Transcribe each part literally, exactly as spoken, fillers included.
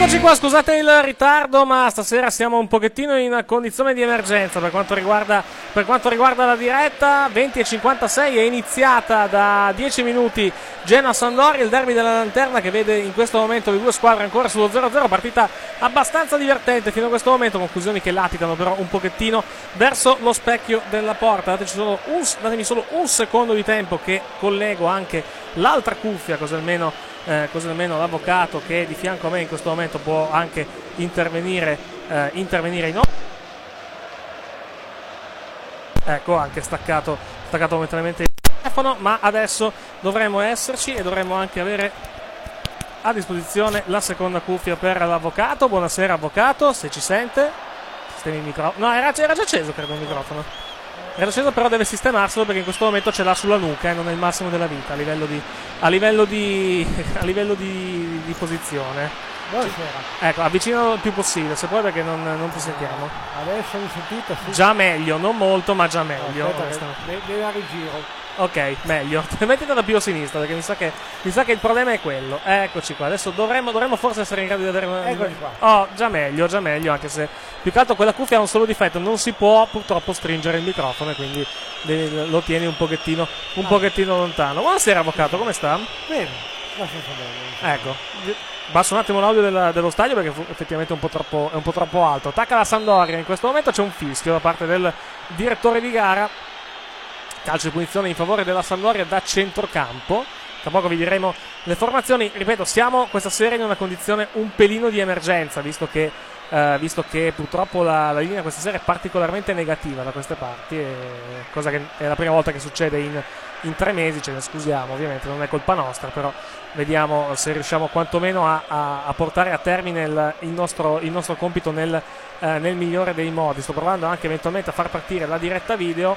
Eccoci qua, scusate il ritardo, ma stasera siamo un pochettino in condizione di emergenza per quanto riguarda, per quanto riguarda la diretta. Venti e cinquantasei è iniziata da dieci minuti Genoa-Sampdoria, il derby della Lanterna che vede in questo momento le due squadre ancora sullo zero a zero, partita abbastanza divertente fino a questo momento, conclusioni che latitano però un pochettino verso lo specchio della porta. Dateci solo un, datemi solo un secondo di tempo che collego anche l'altra cuffia, così almeno Eh, così almeno l'avvocato che è di fianco a me in questo momento può anche intervenire eh, intervenire in ecco, anche staccato staccato momentaneamente il telefono, ma adesso dovremmo esserci e dovremmo anche avere a disposizione la seconda cuffia per l'avvocato. Buonasera avvocato, se ci sente. Sistemi il microfono. No, era, era già acceso credo il microfono. Era acceso, però deve sistemarselo perché in questo momento ce l'ha sulla nuca e eh, non è il massimo della vita a livello di a livello di a livello di, di posizione. Buonasera. Ecco, avvicinalo il più possibile, se puoi, perché non, non ti sentiamo. Adesso mi sentite? Sì. Già meglio, non molto, ma già meglio. No, aspetta, deve, deve dare il giro. Ok, meglio. Mettitela più a sinistra perché mi sa che mi sa che il problema è quello. Eccoci qua. Adesso dovremmo, dovremmo forse essere in grado di avere una... Eccoci qua. Oh, già meglio, già meglio, anche se più che altro quella cuffia ha un solo difetto, non si può purtroppo stringere il microfono e quindi devi, lo tieni un pochettino un ah. pochettino lontano. Buonasera avvocato, come sta? Bene, abbastanza bene. Ecco. Basso un attimo l'audio della, dello stadio perché fu, effettivamente è un po' troppo, è un po' troppo alto. Attacca la Sampdoria, in questo momento c'è un fischio da parte del direttore di gara. Calcio di punizione in favore della Sampdoria da centrocampo. Tra poco vi diremo le formazioni. Ripeto, siamo questa sera in una condizione un pelino di emergenza, visto che, eh, visto che purtroppo la, la linea questa sera è particolarmente negativa da queste parti, e, cosa che è la prima volta che succede in, in tre mesi. Ce ne scusiamo, ovviamente non è colpa nostra, però vediamo se riusciamo quantomeno a, a, a portare a termine il, il, nostro, il nostro compito nel, eh, nel migliore dei modi. Sto provando anche eventualmente a far partire la diretta video,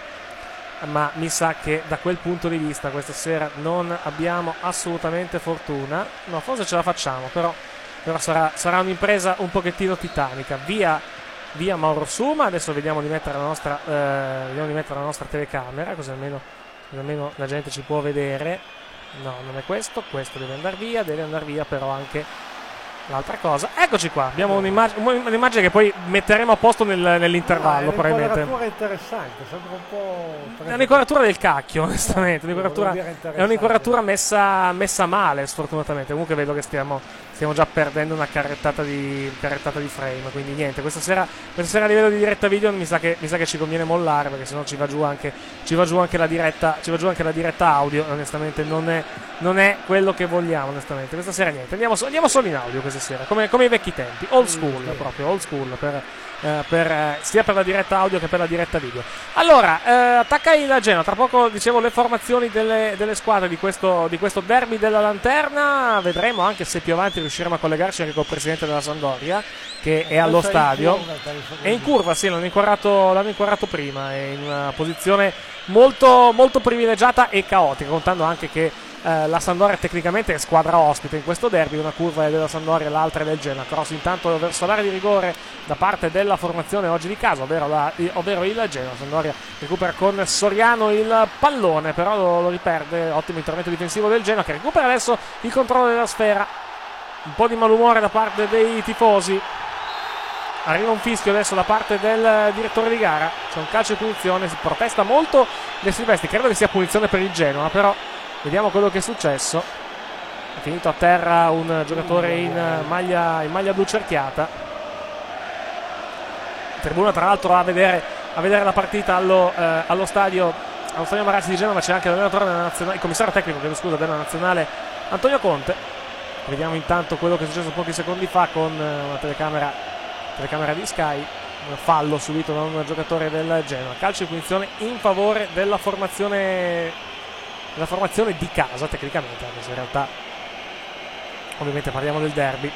ma mi sa che da quel punto di vista questa sera non abbiamo assolutamente fortuna. No, forse ce la facciamo, però, però sarà, sarà un'impresa un pochettino titanica. Via, via Mauro Suma. Adesso vediamo di mettere la nostra, eh, vediamo di mettere la nostra telecamera, così almeno, così almeno la gente ci può vedere. No, non è questo, questo deve andare via, deve andare via però anche l'altra cosa. Eccoci qua, abbiamo un'immagine, un'immagine che poi metteremo a posto nel, nell'intervallo, no, probabilmente. È un'inquadratura interessante, sembra un po'... È un'inquadratura del cacchio, onestamente. Un'inquadratura, è un'inquadratura messa, messa male, sfortunatamente. Comunque vedo che stiamo, stiamo già perdendo una carrettata di, carrettata di frame, quindi niente. Questa sera, questa sera a livello di diretta video mi sa che, mi sa che ci conviene mollare, perché sennò ci va giù anche, ci va giù anche la diretta, ci va giù anche la diretta audio. Onestamente non è, non è quello che vogliamo, onestamente. Questa sera niente, andiamo, andiamo solo in audio questa sera, come, come i vecchi tempi, old school, sì, sì. proprio old school per, eh, per, eh, sia per la diretta audio che per la diretta video. Allora, eh, attacca il Genoa, tra poco dicevo le formazioni delle, delle squadre di questo, di questo derby della Lanterna. Vedremo anche se più avanti riusciremo a collegarci anche col presidente della Sampdoria, che è allo stadio. È in curva, sì, l'hanno inquadrato, l'hanno inquadrato prima, è in una posizione molto, molto privilegiata e caotica, contando anche che Uh, la Sampdoria tecnicamente è squadra ospite in questo derby. Una curva è della Sampdoria e l'altra è del Genoa. Cross intanto verso l'area di rigore da parte della formazione oggi di casa, ovvero, la, ovvero il Genoa. Sampdoria recupera con Soriano il pallone, però lo, lo riperde. Ottimo intervento difensivo del Genoa, che recupera adesso il controllo della sfera. Un po' di malumore da parte dei tifosi. Arriva un fischio adesso da parte del direttore di gara. C'è un calcio di punizione, si protesta molto De Silvestri. Credo che sia punizione per il Genoa, però vediamo quello che è successo. È finito a terra un giocatore in maglia, in maglia blu cerchiata. Tribuna tra l'altro a vedere, a vedere la partita allo, eh, allo stadio allo stadio Marazzi di Genova. C'è anche l'allenatore della nazionale, il commissario tecnico che scusa della nazionale, Antonio Conte. Vediamo intanto quello che è successo pochi secondi fa con una telecamera, telecamera di Sky. Un fallo subito da un giocatore del Genoa. Calcio di punizione in favore della formazione la formazione di casa tecnicamente, anche se in realtà ovviamente parliamo del derby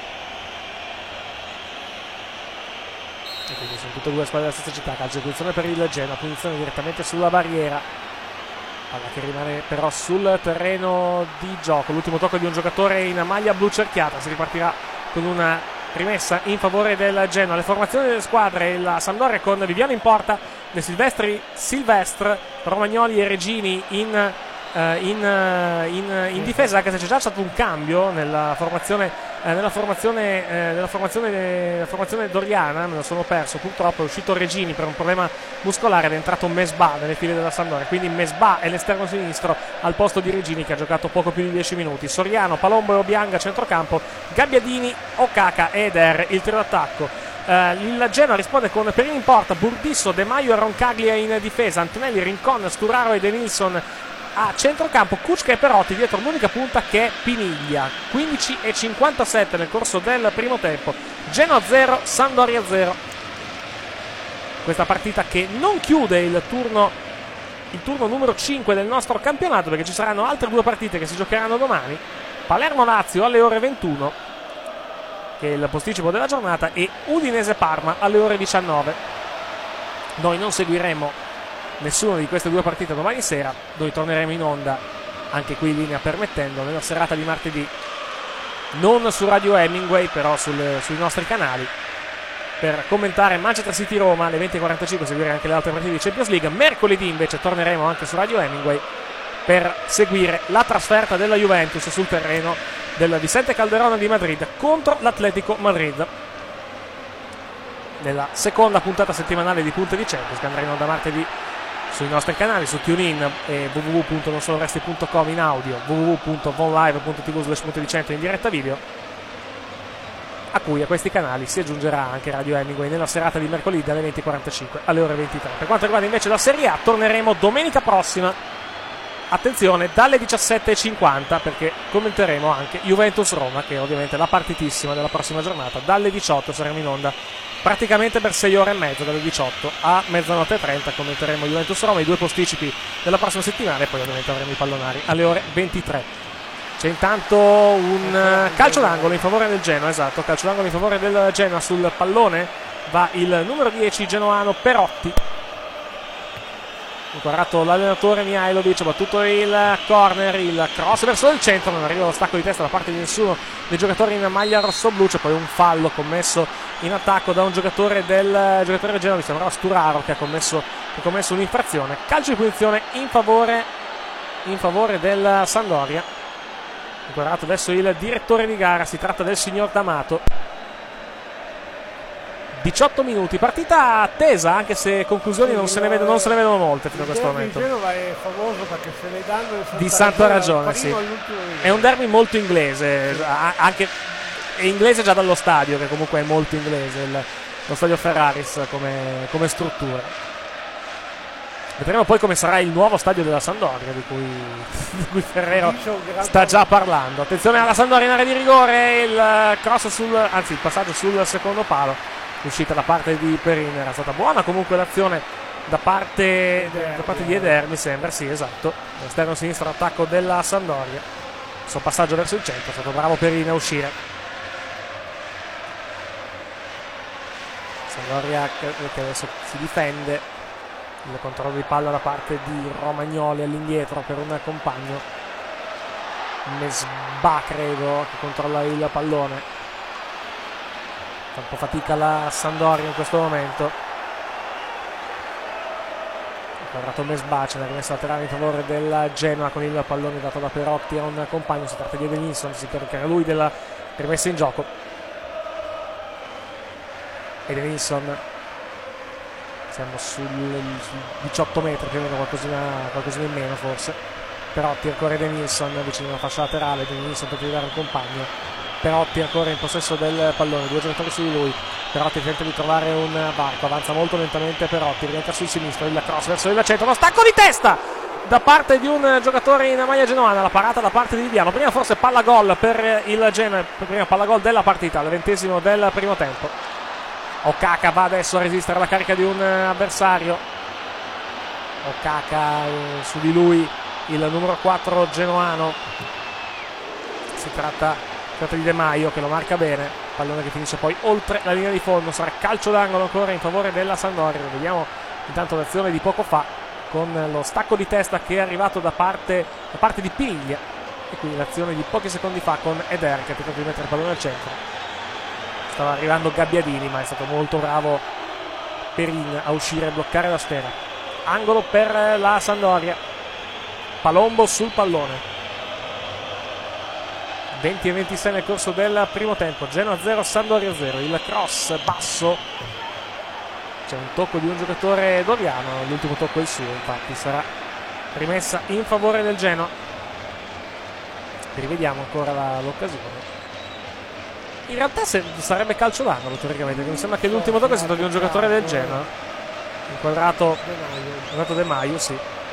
e quindi sono tutte e due squadre della stessa città. Calcio di punizione per il Genoa, punizione direttamente sulla barriera, palla che rimane però sul terreno di gioco. L'ultimo tocco di un giocatore in maglia blu cerchiata. Si ripartirà con una rimessa in favore del Genoa. Le formazioni delle squadre: la Sampdoria con Viviano in porta, De Silvestri, Silvestre, Romagnoli e Regini in eh, in, in, in difesa, anche se c'è già stato un cambio nella formazione, eh, nella formazione, eh, nella formazione, nella formazione doriana. Me lo sono perso purtroppo, è uscito Regini per un problema muscolare ed è entrato Mesbah nelle file della Sampdoria, quindi Mesbah è l'esterno sinistro al posto di Regini, che ha giocato poco più di dieci minuti. Soriano, Palombo e Obiang a centrocampo, Gabbiadini, Okaka e Eder il trio d'attacco. Uh, il Genoa risponde con Perini in porta, Burdisso, De Maio e Roncaglia in difesa, Antonelli, Rincon, Sturaro e De Nilsson a centrocampo, Kučka e Perotti dietro l'unica punta che è Piniglia. Quindici e cinquantasette nel corso del primo tempo, Genoa zero, Sampdoria zero. Questa partita che non chiude il turno, il turno numero cinque del nostro campionato, perché ci saranno altre due partite che si giocheranno domani. Palermo-Lazio alle ore ventuno, che è il posticipo della giornata, e Udinese-Parma alle ore diciannove. Noi non seguiremo nessuna di queste due partite domani sera. Noi torneremo in onda, anche qui linea permettendo, nella serata di martedì, non su Radio Hemingway, però sul, sui nostri canali, per commentare Manchester City-Roma alle venti e quarantacinque, seguire anche le altre partite di Champions League. Mercoledì invece torneremo anche su Radio Hemingway per seguire la trasferta della Juventus sul terreno del Vicente Calderón di Madrid contro l'Atletico Madrid, nella seconda puntata settimanale di Punte di Champions, che andrà in onda martedì sui nostri canali, su TuneIn e w w w punto non solo resti punto com in audio, w w w punto vonlive punto t v slash punte di centro in diretta video, a cui a questi canali si aggiungerà anche Radio Hemingway nella serata di mercoledì dalle venti e quarantacinque alle ore ventitré. Per quanto riguarda invece la Serie A, torneremo domenica prossima, attenzione, dalle diciassette e cinquanta, perché commenteremo anche Juventus-Roma, che è ovviamente la partitissima della prossima giornata. Dalle diciotto saremo in onda praticamente per sei ore e mezza, dalle diciotto a mezzanotte e trenta commenteremo Juventus-Roma, i due posticipi della prossima settimana, e poi ovviamente avremo i pallonari alle ore ventitré. C'è intanto un calcio d'angolo in favore del Genoa, esatto, calcio d'angolo in favore del Genoa. Sul pallone va il numero dieci genoano Perotti. Inquadrato l'allenatore Mihajlovic, ha battuto il corner, il cross verso il centro, non arriva lo stacco di testa da parte di nessuno dei giocatori in maglia rossoblu. C'è poi un fallo commesso in attacco da un giocatore del giocatore del Genoa, mi sembrava Sturaro, che ha commesso, che ha commesso un'infrazione. Calcio di punizione in favore, in favore del Sampdoria. Inquadrato adesso il direttore di gara, si tratta del signor D'Amato. diciotto minuti, partita attesa, anche se conclusioni non se ne vedono, non se ne vedono molte fino a questo momento. Il Genova è famoso perché se ne danno di santa ragione, sì. È un derby molto inglese, anche è inglese già dallo stadio, che comunque è molto inglese, il, lo stadio Ferraris come, come struttura. Vedremo poi come sarà il nuovo stadio della Sampdoria, di cui, di cui Ferrero sta già parlando. Attenzione alla Sampdoria in area di rigore, il cross sul, anzi il passaggio sul secondo palo. L'uscita da parte di Perin era stata buona, comunque l'azione da parte, da parte di Eder, mi sembra, sì, esatto, l'esterno sinistro attacco della Sampdoria. Il suo passaggio verso il centro, è stato bravo Perin a uscire. Sampdoria che adesso si difende, il controllo di palla da parte di Romagnoli all'indietro per un compagno, Mesbah credo, che controlla il pallone. Fa un po' fatica la Sampdoria in questo momento. Inquadrato Mesbah, c'è una rimessa laterale in favore del Genoa con il pallone dato da Perotti a un compagno. Si tratta di Edenilson, si crede che era lui della rimessa in gioco. Edenilson, siamo sul, sul diciotto metri più o meno, qualcosina, qualcosina in meno forse. Perotti ancora Edenilson vicino alla fascia laterale. Edenilson per tirare un compagno. Perotti ancora in possesso del pallone, due giocatori su di lui. Perotti tenta di trovare un varco, avanza molto lentamente Perotti, rientra sul sinistro, il cross verso il centro, lo stacco di testa da parte di un giocatore in maglia genoana, la parata da parte di Viviano. Prima forse palla gol per il Genoa, prima palla gol della partita, al ventesimo del primo tempo. Okaka va adesso a resistere alla carica di un avversario. Okaka, eh, su di lui il numero quattro genoano. Si tratta Si tratta di De Maio che lo marca bene, pallone che finisce poi oltre la linea di fondo. Sarà calcio d'angolo ancora in favore della Sampdoria. Vediamo intanto l'azione di poco fa con lo stacco di testa che è arrivato da parte, da parte di Piniglia, e quindi l'azione di pochi secondi fa con Eder che ha tentato di mettere il pallone al centro. Stava arrivando Gabbiadini, ma è stato molto bravo Perin a uscire e bloccare la sfera. Angolo per la Sampdoria. Palombo sul pallone. venti e ventisei nel corso del primo tempo. Genoa zero, Sampdoria zero. Il cross basso, c'è un tocco di un giocatore doriano, l'ultimo tocco è il suo, infatti sarà rimessa in favore del Genoa. Rivediamo ancora la, l'occasione. In realtà se, sarebbe calcio d'angolo teoricamente, mi sembra che l'ultimo tocco è stato di un giocatore del Genoa, inquadrato inquadrato De Maio, sì,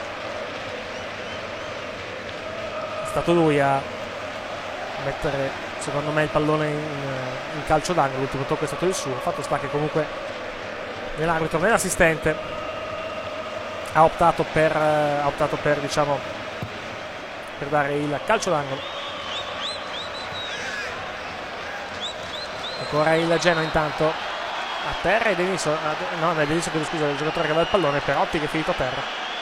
è stato lui a mettere secondo me il pallone in, in calcio d'angolo. L'ultimo tocco è stato il suo. Fatto sta che comunque nell'arbitro, nell'assistente ha optato per ha optato per diciamo per dare il calcio d'angolo. Ancora il Genoa intanto a terra, e Deniso, no, non è Deniso che scusa, il giocatore che aveva il pallone, Perotti che è finito a terra.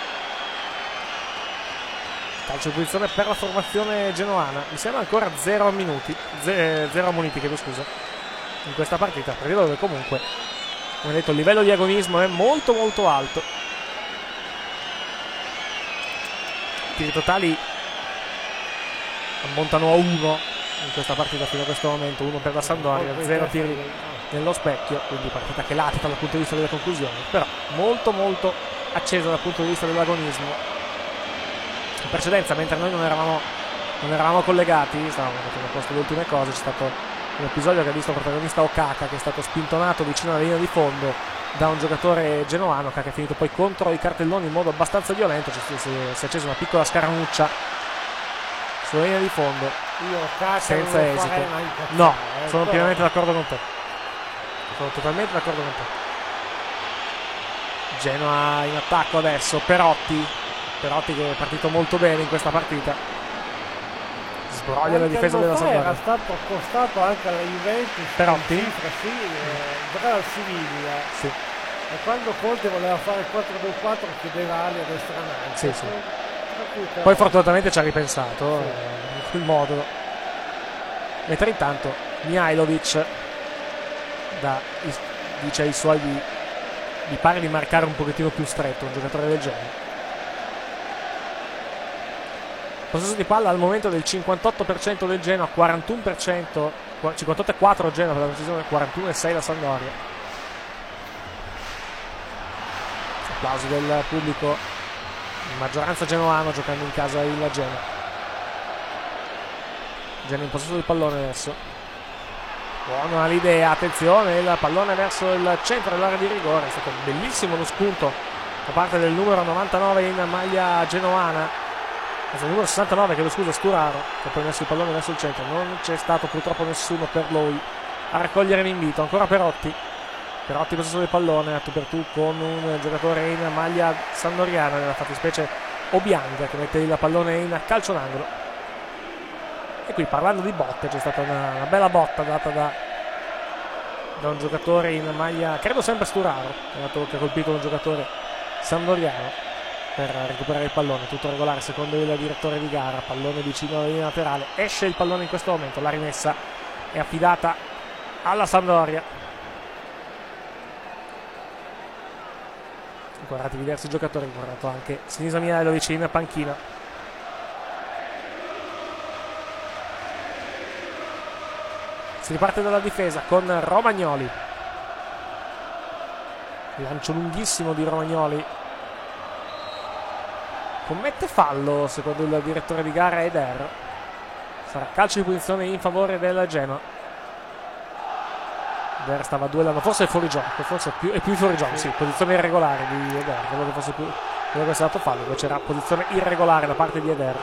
Calcio di posizione per la formazione genoana. Mi sembra ancora zero minuti, zero ammoniti, chiedo scusa, in questa partita, partita dove comunque, come detto, il livello di agonismo è molto molto alto. Tiri totali ammontano a uno in questa partita fino a questo momento, uno per la Sampdoria, zero tiri nello specchio, quindi partita che latita dal punto di vista delle conclusioni, però molto molto accesa dal punto di vista dell'agonismo. In precedenza, mentre noi non eravamo, non eravamo collegati, stavamo mettendo a posto le ultime cose, c'è stato un episodio che ha visto protagonista Okaka, che è stato spintonato vicino alla linea di fondo da un giocatore genoano, che è finito poi contro i cartelloni in modo abbastanza violento. Ci si, si, si è accesa una piccola scaramuccia sulla linea di fondo. Io Okaka senza esito. No, eh, sono pienamente d'accordo con te. Sono totalmente d'accordo con te. Genoa in attacco adesso, Perotti. Perotti che è partito molto bene in questa partita. Sbroglia la difesa della Sampdoria. Era stato accostato anche alla Juventus. Perotti? Cifra, sì, eh, giocava al Siviglia. Sì. E quando Conte voleva fare il quattro due quattro chiedeva ali a destra manca. Sì, sì. Poi fortunatamente ci ha ripensato, sì, eh, in quel modo. Mentre intanto Mihajlovic da, dice ai suoi di, di pare di marcare un pochettino più stretto un giocatore del genere. Possesso di palla al momento del cinquantotto per cento del Genoa, quarantuno per cento, cinquantotto e quattro Genoa per la precisione, quarantuno e sei la Sampdoria. Applausi del pubblico, maggioranza genoano giocando in casa il Genoa. Genoa in possesso del pallone adesso. Buona l'idea, attenzione, il pallone verso il centro dell'area di rigore. È stato bellissimo lo spunto da parte del numero novantanove in maglia genoana. Il numero sessantanove, che lo scusa, Sturaro, che ha poi messo il pallone verso il centro. Non c'è stato purtroppo nessuno per lui a raccogliere l'invito. Ancora Perotti. Perotti possesso del pallone a tu per tu con un giocatore in maglia sampdoriana, nella fattispecie Obianga, che mette il pallone in calcio d'angolo. E qui, parlando di botte, c'è stata una, una bella botta data da, da un giocatore in maglia, credo sempre Sturaro, che ha colpito un giocatore sampdoriano per recuperare il pallone. Tutto regolare secondo il direttore di gara. Pallone vicino alla linea laterale, esce il pallone in questo momento, la rimessa è affidata alla Sampdoria. Guardate diversi giocatori, guardato anche Sinisa Mihajlovic in panchina. Si riparte dalla difesa con Romagnoli, lancio lunghissimo di Romagnoli, commette fallo secondo il direttore di gara Eder. Sarà calcio di punizione in favore del Genoa. Eder stava duellando, forse è fuori gioco, forse è più, è più fuori gioco, sì, posizione irregolare di Eder, credo che fosse più, credo che sia stato fallo, poi c'era posizione irregolare da parte di Eder.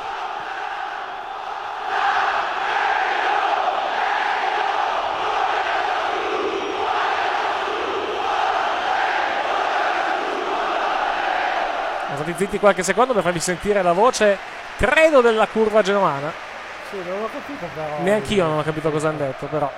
State zitti qualche secondo per farvi sentire la voce, credo, della curva genoana. Sì, non ho capito però. Neanch'io non ho capito cosa hanno detto, però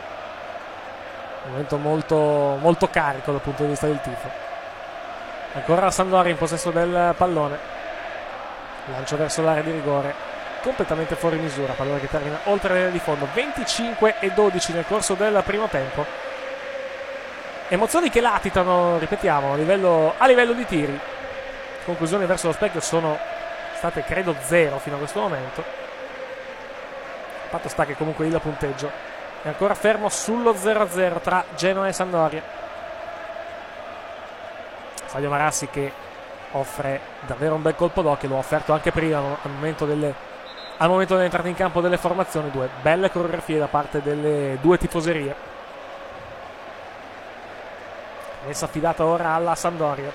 un momento molto, molto carico dal punto di vista del tifo. Ancora la Sampdoria in possesso del pallone, lancio verso l'area di rigore, completamente fuori misura, pallone che termina oltre la linea di fondo. Venticinque e dodici nel corso del primo tempo. Emozioni che latitano, ripetiamo, a livello, a livello di tiri. Conclusioni verso lo specchio sono state credo zero fino a questo momento. Il fatto sta che comunque il punteggio è ancora fermo sullo zero a zero tra Genoa e Sampdoria. Fabio Marassi che offre davvero un bel colpo d'occhio, lo ha offerto anche prima al momento delle al momento dell'entrata in campo delle formazioni. Due belle coreografie da parte delle due tifoserie. Messa affidata ora alla Sampdoria.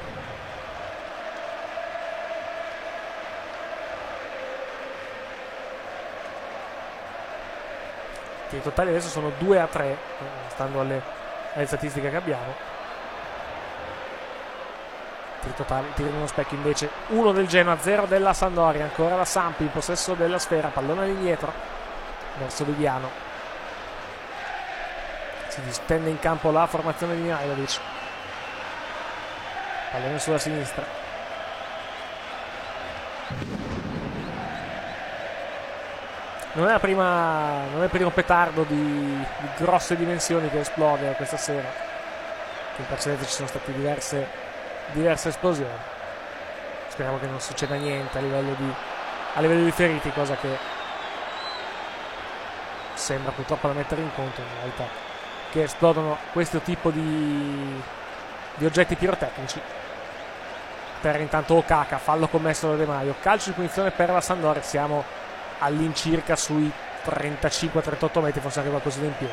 I totali adesso sono due a tre, stando alle, alle statistiche che abbiamo. Tiri totali, tiri in uno specchio invece uno del Genoa, zero della Sampdoria. Ancora la Samp in possesso della sfera, pallone all'indietro verso Viviano. Si distende in campo la formazione di Mihajlovic. Pallone sulla sinistra. Non è la prima, non è il primo petardo di, di grosse dimensioni che esplode questa sera. In precedenza ci sono state diverse diverse esplosioni. Speriamo che non succeda niente a livello di a livello di feriti, cosa che sembra purtroppo da mettere in conto una volta che esplodono questo tipo di di oggetti pirotecnici. Per intanto Okaka, fallo commesso da De Maio, calcio di punizione per la Sampdoria. Siamo all'incirca sui trentacinque trentotto metri, forse anche qualcosina in più.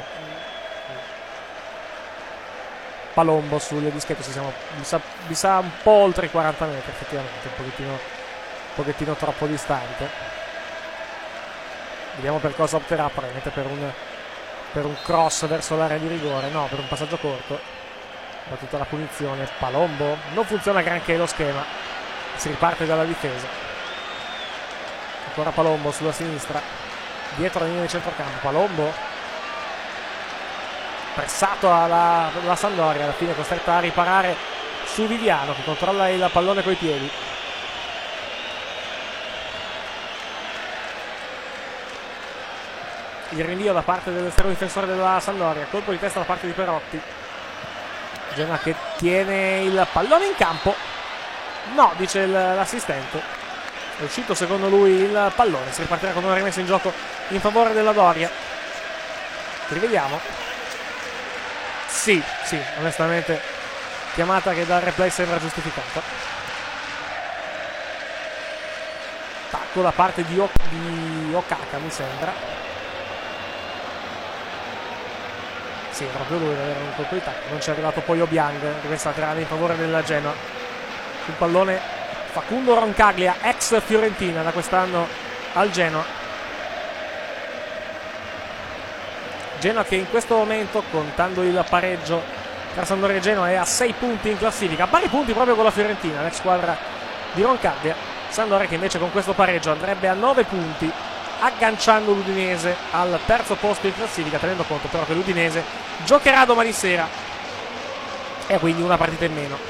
Palombo sulle dischette, siamo, mi, sa, mi sa un po' oltre i quaranta metri effettivamente, un pochettino, un pochettino troppo distante. Vediamo per cosa opterà, probabilmente per un, per un cross verso l'area di rigore, no, per un passaggio corto. Battuta la punizione, Palombo, non funziona granché lo schema, si riparte dalla difesa. Ancora Palombo sulla sinistra, dietro la linea di centrocampo, Palombo pressato alla, alla Sampdoria, alla fine costretta a riparare su Viviano che controlla il pallone coi piedi. Il rinvio da parte dell'esterno difensore della Sampdoria, colpo di testa da parte di Perotti. Genoa che tiene il pallone in campo, no, dice l'assistente, è uscito secondo lui il pallone. Si ripartirà con una rimessa in gioco in favore della Doria. Rivediamo. Sì, sì, onestamente chiamata che dal replay sembra giustificata. Tacco da parte di, o- di Okaka, mi sembra. Sì, proprio lui deve avere un colpo di tacco. Non ci è arrivato poi Obiang, questa laterale in favore della Genoa. Sul pallone Facundo Roncaglia, ex Fiorentina da quest'anno al Genoa. Genoa che in questo momento, contando il pareggio tra Sampdoria e Genoa, è a sei punti in classifica, a pari punti proprio con la Fiorentina, l'ex squadra di Roncaglia. Sampdoria che invece con questo pareggio andrebbe a nove punti, agganciando l'Udinese al terzo posto in classifica, tenendo conto però che l'Udinese giocherà domani sera e quindi una partita in meno.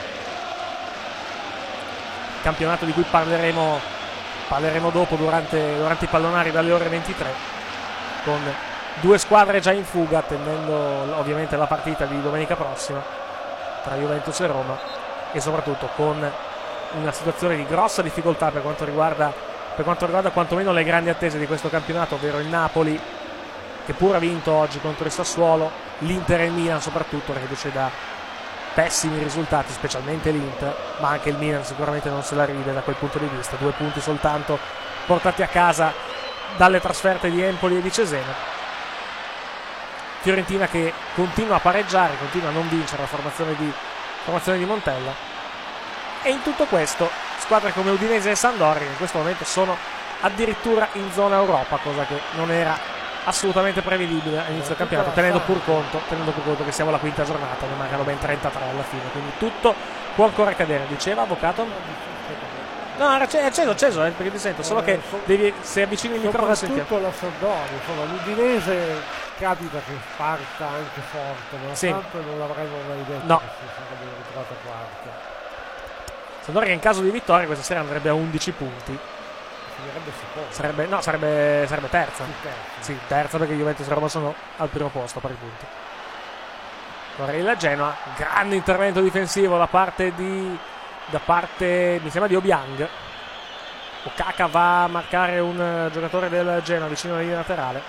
Campionato di cui parleremo, parleremo dopo durante, durante i pallonari dalle ore ventitré, con due squadre già in fuga, attendendo ovviamente la partita di domenica prossima tra Juventus e Roma, e soprattutto con una situazione di grossa difficoltà per quanto riguarda per quanto riguarda quantomeno le grandi attese di questo campionato, ovvero il Napoli che pur ha vinto oggi contro il Sassuolo, l'Inter e il Milan soprattutto reduce da pessimi risultati, specialmente l'Inter, ma anche il Milan sicuramente non se la ride da quel punto di vista. Due punti soltanto portati a casa dalle trasferte di Empoli e di Cesena. Fiorentina che continua a pareggiare, continua a non vincere la formazione di, formazione di Montella, e in tutto questo squadre come Udinese e Sampdoria in questo momento sono addirittura in zona Europa, cosa che non era assolutamente prevedibile all'inizio del campionato, tenendo pur conto, tenendo pur conto che siamo alla quinta giornata, ne mancano ben trentatré alla fine, quindi tutto può ancora accadere. Diceva Avvocato? No, era acceso, acceso, eh, perché ti sento, solo che devi, se avvicini il microfono sentiamo. Soprattutto la Sampdoria, insomma, l'Udinese capita che parta anche forte, ma sì. tanto non l'avremmo mai detto no. che si sarebbe ritrovata quarta. Sampdoria che in caso di vittoria questa sera andrebbe a undici punti. Sarebbe seconda. Sarebbe, no, sarebbe, sarebbe terza. Sì, terza. Sì, terza perché Juventus e Roma sono al primo posto per i punti. Ora il Genoa, grande intervento difensivo da parte di da parte, mi sembra, di Obiang. Okaka va a marcare un giocatore del Genoa vicino alla linea laterale.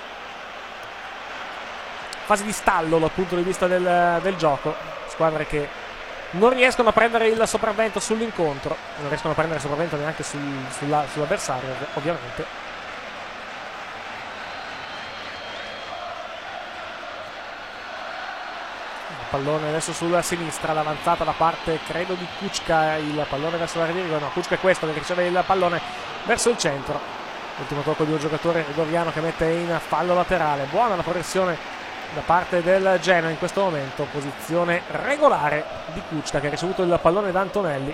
Fase di stallo dal punto di vista del, del gioco. Squadre che non riescono a prendere il sopravvento sull'incontro, non riescono a prendere il sopravvento neanche sul, sulla, sull'avversario, ovviamente. Pallone adesso sulla sinistra, l'avanzata da parte credo di Kučka, il pallone verso l'area di rigore, no, Kučka è questo che riceve il pallone verso il centro, ultimo tocco di un giocatore rigoriano che mette in fallo laterale. Buona la progressione da parte del Genoa in questo momento, posizione regolare di Kučka che ha ricevuto il pallone da Antonelli.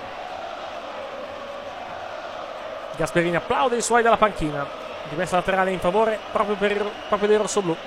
Gasperini applaude i suoi dalla panchina, rimessa laterale in favore proprio, per il, proprio dei rossoblù.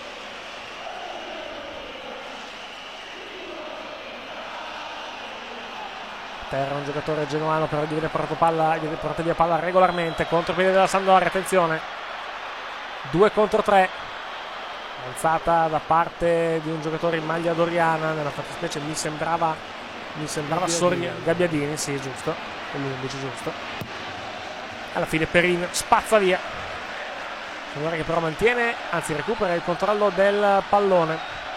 Terra un giocatore genuano, però gli viene portato palla, gli viene portato via palla regolarmente. Contropiede della Sampdoria, attenzione, due contro tre, alzata da parte di un giocatore in maglia doriana, nella fattispecie mi sembrava mi sembrava Gabbiadini, Sori- Gabbiadini sì, giusto, l'undici, giusto. Alla fine Perin spazza via, Sampdoria che però mantiene, anzi recupera il controllo del pallone.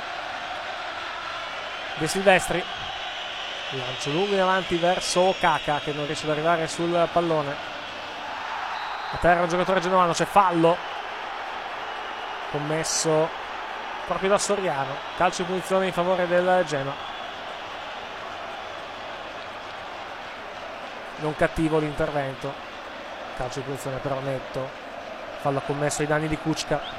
De Silvestri, lancio lungo in avanti verso Okaka che non riesce ad arrivare sul pallone. A terra un giocatore genovano, c'è fallo commesso proprio da Soriano, calcio di punizione in favore del Genoa. Non cattivo l'intervento, calcio di punizione però netto, fallo commesso ai danni di Kučka.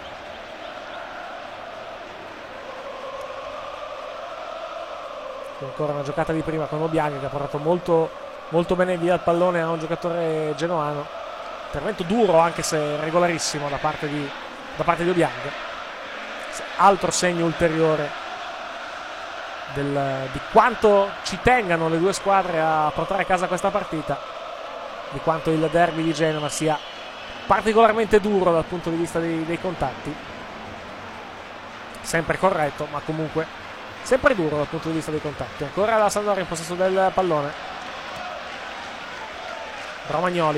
Ancora una giocata di prima con Obiang che ha portato molto, molto bene via il pallone a un giocatore genoano. Intervento duro anche se regolarissimo da parte di, da parte di Obiang. Altro segno ulteriore del, di quanto ci tengano le due squadre a portare a casa questa partita, di quanto il derby di Genova sia particolarmente duro dal punto di vista dei, dei contatti. Sempre corretto, ma comunque sempre duro dal punto di vista dei contatti. Ancora la Sampdoria in possesso del pallone. Romagnoli,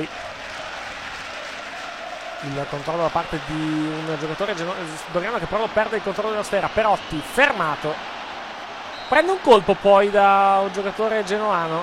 il controllo da parte di un giocatore doriano che però perde il controllo della sfera. Perotti fermato, prende un colpo poi da un giocatore genoano.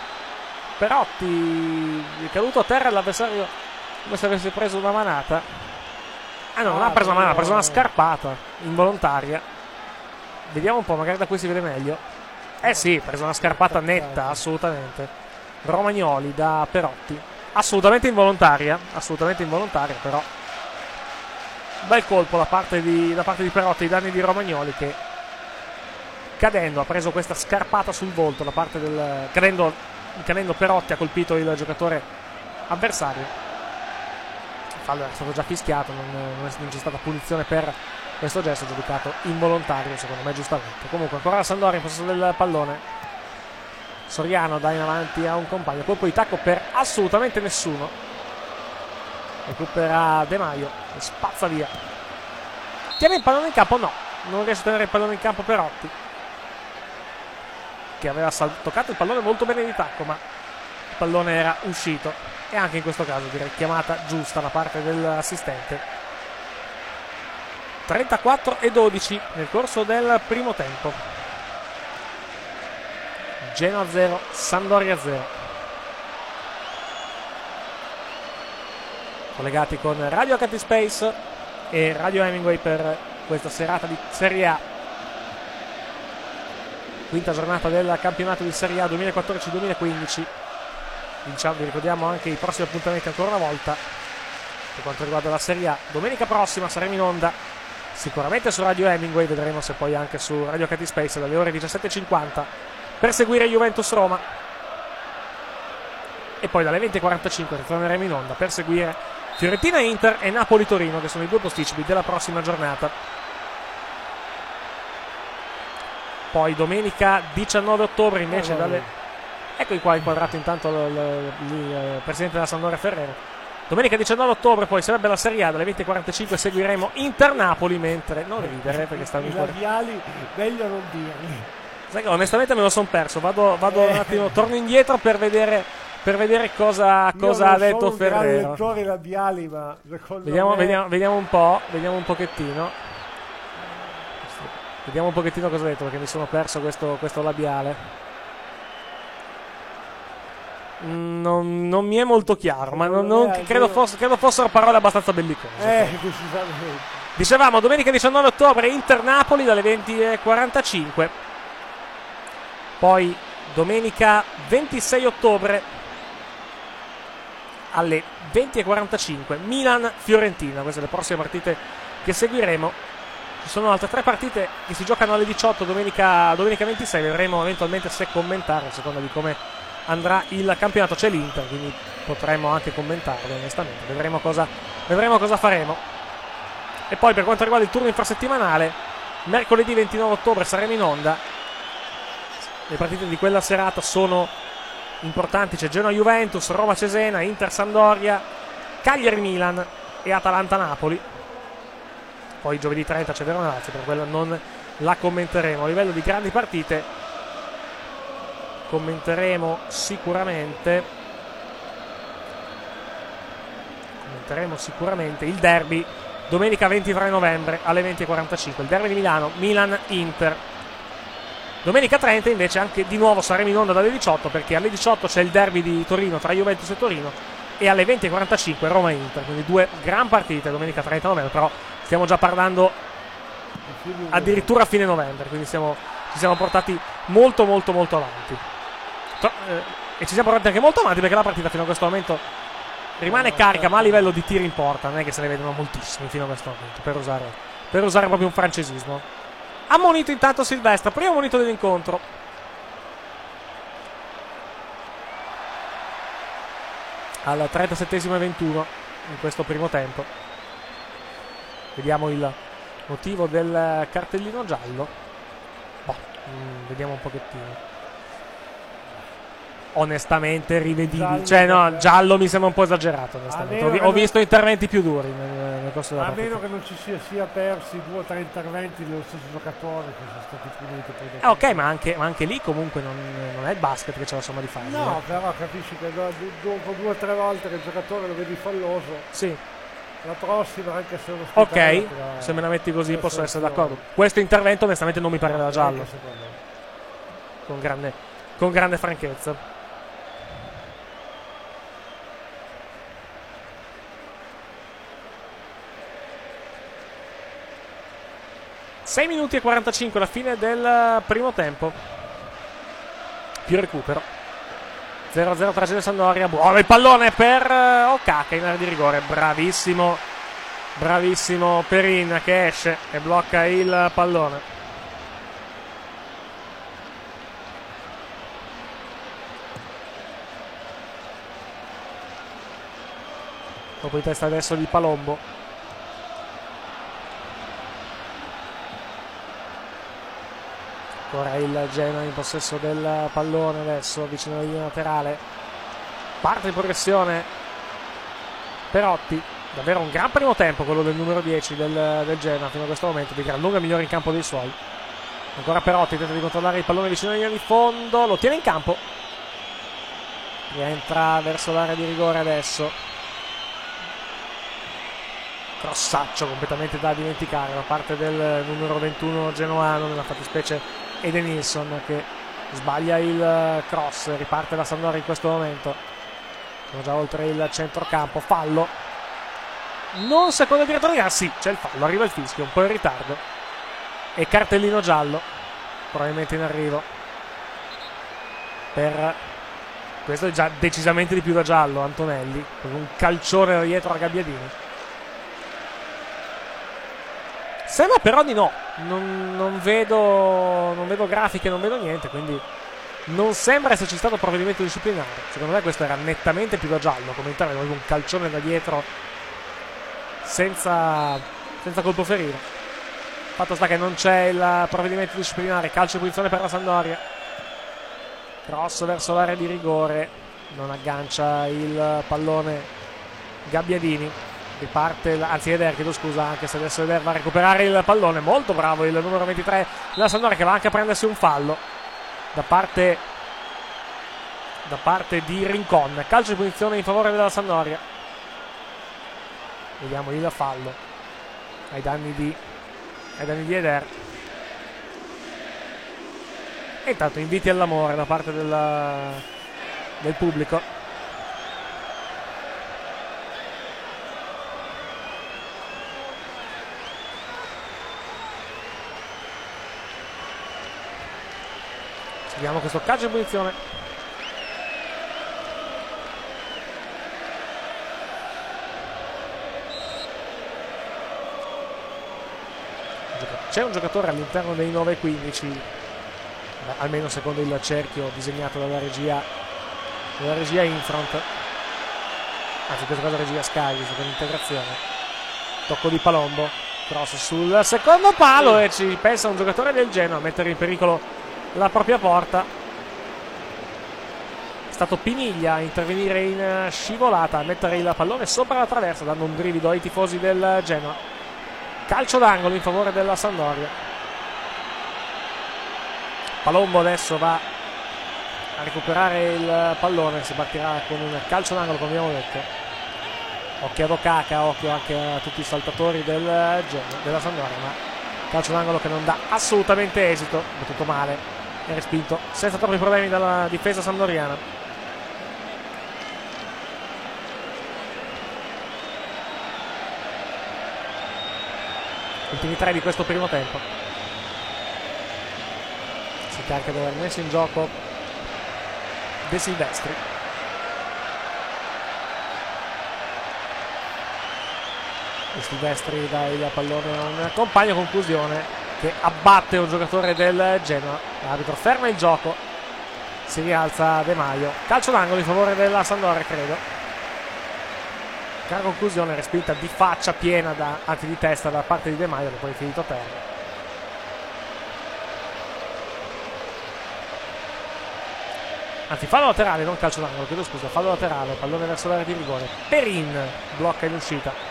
Perotti è caduto a terra e l'avversario come se avesse preso una manata. Ah no, non ha preso una manata, ha preso una scarpata involontaria. Vediamo un po', magari da qui si vede meglio. Eh sì, ha preso una scarpata netta, assolutamente. Romagnoli da Perotti, assolutamente involontaria, assolutamente involontaria, però bel colpo da parte di, da parte di Perotti ai danni di Romagnoli che cadendo ha preso questa scarpata sul volto da parte del... cadendo, cadendo Perotti ha colpito il giocatore avversario. Il fallo era stato già fischiato, non, non, è, non c'è stata punizione per questo gesto giudicato involontario, secondo me giustamente. Comunque ancora la Sampdoria in possesso del pallone. Soriano dà in avanti a un compagno, colpo di tacco per assolutamente nessuno. Recupera De Maio e spazza via. Tiene il pallone in campo? No, non riesce a tenere il pallone in campo Perotti, che aveva toccato il pallone molto bene di tacco, ma il pallone era uscito. E anche in questo caso direi chiamata giusta da parte dell'assistente. trentaquattro e dodici nel corso del primo tempo. Genoa zero, Sampdoria zero. Collegati con Radio H T Space e Radio Hemingway per questa serata di Serie A. Quinta giornata del campionato di Serie A duemilaquattordici duemilaquindici. Diciamo, vi ricordiamo anche i prossimi appuntamenti ancora una volta per quanto riguarda la Serie A. Domenica prossima saremo in onda sicuramente su Radio Hemingway, vedremo se poi anche su Radio H T Space dalle ore diciassette e cinquanta per seguire Juventus Roma, e poi dalle venti e quarantacinque ritorneremo in onda per seguire Fiorentina Inter e Napoli Torino, che sono i due posticipi della prossima giornata. Poi domenica diciannove ottobre invece dalle... Eccoli qua inquadrato intanto il, il, il presidente della Sampdoria Ferrero. Domenica diciannove ottobre poi sarebbe la Serie A, dalle venti e quarantacinque seguiremo Inter-Napoli, mentre non ridere perché stanno i labiali meglio non dirli. Sai che onestamente me lo sono perso, vado, vado eh. un attimo, torno indietro per vedere per vedere cosa, cosa ha detto Ferrero. Io non sono lettori labiali, ma vediamo, me... vediamo, vediamo un po', vediamo un pochettino. Vediamo un pochettino cosa ha detto, perché mi sono perso questo, questo labiale. Non, non mi è molto chiaro, ma non, non, credo, fosse, credo fossero parole abbastanza bellicose. Eh, decisamente. Dicevamo, domenica diciannove ottobre, Inter-Napoli dalle venti e quarantacinque. Poi domenica ventisei ottobre alle venti e quarantacinque, Milan-Fiorentina. Queste le prossime partite che seguiremo. Ci sono altre tre partite che si giocano alle diciotto domenica, domenica ventisei. Vedremo eventualmente se commentare, a seconda di come andrà il campionato. C'è l'Inter, quindi potremmo anche commentarlo, onestamente. Vedremo cosa, vedremo cosa faremo. E poi per quanto riguarda il turno infrasettimanale, mercoledì ventinove ottobre saremo in onda. Le partite di quella serata sono importanti. C'è Genoa-Juventus, Roma-Cesena, Inter-Sampdoria, Cagliari-Milan e Atalanta-Napoli. Poi giovedì trenta c'è Verona-Lazio, per quella non la commenteremo. A livello di grandi partite commenteremo sicuramente commenteremo sicuramente il derby domenica ventitré novembre alle venti e quarantacinque, il derby di Milano, Milan-Inter. Domenica trenta invece anche di nuovo saremo in onda dalle diciotto, perché alle diciotto c'è il derby di Torino tra Juventus e Torino, e alle venti e quarantacinque Roma-Inter, quindi due gran partite domenica trenta novembre. Però stiamo già parlando addirittura a fine novembre, quindi siamo, ci siamo portati molto molto molto avanti. E ci siamo portati anche molto avanti perché la partita fino a questo momento rimane carica, ma a livello di tiri in porta non è che se ne vedono moltissimi fino a questo momento, per usare, per usare proprio un francesismo. Ammonito intanto Silvestre, primo ammonito dell'incontro. Al trentasettesimo e ventuno in questo primo tempo. Vediamo il motivo del cartellino giallo. Boh, mh, vediamo un pochettino. Onestamente rivedibile, cioè no, giallo mi sembra un po' esagerato, onestamente. Ho, vi- ho visto non... interventi più duri nel, nel corso della a partita. meno che non ci sia sia persi due o tre interventi dello stesso giocatore che sono stati puniti poi eh, ok, ma anche, ma anche lì comunque non, non è il basket che c'è la somma di falli. No, eh. però capisci che dopo due o tre volte che il giocatore lo vedi falloso, sì, la prossima, anche se lo ok, però, se me la metti così posso essere d'accordo. Questo intervento onestamente non mi pare da giallo, con grande, con grande franchezza. sei minuti e quarantacinque alla fine del primo tempo. Più recupero. zero a zero tra Genoa e Sampdoria. Buono il pallone per Okaka in area di rigore. Bravissimo. Bravissimo Perin che esce e blocca il pallone. Dopo di testa adesso di Palombo. Ancora il Genoa in possesso del pallone adesso vicino alla linea laterale. Parte in progressione Perotti. Davvero un gran primo tempo quello del numero dieci del, del Genoa fino a questo momento, di gran lunga migliore in campo dei suoi. Ancora Perotti tenta di controllare il pallone vicino alla linea di fondo, lo tiene in campo, rientra verso l'area di rigore adesso. Crossaccio completamente da dimenticare da parte del numero ventuno genoano, nella fattispecie Edenilson, che sbaglia il cross. Riparte la Sampdoria in questo momento, siamo già oltre il centrocampo. Fallo, non secondo il direttore di gara, sì, c'è il fallo, arriva il fischio un po' in ritardo e cartellino giallo probabilmente in arrivo per questo, è già decisamente di più da giallo. Antonelli con un calcione da dietro a Gabbiadini. Sembra però di no, non, non vedo non vedo grafiche, non vedo niente, quindi non sembra esserci stato provvedimento disciplinare. Secondo me questo era nettamente più da giallo, come entrare con un calcione da dietro senza, senza colpo ferire. Fatto sta che non c'è il provvedimento disciplinare. Calcio di punizione per la Sampdoria. Cross verso l'area di rigore, non aggancia il pallone Gabbiadini. Riparte, anzi Eder, chiedo scusa, anche se adesso Eder va a recuperare il pallone. Molto bravo il numero ventitré della Sampdoria, che va anche a prendersi un fallo da parte da parte di Rincon. Calcio di punizione in favore della Sampdoria. Vediamo lì la fallo ai danni di ai danni di Eder. E intanto inviti all'amore da parte della, del pubblico. Vediamo questo calcio di punizione. C'è un giocatore all'interno dei nove quindici, almeno secondo il cerchio disegnato dalla regia dalla regia Infront, anzi in questo caso regia Sky, per l'integrazione. Tocco di Palombo, cross sul secondo palo e ci pensa un giocatore del Genoa a mettere in pericolo la propria porta. È stato Piniglia a intervenire in scivolata, a mettere il pallone sopra la traversa, dando un brivido ai tifosi del Genoa. Calcio d'angolo in favore della Sampdoria. Palombo adesso va a recuperare il pallone, si partirà con un calcio d'angolo, come abbiamo detto. Occhio ad Okaka, occhio anche a tutti i saltatori del Genoa, della Sampdoria, ma calcio d'angolo che non dà assolutamente esito, battuto male e respinto senza troppi problemi dalla difesa sampdoriana. Ultimi tre di questo primo tempo. Si carica di aver messo in gioco De Silvestri. De Silvestri dà il pallone a un compagno, conclusione che abbatte un giocatore del Genoa. L'arbitro ferma il gioco, si rialza De Maio. Calcio d'angolo in favore della Sampdoria, credo. Cara conclusione, respinta di faccia piena, da, anzi di testa, da parte di De Maio, che poi è finito a terra. Anzi, fallo laterale, non calcio d'angolo, chiedo scusa, fallo laterale, pallone verso l'area di rigore. Perin blocca in uscita.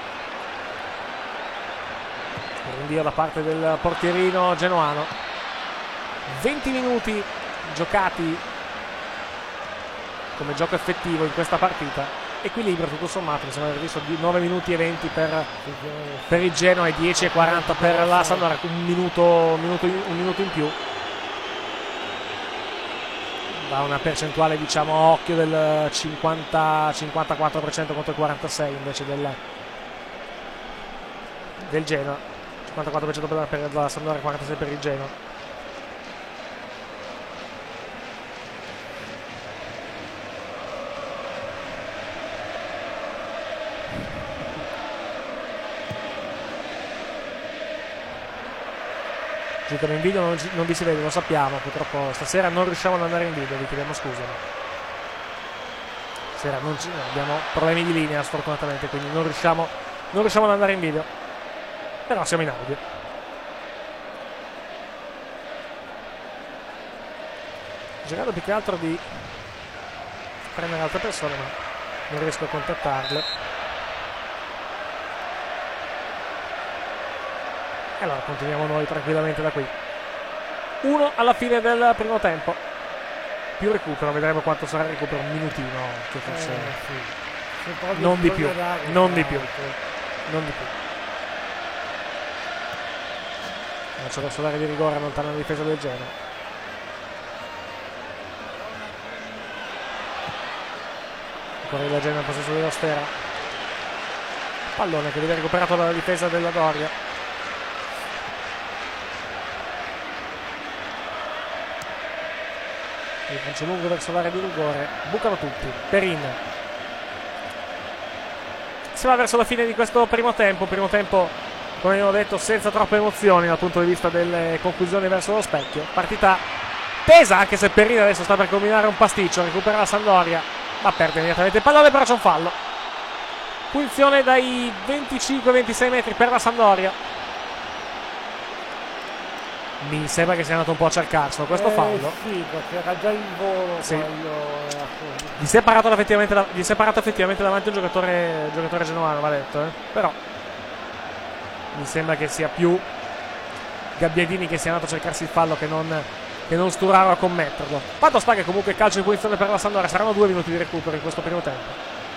Rinvio da parte del portierino genoano. venti minuti giocati come gioco effettivo in questa partita. Equilibrio tutto sommato, mi sembra aver visto nove minuti e venti per, per il Genoa e dieci e quaranta per la Sampdoria, un minuto, un minuto, un minuto in più. Da una percentuale, diciamo, a occhio del cinquanta cinquantaquattro per cento contro il quarantasei per cento invece del, del Genoa. cinquantaquattro per cento per la Sampdoria, quarantasei per cento per il Genoa. Giocano in video, non, non vi si vede, lo sappiamo, purtroppo stasera non riusciamo ad andare in video, vi chiediamo scusa. Stasera non ci, no, abbiamo problemi di linea sfortunatamente, quindi non riusciamo, non riusciamo ad andare in video. Però siamo in audio. Cercando più che altro di prendere altre persone, ma non riesco a contattarle. E allora continuiamo noi tranquillamente da qui. Uno alla fine del primo tempo. Più recupero, vedremo quanto sarà il recupero. Un minutino, che forse eh, sì. non di più, non di più, non di più. Lancio verso l'area di rigore, allontana la difesa del Genoa. Ancora il Genoa in possesso della sfera. Pallone che viene recuperato dalla difesa della Doria. Il calcio lungo verso l'area di rigore, bucano tutti. Perin. Si va verso la fine di questo primo tempo, primo tempo come abbiamo detto senza troppe emozioni dal punto di vista delle conclusioni verso lo specchio. Partita tesa, anche se Perin adesso sta per combinare un pasticcio, recupera la Sampdoria, ma perde immediatamente il pallone, però c'è un fallo. Punizione dai venticinque ventisei metri per la Sampdoria. Mi sembra che sia andato un po' a cercarselo questo eh, fallo. Sì, perché era già in volo. Sì. Quello, gli si è parato effettivamente, da, gli si è parato effettivamente davanti un giocatore, un giocatore genovano, va detto, eh? Però mi sembra che sia più Gabbiadini che sia andato a cercarsi il fallo che non, che non Sturaro a commetterlo. Fatto sta che comunque calcio di punizione per la Sampdoria, saranno due minuti di recupero in questo primo tempo.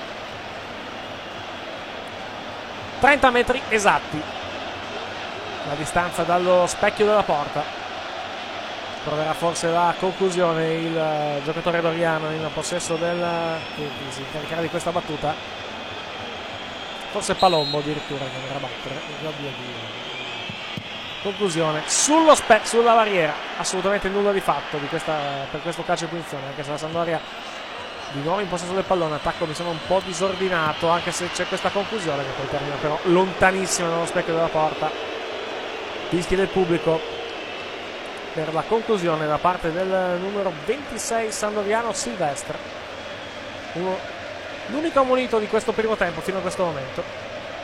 trenta metri esatti la distanza dallo specchio della porta. Proverà forse la conclusione il giocatore doriano in possesso del che si incaricherà di questa battuta, forse Palombo addirittura che andrà a battere. Conclusione sullo spe- sulla barriera, assolutamente nulla di fatto di questa, per questo calcio di punizione, anche se la Sampdoria di nuovo in possesso del pallone. Attacco mi sembra un po' disordinato, anche se c'è questa conclusione che poi termina però lontanissima dallo specchio della porta. Fischi del pubblico per la conclusione da parte del numero ventisei sandoriano Silvestre, uno, l'unico ammonito di questo primo tempo fino a questo momento.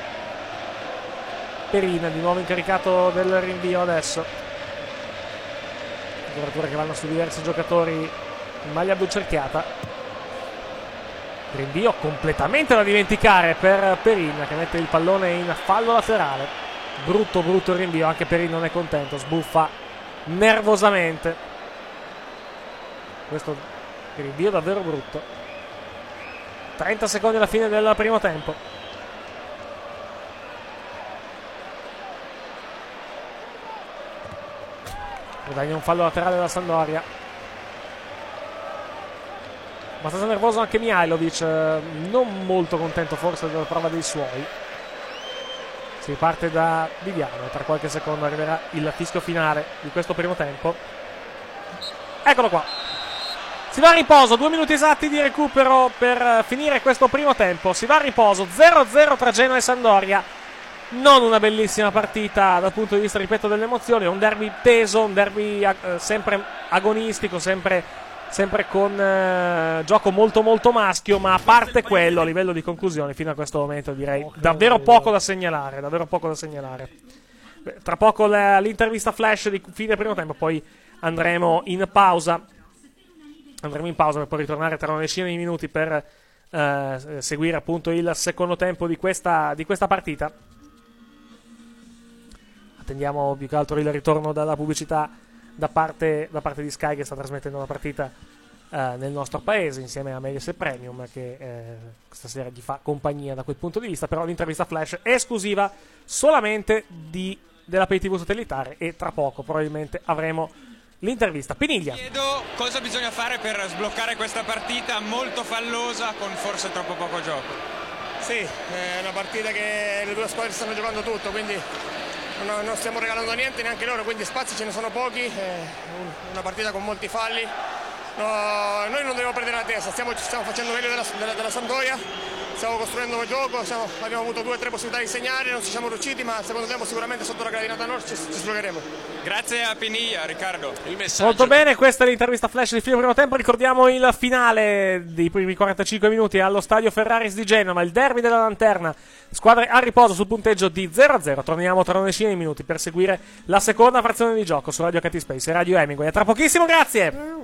Perina di nuovo incaricato del rinvio adesso, coperture che vanno su diversi giocatori in maglia blu cerchiata. Rinvio completamente da dimenticare per Perina che mette il pallone in fallo laterale. Brutto brutto il rinvio, anche Perina non è contento, sbuffa nervosamente. Questo rinvio davvero brutto. trenta secondi alla fine del primo tempo. Guadagna un fallo laterale della Sampdoria. Abbastanza nervoso anche Mihailovic, non molto contento forse della prova dei suoi. Si parte da Viviano, tra qualche secondo arriverà il fischio finale di questo primo tempo. Eccolo qua. Si va a riposo, due minuti esatti di recupero per finire questo primo tempo. Si va a riposo, zero a zero tra Genoa e Sampdoria. Non una bellissima partita dal punto di vista, ripeto, delle emozioni. È un derby teso, un derby eh, sempre agonistico, sempre, sempre con eh, gioco molto molto maschio, ma a parte quello, a livello di conclusione, fino a questo momento direi davvero poco da segnalare, davvero poco da segnalare. Tra poco l'intervista flash di fine primo tempo, poi andremo in pausa. Andremo in pausa per poi ritornare tra una decina di minuti per eh, seguire appunto il secondo tempo di questa, di questa partita. Attendiamo più che altro il ritorno dalla pubblicità da parte, da parte di Sky, che sta trasmettendo la partita eh, nel nostro paese insieme a Mediaset Premium, che eh, stasera gli fa compagnia da quel punto di vista. Però l'intervista flash è esclusiva solamente di, della Pay T V satellitare, e tra poco probabilmente avremo l'intervista. Piniglia. Chiedo cosa bisogna fare per sbloccare questa partita molto fallosa con forse troppo poco gioco. Sì, è una partita che le due squadre stanno giocando tutto, quindi non, non stiamo regalando niente neanche loro, quindi spazi ce ne sono pochi, è una partita con molti falli. No, noi non dobbiamo perdere la testa, stiamo, stiamo facendo meglio della, della, della Sampdoria, stiamo costruendo il gioco, stiamo, abbiamo avuto due o tre possibilità di segnare, non ci siamo riusciti, ma al secondo tempo sicuramente sotto la gradinata nord ci, ci sbloccheremo. Grazie a Piniglia, Riccardo. Il messaggio. Molto bene, questa è l'intervista flash di fine primo tempo. Ricordiamo il finale dei primi quarantacinque minuti allo stadio Ferraris di Genova, il derby della Lanterna, squadre a riposo sul punteggio di zero a zero. Torniamo tra una decina di minuti per seguire la seconda frazione di gioco su Radio Cat Space e Radio Hemingway. A tra pochissimo, grazie.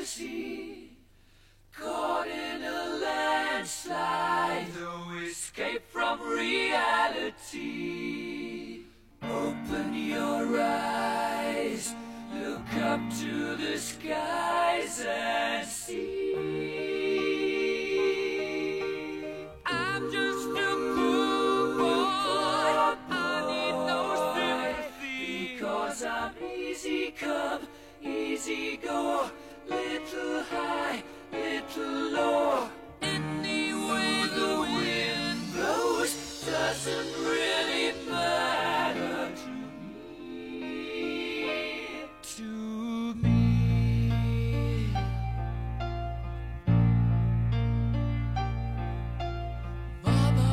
was he, caught in a landslide, no escape from reality. Open your eyes, look up to the skies and see. I'm just a poor boy, I need no sympathy, because I'm easy come, easy go, little high, little low. Any way the wind blows doesn't really matter to me, to me. Mama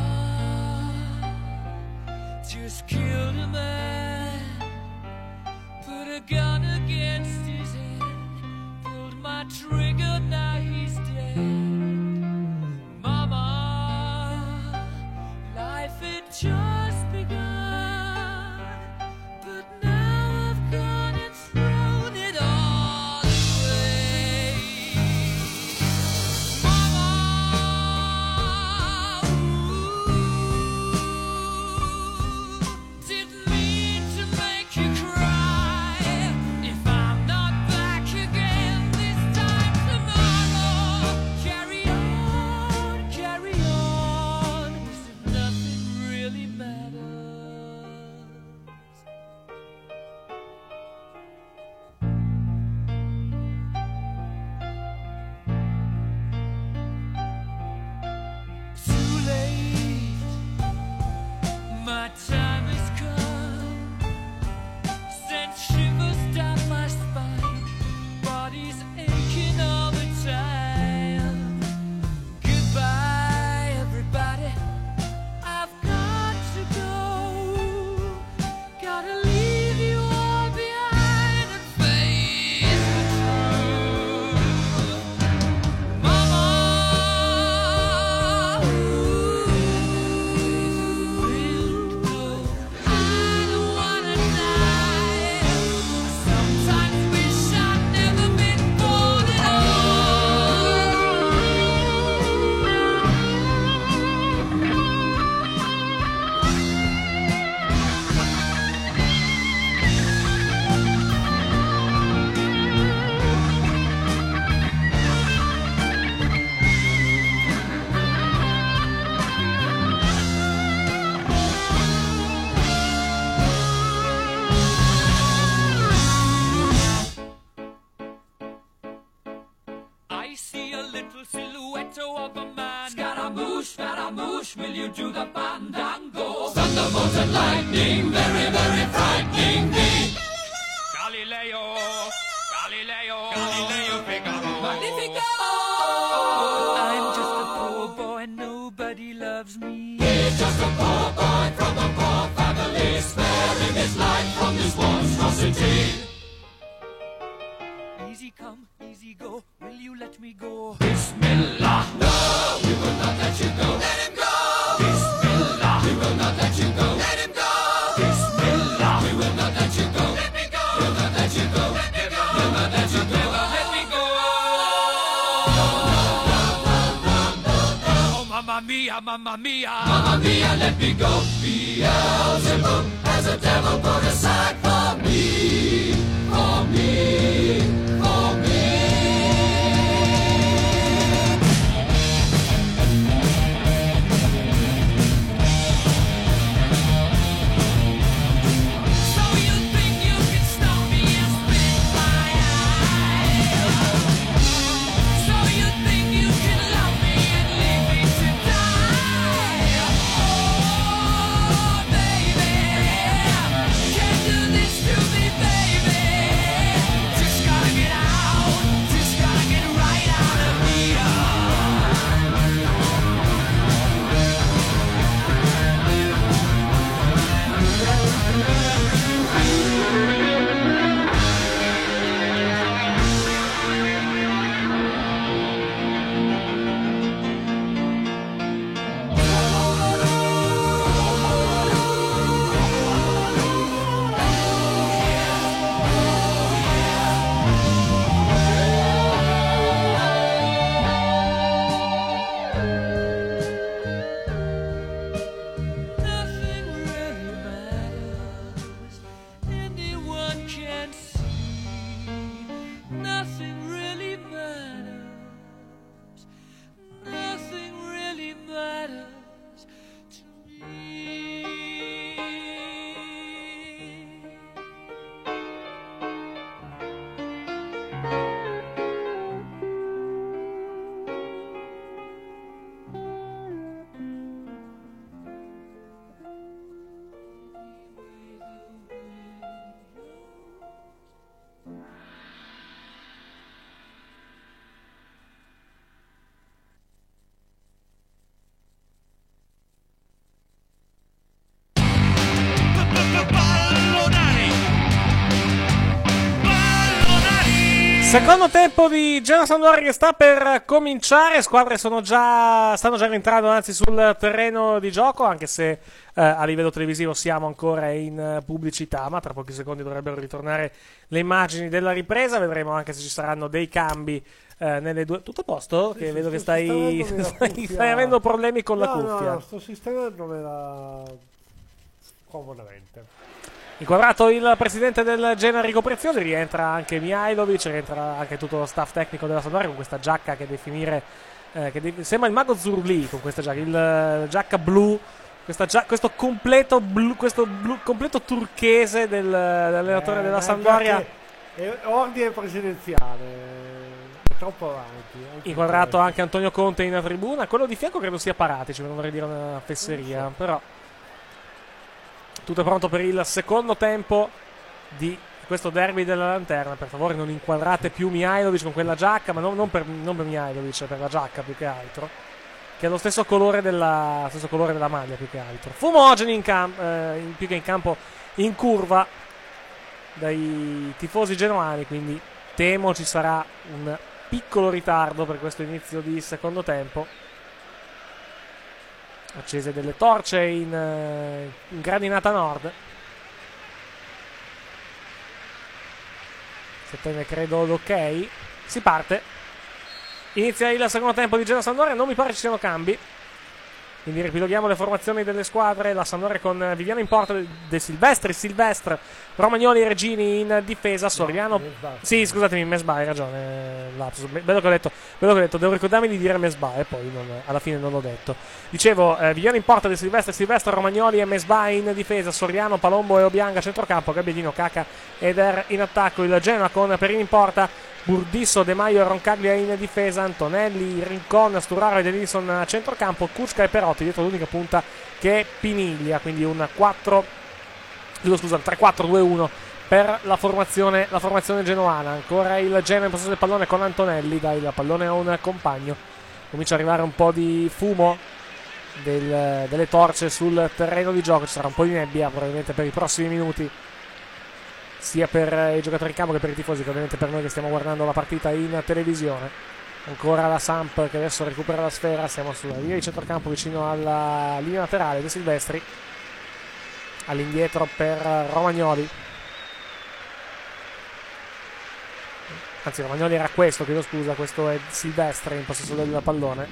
just killed a man, put a gun against his head, pulled my trigger, now he's dead. Mama, life had just begun, but now I've gone and thrown it all away. Mama, ooh, didn't mean to make you cry. If I'm not back again this time tomorrow, carry on, carry on, as if nothing really matters. Too late, my time has come, sent shivers down my spine, body's aching all the time. Goodbye, everybody, I've got to go, gotta leave you all behind and face the truth. Mama, ooh, I don't wanna die. Sometimes wish I'd never been born at I see a little silhouette of a man. Scaramouche, Scaramouche, will you do the fandango? Thunderbolt and lightning, very, very frightening me. Galileo, Galileo, Galileo Figaro. Magnifico! I'm just a poor boy, nobody loves me. He's just a poor boy from a poor family, sparing his life from this monstrosity. Easy come, easy go, will you let me go? Bismillah, no, we will not let you go. Let him go! Bismillah, we will not let you go. Let him go! Bismillah, we will not let you go. Let me go! We'll not let you go. Let me go! We'll not let you go. Let me go! Oh, mamma mia, mamma mia, mamma mia, let me go. Beelzebub has a devil put aside for me, for me, for me. So you think you can stop me and spit my eye? So you think you can love me and leave me to die? Oh, baby, can't do this to me, baby. Just gotta get Secondo tempo di Genoa Sampdoria che sta per cominciare. Squadre sono già, stanno già rientrando anzi sul terreno di gioco, anche se eh, a livello televisivo siamo ancora in uh, pubblicità, ma tra pochi secondi dovrebbero ritornare le immagini della ripresa. Vedremo anche se ci saranno dei cambi eh, nelle due. Tutto a posto? Che sì, vedo che sto stai, stai, stai avendo problemi con no, la cuffia. No, no, sto sistemandomela comodamente. Inquadrato il presidente del Genoa Enrico Preziosi, rientra anche Mihajlovic, rientra anche tutto lo staff tecnico della Sampdoria con questa giacca che definire eh, che de- sembra il mago Zurli con questa giacca, il uh, giacca blu, questa gia- questo completo blu, questo blu, completo turchese del, dell'allenatore eh, della Sampdoria. È ordine presidenziale, è troppo avanti. Inquadrato anche Antonio Conte in tribuna, quello di fianco credo sia Paratici, non vorrei dire una fesseria, però tutto è pronto per il secondo tempo di questo derby della lanterna. Per favore non inquadrate più Mihajlovic con quella giacca, ma non, non per, non per Mihajlovic, per la giacca più che altro, che è lo stesso colore della, stesso colore della maglia più che altro. Fumogeni in, cam- eh, in più che in campo, in curva dai tifosi genoani, quindi temo ci sarà un piccolo ritardo per questo inizio di secondo tempo. Accese delle torce in, in gradinata nord. Si attende credo l'ok. Si parte. Inizia il secondo tempo di Genoa Sampdoria. Non mi pare ci siano cambi, quindi ripiloghiamo le formazioni delle squadre. La Sampdoria con Viviano in porta, De Silvestri, Silvestre, Romagnoli e Regini in difesa. Soriano, sì scusatemi, Mesbah, hai ragione, lapsus. Bello che ho detto, bello che ho detto, devo ricordarmi di dire Mesbah e poi non, alla fine non l'ho detto. Dicevo, eh, Viviano in porta, De Silvestre, Silvestre, Romagnoli e Mesbah in difesa. Soriano, Palombo e Obianga a centrocampo. Gabbiadino, Caca ed Er in attacco. Il Genoa con Perini in porta, Burdisso, De Maio e Roncaglia in difesa. Antonelli, Rincon, Sturaro e Denilson a centrocampo. Kuczka e Perotti dietro l'unica punta che è Piniglia. Quindi un quattro, scusa, tre quattro due uno per la formazione, la formazione genoana. Ancora il Genoa in possesso del pallone con Antonelli. Dai il pallone a un compagno. Comincia ad arrivare un po' di fumo del, delle torce sul terreno di gioco. Ci sarà un po' di nebbia probabilmente per i prossimi minuti, sia per i giocatori in campo che per i tifosi, che ovviamente per noi che stiamo guardando la partita in televisione. Ancora la Samp che adesso recupera la sfera. Siamo sulla linea di centrocampo vicino alla linea laterale. De Silvestri all'indietro per Romagnoli, anzi Romagnoli era questo, chiedo scusa, questo è Silvestri in possesso del pallone.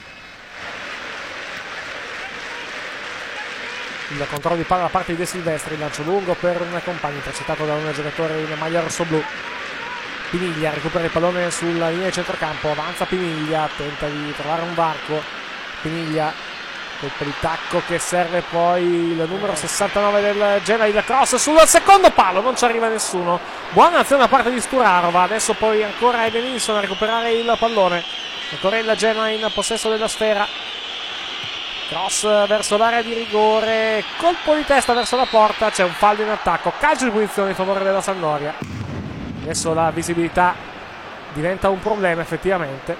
Il controllo di palla da parte di De Silvestri, il lancio lungo per un compagno intercettato da un giocatore in maglia rossoblu. Piniglia recupera il pallone sulla linea di centrocampo, avanza Piniglia, tenta di trovare un varco. Piniglia, colpo di tacco che serve poi il numero sessantanove del Genoa, il cross sul secondo palo, non ci arriva nessuno. Buona azione da parte di Sturarova, adesso poi ancora è Denilson a recuperare il pallone. Ancora il Genoa in possesso della sfera. Cross verso l'area di rigore, colpo di testa verso la porta, c'è un fallo in attacco, calcio di punizione in favore della Sampdoria. Adesso la visibilità diventa un problema effettivamente.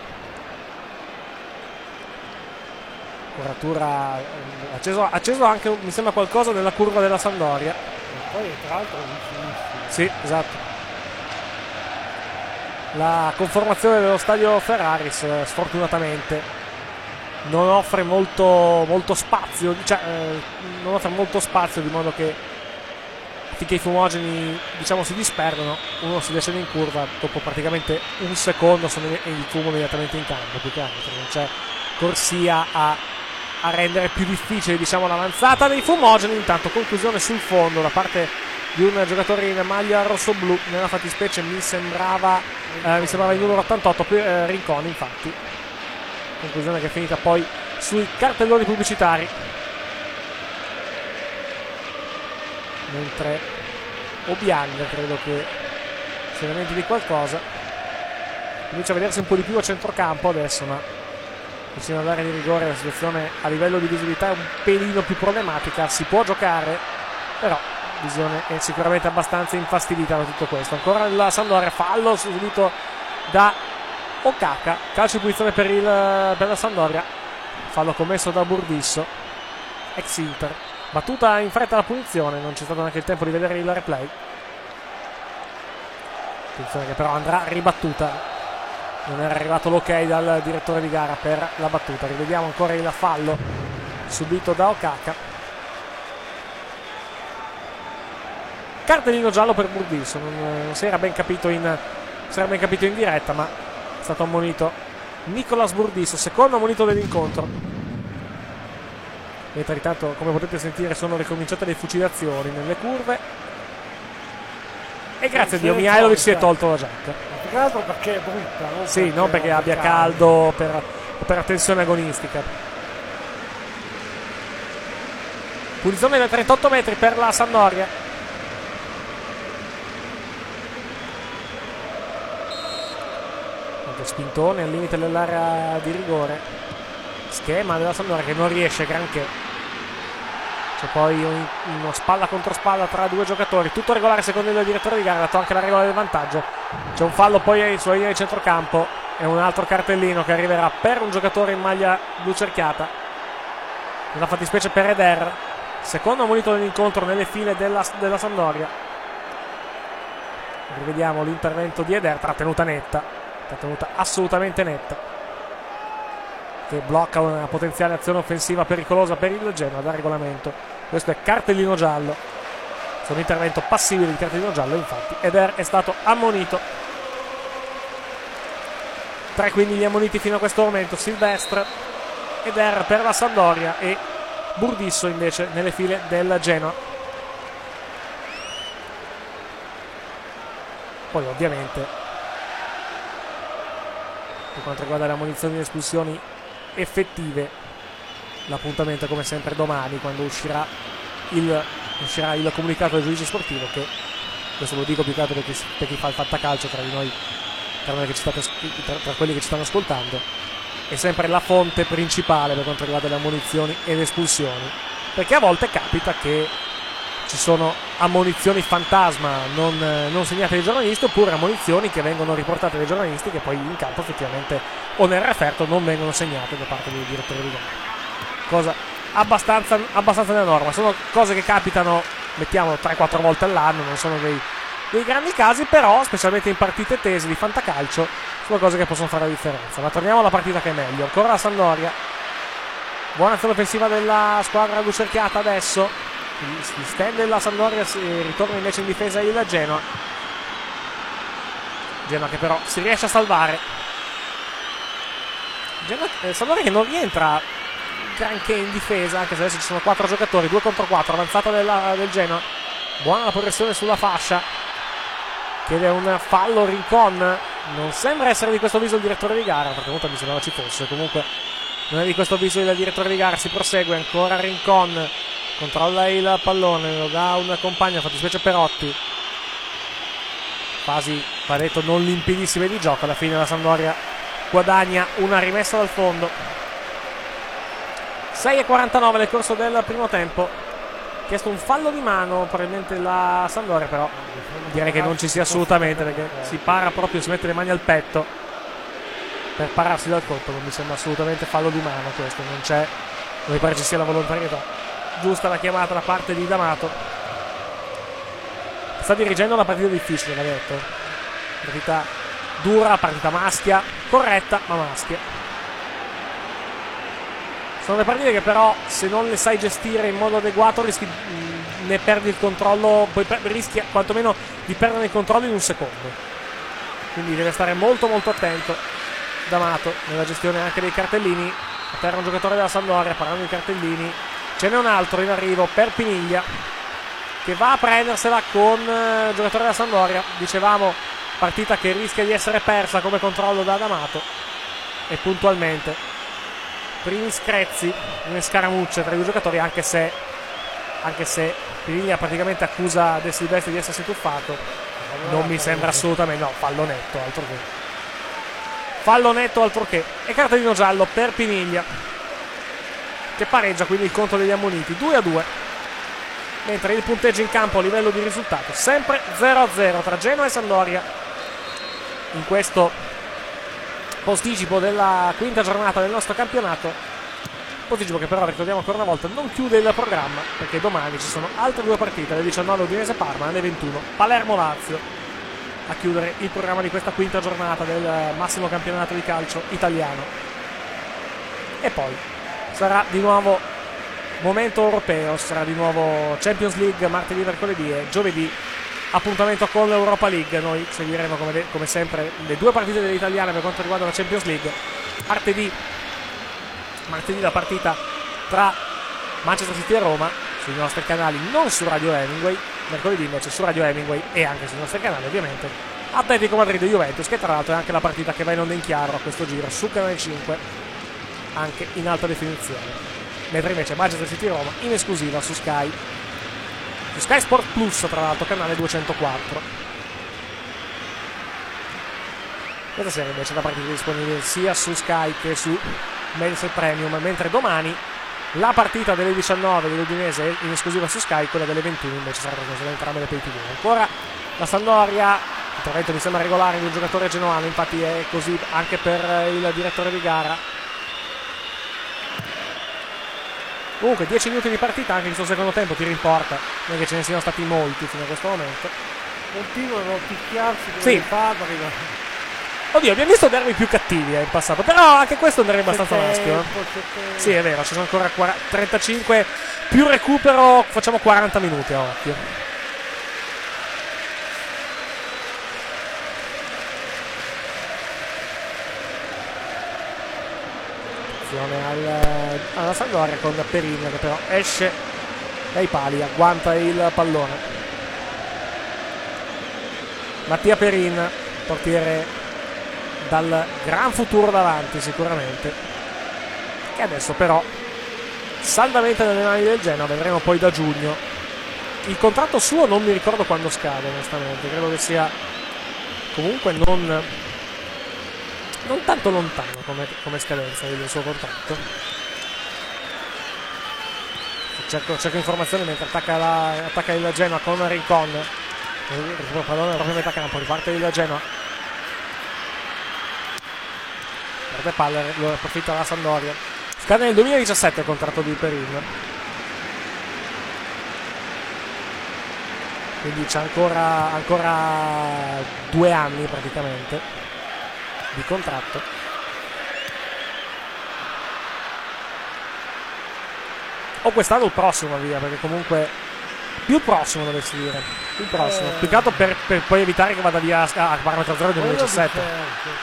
Coratura, acceso, acceso anche mi sembra qualcosa nella curva della Sampdoria. E poi tra l'altro vicinissimo. Sì, esatto. La conformazione dello stadio Ferraris sfortunatamente non offre molto, molto spazio, cioè eh, non offre molto spazio, di modo che finché i fumogeni diciamo si disperdono, uno si decide in curva, dopo praticamente un secondo sono il fumo immediatamente in campo, più che altro non c'è corsia a, a rendere più difficile diciamo l'avanzata dei fumogeni. Intanto conclusione sul fondo da parte di un giocatore in maglia rossoblu, nella fattispecie mi sembrava eh, mi sembrava il numero ottantotto, eh, Rincon infatti. Conclusione che è finita poi sui cartelloni pubblicitari, mentre Obiang credo che si lamenti di qualcosa, comincia a vedersi un po' di più a centrocampo adesso, ma vicino all'area di rigore la situazione a livello di visibilità è un pelino più problematica. Si può giocare, però visione è sicuramente abbastanza infastidita da tutto questo. Ancora la Sampdoria, fallo subito da Okaka, calcio di punizione per, il, per la Sampdoria, fallo commesso da Burdisso, ex Inter, battuta in fretta la punizione, non c'è stato neanche il tempo di vedere il replay. Attenzione che però andrà ribattuta. Non era arrivato l'ok dal direttore di gara per la battuta. Rivediamo ancora il fallo subito da Okaka. Cartellino giallo per Burdisso. Non, non si era ben capito in si era ben capito in diretta, ma è stato ammonito Nicolas Burdisso, secondo ammonito dell'incontro. Mentre intanto, come potete sentire, sono ricominciate le fucilazioni nelle curve. E grazie a Dio Mihailovic si è tolto la giacca. Più che altro perché è brutta, no? Sì, perché non perché abbia caldo per, per tensione agonistica. Punizione da trentotto metri per la Sampdoria. Anche spintone al limite dell'area di rigore. Schema della Sampdoria che non riesce granché. C'è poi un, uno spalla contro spalla tra due giocatori, tutto regolare secondo il direttore di gara, dato anche la regola del vantaggio. C'è un fallo poi sulla linea di centrocampo e un altro cartellino che arriverà per un giocatore in maglia blu cerchiata, nella fattispecie per Eder, secondo ammonito dell'incontro nelle file della, della Sampdoria. Rivediamo l'intervento di Eder, trattenuta netta, trattenuta assolutamente netta, che blocca una potenziale azione offensiva pericolosa per il Genoa da regolamento. Questo è cartellino giallo. Su un intervento passibile di cartellino giallo, infatti Eder è stato ammonito. Tre quindi gli ammoniti fino a questo momento: Silvestre, Eder per la Sampdoria e Burdisso invece nelle file del Genoa. Poi ovviamente per quanto riguarda le ammonizioni e le espulsioni effettive, l'appuntamento è come sempre domani, quando uscirà il, uscirà il comunicato del giudice sportivo, che questo lo dico più che altro per chi, per chi fa il fantacalcio tra di noi, tra, noi che ci state, tra, tra quelli che ci stanno ascoltando, è sempre la fonte principale per quanto riguarda le ammonizioni e le espulsioni, perché a volte capita che ci sono ammonizioni fantasma non, non segnate dai giornalisti, oppure ammonizioni che vengono riportate dai giornalisti che poi in campo effettivamente o nel referto non vengono segnate da parte dei direttori di gara. Cosa abbastanza, abbastanza nella norma. Sono cose che capitano, mettiamo, tre quattro volte all'anno, non sono dei, dei grandi casi, però specialmente in partite tese di fantacalcio sono cose che possono fare la differenza. Ma torniamo alla partita che è meglio. Ancora la Sampdoria, buona azione offensiva della squadra lucerchiata adesso. Si stende la Sampdoria, si ritorna invece in difesa il Genoa. Genoa che però si riesce a salvare. Genoa, eh, Sampdoria che non rientra granché in difesa, anche se adesso ci sono quattro giocatori, due contro quattro, avanzata della, del Genoa. Buona la progressione sulla fascia, chiede un fallo Rincon. Non sembra essere di questo viso il direttore di gara, perché comunque mi sembrava ci fosse. Comunque non è di questo viso il direttore di gara. Si prosegue, ancora Rincon, controlla il pallone, lo dà un compagno, fattispecie Perotti. Quasi, va detto, non limpidissime di gioco. Alla fine la Sampdoria guadagna una rimessa dal fondo. sei e quarantanove nel corso del primo tempo. Chiesto un fallo di mano probabilmente la Sampdoria, però direi che non ci sia assolutamente, perché si para proprio, si mette le mani al petto per pararsi dal colpo. Non mi sembra assolutamente fallo di mano questo, non c'è, non mi pare ci sia la volontarietà. Giusta la chiamata da parte di D'Amato. Sta dirigendo una partita difficile, l'ha detto. Partita dura, partita maschia, corretta ma maschia. Sono le partite che però, se non le sai gestire in modo adeguato, rischi, mh, ne perdi il controllo, poi per, rischi quantomeno di perdere il controllo in un secondo. Quindi deve stare molto molto attento D'Amato nella gestione anche dei cartellini. A terra un giocatore della Sampdoria. Parlando di cartellini, ce n'è un altro in arrivo per Piniglia, che va a prendersela con il giocatore della Sampdoria. Dicevamo, partita che rischia di essere persa come controllo da D'Amato. E puntualmente primi screzi, prime scaramucce tra i due giocatori, anche se anche se Piniglia praticamente accusa De Silvestri di essersi tuffato. Non mi sembra assolutamente, no, fallo netto, altro che fallo netto, altro che e cartellino giallo per Piniglia, che pareggia quindi il conto degli ammoniti due a due, mentre il punteggio in campo a livello di risultato sempre zero a zero tra Genoa e Sampdoria in questo posticipo della quinta giornata del nostro campionato. Posticipo che però, ricordiamo ancora una volta, non chiude il programma, perché domani ci sono altre due partite, alle diciannove Udinese Parma, alle ventuno Palermo Lazio. a chiudere il programma di questa quinta giornata del massimo campionato di calcio italiano. E poi sarà di nuovo momento europeo, sarà di nuovo Champions League martedì, mercoledì e giovedì appuntamento con l'Europa League. Noi seguiremo come, de- come sempre le due partite delle italiane per quanto riguarda la Champions League. Martedì, martedì la partita tra Manchester City e Roma sui nostri canali, non su Radio Hemingway. Mercoledì invece su Radio Hemingway e anche sui nostri canali ovviamente Atletico Madrid e Juventus, che tra l'altro è anche la partita che va in onda in chiaro a questo giro su Canale cinque, anche in alta definizione, mentre invece Manchester City Roma in esclusiva su Sky, su Sky Sport Plus, tra l'altro canale duecentoquattro. Questa sera invece la partita è disponibile sia su Sky che su Mediaset Premium, mentre domani la partita delle diciannove dell'Udinese è in esclusiva su Sky, quella delle ventuno invece sarà trasmessa da entrambe le pay tivù. Ancora la Sampdoria, intervento mi sembra regolare di un giocatore genuano, infatti è così anche per il direttore di gara. Comunque dieci minuti di partita anche in questo secondo tempo, tiro in porta, non è che ce ne siano stati molti fino a questo momento. Continuano a picchiarsi con sì. i Fabri. Oddio, abbiamo visto derby più cattivi eh, in passato, però anche questo è un derby abbastanza maschio. Tempo, sì, è vero, ci sono ancora trentacinque più recupero, facciamo quaranta minuti a occhio. Attenzione al, alla Sampdoria con Perin che però esce dai pali, agguanta il pallone. Mattia Perin, portiere dal gran futuro davanti sicuramente, che adesso però saldamente nelle mani del Genoa, vedremo poi da giugno. Il contratto suo non mi ricordo quando scade onestamente, credo che sia comunque non non tanto lontano come, come scadenza del suo contratto. Cerco, cerco informazioni mentre attacca, la, attacca il Genoa con Rincon, il pallone proprio a metà campo, riparte il Genoa. Perde palla, lo approfitta la Sampdoria. Scade nel duemiladiciassette il contratto di Perin, quindi c'è ancora, ancora due anni praticamente di contratto. O quest'anno o il prossimo via, perché comunque più il prossimo dovessi dire, più il prossimo, più che altro per, per poi evitare che vada via a parametro zero nel duemiladiciassette.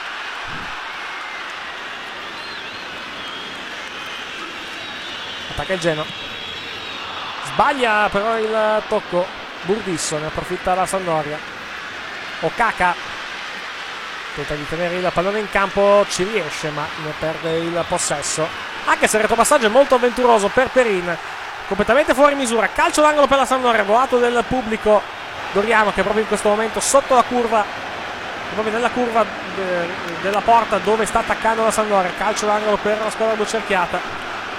Attacca il Genoa, sbaglia però il tocco Burdisso, ne approfitta la Sampdoria. Okaka tenta di tenere il pallone in campo, ci riesce ma ne perde il possesso, anche se il retropassaggio è molto avventuroso per Perin, completamente fuori misura. Calcio d'angolo per la Sampdoria, volato del pubblico doriano che è proprio in questo momento sotto la curva, proprio nella curva de, della porta dove sta attaccando la Sampdoria. Calcio d'angolo per la squadra blucerchiata.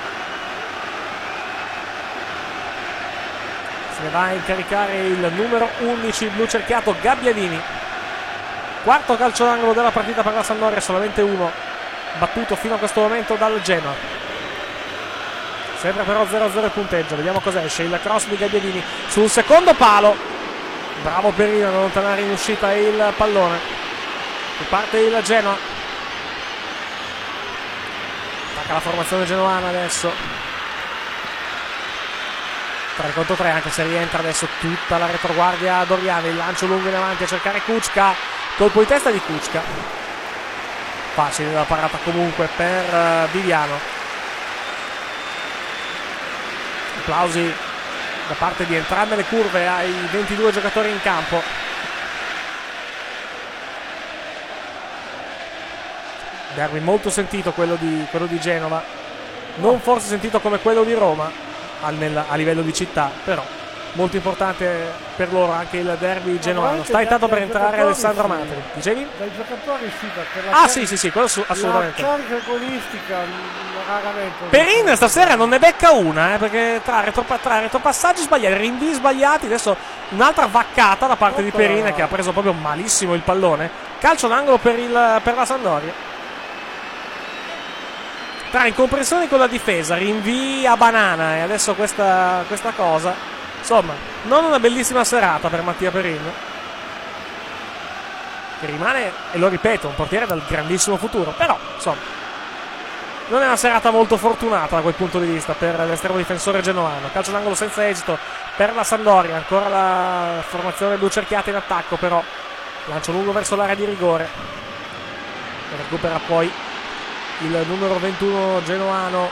Se ne va a incaricare il numero undici blucerchiato Gabbiadini. Quarto calcio d'angolo della partita per la Sampdoria, solamente uno battuto fino a questo momento dal Genoa. Sempre però zero a zero il punteggio. Vediamo cosa esce. Il cross di Gabbiadini sul secondo palo. Bravo Perino ad allontanare in uscita il pallone. Riparte il Genoa. Attacca la formazione genoana adesso. tre contro tre, anche se rientra adesso tutta la retroguardia doriana. Il lancio lungo in avanti a cercare Kučka, colpo di testa di Kučka, facile la parata comunque per uh, Viviano. Applausi da parte di entrambe le curve ai ventidue giocatori in campo. Derby molto sentito quello di, quello di Genova, non forse sentito come quello di Roma Nel, a livello di città, però molto importante per loro anche il derby genuano. Sta intanto per entrare Alessandro sì. Matri. Dicevi? Dai giocatori sì, perché la Ah car- sì sì sì, quello su, assolutamente. La carica agonistica raramente. Perin stasera non ne becca una, eh, perché tra, retropa- tra retropassaggi sbagliati, rinvii sbagliati, adesso un'altra vaccata da parte Oppa. di Perin che ha preso proprio malissimo il pallone. Calcio d'angolo per, il, per la Sampdoria. Tra incomprensioni con la difesa, rinvii a banana e adesso questa, questa cosa, insomma, non una bellissima serata per Mattia Perin. che rimane, e lo ripeto, un portiere dal grandissimo futuro, però insomma non è una serata molto fortunata da quel punto di vista per l'estremo difensore genovano. Calcio d'angolo senza esito per la Sampdoria, ancora la formazione blu cerchiata in attacco, però lancio lungo verso l'area di rigore, recupera poi il numero ventuno genovano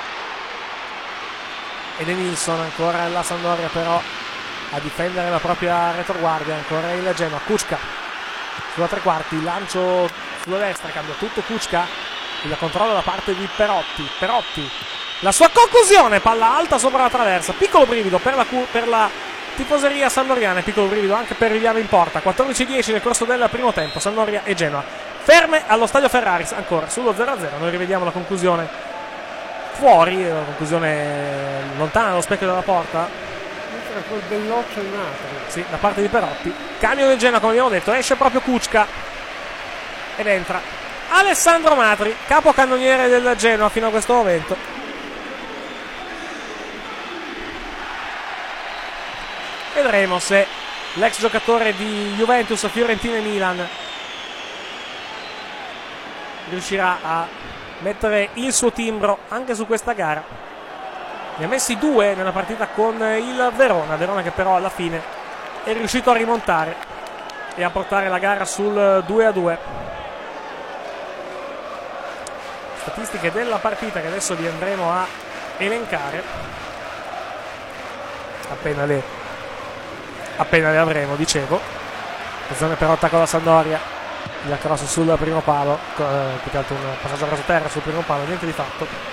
ed è Nilsson. Ancora la Sampdoria però a difendere la propria retroguardia, ancora il Genoa. Kučka sulla tre quarti, lancio sulla destra, cambia tutto Kučka, il controllo da parte di Perotti. Perotti, la sua conclusione, palla alta sopra la traversa, piccolo brivido per la, per la tifoseria sampdoriana, piccolo brivido anche per Viviano in porta. Quattordici dieci nel corso del primo tempo, Sampdoria e Genoa ferme allo stadio Ferraris, ancora sullo zero a zero. Noi rivediamo la conclusione fuori, la conclusione lontana dallo specchio della porta, quel belloccio in altro. sì, da parte di Perotti. Cambio del Genoa, come abbiamo detto, esce proprio Kučka ed entra Alessandro Matri, capocannoniere del Genoa fino a questo momento. Vedremo se l'ex giocatore di Juventus, Fiorentina e Milan riuscirà a mettere il suo timbro anche su questa gara. Ne ha messi due nella partita con il Verona, Verona che però alla fine è riuscito a rimontare e a portare la gara sul due a due. Statistiche della partita che adesso vi andremo a elencare appena le, appena le avremo, dicevo. Attenzione però attacco la Sampdoria, il cross sul primo palo, eh, più che altro un passaggio a terra sul primo palo, niente di fatto.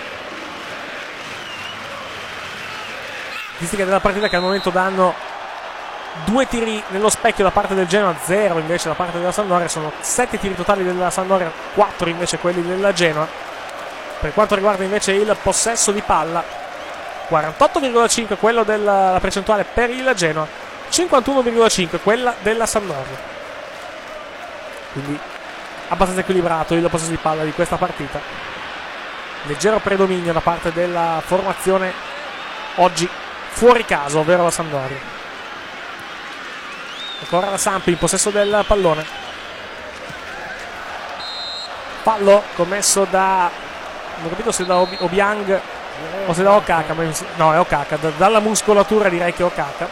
Statistiche della partita che al momento danno due tiri nello specchio da parte del Genoa, zero invece da parte della Sampdoria. Sono sette tiri totali della Sampdoria, quattro invece quelli della Genoa. Per quanto riguarda invece il possesso di palla, quarantotto virgola cinque quello della la percentuale per il Genoa, cinquantuno virgola cinque quella della Sampdoria. Quindi abbastanza equilibrato il possesso di palla di questa partita. Leggero predominio da parte della formazione oggi fuori caso, ovvero la Sampdoria. Ancora la Samp in possesso del pallone. Fallo commesso da, non ho capito se da Obiang o se da Okaka, ma no, è Okaka, da, dalla muscolatura direi che è Okaka.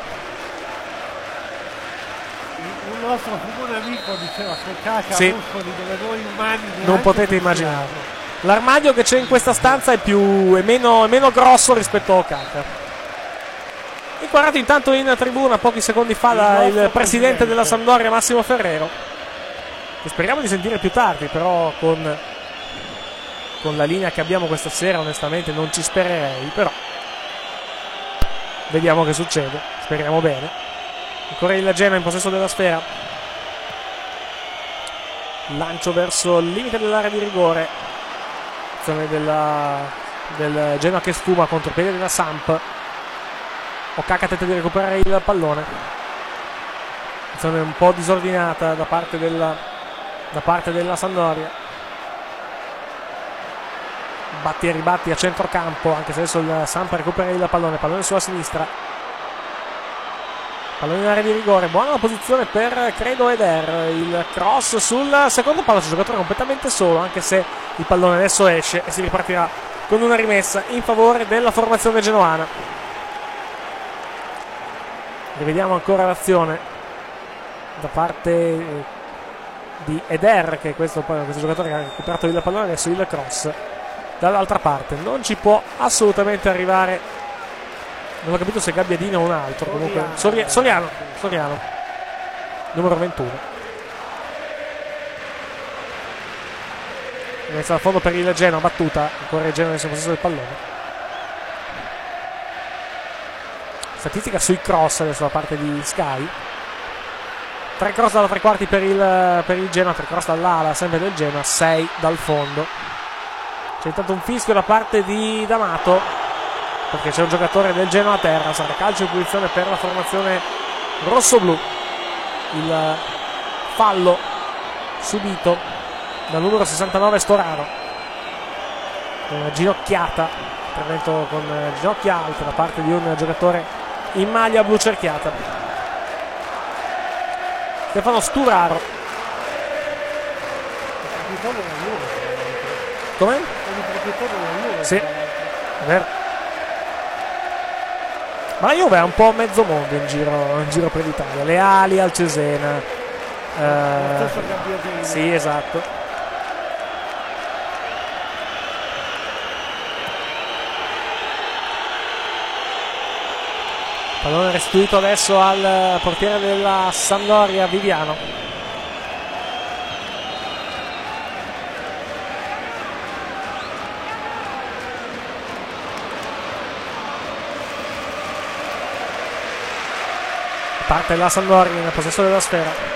Un nostro comune amico diceva che Okaka sì, ha muscoli dove voi umani non potete immaginarlo. L'armadio che c'è in questa stanza è più è meno, è meno grosso rispetto a Okaka. Inquadrato intanto in tribuna pochi secondi fa da il presidente della Sampdoria Massimo Ferrero, che speriamo di sentire più tardi, però con, con la linea che abbiamo questa sera onestamente non ci spererei, però vediamo che succede, speriamo bene. Ancora il Genoa in possesso della sfera, lancio verso il limite dell'area di rigore, azione della, del Genoa che sfuma contro il piede della Samp. Okaka tenta di recuperare il pallone, azione un po' disordinata da parte della, da parte della Sampdoria. Batti e ribatti a centrocampo, anche se adesso il Samp recupera il pallone, pallone sulla sinistra, pallone in area di rigore, buona la posizione per credo Eder, il cross sul secondo palo, c'è un giocatore completamente solo, anche se il pallone adesso esce e si ripartirà con una rimessa in favore della formazione genoana. Rivediamo ancora l'azione da parte di Eder, che è questo, questo giocatore che ha recuperato il pallone, adesso il cross dall'altra parte, non ci può assolutamente arrivare, non ho capito se Gabbiadini o un altro, comunque Soria, Soriano, Soriano numero ventuno, messa a fondo per il Genoa, battuta ancora il Genoa nel possesso del pallone. Statistica sui cross adesso da parte di Sky, tre cross dalla tre quarti per il, per il Genoa, tre cross dall'ala sempre del Genoa, sei dal fondo. C'è intanto un fischio da parte di D'Amato perché c'è un giocatore del Genoa a terra, sarà calcio in punizione per la formazione rossoblu. Il fallo subito dal numero sessantanove Storaro, una ginocchiata, intervento con ginocchia alte da parte di un giocatore in maglia blu cerchiata. Stefano Sturaro proprietà della Juve. Come? È di proprietà della Juve. Sì, è vero. Ma la Juve è un po' mezzo mondo in giro, in giro per l'Italia. Le ali al Cesena. Lo stesso Gabbiadini. Sì, esatto. Pallone restituito adesso al portiere della Sampdoria, Viviano. Parte la Sampdoria in possesso della sfera.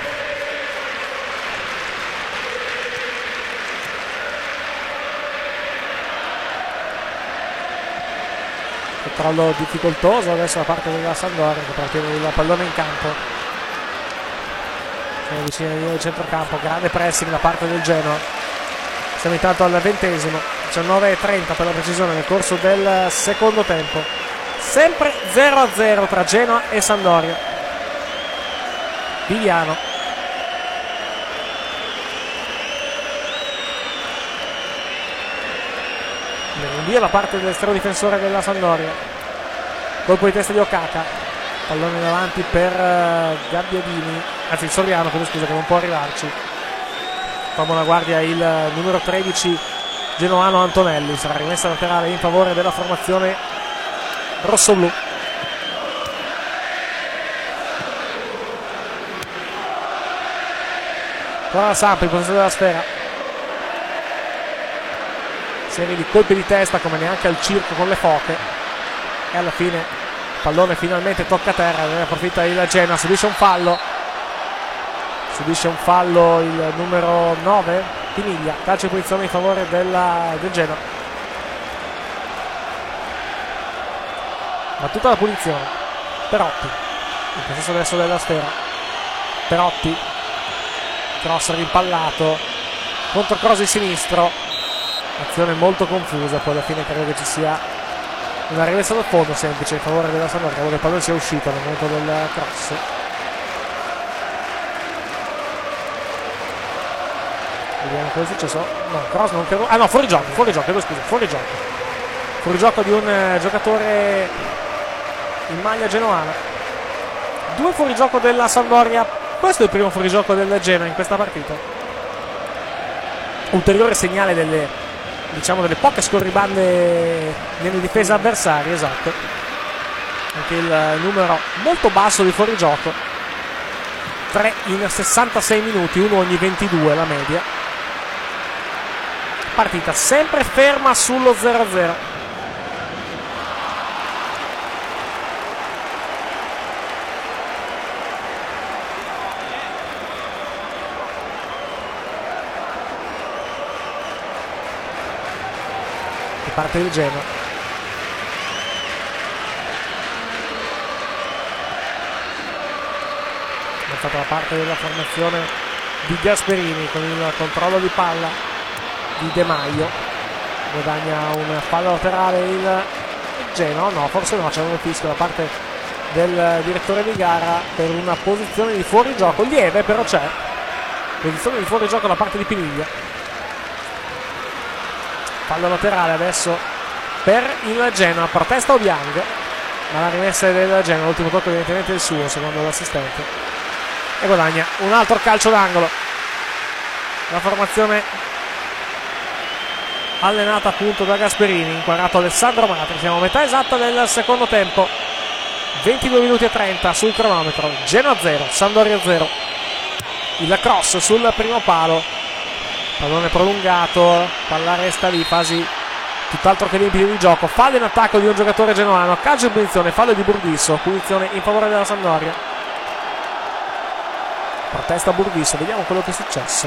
Controllo difficoltoso adesso da parte della Sampdoria che trattiene il pallone in campo. Siamo vicini alla linea del centrocampo, grande pressing da parte del Genoa. Siamo intanto al ventesimo, diciannove e trenta per la precisione nel corso del secondo tempo. Sempre zero a zero tra Genoa e Sampdoria. Viviano. Rinvia da parte dell'estremo difensore della Sampdoria. Colpo di testa di Okaka. Pallone davanti per uh, Gabbiadini. Anzi, Soriano, chiedo scusa, che non può arrivarci. Toma la guardia il uh, numero tredici genoano Antonelli. Sarà rimessa laterale in favore della formazione rossoblu. Ancora la Samp in possesso della sfera. Serie di colpi di testa come neanche al circo con le foche, e alla fine il pallone finalmente tocca terra. Ne approfitta il Genoa, subisce un fallo subisce un fallo il numero nove Piniglia, calcio di punizione in favore della, del Genoa. Battuta la punizione, Perotti in possesso adesso della sfera. Perotti, cross rimpallato, contro cross di sinistro. Azione molto confusa, poi alla fine credo che ci sia una rimessa dal fondo semplice in favore della Sampdoria. Credo che il pallone sia uscito nel momento del cross. Vediamo cosa è successo. No, cross non credo. Ah no, fuori gioco, fuori gioco, chiedo scusa, fuori gioco. Fuori gioco di un eh, giocatore in maglia genoana. Due fuorigioco della Sampdoria. Questo è il primo fuorigioco del Genoa in questa partita. Ulteriore segnale delle, diciamo, delle poche scorribande nelle difese avversarie, esatto. Anche il numero molto basso di fuorigioco, tre in sessantasei minuti, uno ogni ventidue la media. Partita sempre ferma sullo zero a zero. Parte il Genoa. È stata la parte della formazione di Gasperini con il controllo di palla di De Maio. Guadagna un fallo laterale il Genoa. No, forse no, c'è un fischio da parte del direttore di gara per una posizione di fuorigioco lieve, però c'è posizione di fuorigioco da parte di Piniglia. Fallo laterale adesso per il Genoa, protesta Obiang, ma la rimessa del Genoa, l'ultimo tocco evidentemente è il suo secondo l'assistente, e guadagna un altro calcio d'angolo. La formazione allenata appunto da Gasperini, inquadrato Alessandro Matri. Siamo a metà esatta del secondo tempo, ventidue minuti e trenta sul cronometro. Genoa zero, Sampdoria zero. Il cross sul primo palo, pallone prolungato, palla resta lì, fasi tutt'altro che limpidi di gioco. Fallo in attacco di un giocatore genoano, calcio di punizione, fallo di Burdisso, punizione in favore della Sampdoria. Protesta Burdisso, vediamo quello che è successo.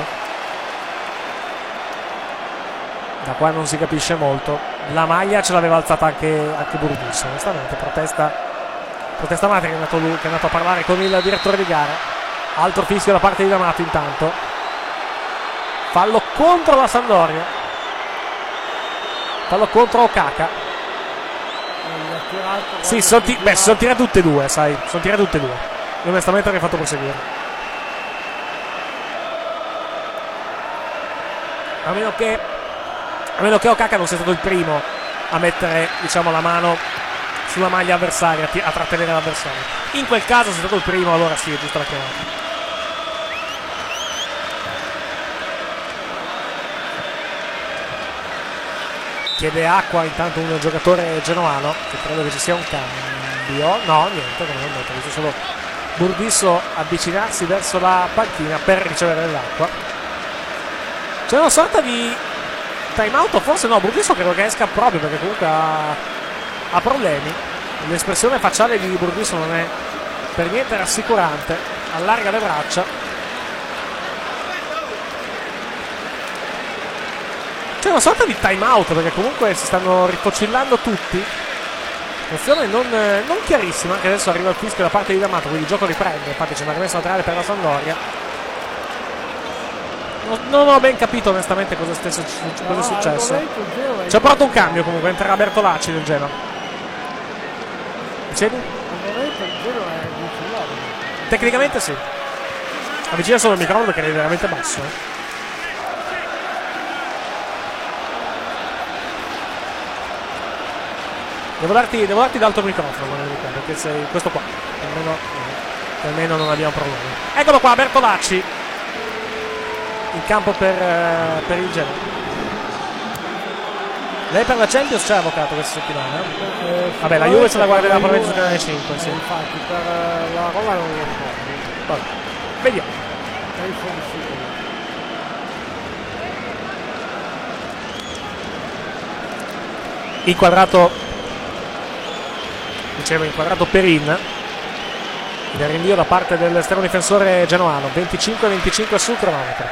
Da qua non si capisce molto. La maglia ce l'aveva alzata anche, anche Burdisso, onestamente. Protesta, protesta Matri, che è andato lui, che è andato a parlare con il direttore di gara. Altro fischio da parte di D'Amato intanto. Fallo contro la Sampdoria. Fallo contro Okaka. Sì, sono ti- son tirate tutte e due, sai. Sono tirate tutte e due. Io onestamente avrei fatto proseguire. a meno che a meno che Okaka non sia stato il primo a mettere, diciamo, la mano sulla maglia avversaria, a trattenere l'avversario. In quel caso, se è stato il primo, allora sì, è giusto la chiamata. Chiede acqua intanto un giocatore genoano, che credo che ci sia un cambio. No, niente, come non ho detto, visto solo Burdisso avvicinarsi verso la panchina per ricevere dell'acqua. C'è una sorta di time out, forse no, Burdisso credo che esca proprio perché comunque ha, ha problemi. L'espressione facciale di Burdisso non è per niente rassicurante, allarga le braccia. C'è una sorta di time out perché comunque si stanno rifocillando tutti. Azione non, non chiarissima, anche adesso arriva il fischio da parte di D'Amato, quindi il gioco riprende. Infatti c'è una rimessa laterale per la Sampdoria. Non, non ho ben capito onestamente cosa, stesso, cosa è successo. C'è portato un cambio comunque, entrerà Bertolacci del Genoa. Dicevi? Tecnicamente sì. Avvicina solo il microfono perché è veramente basso. Eh. Devo darti, devo darti d'alto microfono, perché sei questo qua. Almeno, eh, almeno non abbiamo problemi. Eccolo qua, Bertolacci in campo per, eh, per il Genoa. Lei per la Champions c'è avvocato questa settimana? Eh, Vabbè, la Juve se la guarderà probabilmente su Canale cinque. Sì. Infatti, per la Roma non lo so. Vabbè, vediamo. Inquadrato. Dicevo inquadrato Perin, il rinvio da parte dell'esterno difensore genoano. Venticinque venticinque sul cronometro.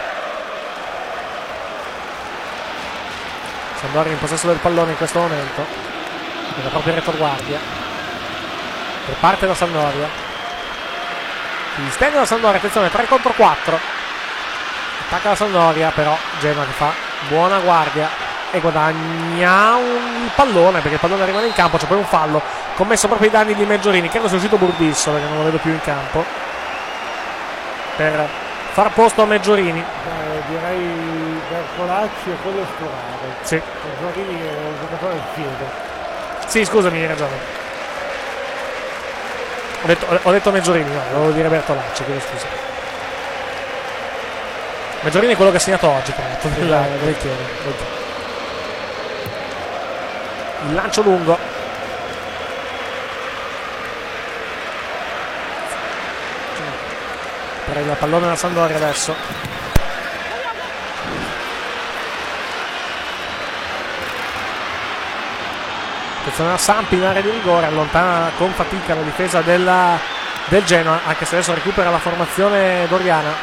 Sampdoria in possesso del pallone in questo momento, nella propria retroguardia, per parte da Sampdoria. Si stende la Sampdoria, attenzione, tre contro quattro. Attacca la Sampdoria, però Genoa che fa buona guardia e guadagna un pallone, perché il pallone rimane in campo. C'è poi un fallo commesso proprio ai danni di Meggiorini. Credo sia uscito Burdisso perché non lo vedo più in campo, per far posto a Meggiorini. Eh, direi Bertolacci e quello Sturaro. Sì. Meggiorini è un giocatore del piede. Sì, scusami, hai ragione. Ho detto, ho detto Meggiorini, no, volevo dire Bertolacci, chiedo scusa. Meggiorini è quello che ha segnato oggi, tra l'altro, del, del Chiede. Il lancio lungo. Per il pallone della Sampdoria adesso. Attenzione a Sampi in area di rigore, allontana con fatica la difesa della, del Genoa, anche se adesso recupera la formazione doriana.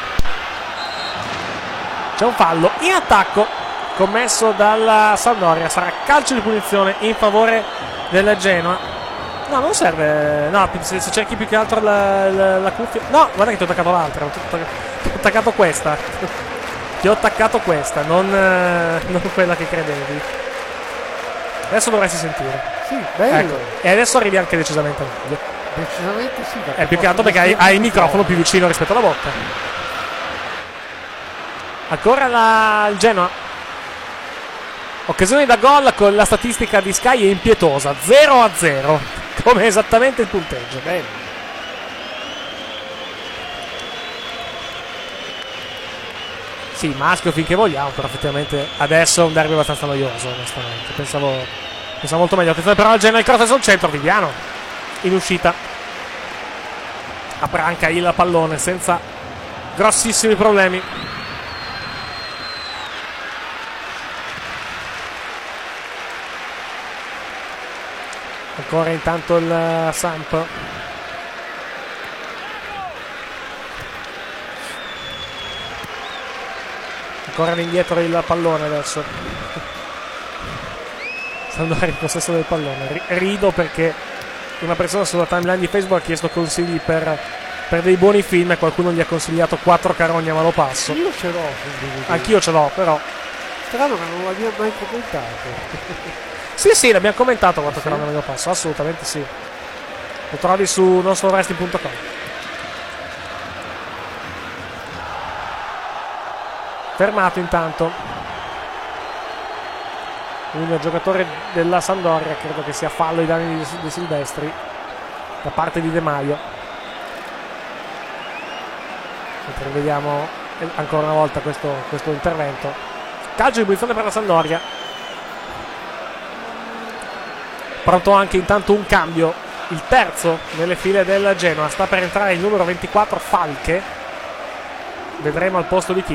C'è un fallo in attacco commesso dalla Sampdoria, sarà calcio di punizione in favore della Genoa. No, non serve, no, se, se cerchi più che altro la, la, la cuffia. No, guarda che ti ho attaccato l'altra, ti ho attaccato questa, ti ho attaccato questa, non, non quella che credevi. Adesso dovresti sentire. Sì, bello. Ecco. E adesso arrivi anche decisamente meglio. Decisamente sì. È più che altro perché hai, hai il microfono più vicino rispetto alla bocca. Ancora la, il Genoa. Occasioni da gol, con la statistica di Sky è impietosa, zero a zero, come esattamente il punteggio. Bene. Sì, maschio finché vogliamo, però effettivamente adesso è un derby abbastanza noioso, onestamente. Pensavo, pensavo molto meglio. Attenzione però al Genoa, il cross sul centro, Viviano in uscita. Appranca il pallone senza grossissimi problemi. Ancora intanto il Samp. Ancora all'indietro il pallone adesso. Stanno in possesso del pallone. Rido perché una persona sulla timeline di Facebook ha chiesto consigli per, per dei buoni film e qualcuno gli ha consigliato Quattro carogne a malo passo. Io ce l'ho. Anch'io ce l'ho, però. Strano che non l'abbiamo mai commentato. Sì, sì, l'abbiamo commentato quanto carogne a malo passo, assolutamente sì. Lo trovi su non solo wrestling punto com. Fermato intanto un giocatore della Sampdoria. Credo che sia fallo ai danni di, di Silvestri da parte di De Maio. Mentre vediamo ancora una volta questo, questo intervento. Calcio di punizione per la Sampdoria. Pronto anche intanto un cambio, il terzo nelle file del Genoa. Sta per entrare il numero ventiquattro Falche. Vedremo al posto di chi.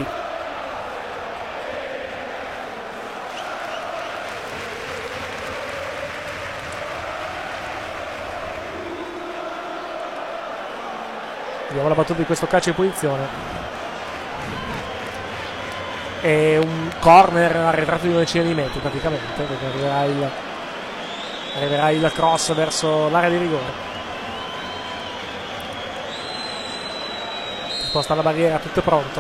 Vediamo la battuta di questo calcio di punizione. È un corner arretrato di una decina di metri praticamente, perché arriverà il, arriverà il cross verso l'area di rigore. Sposta la barriera, tutto è pronto.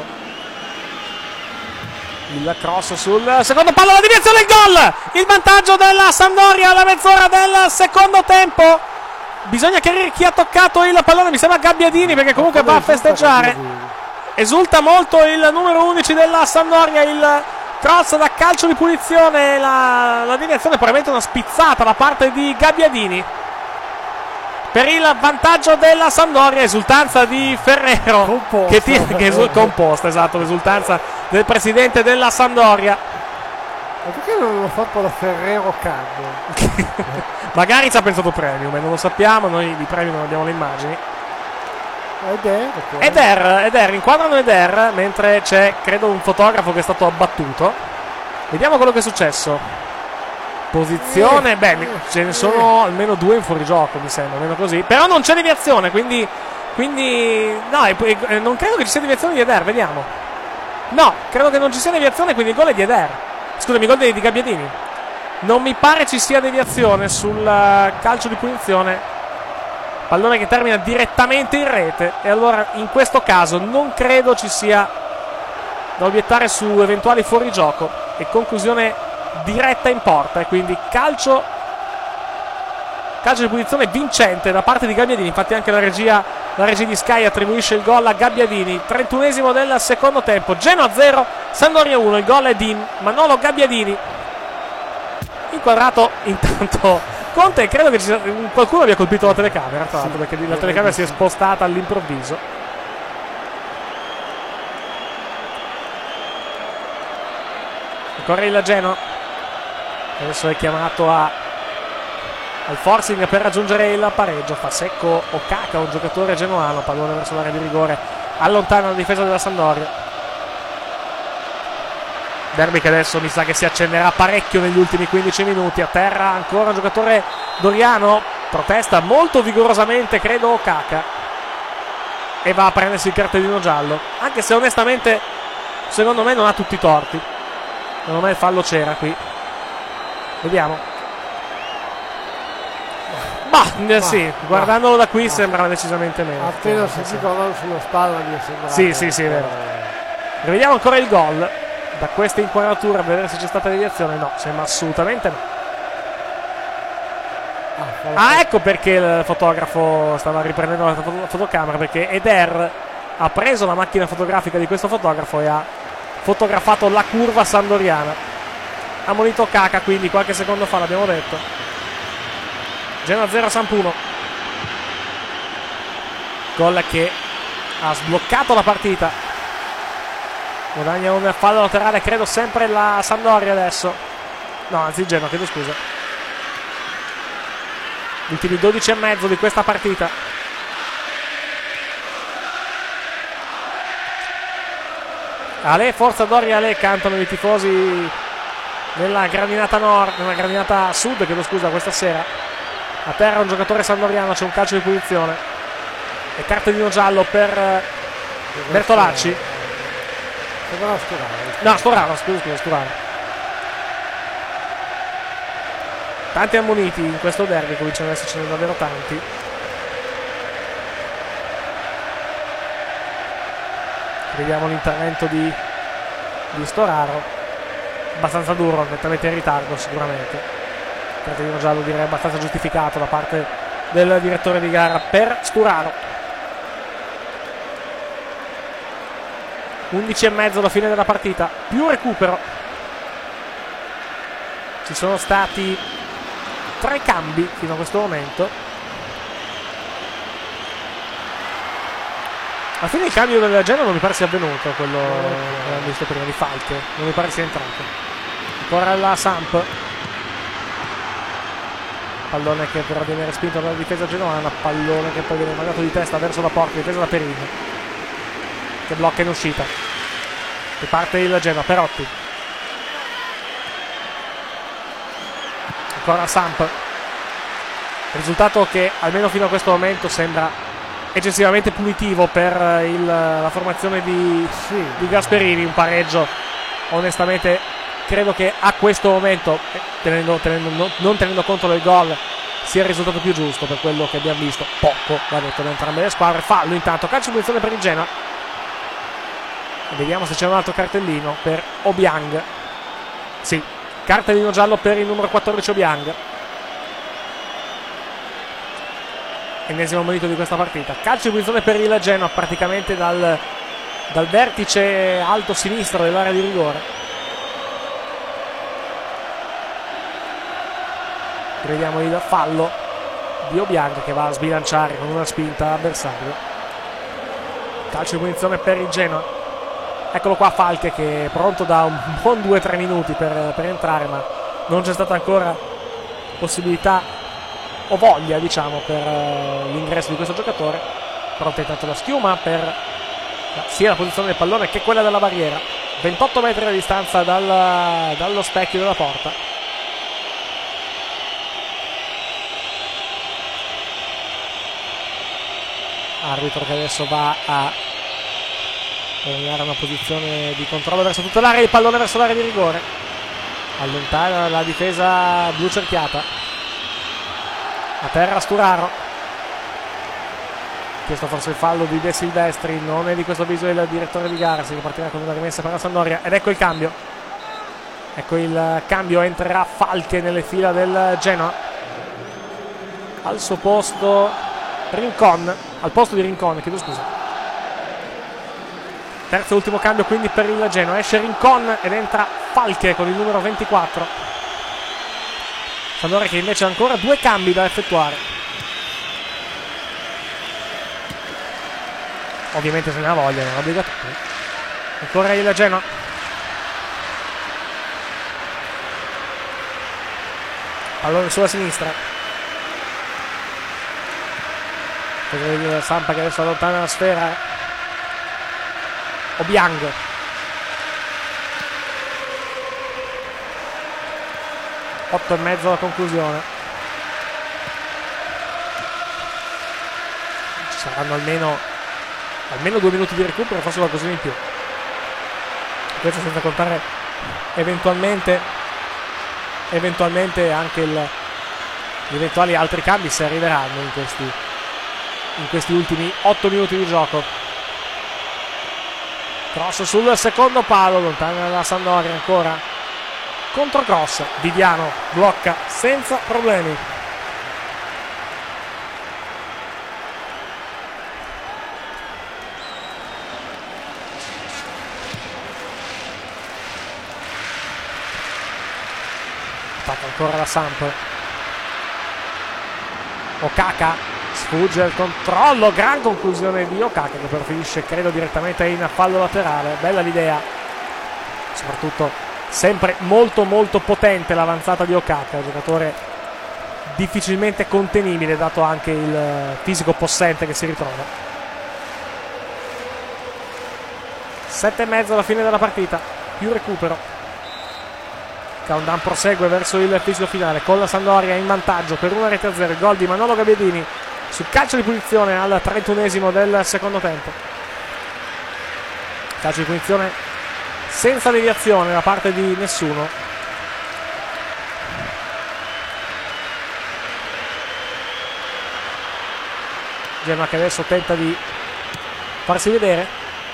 Il cross sul secondo palo, la deviazione, il gol! Il vantaggio della Sampdoria alla mezz'ora del secondo tempo. Bisogna chiarire chi ha toccato il pallone, mi sembra Gabbiadini, perché comunque va a festeggiare. Esulta molto il numero undici della Sampdoria, il cross da calcio di punizione, la, la deviazione probabilmente una spizzata da parte di Gabbiadini per il vantaggio della Sampdoria. Esultanza di Ferrero composta, che tira, che esul, composta, esatto, l'esultanza del presidente della Sampdoria. Ma perché non l'ho fatto da Ferrero Cambio? Magari ci ha pensato Premium, non lo sappiamo, noi di Premium non abbiamo le immagini. Eder, Eder, Eder, inquadrano Eder, mentre c'è, credo, un fotografo che è stato abbattuto. Vediamo quello che è successo. Posizione, eh, beh, ce ne sono eh. almeno due in fuorigioco, mi sembra, almeno così. Però non c'è deviazione, quindi, quindi no, eh, non credo che ci sia deviazione di Eder, vediamo. No, credo che non ci sia deviazione, quindi il gol è di Eder. Scusami, gol di, di Gabbiadini. Non mi pare ci sia deviazione sul calcio di punizione. Pallone che termina direttamente in rete. E allora in questo caso non credo ci sia da obiettare su eventuali fuorigioco. E conclusione diretta in porta. E quindi calcio Calcio di punizione vincente da parte di Gabbiadini. Infatti anche la regia, la regia di Sky attribuisce il gol a Gabbiadini. trentunesimo del secondo tempo. Genoa zero, Sampdoria uno. Il gol è di Manolo Gabbiadini. Inquadrato intanto Conte. Credo che ci sia, qualcuno abbia colpito la telecamera, tra l'altro, sì, perché la telecamera si è spostata all'improvviso. Corre il Genoa. Adesso è chiamato a al forcing per raggiungere il pareggio. Fa secco Okaka, un giocatore genoano. Pallone verso l'area di rigore, allontana la difesa della Sampdoria. Derby che adesso mi sa che si accenderà parecchio negli ultimi quindici minuti. A terra ancora un giocatore doriano, protesta molto vigorosamente, credo Okaka, e va a prendersi il cartellino giallo, anche se onestamente secondo me non ha tutti i torti. Secondo me il fallo c'era qui. Vediamo. Ma, ma sì, ma, guardandolo da qui ma, sembra decisamente meno. Appena ho sentito la sulla spalla mi è sembrato. Sì, sì, sì, è vero. Rivediamo ancora il gol. Da questa inquadratura a vedere se c'è stata deviazione. No, sembra assolutamente no. Ah, ah, ecco perché il fotografo stava riprendendo la foto- fotocamera, perché Eder ha preso la macchina fotografica di questo fotografo e ha fotografato la curva sampdoriana. Ha ammonito Kaka, quindi qualche secondo fa l'abbiamo detto. Genoa zero, Samp uno. Gol che ha sbloccato la partita. Guadagna un fallo laterale, credo sempre la Sampdoria adesso. No, anzi il Genoa, chiedo scusa. Gli ultimi dodici e mezzo di questa partita. Ale, forza Doria, Ale, cantano i tifosi nella gradinata nord, nella gradinata sud, chiedo scusa, questa sera. A terra un giocatore sampdoriano, c'è un calcio di punizione. E cartellino giallo per Bertolacci. No, Storaro, scusa, scusa, Storaro. Tanti ammoniti in questo derby, cominciano ad essercene davvero tanti. Vediamo l'intervento di, di Storaro. Abbastanza duro, nettamente in ritardo sicuramente. Cartellino giallo direi abbastanza giustificato da parte del direttore di gara per Storaro. undici e mezzo alla fine della partita, più recupero. Ci sono stati tre cambi fino a questo momento. Alla fine il cambio del Genoa non mi pare sia avvenuto, quello che abbiamo visto prima di Falche, non mi pare sia entrato. Ancora la Samp, pallone che però viene respinto dalla difesa genoana, pallone che poi viene mandato di testa verso la porta, difesa da Perin, che blocca in uscita. Riparte il Genoa, Perotti. Ancora Samp. Risultato che almeno fino a questo momento sembra eccessivamente punitivo per il, la formazione di, sì, di Gasperini. Un pareggio onestamente credo che a questo momento, tenendo, tenendo, no, non tenendo conto del gol, sia il risultato più giusto per quello che abbiamo visto. Poco, va detto, da entrambe le squadre. Fallo intanto, calcio di punizione per il Genoa. E vediamo se c'è un altro cartellino per Obiang. Sì, cartellino giallo per il numero quattordici Obiang. Ennesimo monito di questa partita. Calcio di punizione per il Genoa, praticamente dal, dal vertice alto sinistro dell'area di rigore. Vediamo il fallo di Obiang che va a sbilanciare con una spinta avversario. Calcio di punizione per il Genoa. Eccolo qua Falche che è pronto da un buon due tre minuti per, per entrare, ma non c'è stata ancora possibilità o voglia, diciamo, per uh, l'ingresso di questo giocatore. Pronta intanto la schiuma per sia la posizione del pallone che quella della barriera. ventotto metri di distanza dal, dallo specchio della porta. Arbitro che adesso va a dare una posizione di controllo verso tutta l'area, il pallone verso l'area di rigore, allontana la difesa blu cerchiata. A terra Sturaro, chiesto forse il fallo di De Silvestri, non è di questo avviso il direttore di gara, si ripartirà con una rimessa per la Sampdoria. Ed ecco il cambio, ecco il cambio, entrerà Falche nelle fila del Genoa, al suo posto Rincon, al posto di Rincon, chiedo scusa. Terzo e ultimo cambio quindi per il Genoa, esce Rincon ed entra Falche con il numero ventiquattro. Sampdoria che invece ha ancora due cambi da effettuare. Ovviamente se ne ha voglia, non è obbligatorio. Ancora il Genoa. Pallone sulla sinistra. Il Sampa che adesso allontana la sfera. Obiang. otto e mezzo alla conclusione. Ci saranno almeno almeno due minuti di recupero, forse qualcosina in più. Questo senza contare eventualmente eventualmente anche il, gli eventuali altri cambi se arriveranno in questi in questi ultimi otto minuti di gioco. Cross sul secondo palo, lontana la Sampdoria ancora. Controcross, Viviano blocca senza problemi. Attacca ancora la Samp. Okaka sfugge il controllo, gran conclusione di Okaka che però finisce credo direttamente in fallo laterale. Bella l'idea, soprattutto sempre molto molto potente l'avanzata di Okaka, giocatore difficilmente contenibile dato anche il fisico possente che si ritrova. Sette e mezzo alla fine della partita, più recupero. Countdown prosegue verso il fischio finale con la Sampdoria in vantaggio per una rete a zero. Il gol di Manolo Gabbiadini sul calcio di punizione al trentunesimo del secondo tempo. Calcio di punizione senza deviazione da parte di nessuno. Genoa che adesso tenta di farsi vedere,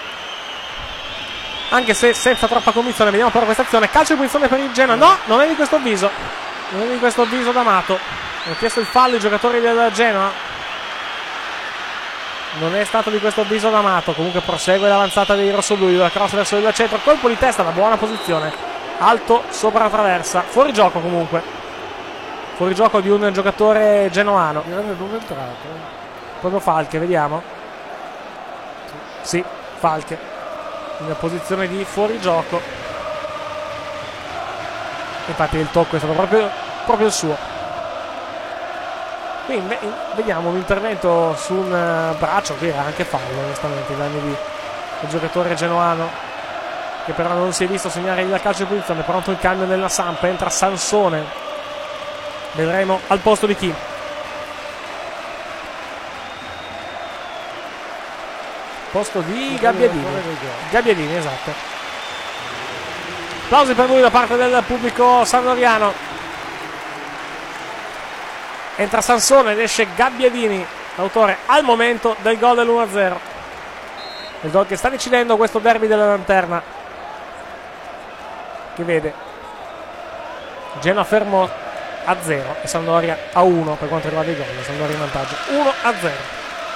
anche se senza troppa convinzione. Vediamo però questa azione. Calcio di punizione per il Genoa. No, non è di questo avviso. Non è di questo avviso d'Amato. Hanno chiesto il fallo i giocatori del Genoa. Non è stato di questo avviso d'Amato. Comunque prosegue l'avanzata dei rossoblù. La cross verso il centro. Colpo di testa da buona posizione alto sopra la traversa, fuori gioco comunque, fuori gioco di un giocatore genoano. Non è entrato. Proprio Falche, vediamo. Sì, Falche in posizione di fuori gioco. Infatti il tocco è stato proprio, proprio il suo. Qui vediamo un intervento su un braccio che era anche fallo, onestamente, i danni di il giocatore genoano, che però non si è visto segnare il calcio di posizione. Pronto il cambio nella Samp, entra Sansone, vedremo al posto di chi. Posto di Gabbiadini. Gabbiadini, esatto. Applausi per lui da parte del pubblico sandoriano. Entra Sansone ed esce Gabbiadini, l'autore al momento del gol dell'uno a zero. Il gol che sta decidendo questo derby della Lanterna, che vede Genoa fermo a zero e Sampdoria a uno per quanto riguarda i gol. Sampdoria in vantaggio uno a zero.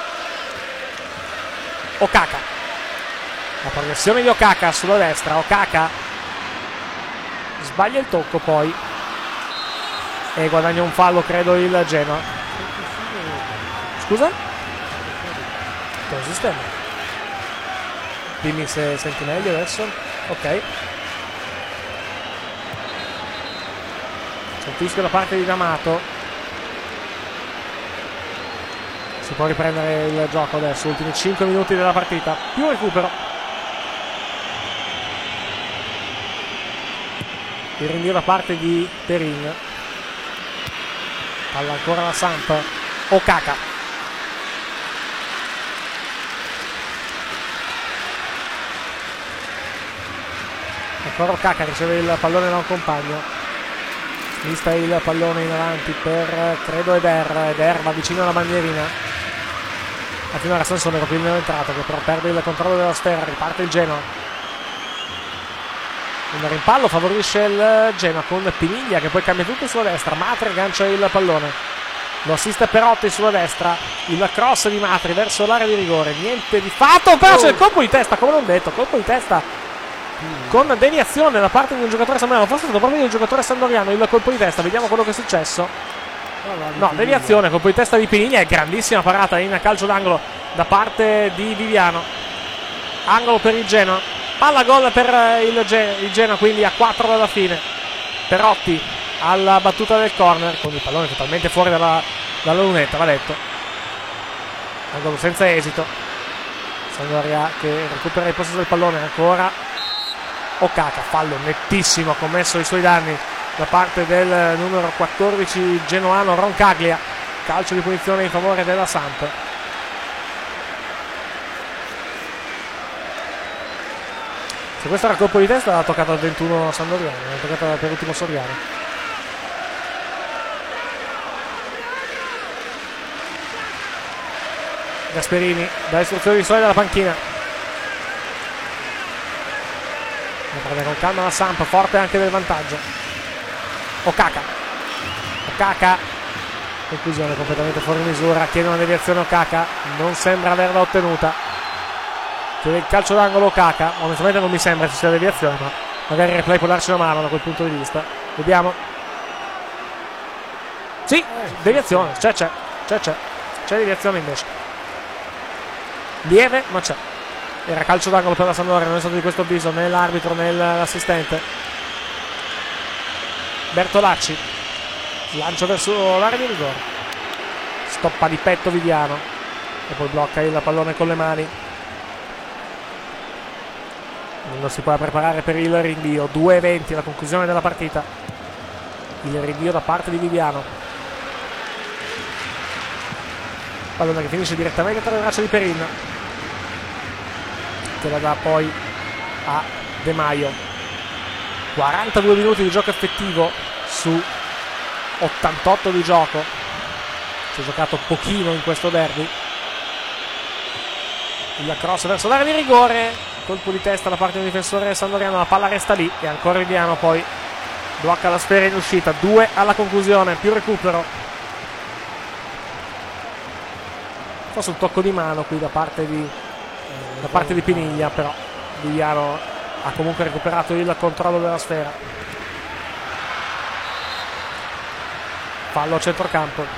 Okaka, la progressione di Okaka sulla destra. Okaka sbaglia il tocco poi e guadagna un fallo, credo, il Genoa. Scusa? Che sistema? Dimmi se senti meglio adesso. Ok, c'è un fischio da parte di D'Amato. Si può riprendere il gioco adesso, ultimi cinque minuti della partita, più recupero. Il rinvio da parte di Perin. Palla ancora la Samp. Okaka. Ancora Okaka, riceve il pallone da un compagno. Vista il pallone in avanti per, credo, Eder. Eder va vicino alla bandierina. A finire Sansone, proprio il entrato, che però perde il controllo della sfera. Riparte il Genoa. Un rimpallo favorisce il Genoa con Piniglia, che poi cambia tutto sulla destra. Matri aggancia il pallone, lo assiste Perotti sulla destra. Il cross di Matri verso l'area di rigore, niente di fatto, però c'è il colpo di testa, come non detto, colpo di testa con deviazione da parte di un giocatore sandoriano. Forse è stato proprio il giocatore sandoriano il colpo di testa. Vediamo quello che è successo. No, deviazione, colpo di testa di Piniglia e grandissima parata in calcio d'angolo da parte di Viviano. Angolo per il Genoa. Palla gol per il, Gen- il Genoa, quindi a quattro dalla fine. Perotti alla battuta del corner con il pallone totalmente fuori dalla, dalla lunetta, va detto. Angolo senza esito. Sampdoria che recupera il possesso del pallone ancora. Okaka, fallo nettissimo, ha commesso i suoi danni da parte del numero quattordici genoano Roncaglia. Calcio di punizione in favore della Samp. Se questo era colpo di testa, l'ha toccato al ventuno sandoriano, l'ha toccata per ultimo Soriano. Gasperini dà istruzioni di suoi dalla panchina. Ne prende con calma la Samp, forte anche del vantaggio. Okaka. Okaka. Conclusione completamente fuori misura. Chiede una deviazione Okaka. Non sembra averla ottenuta. Chiede il calcio d'angolo Okaka. Onestamente non mi sembra ci sia deviazione, ma magari il replay può darci una mano da quel punto di vista. Vediamo. Sì, deviazione. C'è, c'è. C'è, c'è. C'è deviazione invece. Lieve, ma c'è. Era calcio d'angolo per la Sampdoria. Non è stato di questo avviso né l'arbitro né l'assistente. Bertolacci, lancio verso l'area di rigore, stoppa di petto Viviano e poi blocca il pallone con le mani. Non si può preparare per il rinvio. Due e venti la conclusione della partita. Il rinvio da parte di Viviano, pallone che finisce direttamente tra le braccia di Perin, che la dà poi a De Maio. quarantadue minuti di gioco effettivo su ottantotto di gioco. Si è giocato pochino in questo derby. Il cross verso l'area di rigore, colpo di testa da parte del difensore sandoriano. La palla resta lì e ancora Viviano poi blocca la sfera in uscita. Due alla conclusione, più recupero. Forse un tocco di mano qui da parte di, da parte di Piniglia, però Viviano ha comunque recuperato il controllo della sfera. Fallo a centrocampo.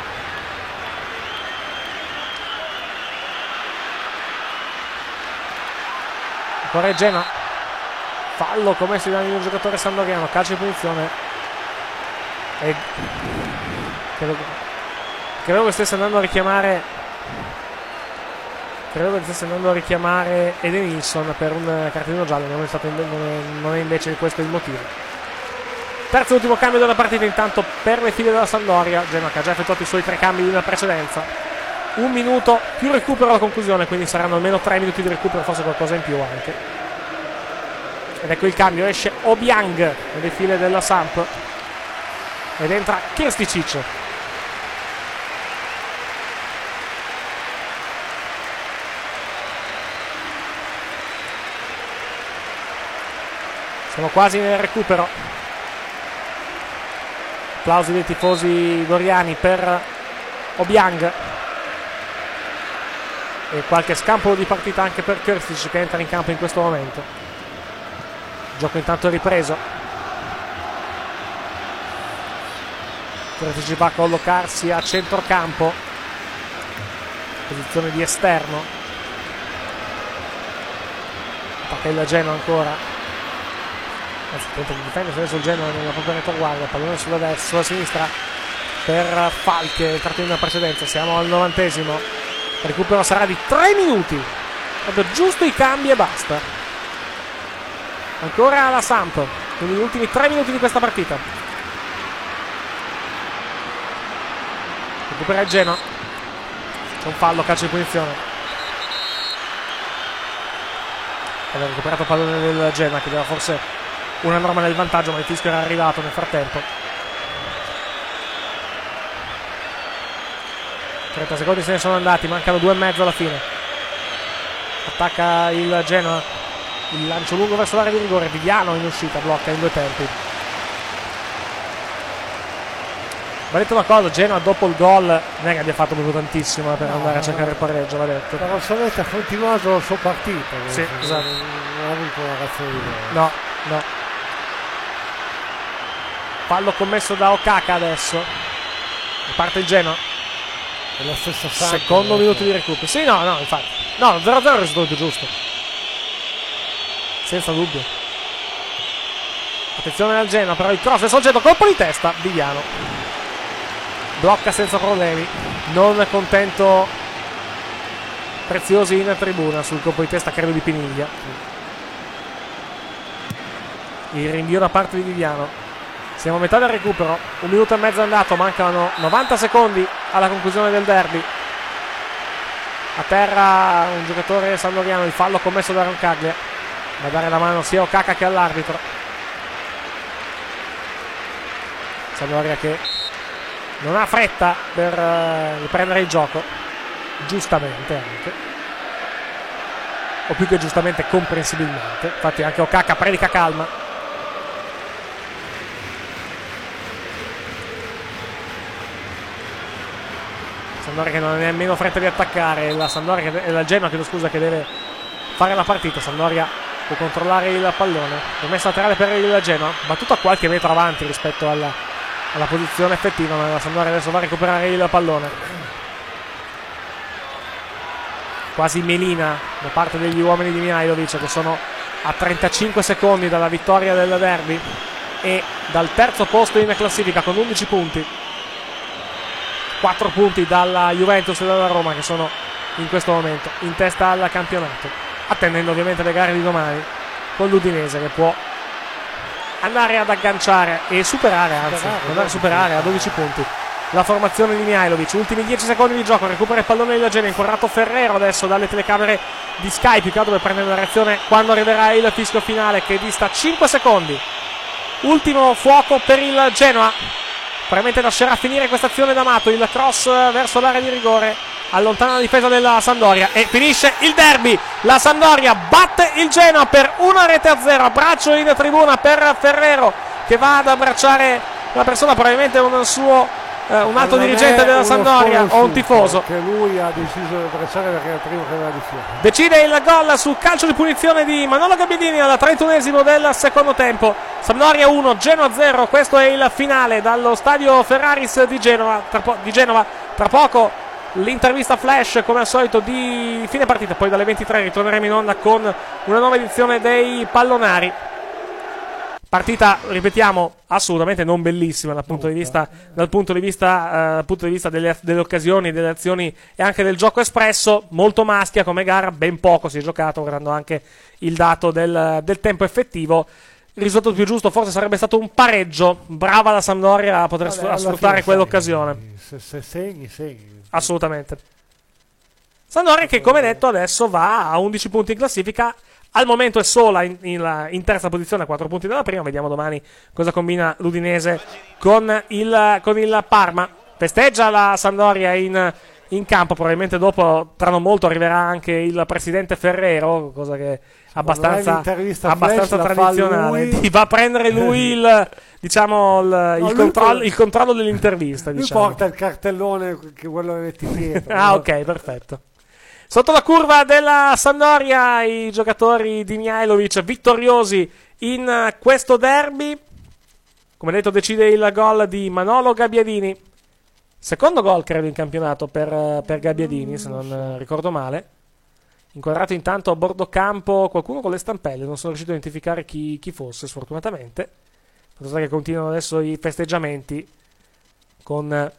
Ancora il Genoa. Fallo commesso da un giocatore sandoriano, calcio di punizione. E credo, credo che stesse andando a richiamare credo che stesse andando a richiamare Edenilson per un cartellino giallo, non è, stato non è, non è invece questo il motivo. Terzo e ultimo cambio della partita intanto per le file della Sampdoria. Genoa che ha già effettuato i suoi tre cambi di precedenza. Un minuto più recupero alla conclusione, quindi saranno almeno tre minuti di recupero, forse qualcosa in più anche. Ed ecco il cambio, esce Obiang nelle file della Samp ed entra Krsticic. Siamo quasi nel recupero. Applausi dei tifosi doriani per Obiang e qualche scampolo di partita anche per Krsticic che entra in campo in questo momento. Gioco intanto ripreso. Krsticic va a collocarsi a centrocampo, posizione di esterno. Attacca il Genoa ancora. Anzi, tenta di difendere adesso il Genoa nella propria retroguardia. Pallone sulla destra, sulla sinistra per Falche, entrato in precedenza. Siamo al novantesimo. Il recupero sarà di tre minuti. Proprio giusto i cambi e basta. Ancora la Samp, quindi gli ultimi tre minuti di questa partita. Recupera il Genoa. C'è un fallo, calcio di punizione. Aveva recuperato il pallone del Genoa che aveva forse una norma del vantaggio, ma il fischio era arrivato nel frattempo. trenta secondi se ne sono andati, mancano due e mezzo alla fine. Attacca il Genoa, il lancio lungo verso l'area di rigore. Viviano in uscita, blocca in due tempi. Va detto una cosa, Genoa dopo il gol non è che abbia fatto proprio tantissimo per no, andare a cercare il pareggio, va detto. La Rossonetta ha continuato la sua partita. Sì, esatto. Non ha avuto una reazione di gol. No, no. Fallo commesso da Okaka adesso. Parte il Genoa. È la stessa Samp. Secondo minuto di recupero. Sì, no, no, infatti. No, zero a zero è il risultato giusto. Senza dubbio. Attenzione al Genoa, però il cross è soggetto, colpo di testa, Viviano. Blocca senza problemi. Non contento Preziosi in tribuna sul colpo di testa, credo di Piniglia. Il rinvio da parte di Viviano. Siamo a metà del recupero, un minuto e mezzo andato, mancano novanta secondi alla conclusione del derby. A terra un giocatore sandoriano, il fallo commesso da Roncaglia, va a dare la mano sia a Okaka che all'arbitro. Sampdoria che non ha fretta per uh, riprendere il gioco, giustamente anche, o più che giustamente comprensibilmente. Infatti anche Okaka predica calma. Sampdoria che non ha nemmeno fretta di attaccare, la Sampdoria che, la Genoa che scusa che deve fare la partita. Sampdoria può controllare il pallone, rimessa laterale per il Genoa, battuta qualche metro avanti rispetto alla, alla posizione effettiva, ma la Sampdoria adesso va a recuperare il pallone. Quasi melina da parte degli uomini di Mihajlovic, che sono a trentacinque secondi dalla vittoria del derby e dal terzo posto in classifica con undici punti. quattro punti dalla Juventus e dalla Roma, che sono in questo momento in testa al campionato, attendendo ovviamente le gare di domani con l'Udinese, che può andare ad agganciare e superare, anzi superare, andare a superare a dodici punti la formazione di Mihajlovic. Ultimi dieci secondi di gioco, recupera il pallone della Genoa, inquadrato Ferrero adesso dalle telecamere di Sky, più che altro per prendere la reazione quando arriverà il fischio finale, che dista cinque secondi. Ultimo fuoco per il Genoa. Probabilmente lascerà finire questa azione d'Amato, il cross verso l'area di rigore, allontana la difesa della Sampdoria e finisce il derby. La Sampdoria batte il Genoa per una rete a zero. Abbraccio in tribuna per Ferrero, che va ad abbracciare una persona, probabilmente un suo eh, un altro dirigente della Sampdoria o un tifoso. Che lui ha deciso di abbracciare perché era il primo che aveva di fianco. Decide il gol su calcio di punizione di Manolo Gabbiadini al trentunesimo del secondo tempo. Sampdoria uno, Genoa zero. Questo è il finale dallo stadio Ferraris di Genova. Tra, po- di Genova. Tra poco l'intervista flash come al solito di fine partita. Poi dalle ventitré ritorneremo in onda con una nuova edizione dei Pallonari. Partita, ripetiamo, assolutamente non bellissima dal punto di vista, dal punto di vista, uh, dal punto di vista delle, delle occasioni, delle azioni e anche del gioco espresso. Molto maschia come gara, ben poco si è giocato, guardando anche il dato del, del tempo effettivo. Il risultato più giusto forse sarebbe stato un pareggio. Brava la Sampdoria a poter Vabbè, a sfruttare quell'occasione. Se, se segni, segni. Assolutamente. Sampdoria che, come detto, adesso va a undici punti in classifica. Al momento è sola in, in, in terza posizione a quattro punti dalla prima. Vediamo domani cosa combina l'Udinese con il, con il Parma. Festeggia la Sampdoria in, in campo. Probabilmente dopo, tra non molto, arriverà anche il presidente Ferrero, cosa che è abbastanza, abbastanza tradizionale. Ti va a prendere lui il, diciamo, il, no, il, controllo, può... il controllo dell'intervista. Lui diciamo. porta il cartellone che quello che metti dietro. Ah, ok, perfetto. Sotto la curva della Sampdoria i giocatori di Mihajlovic vittoriosi in questo derby. Come detto decide il gol di Manolo Gabbiadini. Secondo gol credo in campionato per, per Gabbiadini, se non ricordo male. Inquadrato intanto a bordo campo qualcuno con le stampelle. Non sono riuscito a identificare chi, chi fosse, sfortunatamente. Fatto che continuano adesso i festeggiamenti con,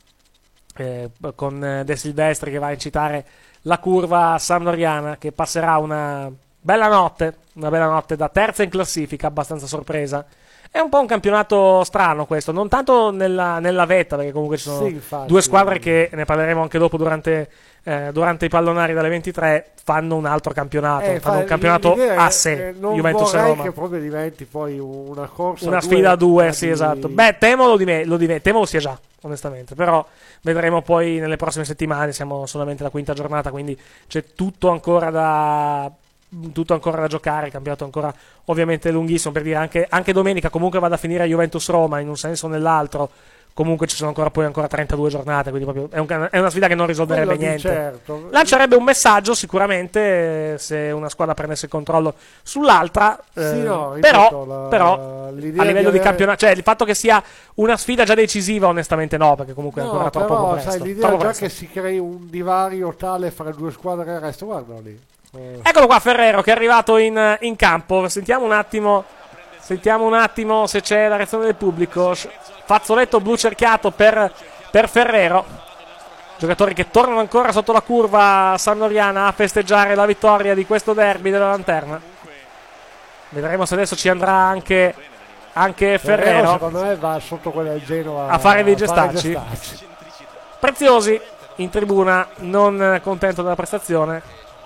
eh, con De Silvestri che va a incitare la curva sampdoriana, che passerà una bella notte, una bella notte da terza in classifica, abbastanza sorpresa. È un po' un campionato strano questo, non tanto nella, nella vetta, perché comunque ci sono sì, infatti, due squadre che, ne parleremo anche dopo durante, eh, durante i pallonari dalle ventitré, fanno un altro campionato, eh, fanno fa, un campionato a sé, eh, non Juventus e Roma. Che proprio diventi poi una corsa una a sfida a due, due sì, di... esatto. Beh, temo lo, di me, lo, di me, temo lo sia già, onestamente, però vedremo poi nelle prossime settimane. Siamo solamente alla quinta giornata, quindi c'è tutto ancora da tutto ancora da giocare. Il campionato ancora ovviamente lunghissimo, per dire anche, anche domenica comunque vada a finire a Juventus Roma in un senso o nell'altro. Comunque ci sono ancora poi ancora trentadue giornate, quindi proprio è, un, è una sfida che non risolverebbe Quello niente. Certo. Lancerebbe un messaggio sicuramente se una squadra prendesse il controllo sull'altra, sì, eh, no, però, ripeto, la, però a livello di, avere... campionato, cioè il fatto che sia una sfida già decisiva onestamente no, perché comunque no, è ancora troppo però, presto. sai, l'idea troppo già presto. che si crei un divario tale fra due squadre e il resto, guarda lì. Eh. Eccolo qua Ferrero che è arrivato in, in campo. Sentiamo un attimo Sentiamo un attimo se c'è la reazione del pubblico. Fazzoletto blu cerchiato per, per Ferrero. Giocatori che tornano ancora sotto la curva sampdoriana a festeggiare la vittoria di questo derby della Lanterna. Vedremo se adesso ci andrà anche, anche Ferrero. Ferrero secondo me va sotto quella del Genoa a fare dei gestacci. gestacci. Preziosi in tribuna, non contento della prestazione.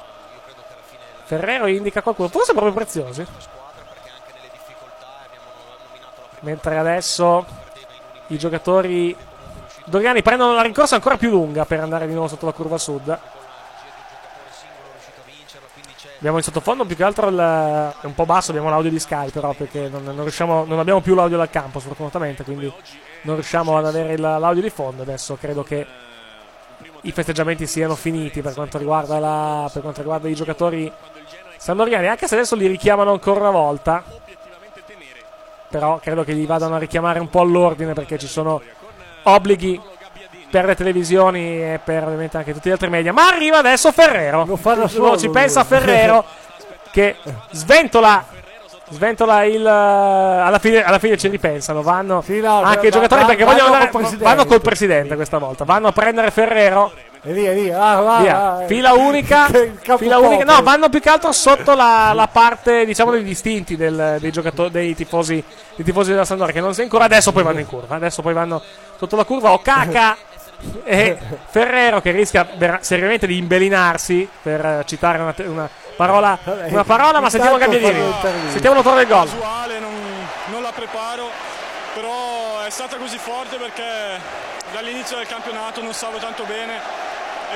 Ferrero indica qualcuno, forse proprio Preziosi. Mentre adesso i giocatori doriani prendono la rincorsa ancora più lunga per andare di nuovo sotto la curva sud. Abbiamo in sottofondo più che altro il, è un po' basso, abbiamo l'audio di Sky però, perché non, non, riusciamo, non abbiamo più l'audio dal campo sfortunatamente, quindi non riusciamo ad avere il, l'audio di fondo. Adesso credo che i festeggiamenti siano finiti per quanto riguarda, la, per quanto riguarda i giocatori sampdoriani, anche se adesso li richiamano ancora una volta. Però credo che li vadano a richiamare un po' all'ordine, perché ci sono obblighi per le televisioni e per ovviamente anche tutti gli altri media. Ma arriva adesso Ferrero. Lo fa da solo, ci pensa Ferrero che sventola sventola il alla fine, alla fine ci ripensano. Vanno sì, no, anche i giocatori va, perché va, vogliono vanno andare, col vanno col presidente questa volta. Vanno a prendere Ferrero. E via, via, ah, va, via. Va, fila unica, fila unica. No, vanno più che altro sotto la, la parte, diciamo, dei distinti del, dei giocatori, dei tifosi, dei tifosi della Sampdoria, che non si ancora. Adesso poi vanno in curva. Adesso poi vanno sotto la curva. Okaka e Ferrero che rischia seriamente di imbelinarsi, per citare una, una parola, una parola. Ma sentiamo Gabbiadini. Sentiamo l'autore del gol. Non, non la preparo, però è stata così forte perché dall'inizio del campionato non stavo tanto bene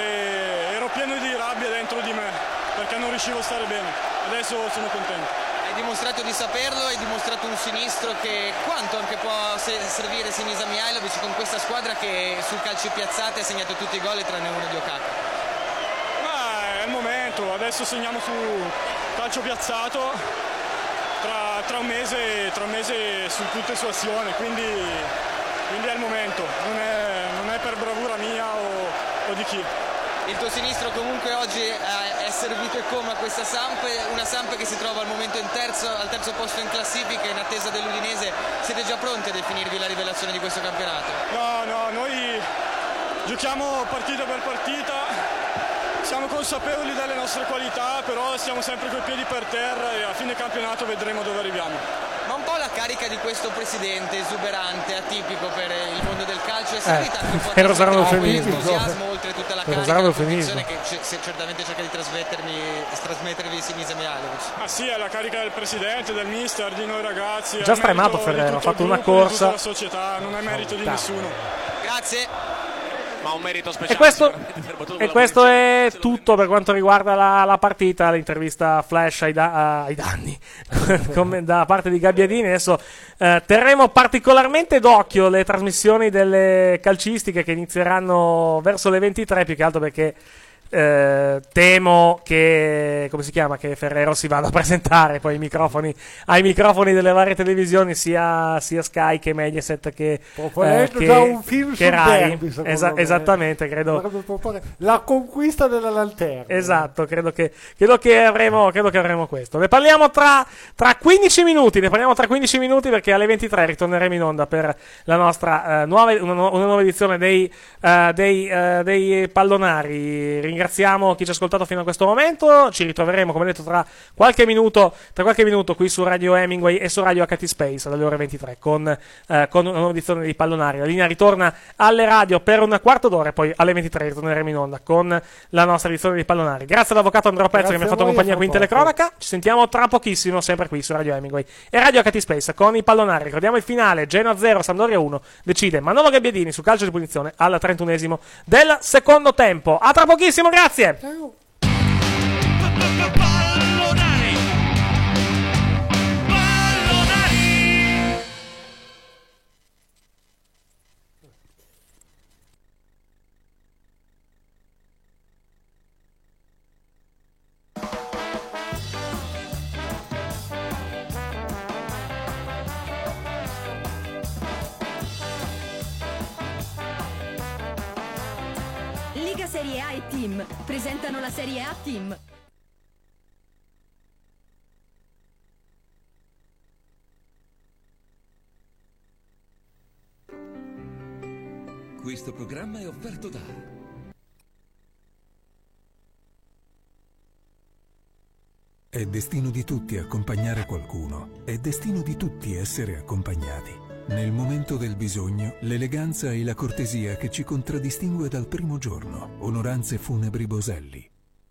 e ero pieno di rabbia dentro di me perché non riuscivo a stare bene. Adesso sono contento. Hai dimostrato di saperlo, hai dimostrato un sinistro che quanto anche può servire Sinisa Mihajlovic con questa squadra che sul calci piazzati ha segnato tutti i gol tranne uno di Okaka. Ma è il momento, adesso segniamo su calcio piazzato, tra, tra, un, mese, tra un mese su tutte le sue azioni, quindi, quindi è il momento, non è, non è per bravura mia o, o di chi. Il tuo sinistro comunque oggi è servito e come a questa Samp, una Samp che si trova al momento in terzo, al terzo posto in classifica in attesa dell'Udinese. Siete già pronti a definirvi la rivelazione di questo campionato? No, no, noi giochiamo partita per partita, siamo consapevoli delle nostre qualità, però siamo sempre coi piedi per terra e a fine campionato vedremo dove arriviamo. Ma un po' la carica di questo presidente esuberante, atipico per il mondo del calcio, è servita eh, anche un po' per usare un eufemismo, entusiasmo, oltre tutta la per carica di che c- certamente cerca di trasmettermi, trasmettervi Sinisa Mihajlovic. Ah sì, è la carica del presidente, del mister, di noi ragazzi. Già stremato Ferrero, ha fatto una corsa. La società, non è merito di nessuno. Grazie. Ma un merito speciale. E questo, e questo è tutto per quanto riguarda la, la partita, l'intervista flash ai, da, ai danni come da parte di Gabbiadini. Adesso eh, terremo particolarmente d'occhio le trasmissioni delle calcistiche che inizieranno verso le ventitré, più che altro perché Eh, temo che, come si chiama, che Ferrero si vada a presentare poi ai microfoni, ai microfoni delle varie televisioni, sia, sia Sky che Mediaset che, eh, che, già un film che Rai. Derby, Esa- esattamente, credo la conquista della lanterna. Esatto, credo che, credo che avremo credo che avremo questo. Ne parliamo tra, tra quindici minuti, ne parliamo tra quindici minuti perché alle ventitré ritorneremo in onda per la nostra uh, nuova, una, una nuova edizione dei, uh, dei, uh, dei pallonari. Ringraziamo chi ci ha ascoltato fino a questo momento. Ci ritroveremo, come detto, tra qualche minuto, tra qualche minuto qui su Radio Hemingway e su Radio H T Space dalle ore ventitré con, eh, con una nuova edizione dei Pallonari. La linea ritorna alle radio per un quarto d'ora e poi alle ventitré ritorneremo in onda con la nostra edizione dei Pallonari. Grazie all'avvocato Andrea Pezzo che mi ha fatto compagnia qui in telecronaca. Ci sentiamo tra pochissimo, sempre qui su Radio Hemingway e Radio H T Space con i Pallonari. Ricordiamo il finale: Genoa zero, Sampdoria uno. Decide Manolo Gabbiadini su calcio di punizione al trentunesimo del secondo tempo. A tra pochissimo. Grazie. Ciao. Serie A e Team presentano la Serie A Team. Questo programma è offerto da È destino di tutti accompagnare qualcuno, è destino di tutti essere accompagnati. Nel momento del bisogno, l'eleganza e la cortesia che ci contraddistingue dal primo giorno. Onoranze Funebri Boselli.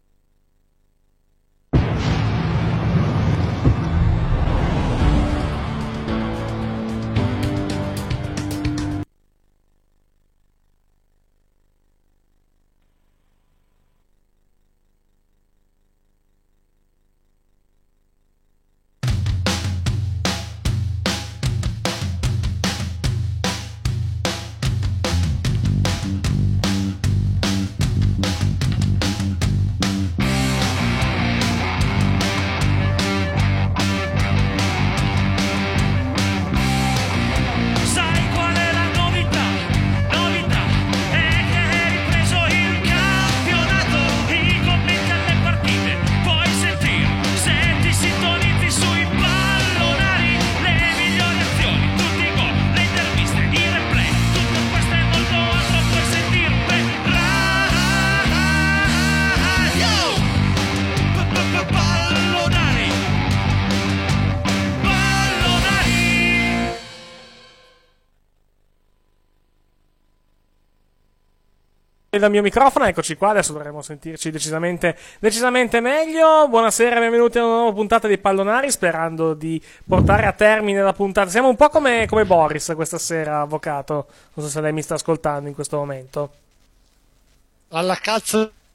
Dal mio microfono, eccoci qua, adesso dovremo sentirci decisamente, decisamente meglio. Buonasera, benvenuti a una nuova puntata di Pallonari, sperando di portare a termine la puntata. Siamo un po' come, come Boris questa sera, avvocato, non so se lei mi sta ascoltando in questo momento. Alla cazzo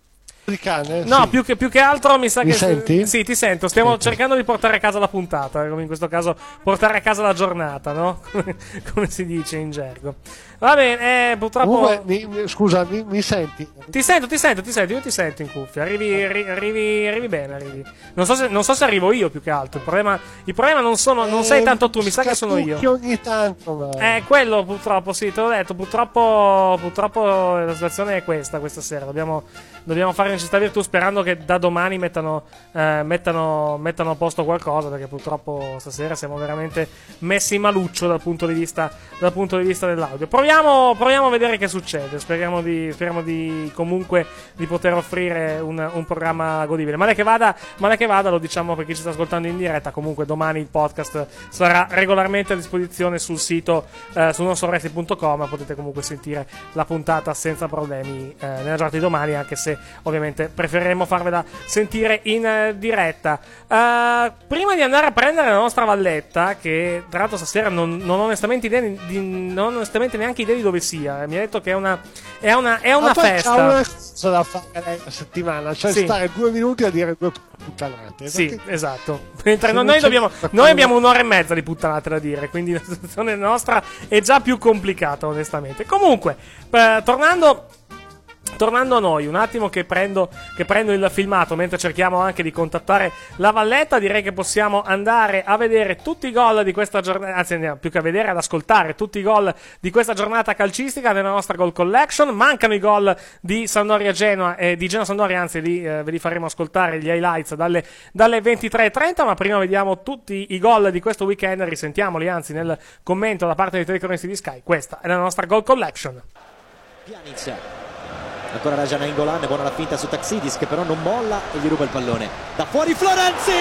di cane? No, Sì. più, che, più che altro mi sa Mi che... senti? Sì, ti sento. Stiamo Senti. cercando di portare a casa la puntata, come in questo caso portare a casa la giornata, no? Come, come si dice in gergo. Va bene, eh, purtroppo... Comunque, mi, mi- scusa, mi, mi senti? Ti sento, ti sento, ti sento, io ti sento in cuffia. Arrivi, arri- arrivi, arrivi bene, arrivi. Non so, se, non so se arrivo io più che altro. Il problema, il problema non, sono, non sei tanto tu, mi sa che sono io. Scatucchi ogni tanto, ma... Eh, quello purtroppo, sì, te l'ho detto. Purtroppo, purtroppo la situazione è questa, questa sera. Dobbiamo, dobbiamo fare necessità virtù sperando che da domani mettano, eh, mettano, mettano a posto qualcosa, perché purtroppo stasera siamo veramente messi maluccio dal punto di vista, dal punto di vista dell'audio. Proviamo, proviamo a vedere che succede. Speriamo di, speriamo di comunque di poter offrire un, un programma godibile. Male che vada, male che vada, lo diciamo per chi ci sta ascoltando in diretta. Comunque domani il podcast sarà regolarmente a disposizione sul sito eh, su non so wrestling punto com. Potete comunque sentire la puntata senza problemi eh, nella giornata di domani, anche se ovviamente preferiremo farvela sentire in eh, diretta. Uh, prima di andare a prendere la nostra valletta, che tra l'altro stasera non, non ho onestamente idea di, di- non ho onestamente neanche idea di dove sia. Mi ha detto che è una è una, è una Ma poi festa. c'ha una cosa da fare lei la settimana, cioè Sì. stare due minuti a dire due puttanate. Sì, Perché- esatto. Mentre Se no- non noi, c'è dobbiamo, qualcuno- noi abbiamo un'ora e mezza di puttanate da dire, quindi la situazione nostra è già più complicata, onestamente. Comunque, eh, tornando. Tornando a noi, un attimo che prendo, che prendo il filmato mentre cerchiamo anche di contattare la valletta, direi che possiamo andare a vedere tutti i gol di questa giornata, anzi andiamo più che a vedere, ad ascoltare tutti i gol di questa giornata calcistica nella nostra Goal Collection. Mancano i gol di Sampdoria Genoa e di Genoa Sampdoria, anzi li, eh, ve li faremo ascoltare gli highlights dalle, dalle ventitré e trenta, ma prima vediamo tutti i gol di questo weekend, risentiamoli anzi nel commento da parte dei telecronisti di Sky. Questa è la nostra Goal Collection. Pjanic. Ancora Raja Nainggolan, buona la finta su Taxidis che però non molla e gli ruba il pallone. Da fuori Florenzi!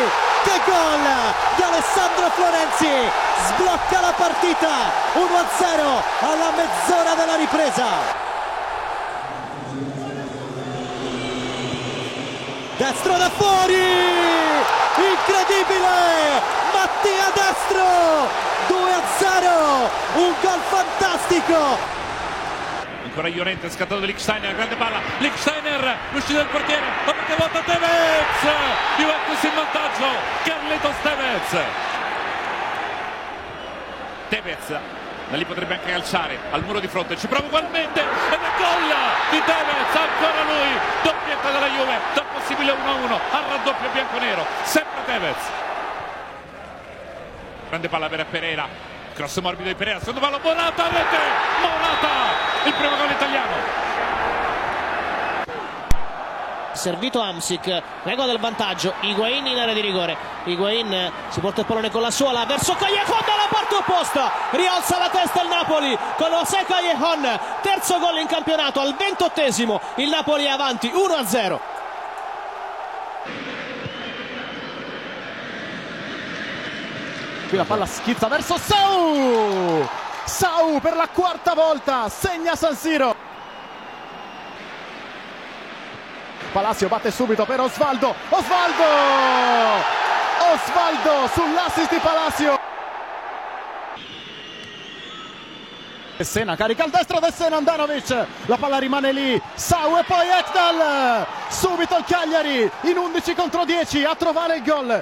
Che gol di Alessandro Florenzi! Sblocca la partita, uno a zero alla mezz'ora della ripresa. Destro da fuori! Incredibile! Mattia Destro! due a zero! Un gol fantastico! Ancora Llorente, scattato di Lichtsteiner, grande palla, Lichtsteiner, l'uscita del portiere, la parte volta Tevez, Juventus in vantaggio, Carlitos Tevez. Tevez, da lì potrebbe anche calciare, al muro di fronte, ci prova ugualmente, ed è gol di Tevez, ancora lui, doppietta della Juve, dal possibile uno a uno, al raddoppio bianconero, sempre Tevez. Grande palla per Pereira, cross morbido di Pereira, secondo palo, Morata, rete, Morata, il primo gol italiano. Servito Hamsik, regola del vantaggio, Higuain in area di rigore, Higuain si porta il pallone con la suola verso Callejon dalla parte opposta, rialza la testa il Napoli con José Callejon, terzo gol in campionato al ventottesimo, il Napoli è avanti uno a zero. Qui la palla schizza verso Sau! Sau per la quarta volta segna San Siro. Palacio batte subito per Osvaldo. Osvaldo! Osvaldo sull'assist di Palacio. De Sena carica il destro, De Sena, Andanovic, la palla rimane lì, Sau e poi Ekdal. Subito il Cagliari in undici contro dieci a trovare il gol.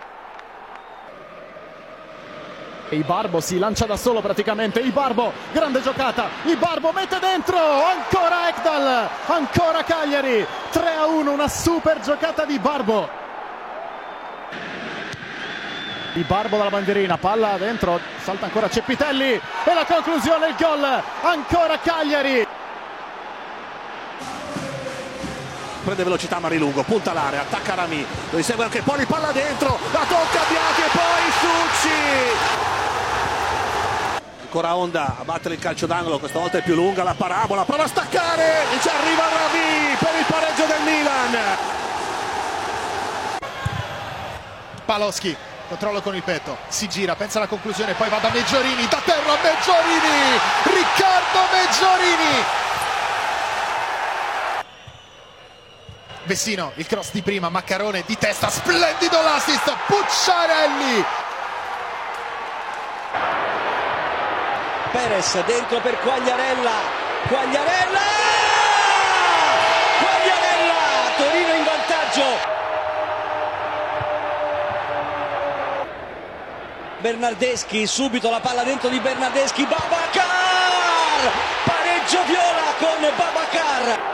Ibarbo si lancia da solo praticamente, Ibarbo, grande giocata, Ibarbo mette dentro, ancora Ekdal, ancora Cagliari, tre a uno, una super giocata di Ibarbo. Ibarbo dalla bandierina, palla dentro, salta ancora Cepitelli e la conclusione, il gol, ancora Cagliari. Prende velocità Marilungo, punta l'area, attacca Rami, lo insegue anche Poli, palla dentro, la tocca Bianchi e poi Succi. Ancora Onda a battere il calcio d'angolo, questa volta è più lunga la parabola, prova a staccare e ci arriva Rami per il pareggio del Milan. Paloschi, controllo con il petto, si gira, pensa alla conclusione, poi va da Meggiorini, da terra Meggiorini, Riccardo Meggiorini. Vessino, il cross di prima, Maccarone di testa, splendido l'assist, Pucciarelli. Perez dentro per Quagliarella, Quagliarella! Quagliarella! Bernardeschi, subito la palla dentro di Bernardeschi, Babacar! Pareggio viola con Babacar!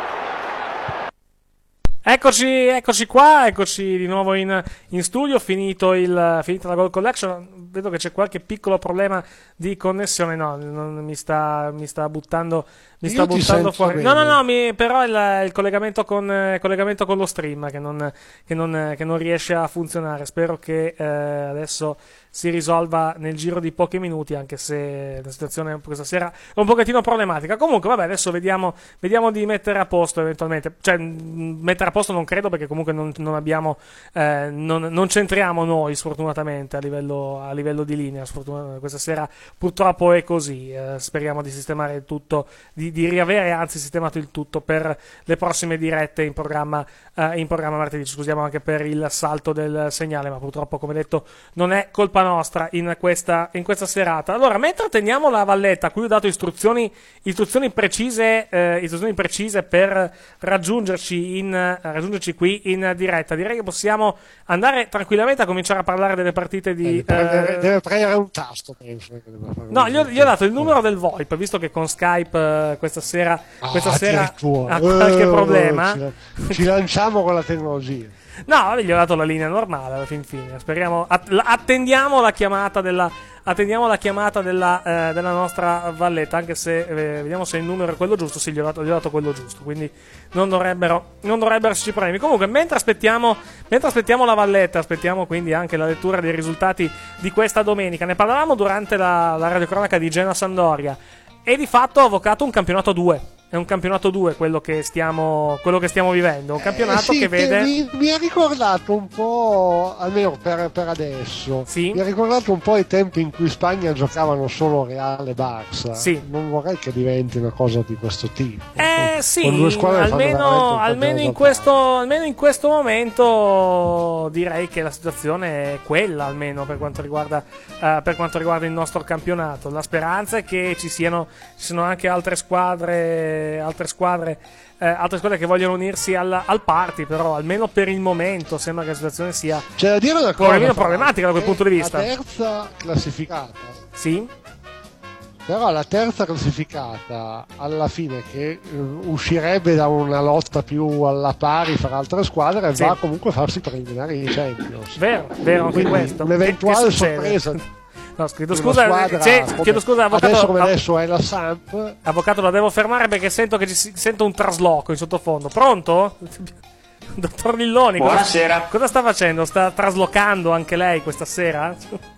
Eccoci, eccoci qua, eccoci di nuovo in, in studio, finito il, finita la goal collection. Vedo che c'è qualche piccolo problema di connessione, no, non, mi sta, mi sta buttando, mi sta buttando fuori. No, no, no, mi, però il, il collegamento con, eh, collegamento con lo stream che non, che non, che non riesce a funzionare. Spero che eh, adesso si risolva nel giro di pochi minuti, anche se la situazione questa sera è un pochettino problematica. Comunque, vabbè, adesso vediamo, vediamo di mettere a posto eventualmente. Cioè, mettere a posto non credo, perché comunque non, non abbiamo, eh, non, non centriamo noi, sfortunatamente, a livello, a livello di linea. Questa sera purtroppo è così. Eh, speriamo di sistemare il tutto, di, di riavere, anzi, sistemato il tutto per le prossime dirette in programma, eh, in programma martedì. Ci scusiamo anche per il salto del segnale, ma purtroppo, come detto, non è colpa nostra in questa, in questa serata. Allora, mentre teniamo la Valletta, a cui ho dato istruzioni, istruzioni precise, eh, istruzioni precise per raggiungerci in eh, raggiungerci qui in diretta, direi che possiamo andare tranquillamente a cominciare a parlare delle partite di. Eh, prendere, eh, deve premere un tasto, penso. Che deve fare no, gli ho, gli ho dato il numero del VoIP, visto che con Skype eh, questa sera, ah, questa sera ha eh, qualche problema. Ci, ci lanciamo con la tecnologia. No, gli ho dato la linea normale alla fin fine. Speriamo, attendiamo la chiamata della, attendiamo la chiamata della, eh, della nostra Valletta, anche se eh, vediamo se il numero è quello giusto. Sì, gli ho dato, gli ho dato quello giusto, quindi non dovrebbero, non dovrebbero esserci problemi. Comunque, mentre aspettiamo, mentre aspettiamo la Valletta, aspettiamo quindi anche la lettura dei risultati di questa domenica. Ne parlavamo durante la, la radiocronaca di Genoa-Sampdoria, e di fatto ha avvocato un campionato due. È un campionato due quello che stiamo, quello che stiamo vivendo. Un campionato eh sì, che vede. Mi, mi ha ricordato un po', almeno per, per adesso, sì? Mi ha ricordato un po' i tempi in cui in Spagna giocavano solo Real e Barça. Sì. Non vorrei che diventi una cosa di questo tipo. Eh con, sì, con due squadre almeno, almeno, in questo, almeno in questo momento direi che la situazione è quella, almeno per quanto riguarda, uh, per quanto riguarda il nostro campionato. La speranza è che ci siano, ci siano anche altre squadre. altre squadre eh, altre squadre che vogliono unirsi al, al party, però almeno per il momento sembra che la situazione sia c'è da dire una cosa, un po' problematica da quel punto di vista. La terza classificata, sì, però la terza classificata alla fine, che uh, uscirebbe da una lotta più alla pari fra altre squadre, sì, va comunque a farsi preliminare in Champions. Vero, vero, anche questo. Un'eventuale sorpresa. No, chiedo scusa, c'è, chiedo scusa, avvocato. Adesso come adesso è la Samp. Avvocato, la devo fermare perché sento che ci sento un trasloco in sottofondo. Pronto? Dottor Lilloni, buonasera. Cosa, cosa sta facendo? Sta traslocando anche lei questa sera?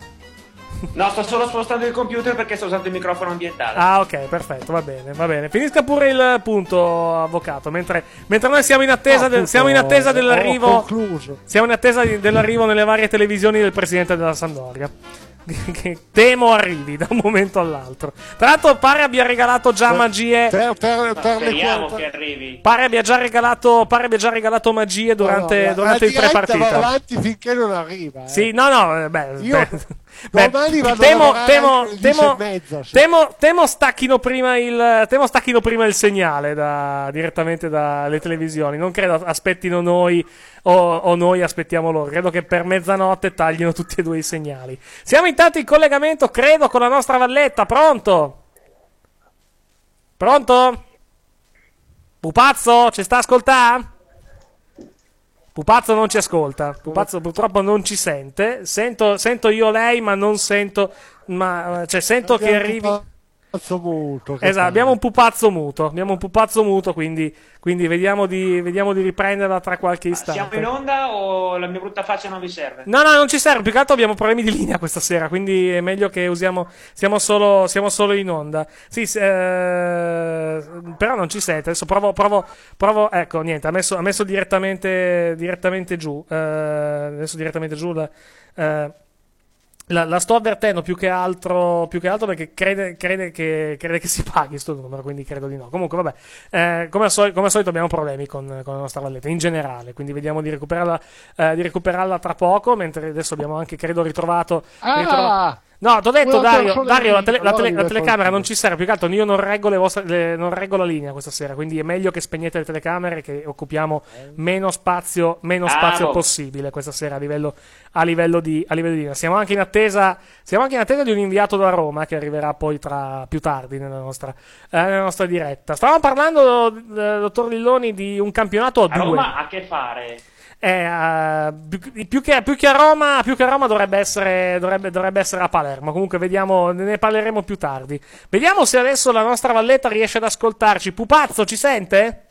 No, sto solo spostando il computer perché sto usando il microfono ambientale. Ah, ok, perfetto, va bene, va bene. Finisca pure il punto, avvocato. Mentre, mentre noi siamo in attesa, no, del, siamo in attesa dell'arrivo. Siamo in attesa dell'arrivo nelle varie televisioni del presidente della Sampdoria. Che temo arrivi da un momento all'altro. Tra l'altro pare abbia regalato già magie. Per, per, per speriamo che arrivi. Pare abbia già regalato, pare abbia già regalato magie durante, no, no, durante il pre-partita. Va avanti finché non arriva. Eh. Sì, no, no, beh, io beh, domani vado temo, a temo, temo, mezza, sì. temo, temo stacchino prima il, temo stacchino prima il segnale da, direttamente dalle televisioni. Non credo aspettino noi o, o noi aspettiamo loro. Credo che per mezzanotte taglino tutti e due i segnali. Siamo intanto in collegamento, credo, con la nostra Valletta. Pronto? Pronto? Pupazzo, ci sta ascoltando? Pupazzo non ci ascolta. Pupazzo purtroppo non ci sente. Sento, sento io lei, ma non sento. Ma cioè, sento abbiamo che arrivi. Un pupazzo muto. Esatto, abbiamo un pupazzo muto. Abbiamo un pupazzo muto, quindi, quindi vediamo, di, vediamo di riprenderla tra qualche istante. Siamo in onda o la mia brutta faccia non vi serve? No, no, non ci serve. Più che altro abbiamo problemi di linea questa sera, quindi è meglio che usiamo. Siamo solo, siamo solo in onda. Sì, eh, però non ci sente. Adesso provo, provo, provo. Ecco, niente, ha messo, ha messo direttamente, direttamente giù. Eh, adesso direttamente giù la. Eh, La, la sto avvertendo più che altro, più che altro perché crede, crede, che, crede che si paghi sto numero, quindi credo di no. Comunque, vabbè, eh, come, al solito, come al solito abbiamo problemi con, con la nostra Valletta in generale, quindi vediamo di recuperarla, eh, di recuperarla tra poco, mentre adesso abbiamo anche, credo, ritrovato... Ah! ritrovato No, t'ho detto, Una Dario, persona Dario la, lì, tele- la, allora tele- mi la dai telecamera consiglio. non ci serve, più che altro io non reggo, le vostre, le- non reggo la linea questa sera, quindi è meglio che spegnete le telecamere, che occupiamo meno spazio, meno Ah, spazio boh. possibile questa sera a livello, a livello di a livello di linea. Siamo anche in attesa, siamo anche in attesa di un inviato da Roma che arriverà poi tra più tardi nella nostra, eh, nella nostra diretta. Stavamo parlando, eh, dottor Lilloni, di un campionato a A due. Roma ha che fare? Eh, eh, più, più che, più che a Roma, più che a Roma dovrebbe essere, dovrebbe, dovrebbe essere a Palermo. Comunque vediamo, ne parleremo più tardi. Vediamo se adesso la nostra Valletta riesce ad ascoltarci. Pupazzo, ci sente?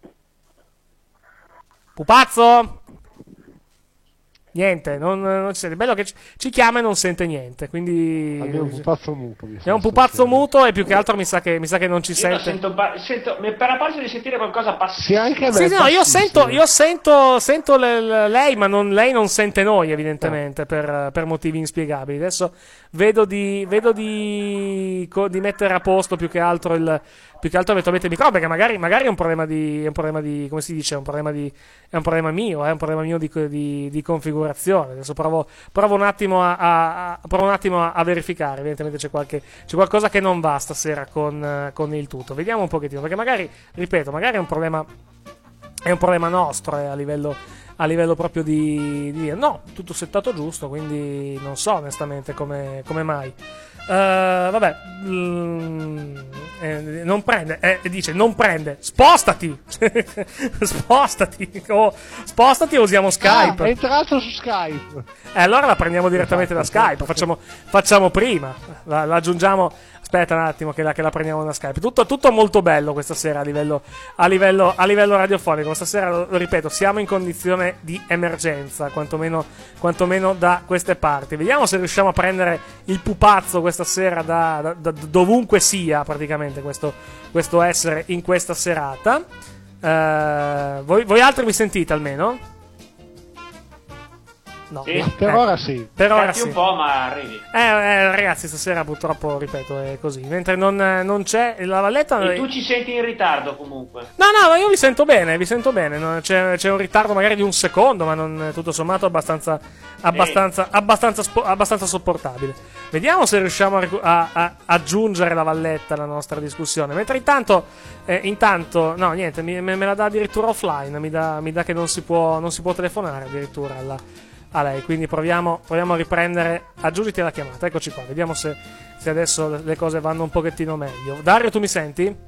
Pupazzo? Niente, non, non ci sente. Bello che ci, ci chiama e non sente niente. Quindi Abbiamo un pupazzo muto. mi è un sa, pupazzo muto e più che altro mi sa che, mi sa che non ci Io lo sente. sento, ba- sento mi per la parte di sentire qualcosa passare. Sì, anche a me. Sì, è no, io bassissimo. sento, io sento, sento le- le- lei, ma non, lei non sente noi, evidentemente, per, per motivi inspiegabili. Adesso vedo di, vedo di, co- di mettere a posto più che altro il, più che altro eventualmente il microfono, perché magari, magari è un problema di, è un problema di, come si dice, è un problema di, è un problema mio, è un problema mio di, di, di configurazione. Adesso provo, provo un attimo a, a- a- provo un attimo a, a verificare. Evidentemente c'è qualche, c'è qualcosa che non va stasera con, eh, con il tutto. Vediamo un pochettino, perché magari, ripeto, magari è un problema, è un problema nostro, eh, a livello, a livello proprio di, di no, tutto settato giusto, quindi non so onestamente come, come mai. Eh, vabbè, mm, eh, non prende, eh, dice non prende, spostati, spostati, o spostati o usiamo Skype. Ah, è entrato su Skype. Eh, allora la prendiamo direttamente da Skype, facciamo, facciamo prima, la, la aggiungiamo. Aspetta un attimo che la, che la prendiamo da Skype. Tutto, tutto molto bello questa sera a livello, a livello, a livello radiofonico. Stasera, lo, lo ripeto, siamo in condizione di emergenza, quantomeno, quantomeno da queste parti. Vediamo se riusciamo a prendere il pupazzo questa sera da, da, da dovunque sia, praticamente, questo, questo essere in questa serata. Eh, voi, voi altri mi sentite almeno? No, Sì. Per eh, ora sì. Per ora Catti sì. un po', ma arrivi. Eh, eh, ragazzi, stasera purtroppo, ripeto, è così. Mentre non, non c'è la Valletta. E tu ci senti in ritardo comunque. No, no, ma io vi sento bene, vi sento bene. No, c'è, c'è un ritardo magari di un secondo, ma non, tutto sommato abbastanza, abbastanza, abbastanza, spo- abbastanza sopportabile. Vediamo se riusciamo a, ricu- a- a aggiungere la Valletta alla nostra discussione. Mentre intanto, eh, intanto, no, niente, mi- me, me la dà addirittura offline. Mi dà, mi dà che non si può, non si può telefonare addirittura alla. A lei, quindi proviamo, proviamo a riprendere. Aggiungiti alla chiamata, eccoci qua. Vediamo se, se adesso le cose vanno un pochettino meglio. Dario, tu mi senti?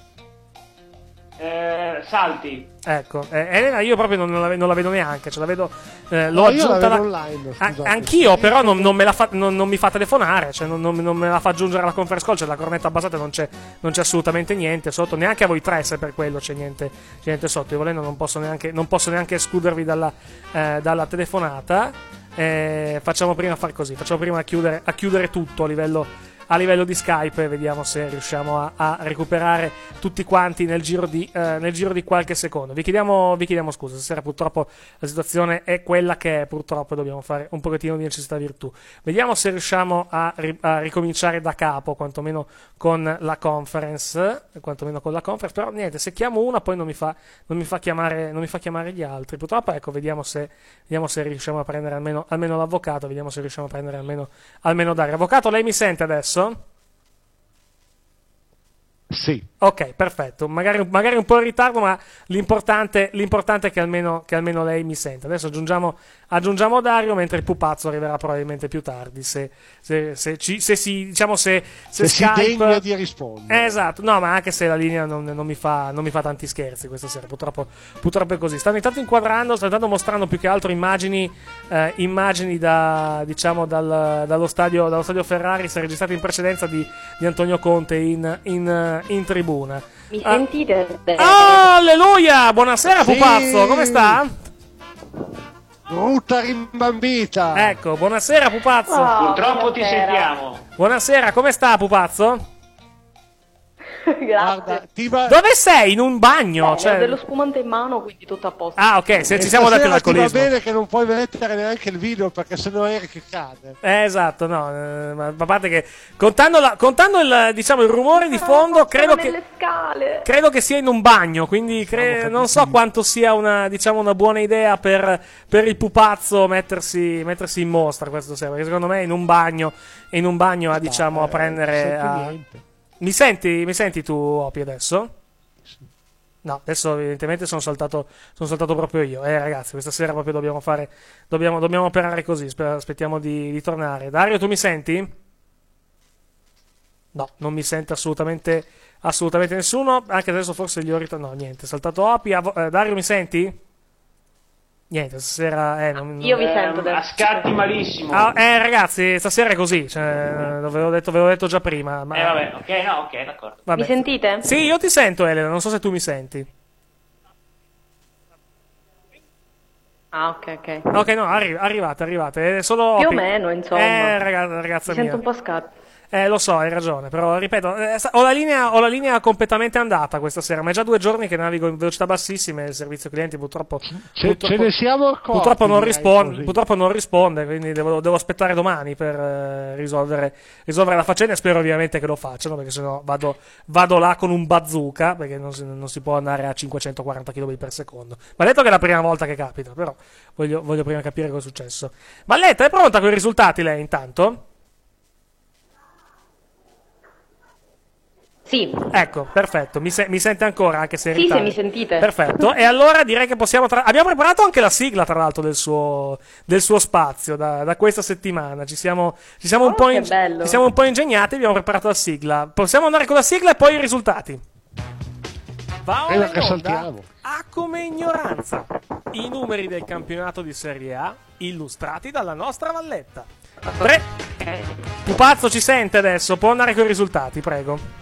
Eh, salti. Ecco, eh, Elena io proprio non, non, la, non la vedo neanche, ce la vedo, eh, l'ho No, io aggiunta la vedo la- online, a- scusate. anch'io, però non, non me la fa, non, non mi fa telefonare, cioè non, non- non me la fa aggiungere alla conference call, c'è la cornetta abbassata, non c'è, non c'è assolutamente niente sotto, neanche a voi tre, se per quello c'è niente, c'è niente sotto. Io volendo non posso neanche, non posso neanche escludervi dalla, eh, dalla telefonata. Eh, facciamo prima far così, facciamo prima a chiudere, a chiudere tutto a livello, a livello di Skype e vediamo se riusciamo a, a recuperare tutti quanti nel giro di, eh, nel giro di qualche secondo. Vi chiediamo, vi chiediamo scusa, stasera purtroppo la situazione è quella che è, purtroppo dobbiamo fare un pochettino di necessità virtù. Vediamo se riusciamo a, ri- a ricominciare da capo, quantomeno con la conference, quantomeno con la conference, però niente, se chiamo una poi non mi fa, non mi fa chiamare, non mi fa chiamare gli altri. Purtroppo, ecco, vediamo se, vediamo se riusciamo a prendere almeno, almeno l'avvocato, vediamo se riusciamo a prendere almeno, almeno Dario. Avvocato, lei mi sente adesso? Sì. Ok, perfetto. Magari, magari un po' in ritardo, ma l'importante, l'importante è che almeno, che almeno lei mi senta. Adesso aggiungiamo, aggiungiamo Dario, mentre il pupazzo arriverà probabilmente più tardi. Se, se, se, ci, se si, diciamo, se, se, Se Skype... si degna di rispondere. Esatto, no, ma anche se la linea non, non mi, fa, non mi fa tanti scherzi questa sera, purtroppo, purtroppo è così. Stanno intanto inquadrando, stanno intanto mostrando più che altro immagini, eh, immagini da, diciamo, dal, dallo, stadio, dallo stadio Ferrari, si è registrato in precedenza di, di Antonio Conte in, in, in tribuna. Mi Ah. sentite? Oh, alleluia! Buonasera, Sì. pupazzo, come sta? Brutta rimbambita. Ecco, buonasera, pupazzo. Oh, Purtroppo ti buonasera. sentiamo. Buonasera, come sta, pupazzo? Grazie. Va... Dove sei? In un bagno? Beh, cioè... ho dello spumante in mano, quindi tutto a posto. Ah, ok, se ci siamo dati l'alcolismo. Va bene che non puoi mettere neanche il video perché sennò Eric cade. Eh, esatto, no, eh, ma a parte che contando, la, contando il, diciamo, il rumore di fondo, credo che scale. credo che sia in un bagno, quindi cre- non so quanto sia una, diciamo, una buona idea per, per il pupazzo mettersi, mettersi in mostra questo sera, perché secondo me in un bagno in un bagno a, diciamo, a prendere a... Mi senti, mi senti tu, Opi, adesso? No, adesso evidentemente sono saltato, sono saltato proprio io. Eh, ragazzi, questa sera proprio dobbiamo fare, dobbiamo, dobbiamo operare così. Aspettiamo di, di tornare. Dario, tu mi senti? No, non mi sente assolutamente, assolutamente nessuno. Anche adesso forse gli ho ritornato. No, niente, è saltato Opi. Eh, Dario, mi senti? Niente, stasera eh, non, Io vi eh, sento a scatti malissimo. Ah, eh ragazzi, stasera è così, cioè, l'avevo detto, ve l'ho detto già prima. Ma... Eh vabbè, ok, no, ok, d'accordo. Vabbè. Mi sentite? Sì, io ti sento, Elena, non so se tu mi senti. Ah, ok, ok. Ok, no, arri- arrivate, arrivate. È solo Più o Opi. meno, insomma. Eh, ragazza, ragazza Mi mia. sento un po' scatto. Eh, lo so, hai ragione, però ripeto, eh, ho, la linea, ho la linea completamente andata questa sera, ma è già due giorni che navigo in velocità bassissime e il servizio clienti purtroppo, Ce, purtroppo, ce ne siamo accorti. purtroppo, non, direi, risponde, così. purtroppo non risponde, quindi devo, devo aspettare domani per eh, risolvere, risolvere la faccenda e spero ovviamente che lo facciano, perché sennò vado, vado là con un bazooka, perché non si, non si può andare a cinquecentoquaranta chilometri per secondo. Ma detto che è la prima volta che capita, però voglio, voglio prima capire cosa è successo. Valletta, è pronta con i risultati lei intanto? Sì. Ecco, perfetto, mi, se- mi sente ancora anche se in Sì, se ritardo. mi sentite. Perfetto, e allora direi che possiamo... Tra- abbiamo preparato anche la sigla, tra l'altro, del suo, del suo spazio da, da questa settimana. Ci siamo, ci, siamo un Oh, po che in- bello. ci siamo un po' ingegnati, abbiamo preparato la sigla. Possiamo andare con la sigla e poi i risultati. Va ora Prima in che onda, saltiamo. A come ignoranza, i numeri del campionato di Serie A illustrati dalla nostra Valletta. Pre- Pupazzo ci sente adesso, può andare con i risultati, prego.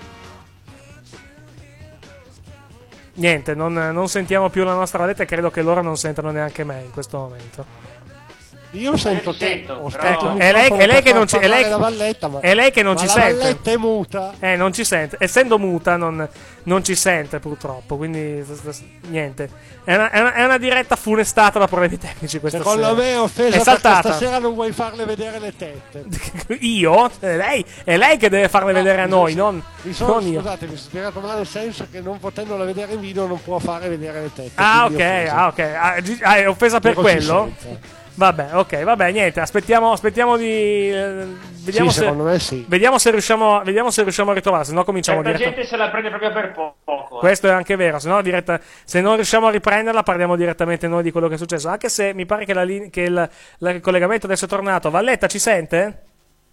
Niente, non, non sentiamo più la nostra Valletta e credo che loro non sentano neanche me in questo momento. Io sento Eh, te. sento, Ho però- spento il È lei, microfono è lei per che far non ci, è parlare lei, la Valletta, ma, è lei che non ma ci la sente. Valletta è muta. Eh, non ci sente. Essendo muta, non, non ci sente purtroppo. Quindi, s- s- niente. È una, è, una, è una diretta funestata da problemi tecnici questa Secondo sera. me è offesa È perché saltata. stasera non vuoi farle vedere le tette. Io? È lei, è lei che deve farle No, vedere a mi noi, sono- non, mi sono, non io. Scusate, mi sono spiegato male nel senso che non potendola vedere in video non può fare vedere le tette. Ah, quindi ok, è offesa. ah, ok. Ah, gi- ah, è offesa per Per quello? consistenza. Vabbè, ok, vabbè, niente, aspettiamo, aspettiamo di... eh, vediamo, Sì, se, secondo me sì. vediamo se riusciamo, vediamo se riusciamo a ritrovarla, se no cominciamo Certa direttamente. gente se la prende proprio per po- poco. eh. Questo è anche vero, se, no diretta- se non riusciamo a riprenderla parliamo direttamente noi di quello che è successo, anche se mi pare che, la lin- che il, la- il collegamento adesso è tornato. Valletta, ci sente?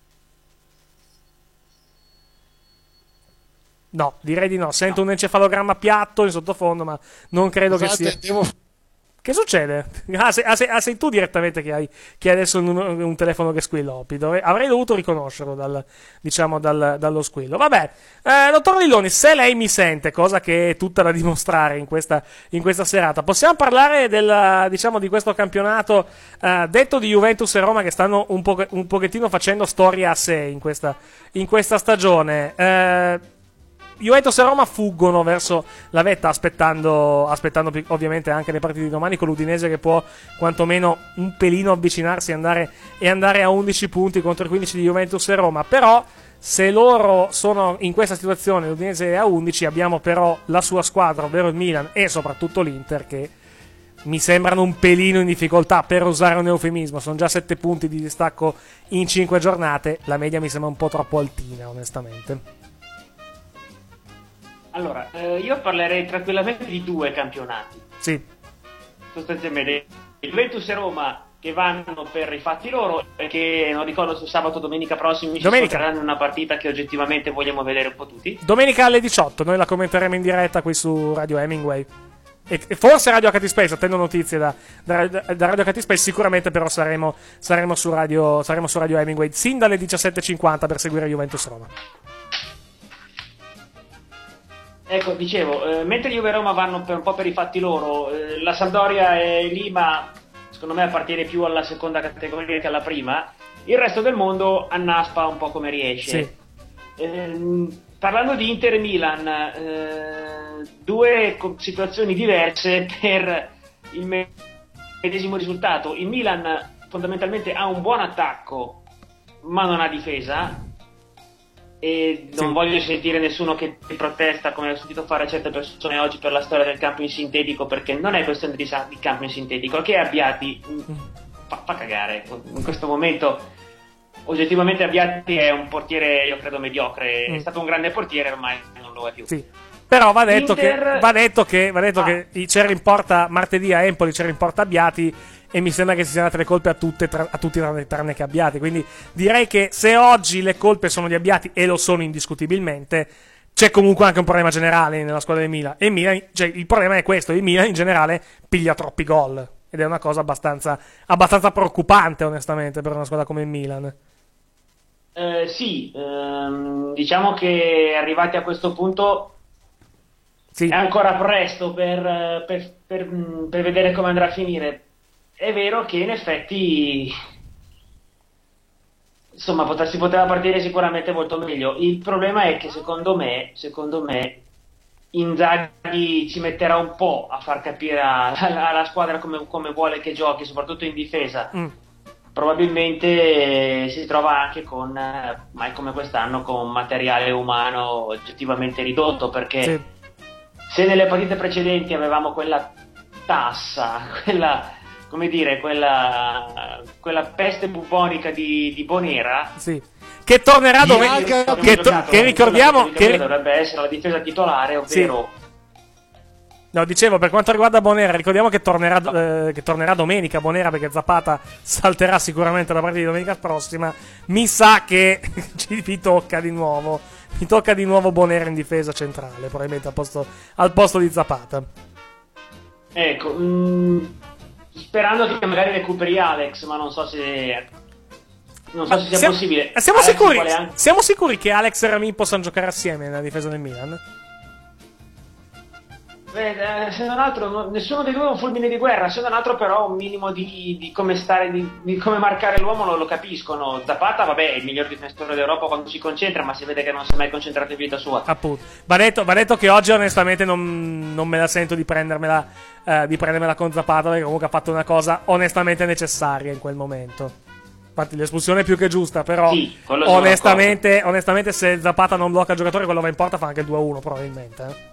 No, direi di no, sento un encefalogramma piatto in sottofondo, ma non credo che Scusate, sia... devo- Che succede? Ah, sei, ah, sei- ah, sei tu direttamente che hai, che hai adesso un, un telefono che squilla, Opi. Dove- avrei dovuto riconoscerlo dal, diciamo, dal- dallo squillo. Vabbè, eh, dottor Lilloni, se lei mi sente, cosa che è tutta da dimostrare in questa, in questa serata, possiamo parlare del, diciamo, di questo campionato eh, detto di Juventus e Roma che stanno un, po- un pochettino facendo storia a sé in questa, in questa stagione. Eh, Juventus e Roma fuggono verso la vetta aspettando, aspettando pi- ovviamente anche le partite di domani con l'Udinese che può quantomeno un pelino avvicinarsi e andare, e andare a undici punti contro i quindici di Juventus e Roma. Però se loro sono in questa situazione, l'Udinese è a undici, abbiamo però la sua squadra, ovvero il Milan e soprattutto l'Inter che mi sembrano un pelino in difficoltà, per usare un eufemismo. Sono già sette punti di distacco in cinque giornate, la media mi sembra un po' troppo altina onestamente. Allora, eh, io parlerei tranquillamente di due campionati. Sì. Sostanzialmente, Juventus e Roma che vanno per i fatti loro e che non ricordo se sabato o domenica prossimi ci Domenica. saranno una partita che oggettivamente vogliamo vedere un po' tutti. Domenica alle diciotto, noi la commenteremo in diretta qui su Radio Hemingway. E, e forse Radio H T Space, attendo notizie da, da, da Radio H T Space, sicuramente però saremo, saremo, su Radio, saremo su Radio Hemingway sin dalle diciassette e cinquanta per seguire Juventus Roma. Ecco, dicevo, eh, mentre Juve e Roma vanno per un po' per i fatti loro, eh, la Sampdoria è lì, ma secondo me appartiene più alla seconda categoria che alla prima. Il resto del mondo annaspa un po' come riesce. Sì. Ehm, parlando di Inter e Milan, eh, due co- situazioni diverse per il medesimo risultato. Il Milan fondamentalmente ha un buon attacco, ma non ha difesa, e non Sì. voglio sentire nessuno che protesta, come ho sentito fare certe persone oggi, per la storia del campo in sintetico, perché non è questione di, sa- di campo in sintetico, che Abbiati mh, fa, fa cagare in questo momento. Oggettivamente Abbiati è un portiere, io credo, mediocre. È Mm. stato un grande portiere, ormai non lo è più. Sì. Però va detto Inter- che, va detto che, va detto Ah. che i- c'era in porta martedì a Empoli, c'era in porta Abbiati, e mi sembra che si siano date le colpe a, tutte, tra- a tutti tranne, tranne che Abbiati. Quindi direi che se oggi le colpe sono di Abbiati, e lo sono indiscutibilmente, c'è comunque anche un problema generale nella squadra del Milan. E il Milan, cioè, il problema è questo: il Milan in generale piglia troppi gol, ed è una cosa abbastanza, abbastanza preoccupante, onestamente, per una squadra come il Milan. Eh, sì, ehm, diciamo che arrivati a questo punto è ancora presto per, per, per, per vedere come andrà a finire. È vero che in effetti, insomma, pot- si poteva partire sicuramente molto meglio. Il problema è che secondo me, secondo me Inzaghi ci metterà un po' a far capire a- alla, alla squadra come, come vuole che giochi, soprattutto in difesa. Mm. Probabilmente eh, si trova anche con, eh, mai come quest'anno, con materiale umano oggettivamente ridotto, perché Sì. se nelle partite precedenti avevamo quella tassa, quella, come dire, quella, quella peste bubonica di, di Bonera, Sì. Che tornerà domenica. abbiamo Che, to- giocato, che ricordiamo. quella che Che, dovrebbe essere la difesa titolare, ovvero No, dicevo, per quanto riguarda Bonera, ricordiamo che tornerà, eh, che tornerà domenica Bonera, perché Zapata salterà sicuramente la partita di domenica prossima. Mi sa che ci mi tocca di nuovo. Mi tocca di nuovo Bonera in difesa centrale, probabilmente al posto, al posto di Zapata. ecco, mh, sperando che magari recuperi Alex, ma non so se non so se sia siamo, possibile. Siamo Alex sicuri, vuole anche- siamo sicuri che Alex e Ramin possano giocare assieme nella difesa del Milan? Beh, eh, se non altro, no- nessuno dei due è un fulmine di guerra, se non altro però un minimo di, di come stare, di, di come marcare l'uomo lo, lo capiscono. Zapata, vabbè, è il miglior difensore d'Europa quando si concentra, ma si vede che non si è mai concentrato in vita sua. Appunto. Va detto, va detto che oggi onestamente non, non me la sento di prendermela, eh, di prendermela con Zapata, perché comunque ha fatto una cosa onestamente necessaria in quel momento. Infatti l'espulsione è più che giusta, però Sì, quello sono onestamente, onestamente se Zapata non blocca il giocatore, quello va in porta, fa anche il due a uno probabilmente. eh.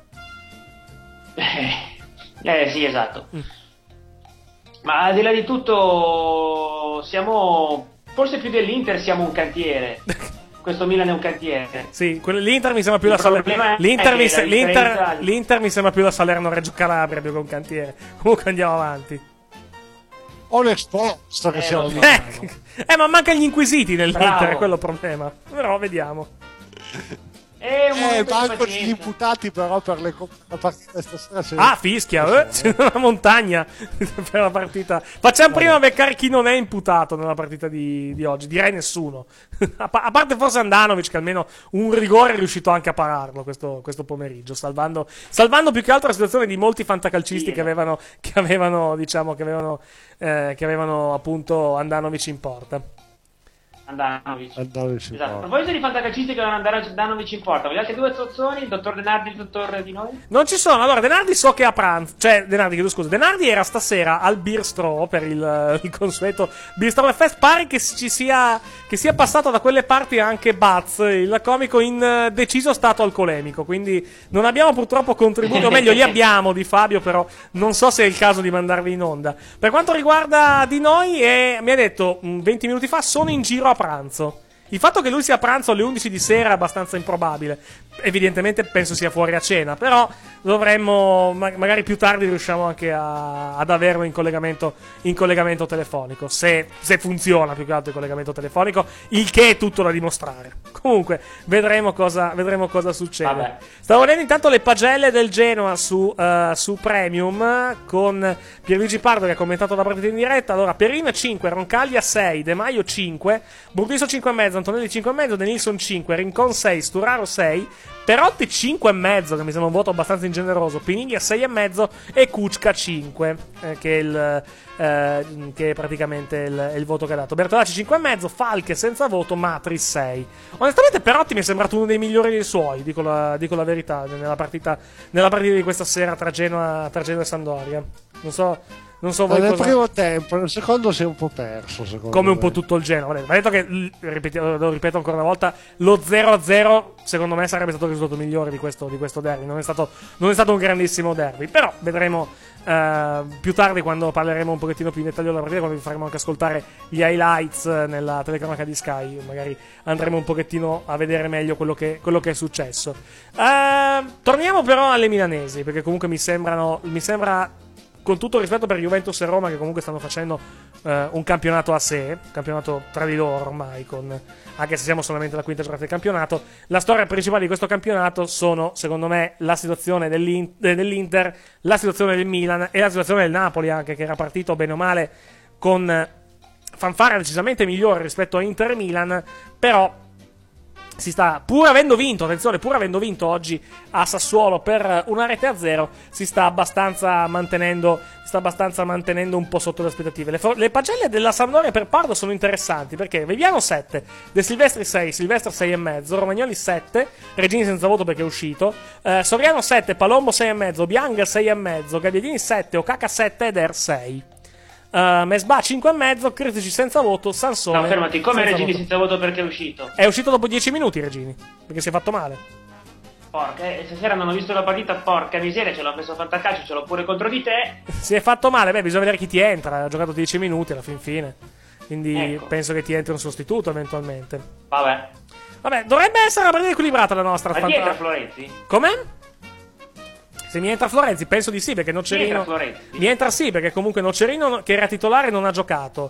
Eh sì, esatto. Ma al di là di tutto, siamo forse più dell'Inter, siamo un cantiere. Questo Milan è un cantiere. Sì, quello- l'Inter mi sembra più Il la Salerno. problema è L'Inter, che mi la se- l'Inter, differenza- l'Inter mi sembra più la Salerno Reggio Calabria più che un cantiere. Comunque andiamo avanti. O l'esposto che Eh, siamo lo so. lì. Eh, ma mancano gli inquisiti nell'Inter, Bravo. è quello il problema. Però vediamo. È un Eh, momento di banco degli pazienza. imputati però per le co- la partita stasera c'è- Ah, fischia, eh? C'è una montagna per la partita. Facciamo prima beccare chi non è imputato nella partita di, di oggi. Direi nessuno. A, pa- a parte forse Andanovic, che almeno un rigore è riuscito anche a pararlo questo, questo pomeriggio, salvando, salvando più che altro la situazione di molti fantacalcisti Sì. che avevano, che avevano, diciamo, che avevano, eh, che avevano appunto Andanovic in porta. Andanovic. Andanovic in Esatto. A porta. proposito di fantacalcisti che devono andare Andanovic in porta, vogliate due zozzoni, il dottor Denardi e il dottor Di Noi? Non ci sono. Allora, Denardi so che è a pranzo. Cioè, Denardi, chiedo scusa. Denardi era stasera al Bistro per il, il consueto Bistro Fest. Pare che ci sia, che sia passato da quelle parti anche Baz, il comico in eh, deciso stato alcolemico. Quindi non abbiamo purtroppo contributo. O meglio, li abbiamo di Fabio, però non so se è il caso di mandarli in onda. Per quanto riguarda Di Noi, eh, mi ha detto mh, venti minuti fa, sono in giro a pranzo. Il fatto che lui sia a pranzo alle undici di sera è abbastanza improbabile. Evidentemente penso sia fuori a cena, però dovremmo, ma- magari più tardi riusciamo anche a- ad averlo in collegamento, in collegamento telefonico, se, se funziona più che altro il collegamento telefonico, il che è tutto da dimostrare. Comunque, vedremo cosa, vedremo cosa succede. Vabbè. Stavo vedendo intanto le pagelle del Genoa su, eh, su Premium con Pierluigi Pardo che ha commentato la partita in diretta. Allora, Perin cinque, Roncaglia sei, De Maio cinque, Burdisso cinque e mezzo, Antonelli cinque e mezzo, Denilson cinque, Rincon sei, Sturaro sei, Perotti cinque e mezzo, che mi sembra un voto abbastanza ingeneroso, Piniglia sei e mezzo e Kuczka cinque, eh, che è il eh, che è praticamente il, è il voto che ha dato. Bertolacci cinque e mezzo, Falche senza voto, Matri sei. Onestamente Perotti mi è sembrato uno dei migliori dei suoi, dico la, dico la verità, nella partita, nella partita di questa sera tra Genoa, tra Genoa e Sampdoria. Non so Non so voi nel cosa... primo tempo, nel secondo si è un po' perso, secondo come me. un po' tutto il Genoa. Va detto che, ripeti- lo ripeto ancora una volta, lo zero a zero secondo me sarebbe stato il risultato migliore di questo, di questo derby. Non è stato, non è stato un grandissimo derby, però vedremo uh, più tardi, quando parleremo un pochettino più in dettaglio della partita, quando vi faremo anche ascoltare gli highlights nella telecronaca di Sky. Magari andremo un pochettino a vedere meglio quello che, quello che è successo. Uh, torniamo però alle milanesi, perché comunque mi sembrano mi sembra, con tutto il rispetto per Juventus e Roma, che comunque stanno facendo eh, un campionato a sé, un campionato tra di loro ormai, con, anche se siamo solamente alla quinta giornata del campionato, la storia principale di questo campionato sono, secondo me, la situazione dell'In- dell'Inter, la situazione del Milan e la situazione del Napoli, anche, che era partito bene o male con fanfare decisamente migliore rispetto a Inter e Milan, però si sta, pur avendo vinto, attenzione, pur avendo vinto oggi a Sassuolo per una rete a zero, si sta abbastanza mantenendo, sta abbastanza mantenendo un po' sotto le aspettative. Le, le pagelle della Sampdoria per Pardo sono interessanti, perché Viviano sette, De Silvestri sei, Silvestri sei e mezzo, Romagnoli sette, Regini senza voto perché è uscito, eh, Soriano sette, Palombo sei e mezzo, Bianca sei e mezzo, Gabbiadini sette, Okaka sette ed Er sei. Uh, Mesbah cinque e mezzo, Critici senza voto, Sansone. No, fermati, come senza Regini voto. senza voto perché è uscito? È uscito dopo dieci minuti Regini, perché si è fatto male. Porca, eh, stasera non ho visto la partita, porca miseria, ce l'ho preso a fantacalcio, ce l'ho pure contro di te. Si è fatto male, beh, bisogna vedere chi ti entra. Ha giocato dieci minuti alla fin fine. Quindi Ecco. penso che ti entri un sostituto eventualmente. Vabbè. Vabbè, dovrebbe essere una partita equilibrata la nostra. Ma fanta- dietro Florenzi? Come? Se mi entra Florenzi, penso di sì, perché Nocerino. Chi entra Florenzi? Mi entra sì, perché comunque Nocerino, che era titolare, non ha giocato.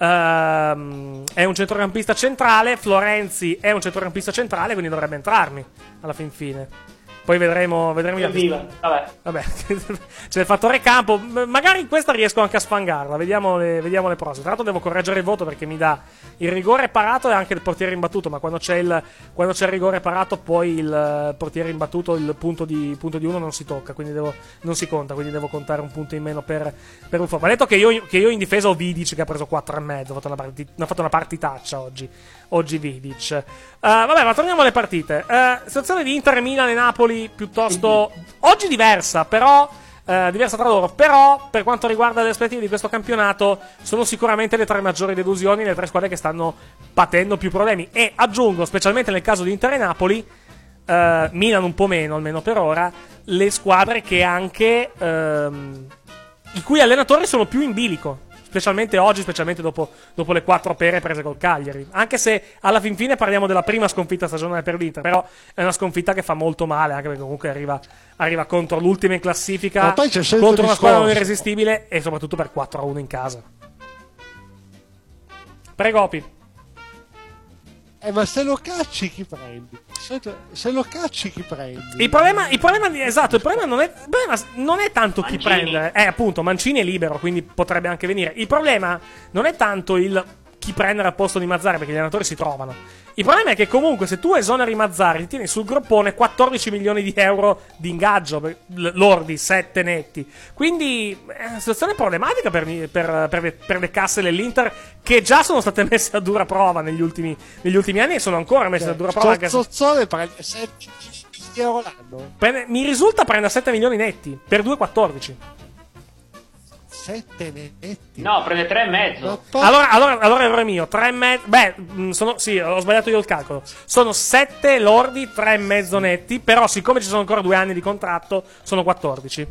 Ehm, è un centrocampista centrale. Florenzi è un centrocampista centrale, quindi dovrebbe entrarmi alla fin fine. Poi vedremo, vedremo gli altri. Evviva, vabbè. Vabbè, c'è il fattore campo. M- magari in questa riesco anche a sfangarla. Vediamo le, vediamo le prossime. Tra l'altro devo correggere il voto, perché mi dà il rigore parato e anche il portiere imbattuto. Ma quando c'è il, quando c'è il rigore parato, poi il portiere imbattuto, il punto di, punto di uno non si tocca, quindi devo, non si conta. Quindi devo contare un punto in meno per, per un fuoco. Ma detto che io, che io in difesa ho Vidic, che ha preso quattro e mezzo. Ha fatto una, parti- ha fatto una partitaccia oggi. Oggi Vidic. Uh, vabbè, ma torniamo alle partite. Uh, situazione di Inter, Milan e Napoli piuttosto oggi diversa, però uh, diversa tra loro. Però per quanto riguarda le aspettative di questo campionato, sono sicuramente le tre maggiori delusioni, le tre squadre che stanno patendo più problemi. E aggiungo, specialmente nel caso di Inter e Napoli, uh, Milan un po' meno, almeno per ora, le squadre che anche um, i cui allenatori sono più in bilico. Specialmente oggi, specialmente dopo, dopo le quattro pere prese col Cagliari. Anche se alla fin fine parliamo della prima sconfitta stagionale per l'Inter, però è una sconfitta che fa molto male, anche perché comunque arriva, arriva contro l'ultima in classifica, Ma poi c'è sempre contro una il squadra non discorso. irresistibile e soprattutto per quattro a uno in casa. Prego, Opi. Eh, ma se lo cacci chi prendi? Se, se lo cacci chi prendi? Il problema, il problema di- esatto, il problema non è, il problema non è tanto chi Mancini. prende, eh, appunto, Mancini è libero, quindi potrebbe anche venire. Il problema non è tanto il chi prendere al posto di Mazzarri, perché gli allenatori si trovano. Il problema è che comunque se tu esoneri Mazzarri, ti tieni sul groppone quattordici milioni di euro di ingaggio, per- l- lordi, sette netti. Quindi è una situazione problematica per, per- per le, per le casse dell'Inter, che già sono state messe a dura prova negli ultimi, negli ultimi anni e sono ancora messe a dura prova. Anche se- Zozzone prende sette milioni di euro l'anno. Prende- mi risulta prenda sette milioni netti per due quattordici. sette netti. No, prende tre e mezzo. Allora, allora, allora errore mio, tre e mezzo. Beh, mh, sono, sì, ho sbagliato io il calcolo. Sono sette lordi, tre e mezzo netti. Però, siccome ci sono ancora due anni di contratto, sono quattordici.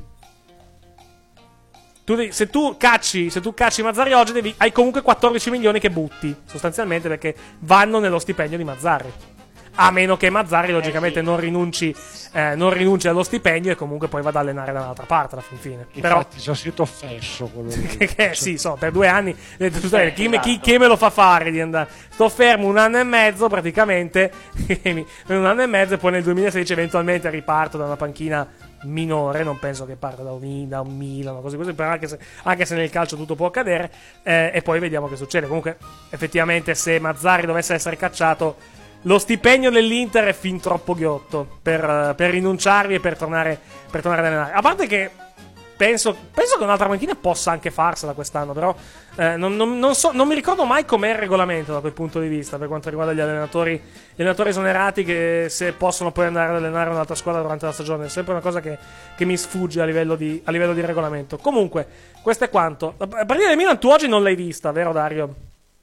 Tu devi- se tu cacci, se tu cacci Mazzarri oggi, devi, hai comunque quattordici milioni che butti, sostanzialmente, perché vanno nello stipendio di Mazzarri. A meno che Mazzarri, logicamente, non rinunci, eh, non rinunci allo stipendio e comunque poi vada ad allenare da un'altra parte alla fin fine. Però, Infatti ci ho scritto fesso quello lì. che, che sì, so, per due anni eh, Eh, chi, me- chi- esatto. chi me lo fa fare di andare? Sto fermo un anno e mezzo praticamente e mi- un anno e mezzo e poi nel duemilasedici eventualmente riparto da una panchina minore, non penso che parta da un, da un Milan, così così, però anche se, anche se nel calcio tutto può accadere, eh, e poi vediamo che succede. Comunque effettivamente se Mazzarri dovesse essere cacciato, lo stipendio dell'Inter è fin troppo ghiotto per, per rinunciarvi e per tornare, per tornare ad allenare. A parte che penso, penso che un'altra panchina possa anche farsela quest'anno, però eh, non, non, non, so, non mi ricordo mai com'è il regolamento da quel punto di vista per quanto riguarda gli allenatori, gli allenatori esonerati che se possono poi andare ad allenare un'altra squadra durante la stagione. È sempre una cosa che, che mi sfugge a livello, di, a livello di regolamento. Comunque, questo è quanto. La partita del Milan tu oggi non l'hai vista, vero Dario?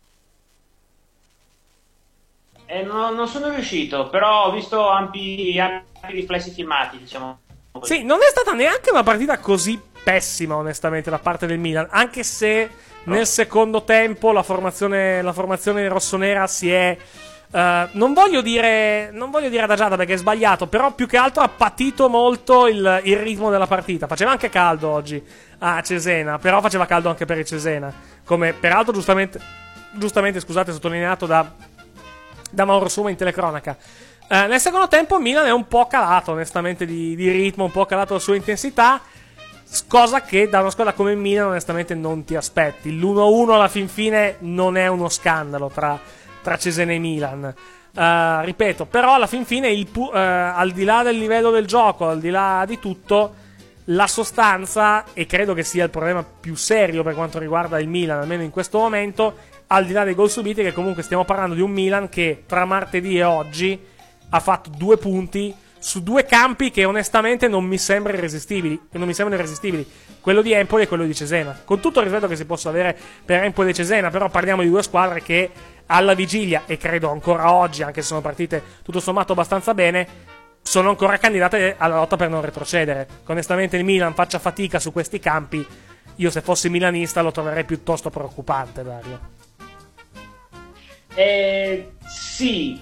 Eh, no, non sono riuscito, però ho visto ampi, ampi riflessi filmati, diciamo. Sì, non è stata neanche una partita così pessima, onestamente, da parte del Milan, anche se no. Nel secondo tempo la formazione, la formazione rossonera si è... Uh, non voglio dire non voglio dire adagiata perché è sbagliato, però più che altro ha patito molto il, il ritmo della partita. Faceva anche caldo oggi a Cesena, però faceva caldo anche per il Cesena, come peraltro giustamente, giustamente scusate, sottolineato da, da Mauro Suma in telecronaca. Uh, nel secondo tempo Milan è un po' calato onestamente di, di ritmo, un po' calato la sua intensità, cosa che da una squadra come il Milan onestamente non ti aspetti. L'uno a uno alla fin fine non è uno scandalo tra, tra Cesena e Milan, uh, ripeto, però alla fin fine il pu- uh, al di là del livello del gioco, al di là di tutto, la sostanza, e credo che sia il problema più serio per quanto riguarda il Milan almeno in questo momento, al di là dei gol subiti, che comunque stiamo parlando di un Milan che tra martedì e oggi ha fatto due punti su due campi che onestamente non mi sembrano irresistibili, che non mi sembrano irresistibili, quello di Empoli e quello di Cesena. Con tutto il rispetto che si possa avere per Empoli e Cesena, però parliamo di due squadre che alla vigilia, e credo ancora oggi, anche se sono partite tutto sommato abbastanza bene, sono ancora candidate alla lotta per non retrocedere. Onestamente il Milan faccia fatica su questi campi, io se fossi milanista lo troverei piuttosto preoccupante, Dario. Eh, sì.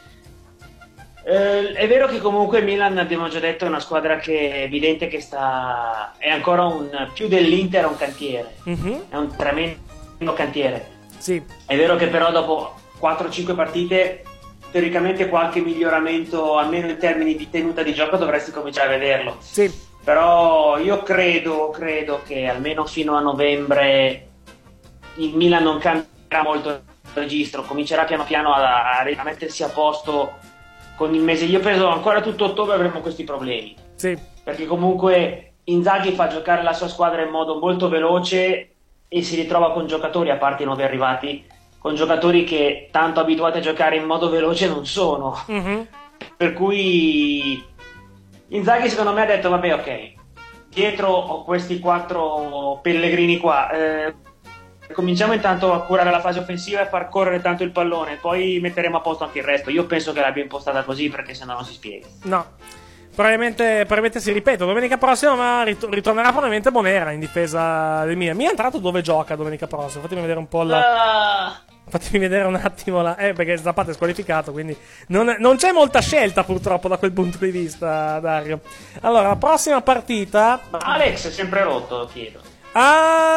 Eh, è vero che comunque il Milan, abbiamo già detto, è una squadra che è evidente che sta è ancora un più dell'Inter, un cantiere, mm-hmm. È un tremendo cantiere. Sì. È vero che però dopo quattro cinque partite teoricamente qualche miglioramento almeno in termini di tenuta di gioco dovresti cominciare a vederlo. Sì. Però io credo credo che almeno fino a novembre il Milan non cambierà molto il registro, comincerà piano piano a, a mettersi a posto con il mese. Io penso ancora tutto ottobre avremo questi problemi, sì. Perché comunque Inzaghi fa giocare la sua squadra in modo molto veloce e si ritrova con giocatori, a parte i nuovi arrivati, con giocatori che tanto abituati a giocare in modo veloce non sono, mm-hmm. Per cui Inzaghi secondo me ha detto vabbè, ok, dietro ho questi quattro pellegrini qua, eh, cominciamo intanto a curare la fase offensiva e a far correre tanto il pallone, poi metteremo a posto anche il resto. Io penso che l'abbia impostata così, perché sennò non si spiega. No, probabilmente, probabilmente si ripeto, domenica prossima ma rit- ritornerà probabilmente Bonera in difesa del Milan. Milan tra l'altro dove gioca domenica prossima? Fatemi vedere un po' la... Uh... Fatemi vedere un attimo la... Eh, perché Zapata è squalificato, quindi non, non c'è molta scelta purtroppo da quel punto di vista, Dario. Allora, la prossima partita... Ma Alex è sempre rotto, chiedo. Uh, no,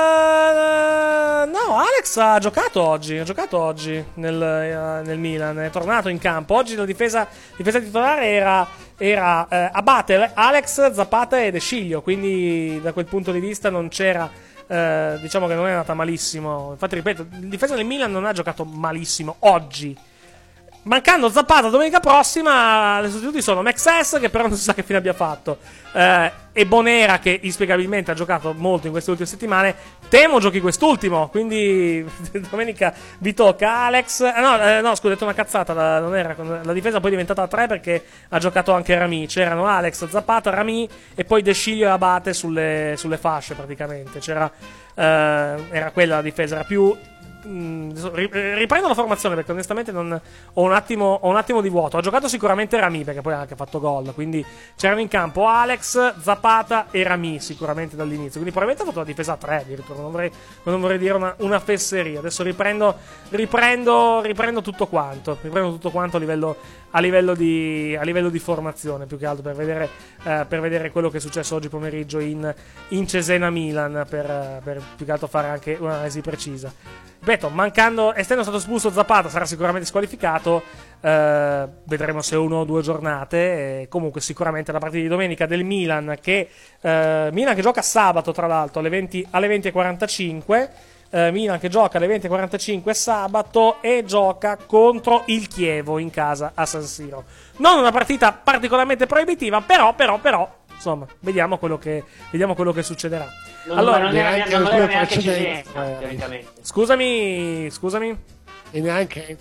Alex ha giocato oggi. Ha giocato oggi nel, uh, nel Milan. È tornato in campo. Oggi la difesa, difesa titolare era, era uh, Abate, Alex, Zapata e De Sciglio. Quindi da quel punto di vista non c'era. Uh, diciamo che non è andata malissimo. Infatti, ripeto, il difesa del Milan non ha giocato malissimo oggi. Mancando Zapata domenica prossima, le sostituti sono Maxes, che però non si sa che fine abbia fatto, eh, e Bonera, che inspiegabilmente ha giocato molto in queste ultime settimane. Temo giochi quest'ultimo, quindi domenica vi tocca Alex. Eh, no, eh, no, scusa, ho detto una cazzata. La, non era, la difesa poi è diventata a tre perché ha giocato anche Rami. C'erano Alex, Zapata, Rami e poi De Sciglio e Abate sulle, sulle fasce praticamente. C'era, eh, era quella la difesa, era più. Riprendo la formazione perché onestamente non, ho, un attimo, ho un attimo di vuoto. Ha giocato sicuramente Rami perché poi ha anche fatto gol, quindi c'erano in campo Alex, Zapata e Rami sicuramente dall'inizio, quindi probabilmente ha fatto la difesa a tre addirittura. Non vorrei, non vorrei dire una, una fesseria. Adesso riprendo, riprendo, riprendo tutto quanto riprendo tutto quanto a livello, a livello, di, a livello di formazione, più che altro per vedere, eh, per vedere quello che è successo oggi pomeriggio in, in Cesena Milan, per, per più che altro fare anche un'analisi precisa. Ripeto, mancando, essendo stato espulso Zapata, sarà sicuramente squalificato. Eh, vedremo se uno o due giornate. E comunque, sicuramente la partita di domenica del Milan, che eh, Milan che gioca sabato, tra l'altro, alle venti, alle venti e quarantacinque. eh, Milan che gioca alle venti e quarantacinque sabato e gioca contro il Chievo in casa a San Siro. Non una partita particolarmente proibitiva, però, però, però, insomma, vediamo quello che, vediamo quello che succederà. Non, allora, non era neanche, non era neanche precedenti, Cesena, eh. teoricamente. Scusami, scusami. E neanche...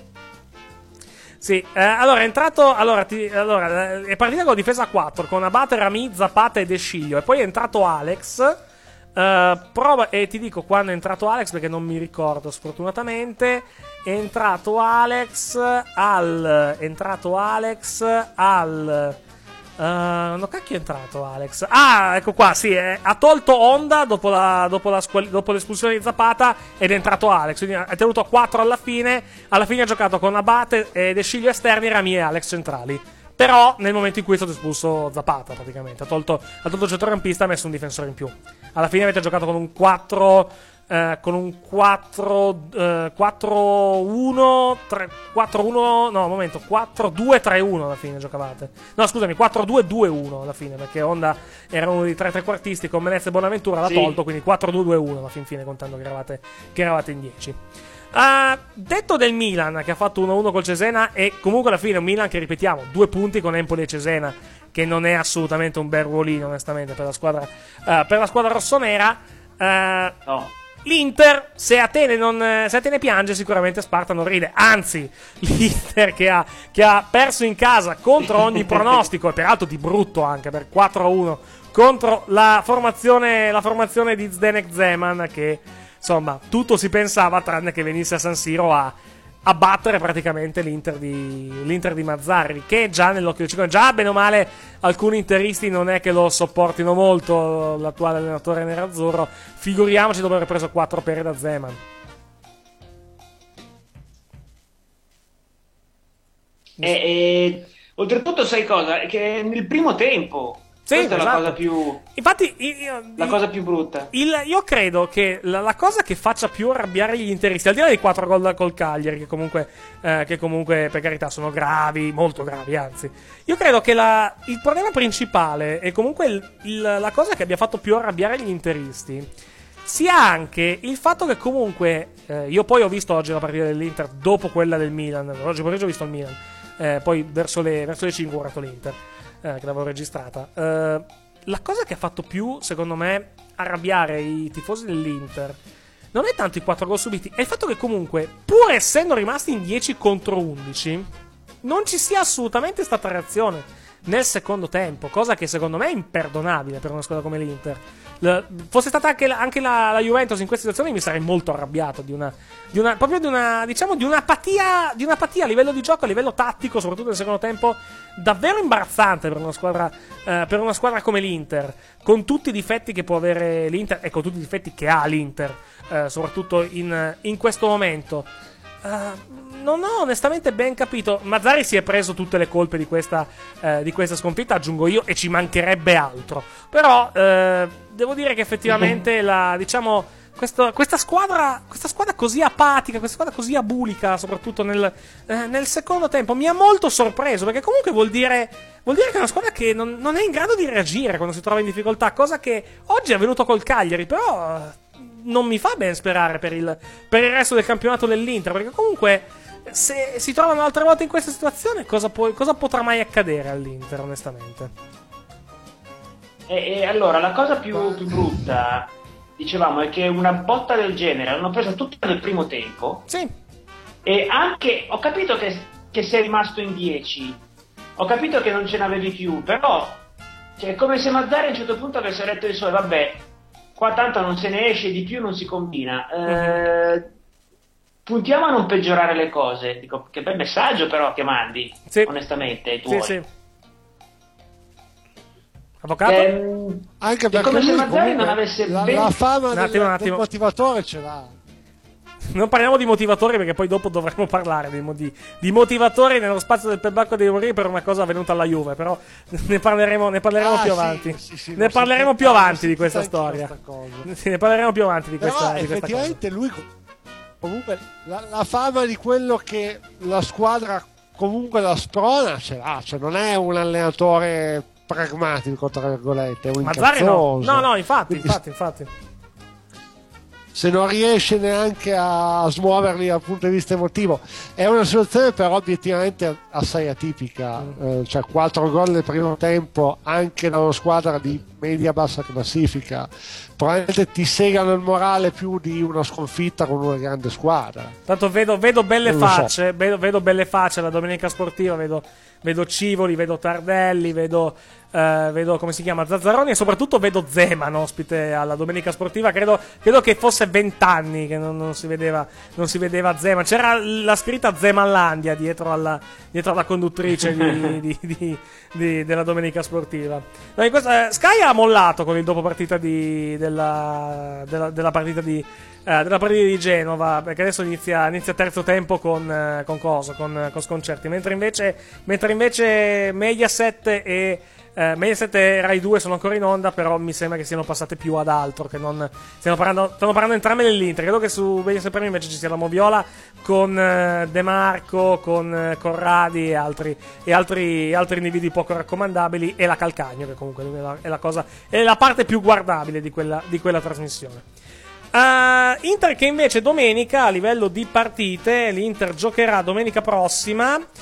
Sì, eh, allora è entrato. Allora, ti, allora è partita con difesa a quattro con Abate, Rami, Zapata e De Sciglio. E poi è entrato Alex. Eh, prova, e ti dico quando è entrato Alex perché non mi ricordo sfortunatamente. È entrato Alex al. È entrato Alex al. Uh, no, cacchio è entrato Alex? Ah, ecco qua, sì, eh, ha tolto Honda dopo, la, dopo, la squal- dopo l'espulsione di Zapata ed è entrato Alex, quindi ha tenuto a quattro alla fine. Alla fine ha giocato con Abate, eh, De Sciglio esterni, Rami e Alex centrali. Però nel momento in cui è stato espulso Zapata praticamente ha tolto, ha tolto il centrocampista e ha messo un difensore in più. Alla fine avete giocato con un quattro eh, con un quattro quattro uno tre quattro uno no, un momento, quattro due tre uno alla fine giocavate. No, scusami, quattro due due uno alla fine, perché Honda era uno dei tre trequartisti con Menezza e Bonaventura, l'ha Sì. tolto, quindi quattro due due uno alla fin fine, contando che eravate, che eravate in dieci. Uh, detto del Milan che ha fatto uno uno col Cesena, e comunque alla fine un Milan che, ripetiamo, due punti con Empoli e Cesena, che non è assolutamente un bel ruolino onestamente per la squadra, uh, per la squadra rossonera. Uh, no. L'Inter, se Atene, non, se Atene piange, sicuramente Sparta non ride. Anzi, l'Inter che ha, che ha perso in casa contro ogni pronostico, e peraltro di brutto anche, per quattro a uno, contro la formazione, la formazione di Zdenek Zeman, che insomma tutto si pensava tranne che venisse a San Siro a, a battere praticamente l'Inter di, l'Inter di Mazzarri, che già nell'occhio del ciclone, già bene o male alcuni interisti non è che lo sopportino molto l'attuale allenatore nerazzurro, figuriamoci dopo aver preso quattro pere da Zeman. E, e oltretutto sai cosa? Che nel primo tempo Sì, questa esatto. è la cosa più Infatti, io, la cosa più brutta. Il, io credo che la, la cosa che faccia più arrabbiare gli interisti, al di là dei quattro gol col Cagliari, che comunque, eh, che comunque per carità sono gravi, molto gravi anzi, io credo che la, il problema principale e comunque il, il, la cosa che abbia fatto più arrabbiare gli interisti sia anche il fatto che comunque, eh, io poi ho visto oggi la partita dell'Inter dopo quella del Milan, oggi pomeriggio ho visto il Milan, eh, poi verso le, verso le cinque ho guardato l'Inter, eh, che l'avevo registrata. Eh, la cosa che ha fatto più, secondo me, arrabbiare i tifosi dell'Inter non è tanto i quattro gol subiti, è il fatto che comunque, pur essendo rimasti in dieci contro undici, non ci sia assolutamente stata reazione nel secondo tempo, cosa che secondo me è imperdonabile per una squadra come l'Inter. L- fosse stata anche, la, anche la, la Juventus in questa situazione, mi sarei molto arrabbiato di una, di una proprio di una, diciamo, di un'apatia, di un'apatia a livello di gioco, a livello tattico, soprattutto nel secondo tempo, davvero imbarazzante per una squadra, eh, per una squadra come l'Inter, con tutti i difetti che può avere l'Inter e con tutti i difetti che ha l'Inter, eh, soprattutto in, in questo momento. Uh, non ho onestamente ben capito. Mazzarri si è preso tutte le colpe di questa, eh, di questa sconfitta, aggiungo io, e ci mancherebbe altro. Però eh, devo dire che effettivamente la, diciamo, questo, questa squadra questa squadra così apatica, questa squadra così abulica, soprattutto nel, eh, nel secondo tempo, mi ha molto sorpreso, perché comunque vuol dire vuol dire che è una squadra che non, non è in grado di reagire quando si trova in difficoltà, cosa che oggi è avvenuto col Cagliari, però non mi fa ben sperare per il, per il resto del campionato dell'Inter, perché comunque se si trovano altre volte in questa situazione, cosa, può, cosa potrà mai accadere all'Inter, onestamente? E, e allora la cosa più, più brutta, dicevamo, è che una botta del genere l'hanno presa tutta nel primo tempo. Sì. E anche ho capito che, che sei rimasto in dieci, ho capito che non ce n'avevi più, però cioè, è come se Mazzarri a un certo punto avesse detto di sole, vabbè, qua tanto non se ne esce, di più non si combina. Eh, uh-huh. Puntiamo a non peggiorare le cose. Dico, che bel messaggio però che mandi, sì. Onestamente, ai tuoi. Sì, sì. Avvocato? Eh, Anche perché come se Mazzarri non comunque avesse la, ben... la fama un del, attimo, un del attimo. motivatore ce l'ha. Non parliamo di motivatori, perché poi dopo dovremo parlare di, di, di motivatori nello spazio del Perbacco dei morire per una cosa avvenuta alla Juve, però ne parleremo, ne parleremo Ah, più sì, avanti. sì, sì, ne no, parleremo sì, più sì, avanti sì, di questa sì, storia. questa cosa. Sì, ne parleremo più avanti di Però questa, di questa cosa. effettivamente lui comunque la, la fama di quello che la squadra comunque la sprona ce l'ha, cioè non è un allenatore pragmatico tra virgolette, è un Mazzarri no, incazzoso. no, no, infatti, Quindi, infatti, infatti. se non riesce neanche a smuoverli dal punto di vista emotivo. È una situazione però obiettivamente assai atipica, mm. eh, cioè quattro gol nel primo tempo anche da una squadra di media-bassa classifica probabilmente ti segano il morale più di una sconfitta con una grande squadra. Tanto vedo, vedo belle Non lo so. facce, vedo, vedo belle facce alla domenica sportiva, vedo, vedo Civoli, vedo Tardelli, vedo, eh, vedo come si chiama Zazzaroni e soprattutto vedo Zeman ospite alla domenica sportiva. Credo, credo che fosse vent'anni che non, non si vedeva non si vedeva Zeman. C'era la scritta Zemanlandia dietro alla, dietro alla conduttrice di, di, di, di, della domenica sportiva. No, in questa, eh, Sky ha mollato con il dopo partita di, della, della, della partita di Uh, della partita di Genova, perché adesso inizia, inizia terzo tempo con, uh, con cosa? Con, uh, con sconcerti, mentre invece, mentre invece Mediaset e uh, Mediaset e Rai due sono ancora in onda, però mi sembra che siano passate più ad altro, che non stiano parlando, stanno parlando entrambe dell'Inter. Credo che su Mediaset Premium invece ci sia la Moviola con uh, De Marco, con uh, Corradi e altri, e altri, altri individui poco raccomandabili, e la Calcagno, che comunque è la, è la cosa, è la parte più guardabile di quella, di quella trasmissione. Uh, Inter che invece domenica a livello di partite, l'Inter giocherà domenica prossima uh,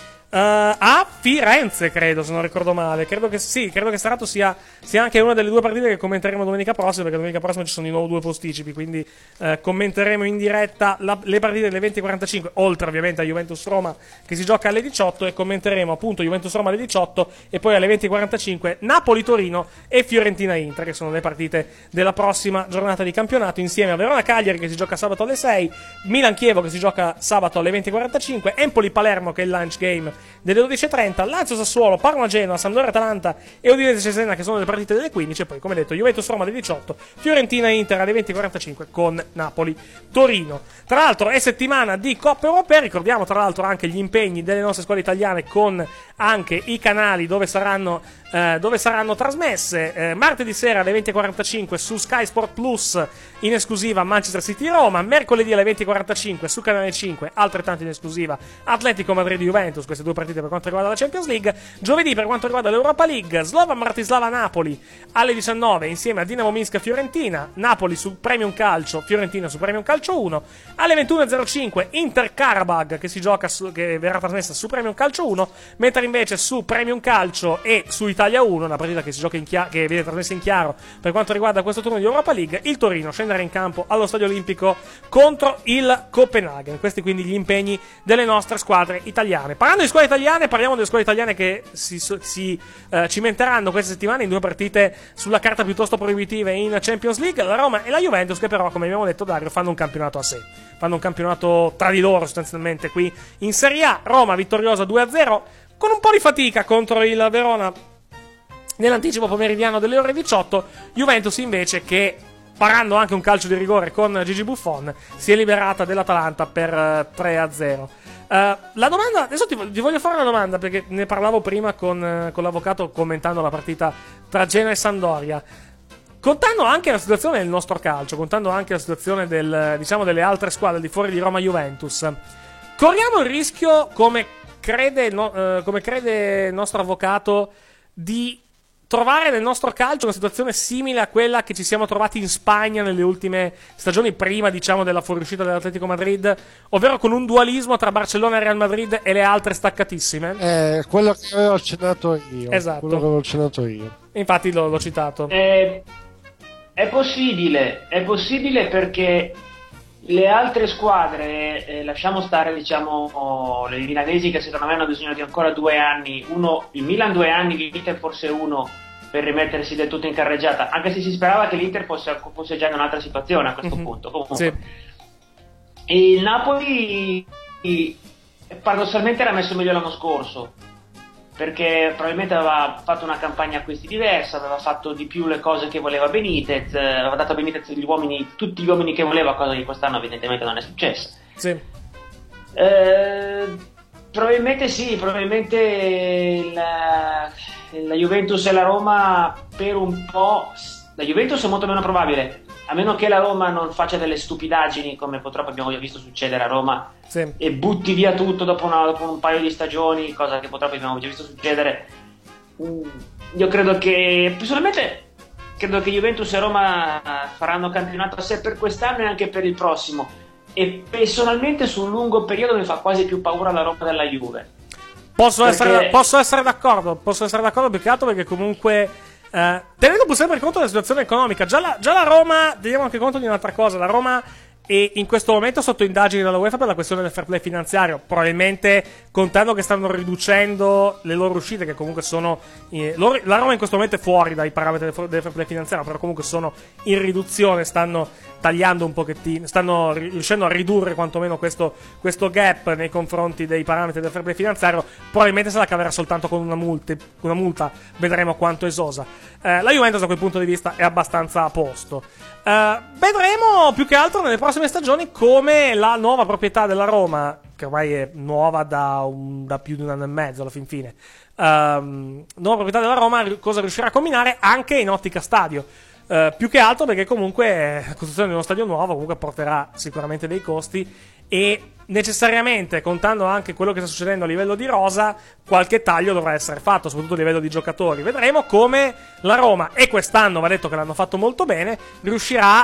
a Firenze, credo, se non ricordo male. Credo che sì, credo che Starato sia, sia anche una delle due partite che commenteremo domenica prossima, perché domenica prossima ci sono di nuovo due posticipi, quindi uh, commenteremo in diretta la, le partite delle venti e quarantacinque, oltre ovviamente a Juventus-Roma che si gioca alle diciotto, e commenteremo appunto Juventus-Roma alle diciotto e poi alle venti e quarantacinque Napoli-Torino e Fiorentina-Inter, che sono le partite della prossima giornata di campionato, insieme a Verona-Cagliari che si gioca sabato alle sei, Milan-Chievo che si gioca sabato alle venti e quarantacinque, Empoli-Palermo che è il lunch game delle dodici e trenta, Lazio-Sassuolo, Parma-Genoa, Sampdoria-Atalanta e Udinese-Cesena che sono le partite delle quindici, e poi come detto Juventus-Roma alle diciotto, Fiorentina-Inter alle venti e quarantacinque con Napoli-Torino. Tra l'altro è settimana di Coppa Europea, ricordiamo tra l'altro anche gli impegni delle nostre squadre italiane con anche i canali dove saranno, eh, dove saranno trasmesse. eh, martedì sera alle venti e quarantacinque su Sky Sport Plus in esclusiva Manchester City-Roma, mercoledì alle venti e quarantacinque su Canale cinque altrettanto in esclusiva Atletico Madrid-Juventus, queste due partite per quanto riguarda la Champions League. Giovedì per quanto riguarda l'Europa League, Slovan Bratislava-Napoli alle diciannove insieme a Dinamo Minsk-Fiorentina, Napoli su Premium Calcio, Fiorentina su Premium Calcio uno, alle ventuno e zero cinque Inter-Karabag che si gioca su, che verrà trasmessa su Premium Calcio uno, mentre invece su Premium Calcio e su Italia uno, una partita che si gioca in chia- che viene trasmessa in chiaro per quanto riguarda questo turno di Europa League, il Torino scenderà in campo allo Stadio Olimpico contro il Copenaghen. Questi quindi gli impegni delle nostre squadre italiane. Parlando di squadre italiane, parliamo delle squadre italiane che si, si uh, cimenteranno questa settimana in due partite sulla carta piuttosto proibitive in Champions League, la Roma e la Juventus, che però, come abbiamo detto Dario, fanno un campionato a sé, fanno un campionato tra di loro sostanzialmente qui in Serie A. Roma vittoriosa due a zero con un po' di fatica contro il Verona nell'anticipo pomeridiano delle ore diciotto. Juventus invece che, parando anche un calcio di rigore con Gigi Buffon, si è liberata dell'Atalanta per uh, tre a zero. Uh, la domanda, adesso ti, ti voglio fare una domanda, perché ne parlavo prima con, uh, con l'avvocato commentando la partita tra Genoa e Sampdoria. Contando anche la situazione del nostro calcio, contando anche la situazione del, diciamo, delle altre squadre di fuori di Roma-Juventus, corriamo il rischio, come crede, no, uh, come crede il nostro avvocato, di trovare nel nostro calcio una situazione simile a quella che ci siamo trovati in Spagna nelle ultime stagioni, prima diciamo della fuoriuscita dell'Atletico Madrid, ovvero con un dualismo tra Barcellona e Real Madrid e le altre staccatissime? Eh, quello che avevo accennato io. Esatto. Quello che avevo accennato io. Infatti l'ho, l'ho citato. Eh, è possibile, è possibile perché le altre squadre, eh, lasciamo stare diciamo le milanesi che secondo me hanno bisogno di ancora due anni, uno, il Milan due anni, l'Inter forse uno, per rimettersi del tutto in carreggiata, anche se si sperava che l'Inter fosse, fosse già in un'altra situazione a questo mm-hmm. punto. Comunque. Sì. E il Napoli paradossalmente era messo meglio l'anno scorso, perché probabilmente aveva fatto una campagna acquisti diversa, aveva fatto di più le cose che voleva Benitez, aveva dato a Benitez gli uomini, tutti gli uomini che voleva, cosa che quest'anno evidentemente non è successa. Sì. Eh, probabilmente sì, probabilmente la, la Juventus e la Roma per un po', la Juventus è molto meno probabile, a meno che la Roma non faccia delle stupidaggini come purtroppo abbiamo già visto succedere a Roma, sì, e butti via tutto dopo, una, dopo un paio di stagioni, cosa che purtroppo abbiamo già visto succedere. Io credo che personalmente credo che Juventus e Roma faranno campionato a sé per quest'anno e anche per il prossimo, e personalmente sul lungo periodo mi fa quasi più paura la Roma della Juve. Posso, Perché... essere, posso essere d'accordo, posso essere d'accordo più che altro perché comunque eh, tenendo pur sempre conto della situazione economica, già la, già la Roma, teniamo anche conto di un'altra cosa, la Roma è in questo momento sotto indagini dalla UEFA per la questione del fair play finanziario, probabilmente contando che stanno riducendo le loro uscite, che comunque sono eh, loro, la Roma in questo momento è fuori dai parametri del, del fair play finanziario, però comunque sono in riduzione, stanno tagliando un pochettino, stanno riuscendo a ridurre quantomeno questo, questo gap nei confronti dei parametri del fair play finanziario. Probabilmente se la caverà soltanto con una multa, una multa vedremo quanto esosa. Eh, la Juventus da quel punto di vista è abbastanza a posto. Eh, vedremo più che altro nelle prossime stagioni come la nuova proprietà della Roma, che ormai è nuova da, un, da più di un anno e mezzo alla fin fine, ehm, nuova proprietà della Roma, cosa riuscirà a combinare anche in ottica stadio. Uh, più che altro perché comunque la costruzione di uno stadio nuovo comunque porterà sicuramente dei costi e necessariamente, contando anche quello che sta succedendo a livello di rosa, qualche taglio dovrà essere fatto, soprattutto a livello di giocatori. Vedremo come la Roma, e quest'anno va detto che l'hanno fatto molto bene, riuscirà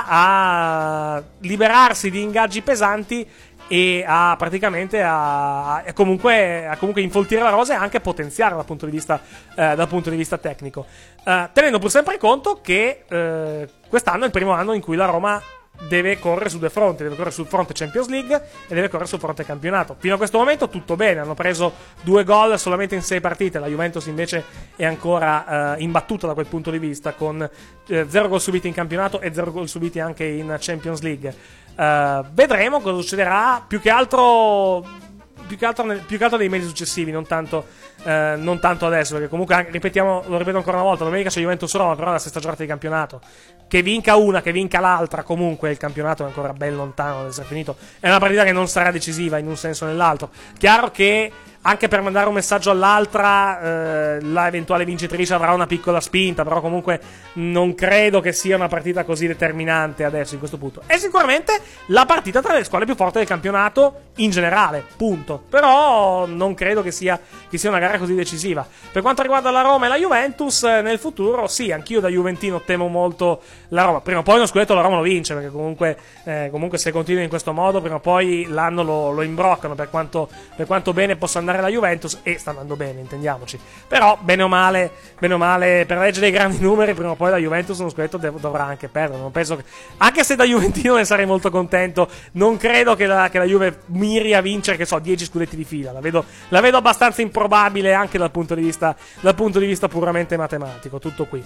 a liberarsi di ingaggi pesanti e a praticamente a, a, comunque, a comunque infoltire la rosa e anche potenziare dal punto di vista, eh, dal punto di vista tecnico, eh, tenendo pur sempre conto che eh, quest'anno è il primo anno in cui la Roma deve correre su due fronti, deve correre sul fronte Champions League e deve correre sul fronte campionato. Fino a questo momento tutto bene, hanno preso due gol solamente in sei partite, la Juventus invece è ancora eh, imbattuta da quel punto di vista, con eh, zero gol subiti in campionato e zero gol subiti anche in Champions League. Uh, vedremo cosa succederà, più che altro più che altro, nel, più che altro nei mesi successivi, non tanto, uh, non tanto adesso, perché comunque anche, ripetiamo, lo ripeto ancora una volta, domenica c'è Juventus-Roma, però è la sesta giornata di campionato, che vinca una, che vinca l'altra, comunque il campionato è ancora ben lontano da essere finito, è una partita che non sarà decisiva in un senso o nell'altro. Chiaro che anche per mandare un messaggio all'altra, eh, la eventuale vincitrice avrà una piccola spinta, però comunque non credo che sia una partita così determinante adesso in questo punto. È sicuramente la partita tra le squadre più forti del campionato in generale, punto. Però non credo che sia, che sia una gara così decisiva. Per quanto riguarda la Roma e la Juventus, eh, nel futuro, sì, anch'io da juventino temo molto la Roma. Prima o poi uno scudetto la Roma lo vince, perché comunque, eh, comunque se continua in questo modo, prima o poi l'anno lo, lo imbroccano, per quanto, per quanto bene possa andare la Juventus, e sta andando bene, intendiamoci. Però bene o male, bene o male, per legge dei grandi numeri, prima o poi la Juventus uno scudetto dev- dovrà anche perdere. Non penso che, anche se da juventino ne sarei molto contento, non credo che la, che la Juve miri a vincere, che so, dieci scudetti di fila. La vedo, la vedo abbastanza improbabile anche dal punto di vista, dal punto di vista puramente matematico. Tutto qui.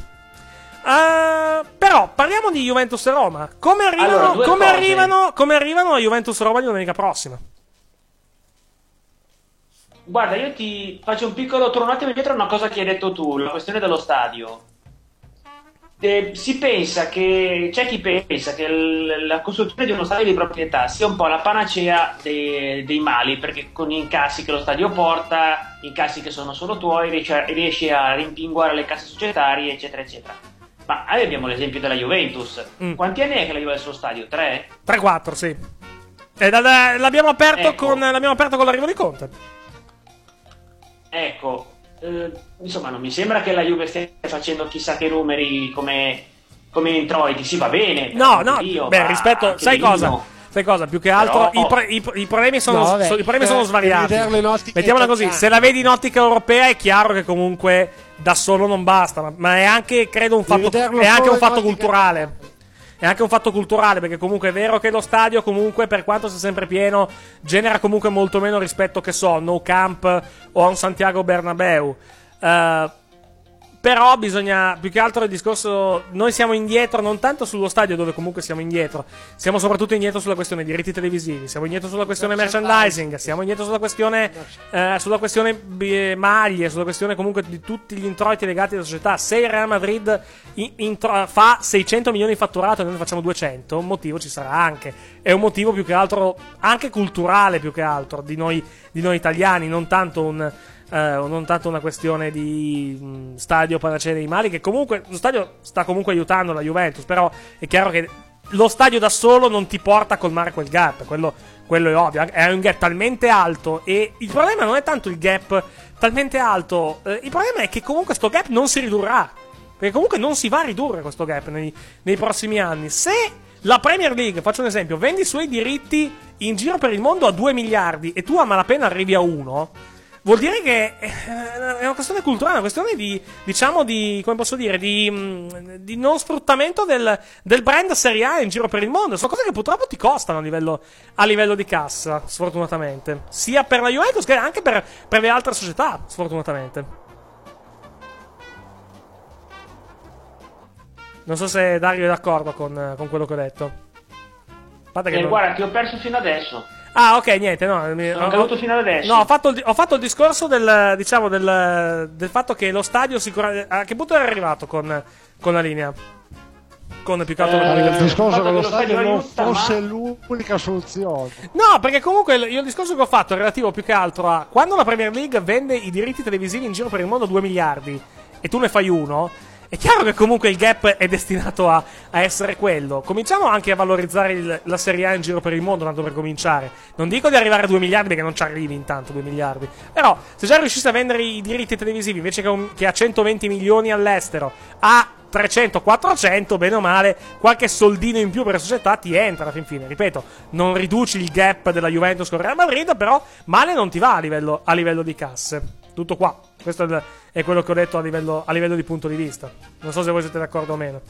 Uh, però parliamo di Juventus e Roma. Come arrivano, allora, come cose. arrivano, come arrivano a Juventus e Roma di domenica prossima? Guarda, io ti faccio un piccolo torno un attimo indietro a una cosa che hai detto tu, la questione dello stadio. Eh, si pensa che, c'è chi pensa che l- la costruzione di uno stadio di proprietà sia un po' la panacea de- dei mali, perché con gli incassi che lo stadio porta, incassi che sono solo tuoi, riesci a, riesci a rimpinguare le casse societarie, eccetera, eccetera. Ma noi abbiamo l'esempio della Juventus. Mm. Quanti anni è che la Juve ha il suo stadio? Tre? tre quattro, sì. E da, da, l'abbiamo, aperto ecco. con, l'abbiamo aperto con l'arrivo di Conte. Ecco, eh, insomma, non mi sembra che la Juve stia facendo chissà che numeri come, come introiti. Sì, va bene. No, no, Dio, beh, rispetto, sai cosa? Sai cosa? Più che altro Però... i, pro- i, pro- i problemi sono, No, vabbè, so- i problemi per- sono svariati. per vederlo in ottica Mettiamola così, italiana. se la vedi in ottica europea è chiaro che comunque da solo non basta, ma, ma è anche, credo, un fatto, vederlo è anche solo un fatto in ottica- culturale. È anche un fatto culturale, perché comunque è vero che lo stadio comunque, per quanto sia sempre pieno, genera comunque molto meno rispetto, che so, Nou Camp o a un Santiago Bernabeu. Uh, Però bisogna, più che altro il discorso, noi siamo indietro non tanto sullo stadio, dove comunque siamo indietro, siamo soprattutto indietro sulla questione diritti televisivi, siamo indietro sulla questione merchandising, siamo indietro sulla questione eh, sulla questione eh, maglie, sulla questione comunque di tutti gli introiti legati alla società. Se il Real Madrid in, intro, fa seicento milioni di fatturato e noi ne facciamo duecento, un motivo ci sarà anche, è un motivo più che altro anche culturale, più che altro di noi, di noi italiani, non tanto un Uh, non tanto una questione di mh, stadio panacea dei mali, che comunque lo stadio sta comunque aiutando la Juventus, però è chiaro che lo stadio da solo non ti porta a colmare quel gap, quello, quello è ovvio, è un gap talmente alto, e il problema non è tanto il gap talmente alto, eh, il problema è che comunque sto gap non si ridurrà. perché comunque non si va a ridurre questo gap nei, nei prossimi anni. Se la Premier League, faccio un esempio, vende i suoi diritti in giro per il mondo a due miliardi e tu a malapena arrivi a uno, vuol dire che è una questione culturale, una questione di, diciamo, di, come posso dire, di, di non sfruttamento del, del brand Serie A in giro per il mondo. Sono cose che purtroppo ti costano a livello, a livello di cassa, sfortunatamente. Sia per la Juventus che anche per, per le altre società, sfortunatamente. Non so se Dario è d'accordo con, con quello che ho detto. Che eh, non... Guarda, ti ho perso fino adesso. Ah, ok, niente, no. Mi... Sono caduto fino ad adesso. No, ho fatto, il, ho fatto il discorso del, diciamo, del, del fatto che lo stadio sicuramente... A che punto era arrivato con, con la linea? Con più che altro eh, il discorso che lo stadio stadio non aiuta, fosse ma... l'unica soluzione. No, perché comunque io il discorso che ho fatto è relativo più che altro a quando la Premier League vende i diritti televisivi in giro per il mondo due miliardi e tu ne fai uno, è chiaro che comunque il gap è destinato a, a essere quello. Cominciamo anche a valorizzare il, la Serie A in giro per il mondo, tanto per cominciare. Non dico di arrivare a due miliardi, perché non ci arrivi intanto due miliardi. Però, se già riuscisse a vendere i diritti televisivi, invece che, un, che a centoventi milioni all'estero, a trecento quattrocento, bene o male, qualche soldino in più per la società ti entra alla fin fine. Ripeto, non riduci il gap della Juventus con Real Madrid, però male non ti va a livello, a livello di casse. Tutto qua. Questo è, è quello che ho detto a livello, a livello di punto di vista. Non so se voi siete d'accordo o meno.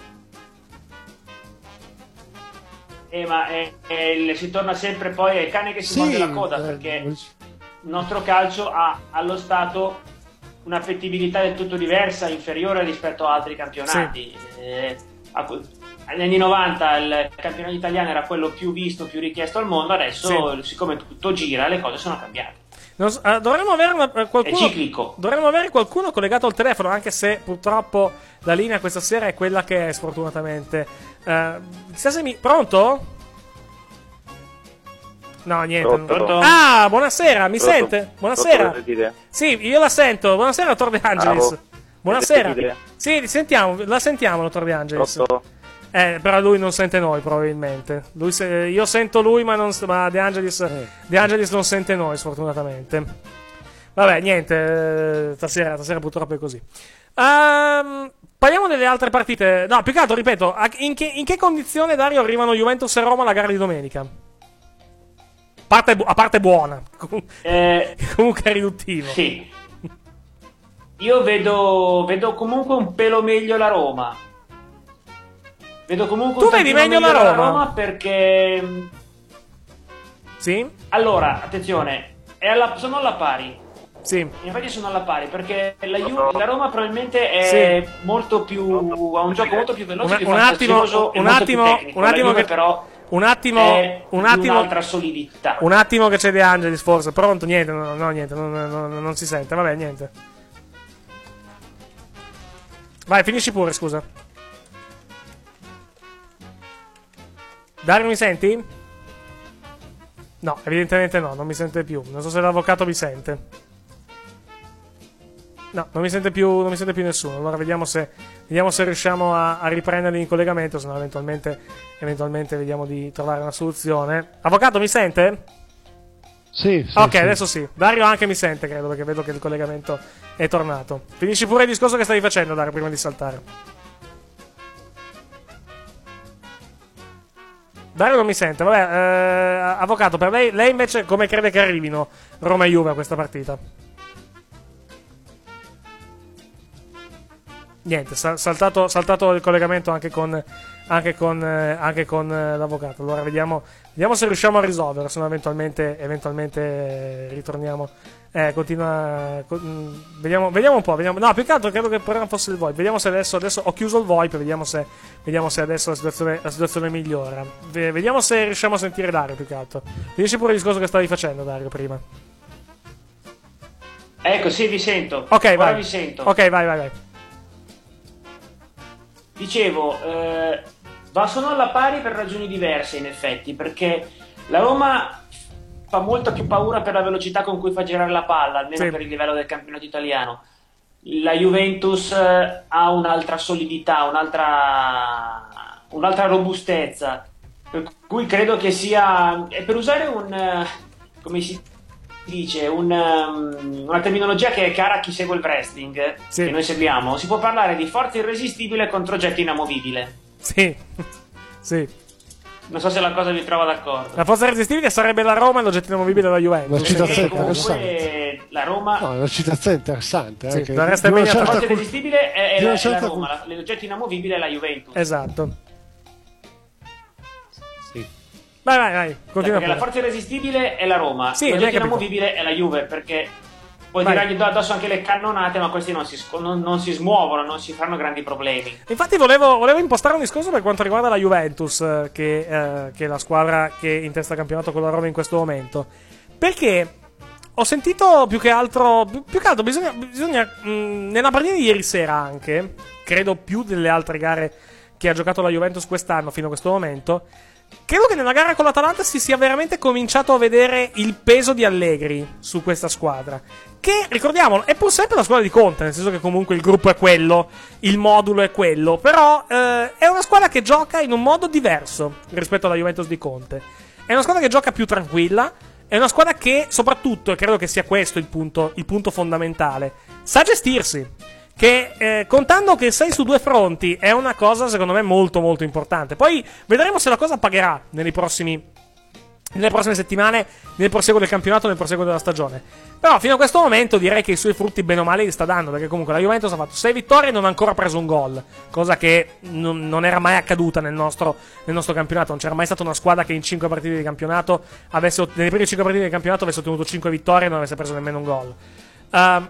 Eh, ma è, è, si torna sempre poi al cane che si Sì, morde la coda, eh, perché il nostro calcio ha allo stato un'affettibilità del tutto diversa, inferiore rispetto a altri campionati. Sì. Eh, a, negli anni novanta il campionato italiano era quello più visto, più richiesto al mondo, adesso sì, siccome tutto gira le cose sono cambiate. Non so, uh, dovremmo avere una, uh, qualcuno, è ciclico. Dovremmo avere qualcuno collegato al telefono, anche se purtroppo la linea questa sera è quella che è, sfortunatamente. Uh, mi... Pronto? No, niente. Pronto? Ah, buonasera, mi Pronto? sente? Buonasera. Pronto, sì, io la sento. Buonasera, dottor De Angelis. Bravo. Buonasera. Sì, sentiamo, la sentiamo, dottor De Angelis. Pronto? Eh, però lui non sente noi, probabilmente. Lui se... Io sento lui, ma, non... ma De Angelis... Eh. De Angelis non sente noi, sfortunatamente. Vabbè, niente. Stasera, stasera purtroppo è così. Um, parliamo delle altre partite. No, più che altro, ripeto, in che, in che condizione, Dario, arrivano Juventus e Roma alla gara di domenica? A parte, bu- a parte buona. Eh, comunque è riduttivo. Sì. Io vedo, vedo comunque un pelo meglio la Roma. Vedo comunque tu un vedi meglio, meglio la Roma? la Roma perché... Sì? Allora, attenzione, è alla, sono alla pari. Sì. Infatti sono alla pari perché la, Ju- la Roma probabilmente è sì. molto più... ha un gioco molto più veloce, un, più un attimo, un attimo, tecnico. un attimo che... però un attimo, è un attimo, un'altra solidità. Un attimo che c'è De Angelis, forse. Pronto? Niente, no, no niente, non, non, non si sente. Vabbè, niente. Vai, finisci pure, scusa. Dario, mi senti? No, evidentemente no, non mi sente più. Non so se l'avvocato mi sente. No, non mi sente più, non mi sente più nessuno. Allora vediamo se, vediamo se riusciamo a, a riprenderli in collegamento. Se no, eventualmente, eventualmente vediamo di trovare una soluzione. Avvocato, mi sente? Sì, sì. Ok, sì. adesso sì. Dario anche mi sente, credo, perché vedo che il collegamento è tornato. Finisci pure il discorso che stavi facendo, Dario, prima di saltare. Dario non mi sente, vabbè, eh, avvocato, per lei, lei invece come crede che arrivino Roma e Juve a questa partita? Niente, saltato, saltato il collegamento anche con, anche con, eh, anche con eh, l'avvocato. Allora vediamo, vediamo se riusciamo a risolvere, se no eventualmente, eventualmente eh, ritorniamo. Eh, continua. Con, vediamo, vediamo un po'. Vediamo, no, più che altro credo che il problema fosse il VoIP. Vediamo se adesso, adesso ho chiuso il VoIP. Vediamo se, vediamo se adesso la situazione, la situazione migliora. V- vediamo se riusciamo a sentire Dario. Più che altro. Finisci pure il discorso che stavi facendo, Dario, prima. Ecco, sì, vi sento. Ok, Ora vai. vi sento. Ok, vai, vai, vai. Dicevo, eh, va sono alla pari per ragioni diverse, in effetti, perché la Roma fa molta più paura per la velocità con cui fa girare la palla, almeno sì. per il livello del campionato italiano. La Juventus eh, ha un'altra solidità, un'altra, un'altra robustezza, per cui credo che sia, per usare un, come si, dice un, um, una terminologia che è cara a chi segue il wrestling, sì. che noi seguiamo, si può parlare di forza irresistibile contro oggetto inamovibile. Sì, sì. Non so se la cosa vi trova d'accordo. La forza irresistibile sarebbe la Roma e l'oggetto inamovibile della Juventus. Una citazione comunque la Roma... No, è una citazione interessante. Sì, eh, che la resta di una immediata. La certa forza cul- irresistibile è, è, di la, una è la certa Roma, la- l'oggetto inamovibile è la Juventus. Esatto. Sì. Vai, vai, vai. Continua Perché la pure. forza irresistibile è la Roma, Sì, l'oggetto abbiamo capito. inamovibile è la Juve, perché poi Vai. tirargli addosso anche le cannonate, ma questi non si, sc- non, non si smuovono, non si fanno grandi problemi. Infatti volevo, volevo impostare un discorso per quanto riguarda la Juventus, eh, che, eh, che è la squadra che intesta il campionato con la Roma in questo momento. Perché ho sentito più che altro, più, più che altro bisogna, bisogna mh, nella partita di ieri sera anche, credo più delle altre gare che ha giocato la Juventus quest'anno fino a questo momento, credo che nella gara con l'Atalanta si sia veramente cominciato a vedere il peso di Allegri su questa squadra. Che, ricordiamolo, è pur sempre la squadra di Conte, nel senso che comunque il gruppo è quello, il modulo è quello, però eh, è una squadra che gioca in un modo diverso rispetto alla Juventus di Conte. È una squadra che gioca più tranquilla, è una squadra che, soprattutto, e credo che sia questo il punto, il punto fondamentale, sa gestirsi. Che eh, contando che sei su due fronti è una cosa secondo me molto molto importante. Poi vedremo se la cosa pagherà nei prossimi, nelle prossime settimane, nel proseguo del campionato, nel proseguo della stagione. Però fino a questo momento direi che i suoi frutti bene o male li sta dando, perché comunque la Juventus ha fatto sei vittorie e non ha ancora preso un gol, cosa che non, non era mai accaduta nel nostro, nel nostro campionato. Non c'era mai stata una squadra che in cinque partite di campionato avesse, nelle prime cinque partite di campionato avesse ottenuto cinque vittorie e non avesse preso nemmeno un gol. Uh,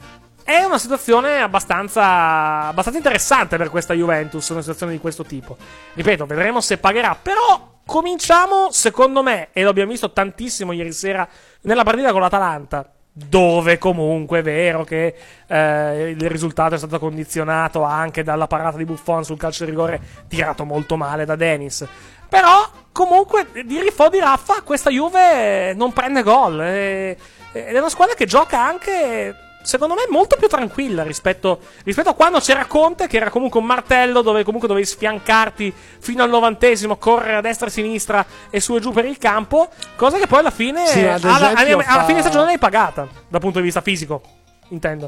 È una situazione abbastanza, abbastanza interessante per questa Juventus, una situazione di questo tipo. Ripeto, vedremo se pagherà, però cominciamo, secondo me, e lo abbiamo visto tantissimo ieri sera nella partita con l'Atalanta, dove comunque è vero che eh, il risultato è stato condizionato anche dalla parata di Buffon sul calcio di rigore tirato molto male da Dennis. Però comunque di rifò di Raffa questa Juve non prende gol, ed è una squadra che gioca anche, secondo me, molto più tranquilla rispetto, rispetto a quando c'era Conte, che era comunque un martello dove comunque dovevi sfiancarti fino al novantesimo, correre a destra e a sinistra e su e giù per il campo, cosa che poi alla fine, Sì, ad alla, esempio, alla, alla fa- fine stagione l'hai pagata dal punto di vista fisico, intendo.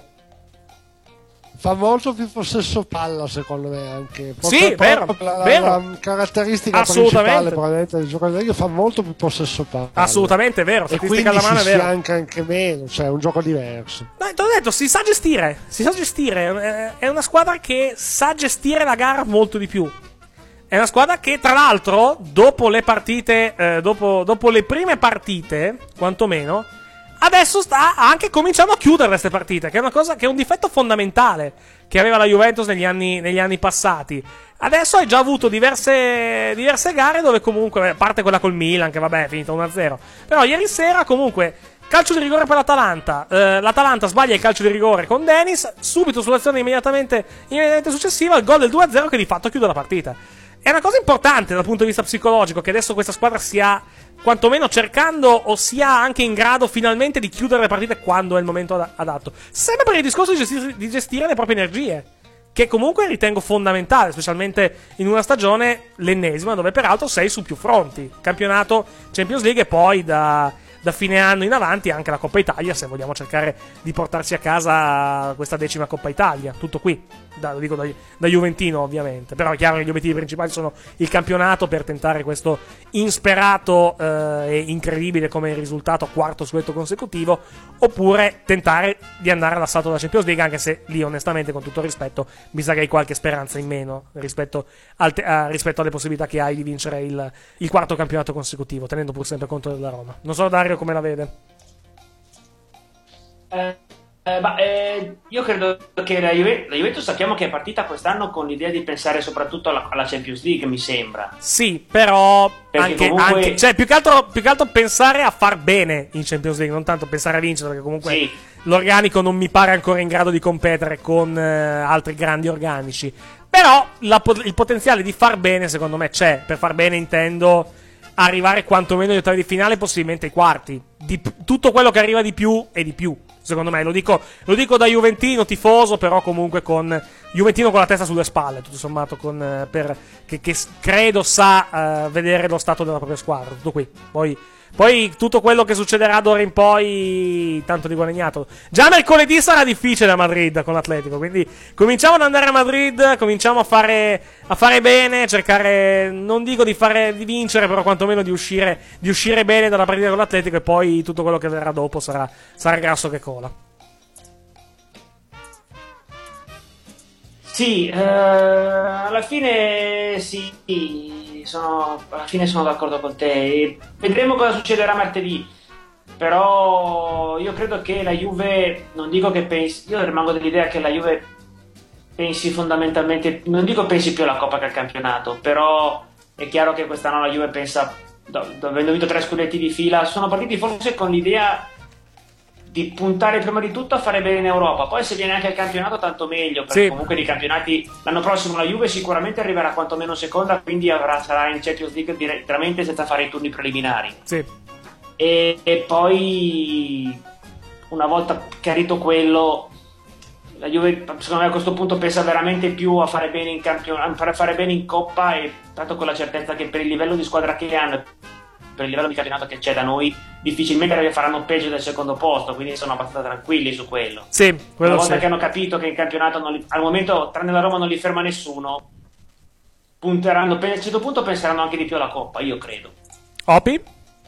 Fa molto più possesso palla, secondo me, anche. Sì, Proprio- vero, proprio la, vero. la caratteristica Assolutamente. principale probabilmente del giocatore io fa molto più possesso palla. Assolutamente vero, E statistica quindi alla mano si è vero. sfianca anche meno, cioè è un gioco diverso. Dai, te l'ho detto, si sa gestire, si sa gestire, eh, è una squadra che sa gestire la gara molto di più. È una squadra che, tra l'altro, dopo le partite, eh, dopo, dopo le prime partite, quantomeno, adesso sta anche cominciando a chiudere queste partite, che è una cosa, che è un difetto fondamentale che aveva la Juventus negli anni, negli anni passati. Adesso hai già avuto diverse, diverse gare dove comunque, a parte quella col Milan, che vabbè è finita uno a zero, però ieri sera comunque calcio di rigore per l'Atalanta, eh, l'Atalanta sbaglia il calcio di rigore con Dennis, subito sull'azione immediatamente, immediatamente successiva il gol del due a zero che di fatto chiude la partita. È una cosa importante dal punto di vista psicologico che adesso questa squadra sia quantomeno cercando o sia anche in grado finalmente di chiudere le partite quando è il momento ad- adatto. Sempre per il discorso di gestire, di gestire le proprie energie, che comunque ritengo fondamentale, specialmente in una stagione, l'ennesima, dove peraltro sei su più fronti. Campionato, Champions League e poi da, da fine anno in avanti anche la Coppa Italia, se vogliamo cercare di portarci a casa questa decima Coppa Italia. Tutto qui. Da, lo dico da, da Juventino ovviamente, però è chiaro che gli obiettivi principali sono il campionato per tentare questo insperato eh, e incredibile come risultato quarto scudetto consecutivo, oppure tentare di andare all'assalto della Champions League, anche se lì onestamente, con tutto il rispetto, mi sa che hai qualche speranza in meno rispetto, al te- a, rispetto alle possibilità che hai di vincere il, il quarto campionato consecutivo, tenendo pur sempre conto della Roma. Non so Dario come la vede. Eh, eh, ma, eh, io credo che la, Juve, la Juventus sappiamo che è partita quest'anno con l'idea di pensare soprattutto alla, alla Champions League, mi sembra. Sì, però Perché anche, comunque- anche cioè più che, altro, più che altro pensare a far bene in Champions League, non tanto pensare a vincere, perché comunque Sì. l'organico non mi pare ancora in grado di competere con eh, altri grandi organici. Però la po- il potenziale di far bene secondo me c'è. Per far bene intendo arrivare quantomeno agli ottavi di finale, possibilmente ai quarti. Di p- tutto quello che arriva di più è di più, secondo me. Lo dico, lo dico da juventino tifoso, però comunque con juventino con la testa sulle spalle, tutto sommato, con, eh, per, che, che s- credo sa eh, vedere lo stato della propria squadra. Tutto qui. Poi Poi tutto quello che succederà d'ora in poi, tanto di guadagnato. Già mercoledì sarà difficile a Madrid con l'Atletico, quindi cominciamo ad andare a Madrid, cominciamo a fare, a fare bene, cercare, non dico di fare di vincere, però quantomeno di uscire, di uscire bene dalla partita con l'Atletico, e poi tutto quello che verrà dopo sarà, sarà grasso che cola. Sì, eh, alla fine sì. Sono, alla fine sono d'accordo con te e vedremo cosa succederà martedì, però io credo che la Juve, non dico che pensi, io rimango dell'idea che la Juve pensi fondamentalmente, non dico pensi più alla Coppa che al campionato, però è chiaro che quest'anno la Juve pensa, avendo vinto tre scudetti di fila, sono partiti forse con l'idea di puntare prima di tutto a fare bene in Europa, poi se viene anche il campionato tanto meglio, perché sì. Comunque di campionati l'anno prossimo la Juve sicuramente arriverà quantomeno seconda, quindi avrà, sarà in Champions League direttamente senza fare i turni preliminari. Sì. E, e poi una volta chiarito quello, la Juve secondo me a questo punto pensa veramente più a fare bene in campionato, a fare bene in Coppa, e tanto con la certezza che per il livello di squadra che hanno, per il livello di campionato che c'è da noi, difficilmente faranno peggio del secondo posto, quindi sono abbastanza tranquilli su quello. Sì, quello una volta sì. che hanno capito che il campionato non li, al momento, tranne la Roma, non li ferma nessuno, punteranno, a un certo punto penseranno anche di più alla Coppa, io credo. Opi?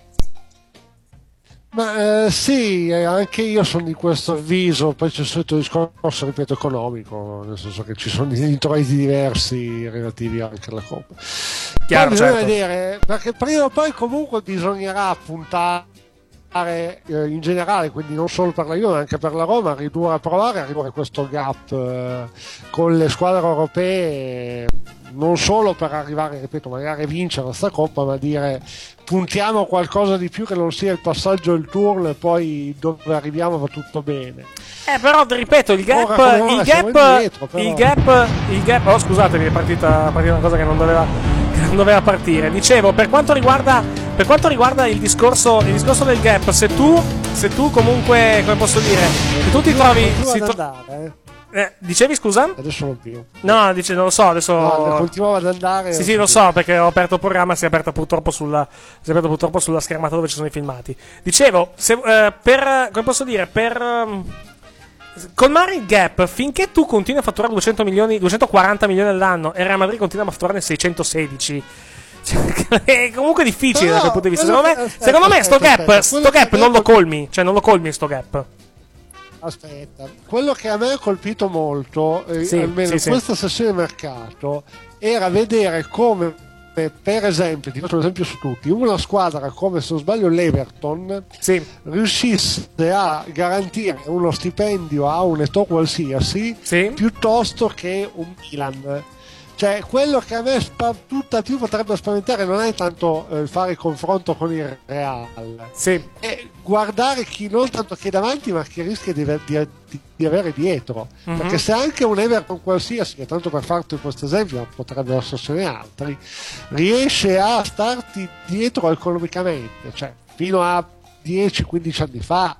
Ma eh, sì, anche io sono di questo avviso. Poi c'è il solito discorso, ripeto, economico, nel senso che ci sono introiti diversi relativi anche alla Coppa. Chiaro, poi bisogna certo. vedere, perché prima o poi comunque bisognerà puntare eh, in generale, quindi non solo per la Juve ma anche per la Roma, a ridurre, a provare a ridurre questo gap eh, con le squadre europee, non solo per arrivare, ripeto, magari a vincere questa Coppa, ma dire puntiamo a qualcosa di più che non sia il passaggio del turno e poi dove arriviamo va tutto bene. Eh però ripeto, il gap, ora, ora il, gap indietro, il gap il gap oh scusatemi, è partita, è partita una cosa che non doveva, che non doveva partire. Dicevo, per quanto riguarda per quanto riguarda il discorso il discorso del gap, se tu se tu comunque, come posso dire, se tu ti trovi si to- andare, eh, dicevi scusa? Adesso non più. No, dice, non lo so, adesso no, continuavo ad andare. Sì, sì, lo so, perché ho aperto il programma, si è aperto purtroppo sulla si è aperto purtroppo sulla schermata dove ci sono i filmati. Dicevo, se, eh, per come posso dire, per um, colmare il gap, finché tu continui a fatturare duecento milioni, duecentoquaranta milioni all'anno e Real Madrid continua a fatturare seicentosedici, cioè, è comunque difficile no, da quel punto di vista. Secondo me, aspetta, secondo me sto aspetta, gap, aspetta, sto gap non lo colmi, cioè non lo colmi sto gap. Aspetta, quello che a me ha colpito molto, eh, sì, almeno sì, in sì. questa sessione di mercato, era vedere come, per esempio, ti faccio un esempio su tutti, una squadra come, se non sbaglio, l'Everton sì. riuscisse a garantire uno stipendio a un Eto'o qualsiasi sì. piuttosto che un Milan. Cioè, quello che a me spa- tutta più potrebbe spaventare non è tanto eh, fare il confronto con il Real, sì. è guardare chi non tanto che davanti, ma chi rischia di, di, di avere dietro. Mm-hmm. Perché se anche un Everton qualsiasi, che tanto per farti questo esempio, potrebbero essersene altri, riesce a starti dietro economicamente, cioè fino a dieci quindici anni fa,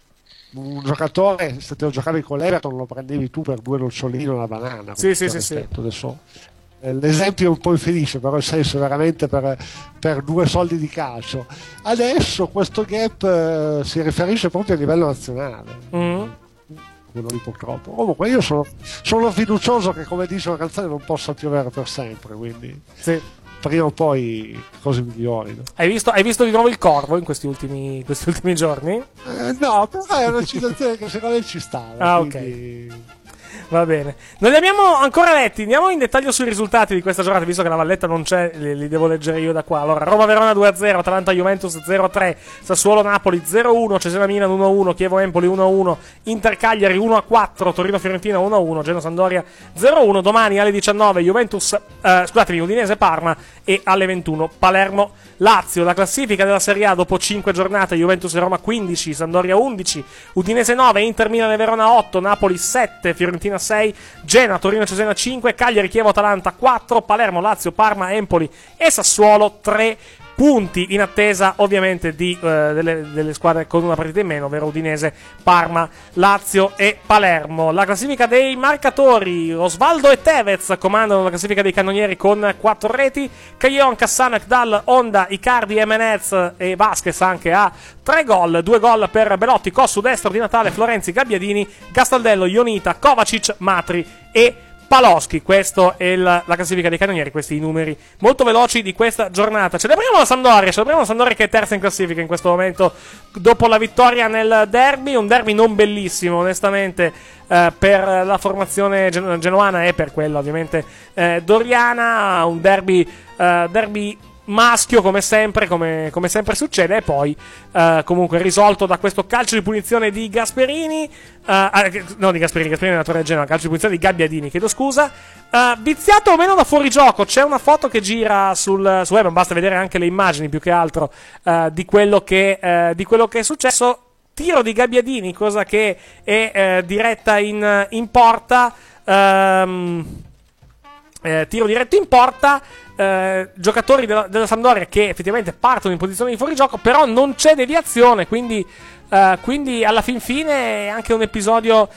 un giocatore, se te lo giocavi con l'Everton lo prendevi tu per due nocciolini e una banana. Sì, sì, sì, sì. Adesso eh, l'esempio è un po' infelice, però il senso è veramente per, per due soldi di calcio. Adesso questo gap eh, si riferisce proprio a livello nazionale. Mm. Quello lì purtroppo. Comunque io sono, sono fiducioso che, come dice la canzone, non possa piovere per sempre, quindi sì. prima o poi cose migliorino. Hai visto, hai visto di nuovo il Corvo in questi ultimi, questi ultimi giorni? Eh, no, però è una citazione che secondo me ci stava. Ah, quindi... ok. Va bene. Non li abbiamo ancora letti. Andiamo in dettaglio sui risultati di questa giornata, visto che la Valletta non c'è, li, li devo leggere io da qua. Allora, Roma-Verona due a zero, Atalanta-Juventus zero a tre, Sassuolo-Napoli zero a uno, Cesena-Milan uno a uno, Chievo-Empoli uno a uno, Inter-Cagliari uno a quattro, Torino-Fiorentina uno a uno, Genoa-Sampdoria zero a uno. Domani alle diciannove Juventus, eh, scusatemi, Udinese-Parma, e alle ventuno Palermo-Lazio. La classifica della Serie A dopo cinque giornate: Juventus e Roma quindici, Sampdoria undici, Udinese nove, Inter-Milan e Verona otto, Napoli sette, Fiorentina sei, Genoa, Torino, Cesena cinque, Cagliari, Chievo, Atalanta quattro, Palermo, Lazio, Parma, Empoli e Sassuolo tre punti in attesa ovviamente di, eh, delle, delle squadre con una partita in meno, ovvero Udinese, Parma, Lazio e Palermo. La classifica dei marcatori: Osvaldo e Tevez comandano la classifica dei cannonieri con quattro reti, Caglion, Cassano, Ekdal, Honda, Icardi, Emenez e Vasquez anche a tre gol, due gol per Belotti, Cossu, Destro, Di Natale, Florenzi, Gabbiadini, Castaldello, Ionita, Kovacic, Matri e Paloschi. Questa è la, la classifica dei cannonieri, questi i numeri molto veloci di questa giornata. Celebriamo la Sampdoria, celebriamo la Sampdoria che è terza in classifica in questo momento dopo la vittoria nel derby, un derby non bellissimo onestamente eh, per la formazione gen- genoana e per quella ovviamente eh, doriana, un derby, eh, derby maschio come sempre, come, come sempre succede, e poi uh, comunque risolto da questo calcio di punizione di Gasperini, uh, uh, no di Gasperini, Gasperini è naturale del Genoa, calcio di punizione di Gabbiadini, chiedo scusa, uh, viziato o meno da fuorigioco. C'è una foto che gira sul, su web, basta vedere anche le immagini più che altro uh, di quello che, uh, di quello che è successo. Tiro di Gabbiadini, cosa che è uh, diretta in, in porta, um, eh, tiro diretto in porta. Eh, giocatori della, della Sampdoria che effettivamente partono in posizione di fuorigioco, però non c'è deviazione, quindi, eh, quindi alla fin fine è anche un episodio,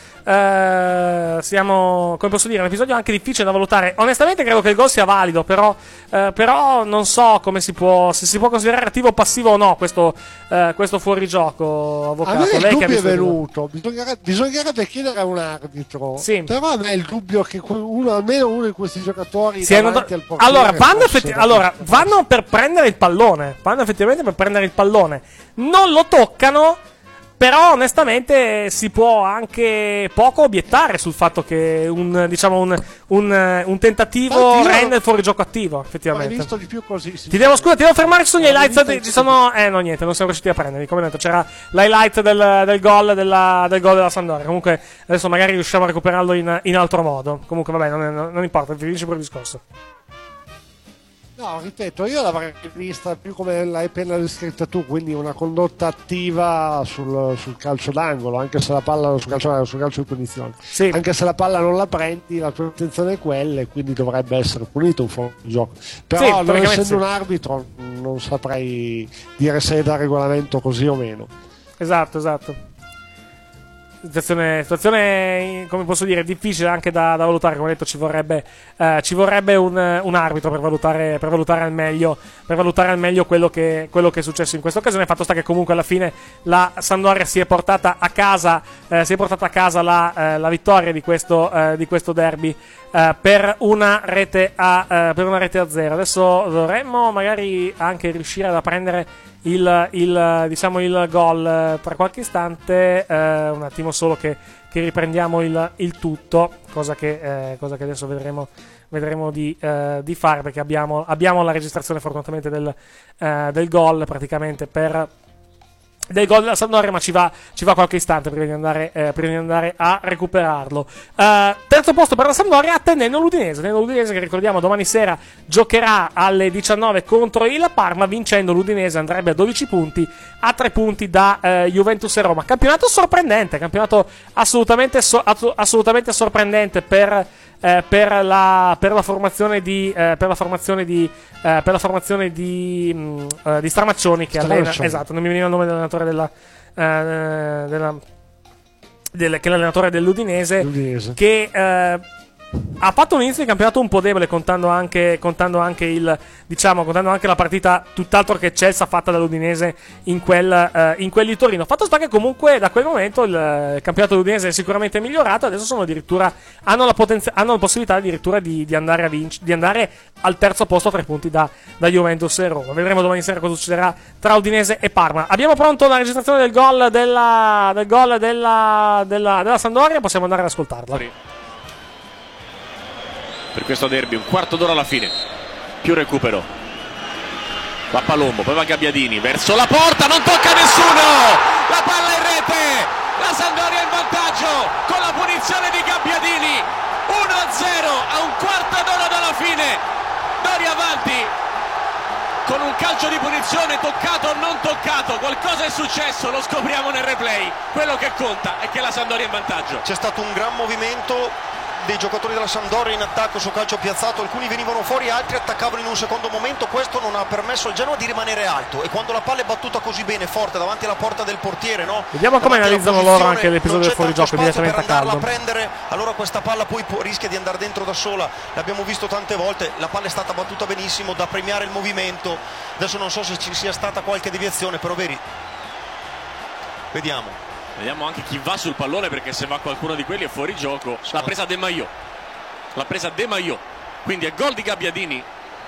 eh, siamo, come posso dire, un episodio anche difficile da valutare. Onestamente credo che il gol sia valido, però, eh, però non so come si può, se si può considerare attivo o passivo o no questo, eh, questo fuorigioco, avvocato. A me il Lei dubbio che è venuto, bisognerebbe, bisognerebbe chiedere a un arbitro, sì. Però a me è il dubbio che uno, almeno uno di questi giocatori si davanti al portiere, allora vanno, effetti- allora vanno per prendere il pallone, vanno effettivamente per prendere il pallone, non lo toccano, però onestamente si può anche poco obiettare sul fatto che un, diciamo un, un, un tentativo Infatti, rende il fuorigioco attivo, effettivamente. Ho visto di più così, sì. Ti devo scusa, ti devo fermare sugli Ho highlights. visto Ci sono. Eh no, niente, non siamo riusciti a prenderli. Come detto, c'era l'highlight del, del gol della, del gol della Sampdoria. Comunque, adesso magari riusciamo a recuperarlo in, in altro modo. Comunque, vabbè, non, non, non importa, finisci pure il discorso. No, ripeto, io l'avrei vista più come l'hai appena descritta tu, quindi una condotta attiva sul, sul calcio d'angolo, anche se la palla sul calcio, sul calcio di punizione. Sì. Anche se la palla non la prendi, la tua intenzione è quella e quindi dovrebbe essere punito un fuorigioco. Però Sì, non essendo sì. un arbitro non saprei dire se è da regolamento così o meno. Esatto, esatto. Situazione, situazione, come posso dire, difficile anche da, da valutare. Come detto, ci vorrebbe, eh, ci vorrebbe un, un arbitro per valutare, per valutare al meglio, per valutare al meglio quello che, quello che è successo in questa occasione. Fatto sta che comunque alla fine la Sampdoria si è portata a casa, eh, si è portata a casa la, eh, la vittoria di questo, eh, di questo derby eh, per una rete a, eh, per una rete a zero. Adesso dovremmo magari anche riuscire ad prendere Il, il, diciamo il gol tra qualche istante, eh, un attimo solo che, che riprendiamo il, il tutto, cosa che, eh, cosa che adesso vedremo, vedremo di, eh, di fare, perché abbiamo, abbiamo la registrazione fortunatamente del, eh, del gol praticamente per del gol della Sampdoria, ma ci va, ci va qualche istante prima di andare, eh, prima di andare a recuperarlo. Uh, terzo posto per la Sampdoria, attendendo l'Udinese. Attendendo l'Udinese che, ricordiamo, domani sera giocherà alle diciannove contro il Parma. Vincendo l'Udinese andrebbe a dodici punti, a tre punti da eh, Juventus e Roma. Campionato sorprendente, campionato assolutamente, so- assolutamente sorprendente per Eh, per, la, per la formazione di eh, per la formazione di eh, per la formazione di, mh, eh, di Stramaccioni, che allena, esatto, non mi veniva il nome dell'allenatore della, eh, della del, che è l'allenatore dell'Udinese, L'Udinese. che eh, ha fatto un inizio di campionato un po' debole, contando anche, contando anche il diciamo contando anche la partita tutt'altro che eccelsa fatta dall'Udinese in quel, eh, in quel di Torino. Fatto sta che comunque da quel momento il, il campionato dell'Udinese è sicuramente migliorato. Adesso sono addirittura hanno la, potenzi- hanno la possibilità addirittura di, di andare a vinc- di andare al terzo posto a tre punti da, da Juventus e Roma. Vedremo domani sera cosa succederà tra Udinese e Parma. Abbiamo pronto la registrazione del gol della del gol della, della, della Sampdoria, possiamo andare ad ascoltarla. Per questo derby, un quarto d'ora alla fine, più recupero, va Palombo, poi va Gabbiadini verso la porta, non tocca nessuno, la palla in rete, la Sampdoria in vantaggio con la punizione di Gabbiadini, uno a zero a un quarto d'ora dalla fine. Doria avanti con un calcio di punizione, toccato o non toccato, qualcosa è successo, lo scopriamo nel replay. Quello che conta è che la Sampdoria è in vantaggio. C'è stato un gran movimento dei giocatori della Sampdoria in attacco su calcio piazzato, alcuni venivano fuori, altri attaccavano in un secondo momento. Questo non ha permesso al Genoa di rimanere alto, e quando la palla è battuta così bene, forte, davanti alla porta del portiere, no? Vediamo come analizzano loro anche l'episodio del fuorigioco direttamente a caldo. A prendere, allora questa palla poi può, rischia di andare dentro da sola, l'abbiamo visto tante volte, la palla è stata battuta benissimo, da premiare il movimento. Adesso non so se ci sia stata qualche deviazione, però vedi, vediamo. Vediamo anche chi va sul pallone, perché se va qualcuno di quelli è fuori gioco. L'ha presa De Maio. L'ha presa De Maio. Quindi è gol di Gabbiadini.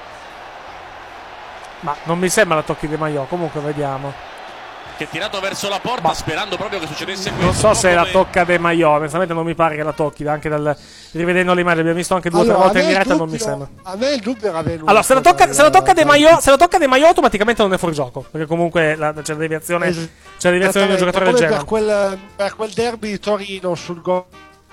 Ma non mi sembra la tocchi De Maio. Comunque vediamo. Che è tirato verso la porta, ma sperando proprio che succedesse questo. Non so se come... la tocca De Maio. Onestamente non mi pare che la tocchi. Anche dal, rivedendo l'immagine, abbiamo visto anche due o allora, tre volte in diretta. Dubbio, non mi sembra. A me il dubbio era venuto. Allora, se la tocca, se la tocca De Maio, se la tocca De Maio, automaticamente non è fuori gioco. Perché comunque la, c'è la deviazione. Es- c'è la deviazione di un giocatore del genere. Per quel, per quel derby di Torino sul gol.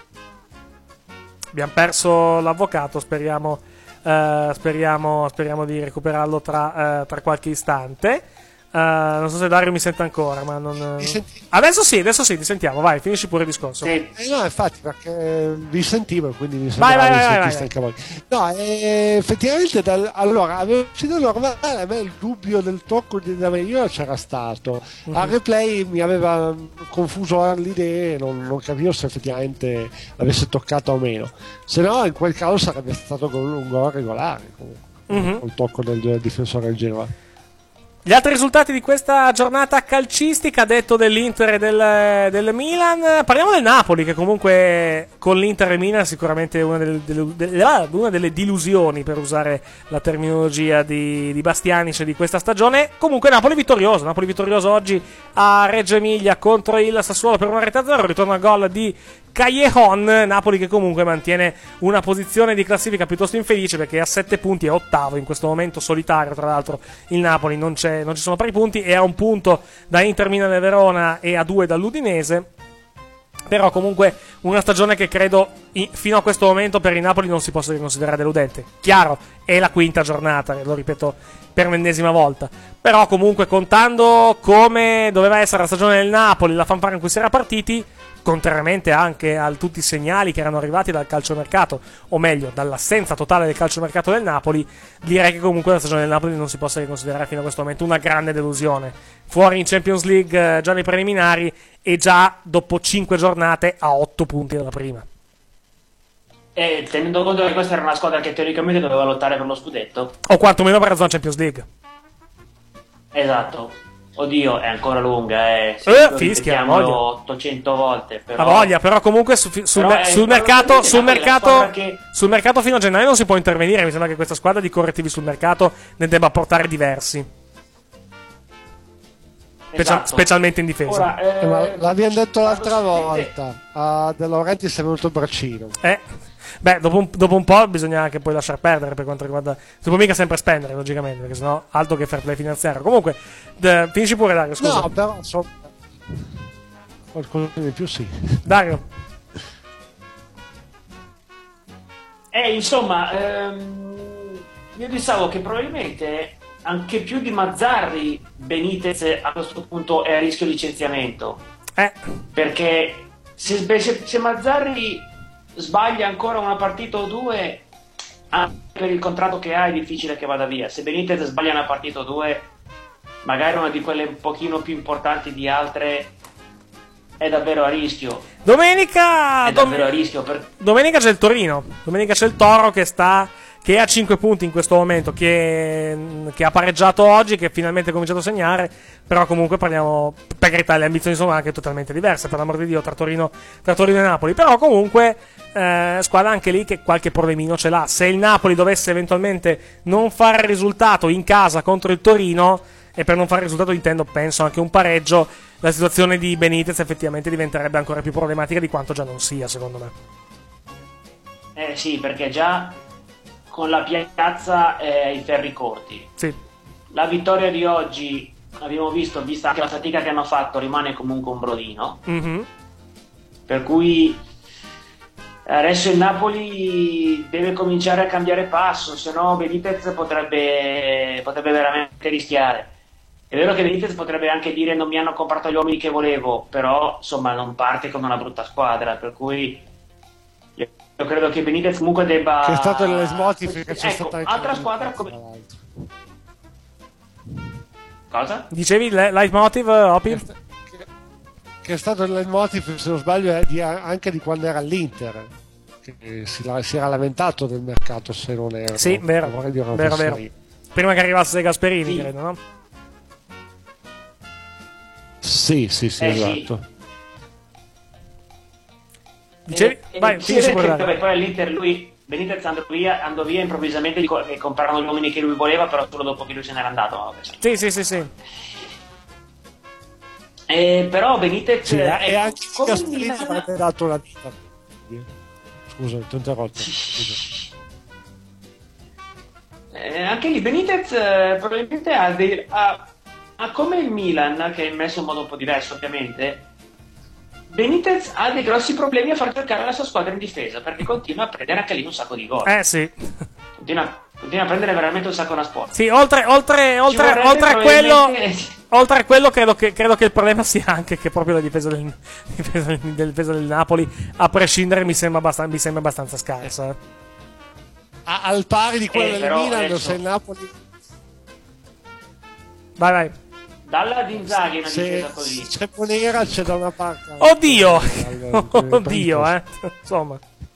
Abbiamo perso l'avvocato. Speriamo, uh, speriamo, speriamo di recuperarlo tra, uh, tra qualche istante. Uh, non so se Dario mi sente ancora, ma non. Adesso sì, adesso sì, ti sentiamo. Vai, finisci pure il discorso. Sì. Eh no, infatti, perché vi sentivo, quindi mi sembrava vai, di vai, sentire vai, anche voi. No, eh, effettivamente, dal, allora, avevo deciso normale, a me il dubbio del tocco di Dameio c'era stato. Mhm. Al replay mi aveva confuso le idee, non, non capivo se effettivamente avesse toccato o meno. Se no, in quel caso sarebbe stato gol- un gol regolare, comunque, Mhm. col tocco del difensore del Genoa. Gli altri risultati di questa giornata calcistica, detto dell'Inter e del, del Milan. Parliamo del Napoli, che comunque con l'Inter e Milan sicuramente è una delle, delle, delle, una delle dilusioni, per usare la terminologia di, di Bastianic di questa stagione. Comunque Napoli vittorioso, Napoli vittorioso oggi a Reggio Emilia contro il Sassuolo per una rete a zero, ritorno al gol di Callejon. Napoli che comunque mantiene una posizione di classifica piuttosto infelice, perché a sette punti è ottavo in questo momento, solitario tra l'altro il Napoli, non, c'è, non ci sono pari punti, è a un punto da Inter, Milan e Verona e a due dall'Udinese. Però comunque una stagione che credo fino a questo momento per il Napoli non si possa considerare deludente. Chiaro, è la quinta giornata, lo ripeto per l'ennesima volta, però comunque contando come doveva essere la stagione del Napoli, la fanfara in cui si era partiti, contrariamente anche a tutti i segnali che erano arrivati dal calciomercato, o meglio dall'assenza totale del calciomercato del Napoli, direi che comunque la stagione del Napoli non si possa considerare fino a questo momento una grande delusione. Fuori in Champions League eh, già nei preliminari e già dopo cinque giornate a otto punti dalla prima. E tenendo conto che questa era una squadra che teoricamente doveva lottare per lo scudetto, o quantomeno per la zona Champions League. Esatto. Oddio, è ancora lunga, eh. Sì, Eh, lo fischia, ripetiamolo voglia. ottocento volte. Però... La voglia, però comunque su- sul, Però mer- è sul mercato, sul, la mercato squadra che- sul mercato fino a gennaio non si può intervenire. Mi sembra che questa squadra di correttivi sul mercato ne debba portare diversi. Specia- Esatto. specialmente in difesa. Ora, eh, Eh, ma l'abbiamo detto l'altra volta, a De Laurentiis è venuto il braccino. Eh, beh, dopo un, dopo un po' bisogna anche poi lasciar perdere per quanto riguarda. Si può mica sempre spendere, logicamente, perché sennò altro che fair play finanziario. Comunque, d- finisci pure, Dario. Scusa. No, però insomma, qualcosa di più sì. Dario. Eh, insomma, ehm, io pensavo che probabilmente anche più di Mazzarri, Benitez a questo punto è a rischio licenziamento. Eh. Perché se, se, se Mazzarri sbaglia ancora una partita o due, anche per il contratto che ha è difficile che vada via. Se Benitez sbaglia una partita o due, magari una di quelle un pochino più importanti di altre, è davvero a rischio. Domenica. È davvero a rischio. Per... Domenica c'è il Torino. Domenica c'è il Toro che sta. Che è a cinque punti in questo momento. Che, che ha pareggiato oggi. Che finalmente ha cominciato a segnare. Però comunque parliamo. Per carità, le ambizioni sono anche totalmente diverse. Per l'amor di Dio, tra Torino, tra Torino e Napoli. Però comunque. Eh, squadra anche lì che qualche problemino ce l'ha. Se il Napoli dovesse eventualmente non fare risultato in casa contro il Torino. E per non fare risultato intendo, penso, anche un pareggio. La situazione di Benitez effettivamente diventerebbe ancora più problematica di quanto già non sia, secondo me. Eh sì, perché già con la piazza è ai ferri corti. Sì. La vittoria di oggi, abbiamo visto, vista anche la fatica che hanno fatto, rimane comunque un brodino. Mm-hmm. Per cui adesso il Napoli deve cominciare a cambiare passo, se no Benitez potrebbe, potrebbe veramente rischiare. È vero che Benitez potrebbe anche dire non mi hanno comprato gli uomini che volevo, però insomma non parte con una brutta squadra, per cui io io credo che Benitez comunque debba... Che è stato il leitmotiv che c'è ecco, stata anche altra in squadra Italia, come... Cosa? Dicevi il leitmotiv, Opi? Che è stato il leitmotiv, se non sbaglio, è di- anche di quando era all'Inter, che si, la- si era lamentato del mercato, se non era. Sì, vero, non vorrei dire una vero, vero. fesseria. Prima che arrivasse Gasperini, Sì. credo, no? Sì, sì, sì, Eh, sì. esatto. Dicevi? E- Vai, e finisci sì, pure, perché, dai. vabbè, poi all'Inter lui Benitez andò via, andò via improvvisamente dico- e comprarono gli uomini che lui voleva, però solo dopo che lui se n'era andato. Vabbè, sai. Sì, sì, sì, sì. Eh, però Benitez Sì, eh, e ecco, anche come Gasperini Milan- avrebbe dato la vita. Scusa, ti ho interrotto. Scusa. Eh, anche lì Benitez eh, probabilmente ha, dei, ha, ha come il Milan, che è messo in modo un po' diverso ovviamente. Benitez ha dei grossi problemi a far giocare la sua squadra in difesa, perché continua a prendere anche lì un sacco di gol. Eh sì. Continua, continua a prendere veramente un sacco una sport. Sì, oltre, oltre, oltre, vorrebbe oltre a quello, probabilmente- oltre a quello credo che, credo che il problema sia anche che proprio la difesa del, difesa del, del- difesa del Napoli, a prescindere, mi sembra, abbastan- mi sembra abbastanza scarsa. A- al pari di quello Eh, del però Milan, adesso- se il Napoli. Vai, vai. Dalla di Inzaghi una Se difesa così. c'è Ponera, c'è da una parte. Oddio! Al- Oddio, eh. Insomma.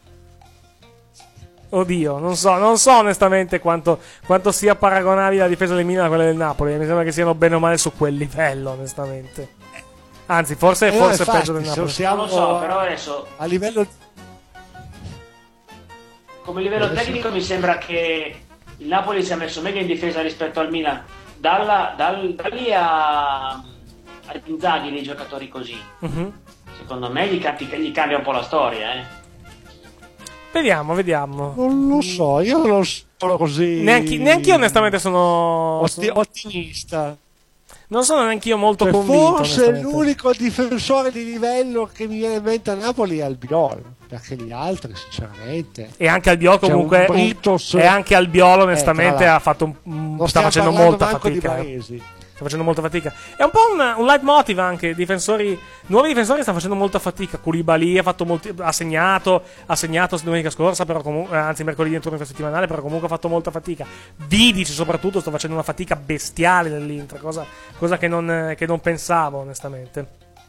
Oddio, non so, non so onestamente quanto, quanto sia paragonabile la difesa del Milan a quella del Napoli. Mi sembra che siano bene o male su quel livello, onestamente. Anzi, forse, Eh, no, forse infatti, peggio del se Napoli. siamo Non lo so, però adesso a livello come livello Adesso- tecnico mi sembra che il Napoli si è messo meglio in difesa rispetto al Milan. Dalla, dal, da lì a, a Inzaghi dei giocatori così. Mhm. Secondo me gli, cambi- gli cambia un po' la storia, eh. Vediamo, vediamo. non lo so, io non sono così. Neanche, neanche io onestamente sono, otti- sono- ottimista. non sono neanche io molto Cioè, convinto. forse onestamente. l'unico difensore di livello che mi viene in mente a Napoli è Albiol, perché gli altri, sinceramente. E anche Albiol C'è comunque un Britos- e anche Albiol Eh, onestamente tra l'altro. ha fatto un, un- Non sta stiamo facendo parlando molta manco di fatica. eh. Baresi. Sta facendo molta fatica. È un po' un, un leitmotiv anche. Difensori, nuovi difensori stanno facendo molta fatica. Koulibaly ha fatto molti, ha segnato, ha segnato domenica scorsa, però comunque, anzi mercoledì in turno infrasettimanale, però comunque ha fatto molta fatica. Vidic soprattutto sta facendo una fatica bestiale nell'Inter, cosa, cosa che, non, che non pensavo onestamente.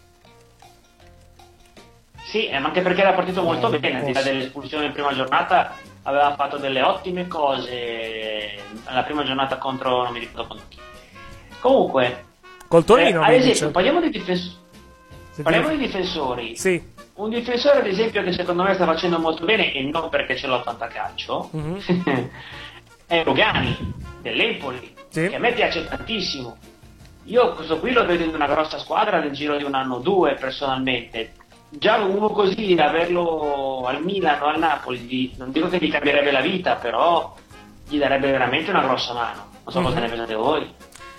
Sì, eh, ma anche perché era partito molto Eh, bene, al di là posso. dell'espulsione in prima giornata, aveva fatto delle ottime cose alla prima giornata contro, non mi ricordo contro chi. Comunque, Col eh, Torino, ad mi esempio, dice. parliamo di, difens- Se parliamo ti- di difensori. Sì. Un difensore, ad esempio, che secondo me sta facendo molto bene, e non perché ce l'ho tanta calcio, Mhm. è Rogani dell'Empoli, Sì. che a me piace tantissimo. Io questo qui lo vedo in una grossa squadra nel giro di un anno o due, personalmente. Già uno così, averlo al Milan o al Napoli, gli- non dico che gli cambierebbe la vita, però gli darebbe veramente una grossa mano. Non so cosa Mhm. ne pensate voi.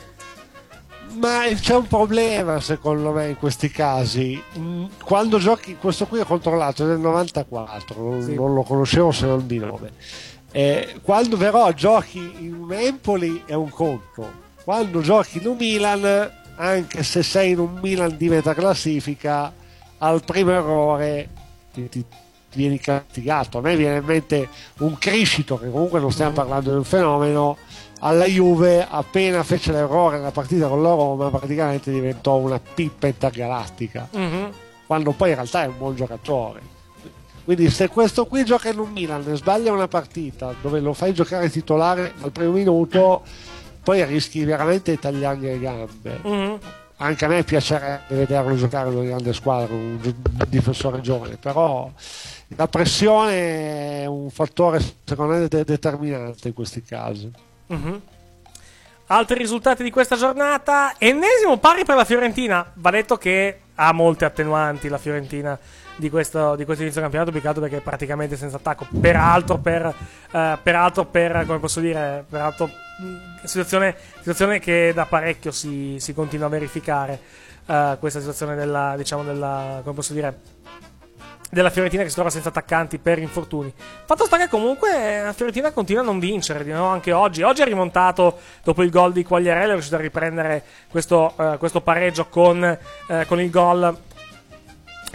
Ma c'è un problema secondo me in questi casi. Mm, Quando giochi, questo qui ho controllato, è del novantaquattro, non, Sì. non lo conoscevo se non di nome. Eh, quando però giochi in un Empoli è un conto. Quando giochi in un Milan, anche se sei in un Milan di metà classifica, al primo errore ti, ti- ti vieni castigato. A me viene in mente un Criscito, che comunque non stiamo parlando di un fenomeno, alla Juve appena fece l'errore nella partita con la Roma praticamente diventò una pippa intergalattica, Mhm. quando poi in realtà è un buon giocatore. Quindi se questo qui gioca in un Milan e sbaglia una partita dove lo fai giocare titolare al primo minuto, poi rischi veramente di tagliargli le gambe. Mhm. Anche a me piacerebbe vederlo giocare in una grande squadra, un gi- un difensore giovane, però la pressione è un fattore secondo me de- determinante in questi casi. Mhm. Altri risultati di questa giornata: ennesimo pari per la Fiorentina. Va detto che ha molte attenuanti la Fiorentina di questo, di questo inizio campionato, più che altro perché è praticamente senza attacco. Peraltro per, eh, peraltro per come posso dire, peraltro mh, situazione, situazione che da parecchio si, si continua a verificare, eh, questa situazione della, diciamo, della, come posso dire, della Fiorentina che si trova senza attaccanti per infortuni. Fatto sta che comunque la Fiorentina continua a non vincere, di nuovo anche oggi. Oggi è rimontato dopo il gol di Quagliarella, è riuscito a riprendere questo, eh, questo pareggio con, eh, con il gol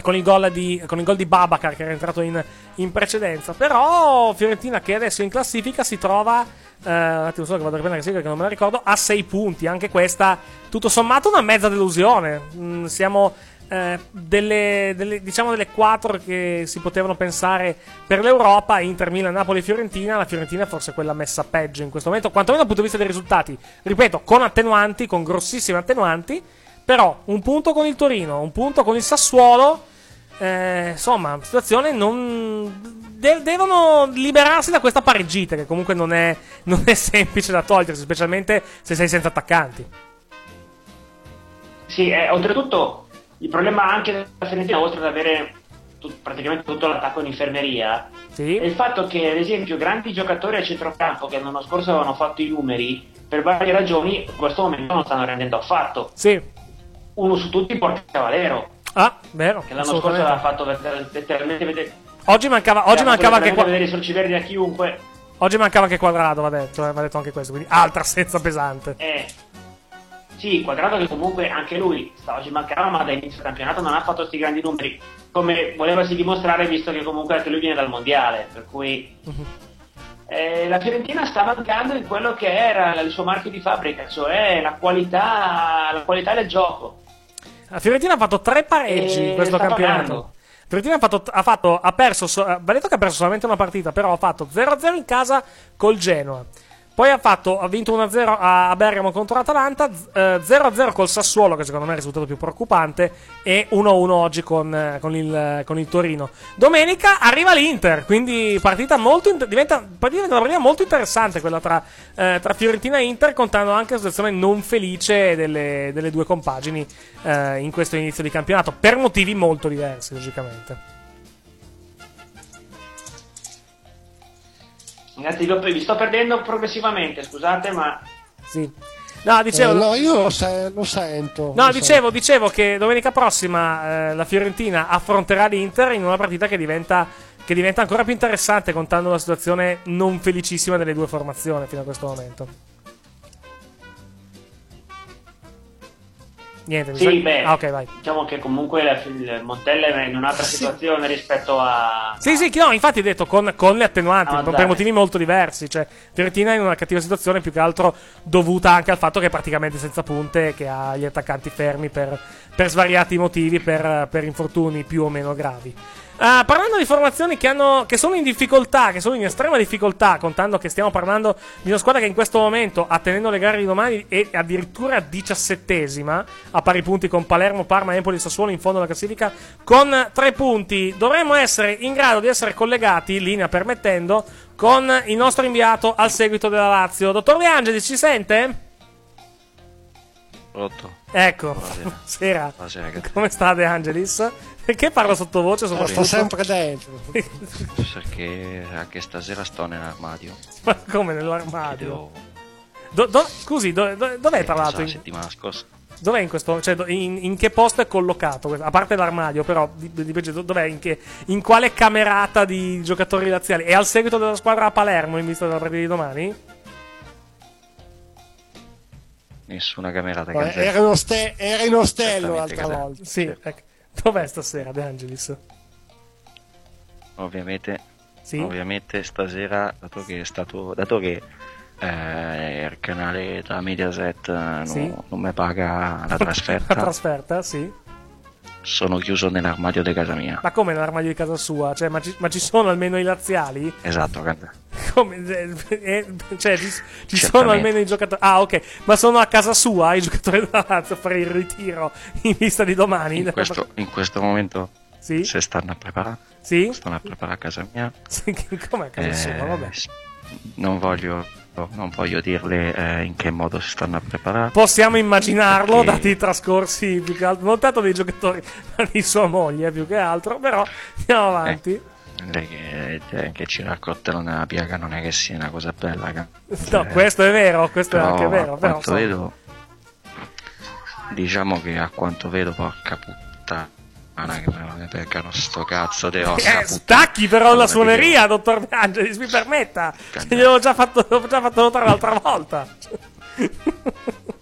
con il gol di, con il gol di Babacar che era entrato in, in precedenza. Però Fiorentina, che adesso in classifica si trova, eh, un attimo solo che vado a riprendere la classifica che non me la ricordo, a sei punti. Anche questa tutto sommato una mezza delusione. Mm, siamo eh, delle, delle, diciamo delle quattro che si potevano pensare per l'Europa: Inter, Milan, Napoli e Fiorentina. La Fiorentina è forse quella messa peggio in questo momento, quantomeno dal punto di vista dei risultati, ripeto, con attenuanti, con grossissime attenuanti. Però un punto con il Torino, un punto con il Sassuolo, eh, insomma, situazione non... De- devono liberarsi da questa pareggita, che comunque non è, non è semplice da togliersi, specialmente se sei senza attaccanti. Sì, eh, oltretutto il problema anche della Fiorentina, oltre ad avere tut- praticamente tutto l'attacco in infermeria, sì, è il fatto che, ad esempio, grandi giocatori a centrocampo che l'anno scorso avevano fatto i numeri, per varie ragioni, in questo momento non stanno rendendo affatto. Sì. Uno su tutti porta Cavallero. Ah, vero. Che l'anno scorso aveva fatto letteralmente vedere. Oggi mancava, oggi mancava anche qua. vedere i sorci verdi a chiunque. Oggi mancava anche Quadrado, va detto, eh, va detto anche questo. Quindi altra assenza pesante. Eh. Sì, Quadrado che comunque anche lui sta, oggi mancava, ma da inizio campionato non ha fatto questi grandi numeri come volevasi dimostrare, visto che comunque anche lui viene dal mondiale. Per cui. Uh-huh. Eh, la Fiorentina sta mancando in quello che era il suo marchio di fabbrica, cioè la qualità, la qualità del gioco. La Fiorentina ha fatto tre pareggi e in questo campionato. La Fiorentina ha, fatto, ha, fatto, ha perso, va detto che ha perso solamente una partita, però ha fatto zero a zero in casa col Genoa. Poi ha, fatto, ha vinto uno a zero a Bergamo contro l'Atalanta, eh, zero a zero col Sassuolo, che secondo me è il risultato più preoccupante, e uno a uno oggi con, con, il, con il Torino. Domenica arriva l'Inter, quindi partita molto inter- diventa, diventa una partita molto interessante quella tra, eh, tra Fiorentina e Inter, contando anche la situazione non felice delle, delle due compagini eh, in questo inizio di campionato, per motivi molto diversi, logicamente. Ragazzi, vi sto perdendo progressivamente, scusate, ma... Sì. No, dicevo... Eh, no, io lo, se- lo sento. No, lo dicevo, sento. dicevo che domenica prossima eh, la Fiorentina affronterà l'Inter in una partita che diventa, che diventa ancora più interessante, contando la situazione non felicissima delle due formazioni fino a questo momento. Niente, mi sì, sa... beh, ah, ok, vai. Diciamo che comunque la, il Montella è in un'altra Sì. situazione rispetto a... Sì, sì, no, infatti ho detto con, con le attenuanti, Ah, per dai. motivi molto diversi. Cioè, Fiorentina è in una cattiva situazione, più che altro dovuta anche al fatto che è praticamente senza punte e che ha gli attaccanti fermi per, per svariati motivi, per, per infortuni più o meno gravi. Uh, parlando di formazioni che, hanno, che sono in difficoltà, che sono in estrema difficoltà, contando che stiamo parlando di una squadra che in questo momento, attenendo le gare di domani, è addirittura diciassettesima, a pari punti con Palermo, Parma, Empoli e Sassuolo in fondo alla classifica, con tre punti. Dovremmo essere in grado di essere collegati, linea permettendo, con il nostro inviato al seguito della Lazio. Dottor De Angelis, ci sente? Pronto? Ecco, Buonasera. buonasera. Buonasera. Come sta De Angelis? Perché parla sottovoce soprattutto? Sto sempre dentro. Perché anche stasera sto nell'armadio. Ma come nell'armadio? Devo... Do, do, scusi, do, do, dov'è tra La l'altro? In, settimana scorsa. dov'è in questo? Cioè, do- in, in che posto è collocato? A parte l'armadio, però, di, di, di- dov'è? In, che, in quale camerata di giocatori laziali? È al seguito della squadra a Palermo in vista della partita di domani? Nessuna camerata Eh, che era, in oste- era in ostello Certamente l'altra casetta. volta. Sì, ecco. Dov'è stasera, De Angelis? Ovviamente, Sì? ovviamente stasera, dato che è stato, dato che eh, il canale da Mediaset eh, non, Sì. non mi paga la La trasferta, trasferta, sì. sono chiuso nell'armadio di casa mia. Ma come nell'armadio di casa sua? Cioè, ma ci, ma ci sono almeno i laziali? Esatto, canta. Come? Eh, eh, cioè, ci, ci sono Certamente. almeno i giocatori. Ah, ok. Ma sono a casa sua i giocatori della Lazio a fare il ritiro in vista di domani? In questo, in questo momento Sì? si stanno a preparare. Sì? Stanno a preparare a casa mia. Sì, come a casa Eh, sua? Vabbè. s- Non voglio, non voglio dirle eh, in che modo si stanno a preparare. Possiamo immaginarlo, Perché- dati i trascorsi più che altro, non tanto dei giocatori, ma di sua moglie più che altro, però andiamo avanti. Lei che, eh, che ci raccontano nella piaga non è che sia una cosa bella. ca- No, eh, questo è vero, questo però, è anche vero. A Però, quanto insomma, vedo, diciamo che a quanto vedo, porca puttana, che me ne peccano sto cazzo di ossa. Eh, stacchi però la suoneria, dottor De Angelis, mi permetta. Gliel'ho già fatto, l'ho già fatto notare l'altra volta.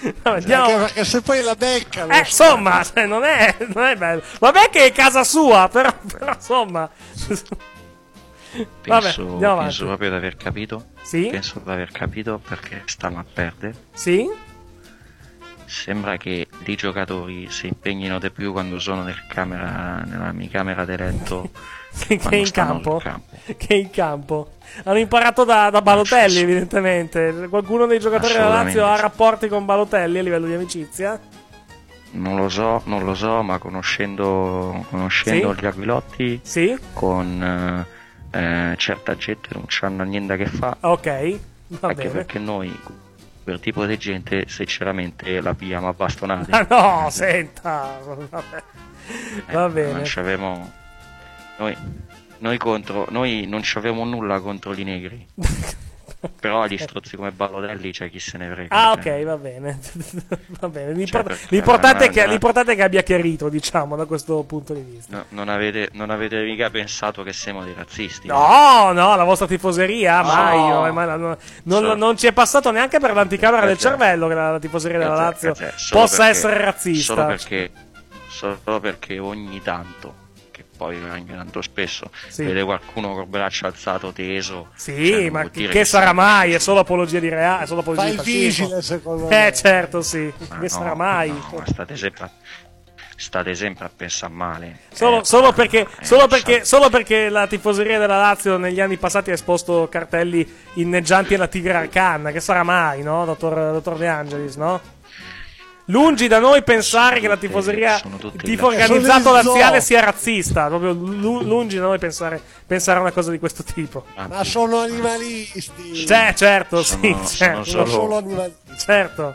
No, andiamo... Anche perché se poi la becca... Eh, insomma, cioè, non, è, non è bello. Vabbè che è casa sua, però, però insomma... Vabbè, Penso, andiamo avanti. penso proprio di aver capito. Sì? Penso di aver capito perché stanno a perdere. Sì? Sembra che i giocatori si impegnino di più quando sono nel camera, nella mia camera di letto che, che in stanno campo. sul campo. Che in campo. Hanno imparato da, da Balotelli, evidentemente. Qualcuno dei giocatori della Lazio ha rapporti con Balotelli a livello di amicizia? Non lo so, non lo so, ma conoscendo, conoscendo Sì? gli Aquilotti, Sì? con eh, certa gente non c'hanno niente che fa. Ok, va Anche bene. perché noi, quel tipo di gente, sinceramente la pigliamo a bastonate. Ah no, senta. Vabbè. Va bene. Non c'avevamo noi, noi contro noi non c'avevamo nulla contro i negri. Però gli strozzi come Balotelli c'è chi se ne frega. Ah, cioè. ok, va bene. Va bene. L'import- Cioè, perché- l'importante, è che, no, no. l'importante è che abbia chiarito, diciamo, da questo punto di vista. No, non, avete, non avete mica pensato che siamo dei razzisti? No, no, la vostra tifoseria, mai. No. no, ma no, no, non, Solo- non ci è passato neanche per l'anticamera del Cazzo. cervello che la, la tifoseria della Cazzo, Lazio cazzo, solo possa perché- essere razzista. Solo perché, solo perché ogni tanto, che poi anche tanto spesso, Sì. vede qualcuno col braccio alzato teso. Sì, cioè, non ma vuol che, dire che sarà siamo- mai? È solo apologia di reale, è solo apologia Fa di il fascismo. vigile, secondo Eh, me. certo, sì. Ma che no, sarà mai? no, ma state sempre, a- state sempre a pensare male. Solo, Eh, solo perché, eh, solo, non perché, so. solo perché la tifoseria della Lazio negli anni passati ha esposto cartelli inneggianti alla Tigre Arcana. Che sarà mai, no, dottor, dottor De Angelis, no? Lungi da noi pensare che la tifoseria, il tifo là. organizzato Sono il zoo. laziale sia razzista. Proprio lu- lungi da noi pensare, pensare a una cosa di questo tipo. Ma sono animalisti. Cioè, certo, Sono- sì, sono certo. solo- Solo animalisti. Certo.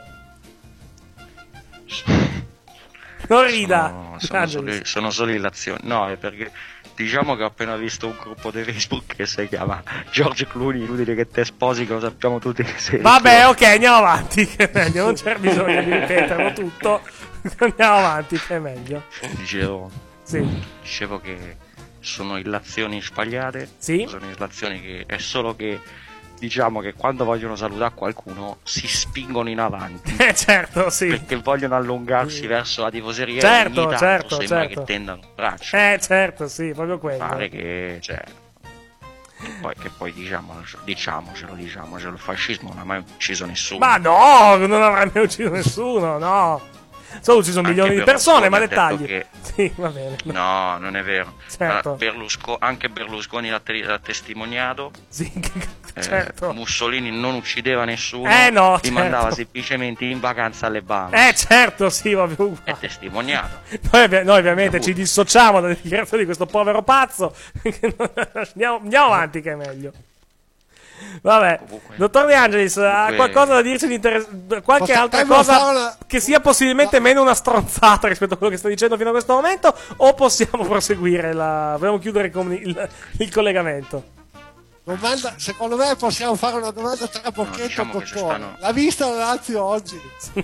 Non rida. Sono, sono, Angelis. solo, sono solo illazioni. No, è perché diciamo che ho appena visto un gruppo di Facebook che si chiama George Clooney, inutile che te sposi, che lo sappiamo tutti che sei. Vabbè, ok, andiamo avanti, che è meglio, non c'è bisogno di ripeterlo tutto. Andiamo avanti, che è meglio. Dicevo, Sì. dicevo che sono illazioni sbagliate. Sì. Sono illazioni che è solo che diciamo che quando vogliono salutare qualcuno si spingono in avanti. Eh, certo, sì. Perché vogliono allungarsi verso la tifoseria. Certo, e ogni tanto certo, sembra certo. che tendano il braccio. Eh, certo, sì, proprio quello. Pare che, cioè, che poi, che poi diciamo, diciamocelo, diciamocelo, il fascismo non ha mai ucciso nessuno. Ma no, non avrà mai ucciso nessuno, no. Solo ucciso Anche milioni di Berlusconi persone, ma ha detto dettagli. che- Sì, va bene. No, non è vero. Certo. Ah, Berlusco- anche Berlusconi l'ha, te- l'ha testimoniato. Sì, Eh, certo. Mussolini non uccideva nessuno, Eh, no, li certo. mandava semplicemente in vacanza alle Bahamas. Eh, certo, sì, proprio uguale. È testimoniato. Noi, ovvi- noi ovviamente ci dissociamo dalle dichiarazioni di questo povero pazzo. andiamo, andiamo avanti, che è meglio. Vabbè, dottor De Angelis, ha comunque- qualcosa da dirci di interessante? Qualche Posso- altra eh, non fa cosa una- che sia possibilmente meno una stronzata rispetto a quello che sto dicendo fino a questo momento? O possiamo proseguire? La... Vogliamo chiudere con il, il collegamento? Domanda, secondo me possiamo fare una domanda tra pocchetto, diciamo che ci dottore. stanno- L'ha vista la Lazio oggi?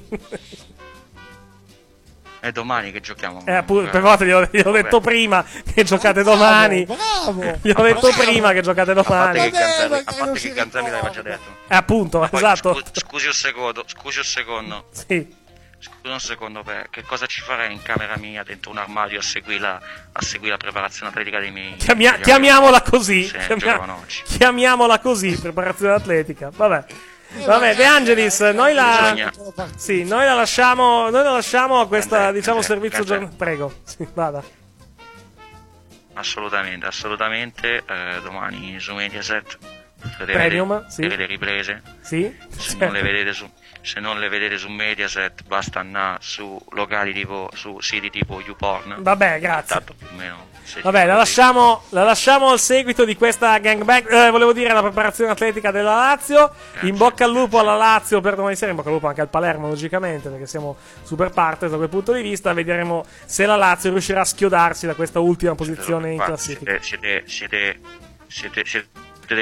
È domani che giochiamo. Eh, appunto, per volte gli ho, gli ho detto prima che giocate domani. Bravo! Gli ho detto Bravo. prima che giocate A parte domani. che Ganzelli, ma a che parte non che si Ganzelli ricorda. l'aveva già detto. Eh, appunto, Poi, esatto. scu- scusi un secondo, scusi un secondo. Sì. Scusi un secondo, per che cosa ci farei in camera mia dentro un armadio a seguire la, a seguire la preparazione atletica dei miei. Chiamia- degli chiamiamola così. Sì, Chiamia- giocavano oggi. chiamiamola così, preparazione atletica. Vabbè. Vabbè, De Angelis, noi la Bisogna- Sì, noi la lasciamo, noi la lasciamo a questa, Andrea, diciamo, Andrea, servizio Andrea. giornale. Prego. Sì, vada. Assolutamente, assolutamente. Eh, domani su Mediaset potete Premium, vedere, sì. vedere le riprese. Sì? Se Certo. non le vedete su se non le vedete su Mediaset, basta andare su locali tipo su siti tipo YouPorn. Vabbè, grazie. Tanto più o meno se Vabbè, la così. lasciamo, la lasciamo al seguito di questa gangbang. Eh, volevo dire la preparazione atletica della Lazio. In bocca al lupo alla Lazio per domani sera. In bocca al lupo anche al Palermo, logicamente, perché siamo super partner da quel punto di vista. Vedremo se la Lazio riuscirà a schiodarsi da questa ultima posizione in Infatti, classifica. Siete siete siete siete, siete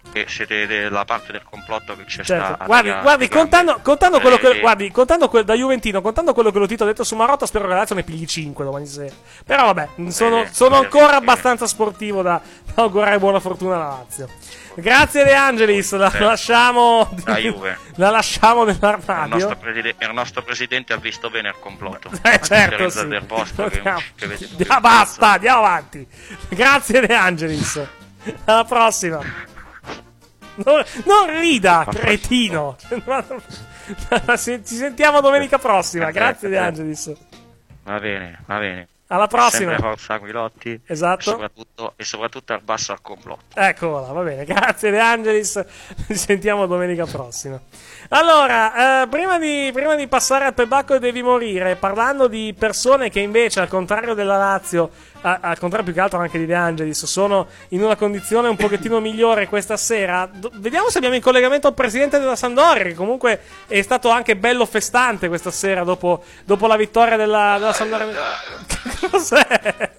che siete della parte del complotto che c'è Certo. sta. Guardi, alle- guardi, alle contando, gambe. contando quello che Eh, guardi, contando quel, da Juventino, contando quello che lo Tito ha detto su Marotta, spero che la Lazio ne pigli cinque domani sera. Però vabbè, sono, Eh, sono eh, ancora eh. abbastanza sportivo da, da augurare buona fortuna alla Lazio. Grazie De Angelis, la Eh, lasciamo la Juve. la lasciamo Il nell'armadio. nostro, preside- il nostro presidente ha visto bene il complotto. Eh, certo, differenza sì. del vostro che, che vede- Ah, basta, andiamo avanti. Grazie De Angelis. Alla prossima. Non, non rida, cretino. Ci sentiamo domenica prossima. Grazie De Angelis. Va bene, va bene. Alla prossima. Sempre forza Aquilotti. Esatto. E soprattutto, e soprattutto al basso al complotto. Eccola, va bene. Grazie De Angelis. Ci sentiamo domenica prossima. Allora, eh, prima, di, prima di passare al pebacco e devi morire, parlando di persone che invece, al contrario della Lazio, a, al contrario più che altro anche di De Angelis, sono in una condizione un pochettino migliore questa sera, do, vediamo se abbiamo in collegamento il presidente della Sampdoria, che comunque è stato anche bello festante questa sera dopo, dopo la vittoria della, della Sampdoria. Cos'è?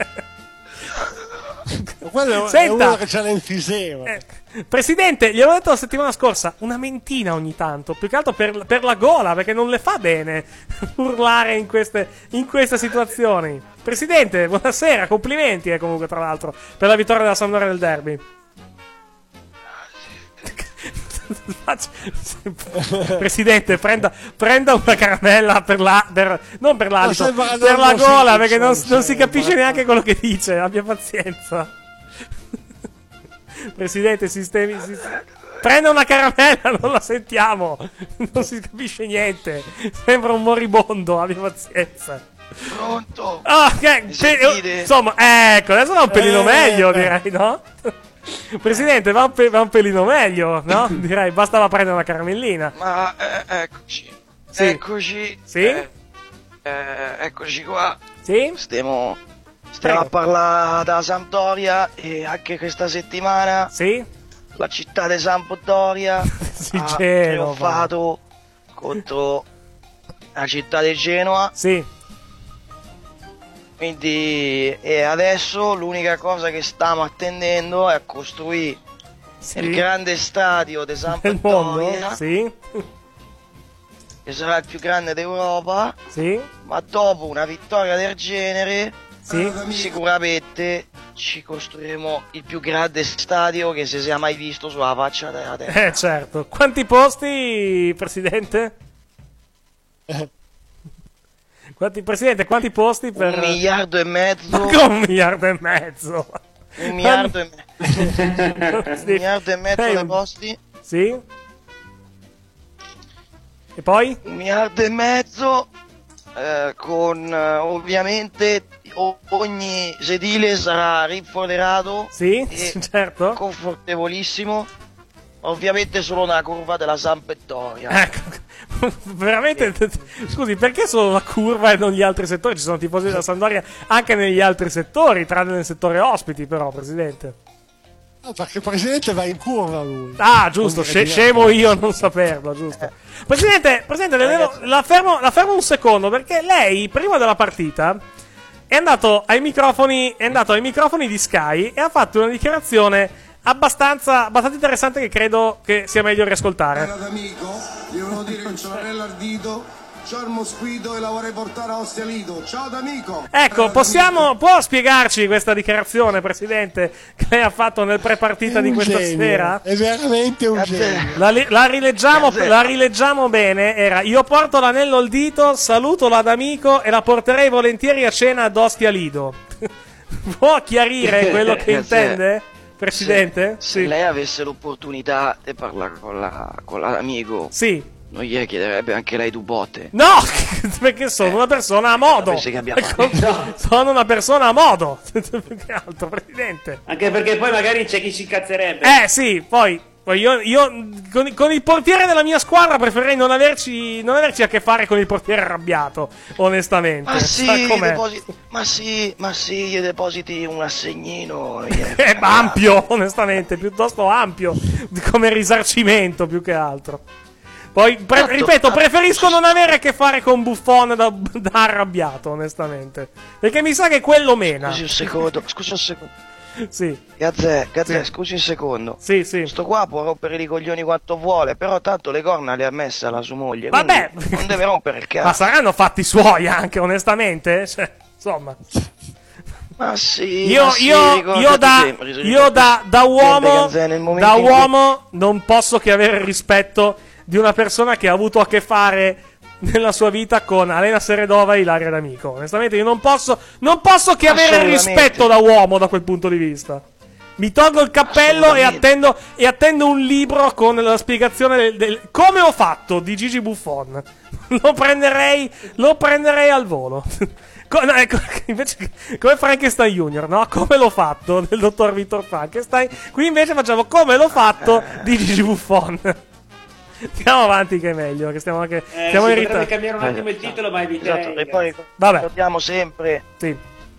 Quello è Senta. uno che c'ha l'enfisema. Eh, Presidente, gliel'ho detto la settimana scorsa, una mentina ogni tanto, più che altro per, per la gola, perché non le fa bene urlare in queste, in queste situazioni. Presidente, buonasera, complimenti eh, comunque tra l'altro per la vittoria della Sampdoria del derby. Presidente, prenda, prenda una caramella per la, per, non per l'alito, per la gola, perché non, non si capisce neanche quello che dice. Abbia pazienza. Presidente, sistemi, sistemi. Prenda una caramella, non la sentiamo. Non si capisce niente. Sembra un moribondo, abbia pazienza. Pronto? Ah, che, Mi che- sentite? insomma, ecco, adesso va un pelino Eh, meglio, eh. direi, no? Presidente, va un, pe- va un pelino meglio, no? Direi, bastava prendere una caramellina. Ma eh, eccoci. Sì. Eccoci. Sì? Eh, eh, eccoci qua. Sì? Stiamo, stiamo Prego. a parlare da Sampdoria e anche questa settimana. Sì? La città di Sampdoria Sì, ha Genova. trionfato contro la città di Genoa. Sì. Quindi e adesso l'unica cosa che stiamo attendendo è costruire Sì. il grande stadio di Nel mondo? Sampdoria, Sì? che sarà il più grande d'Europa. Sì? Ma dopo una vittoria del genere, Sì? sicuramente ci costruiremo il più grande stadio che si sia mai visto sulla faccia della terra. Eh, certo. Quanti posti, Presidente? Quanti, Presidente, quanti posti per... Un miliardo e mezzo. Ma come un miliardo e mezzo? Un miliardo e mezzo. Un miliardo e mezzo Sei di un- posti. Sì? E poi? Un miliardo e mezzo eh, con eh, ovviamente o- ogni sedile sarà rinfoderato. Sì, e certo. confortevolissimo. Ovviamente solo una curva della Sampdoria. Ecco, veramente. Scusi, perché solo la curva e non gli altri settori? Ci sono tifosi della Sampdoria anche negli altri settori, tranne nel settore ospiti, però, Presidente. Ah, perché il presidente va in curva lui. Ah, giusto, Non sce- dire scemo io a non saperlo, giusto. Presidente, Presidente, le devo- la, fermo, la fermo un secondo, perché lei, prima della partita, è andato ai microfoni, è andato ai microfoni di Sky e ha fatto una dichiarazione abbastanza, abbastanza interessante che credo che sia meglio riascoltare. Caro amico, io volevo dire che c'ho l'ardito, c'ho il mosquito e la vorrei portare a Ostia Lido. Ciao d'amico! Ecco, possiamo, può spiegarci questa dichiarazione, Presidente, che lei ha fatto nel pre-partita di Un questa genio, sera? È veramente un genio. La, li- la rileggiamo, Grazie. la rileggiamo bene. Era: io porto l'anello al dito, saluto l'adamico e la porterei volentieri a cena ad Ostia Lido. Può chiarire quello che Grazie. intende, Presidente? Se, se lei avesse l'opportunità di parlare con, la, con l'amico, sì. non gli chiederebbe anche lei due botte. No, perché sono una persona a modo. Pensi che abbiamo- Ecco, sono una persona a modo. Più che altro, Presidente. Anche perché poi magari c'è chi si incazzerebbe. Eh sì, poi, poi io, io con, con il portiere della mia squadra preferirei non averci, non averci a che fare con il portiere arrabbiato, onestamente. Ma Sa sì, com'è? depositi, ma sì, ma sì, gli depositi un assegnino. gli- È ampio, onestamente, piuttosto ampio come risarcimento più che altro. Poi, pre- Tanto- ripeto, preferisco non avere a che fare con Buffon da, da arrabbiato, onestamente. Perché mi sa che quello mena. Scusi un secondo, scusi un secondo. Sì. Gazzè, Gazzè, Sì. scusi un secondo. Sì, sì. Sto qua può rompere i coglioni quanto vuole, però tanto le corna le ha messe alla sua moglie. Vabbè. quindi non deve rompere il cazzo. Ma saranno fatti suoi anche, onestamente? Cioè, insomma. Ma sì, Io, ma sì, io, ricordati io, da, sempre, io da, da uomo, Gazzè, nel momento da in cui- uomo non posso che avere rispetto di una persona che ha avuto a che fare nella sua vita con Alena Seredova e Ilaria D'Amico. Onestamente io non posso, non posso che avere Assolutamente. rispetto da uomo da quel punto di vista. Mi tolgo il cappello e attendo, e attendo un libro con la spiegazione del, del come ho fatto di Gigi Buffon. Lo prenderei, lo prenderei al volo. Co- no, ecco, invece, come Frankenstein Junior, no? Come l'ho fatto del dottor Victor Frankenstein. Qui invece facciamo come l'ho fatto di Gigi Buffon. Andiamo avanti che è meglio, che stiamo anche Eh, stiamo si in potrebbe ritardo. cambiare un attimo il titolo, ma eviterei. Esatto, e poi Vabbè. ricordiamo sempre, Sì.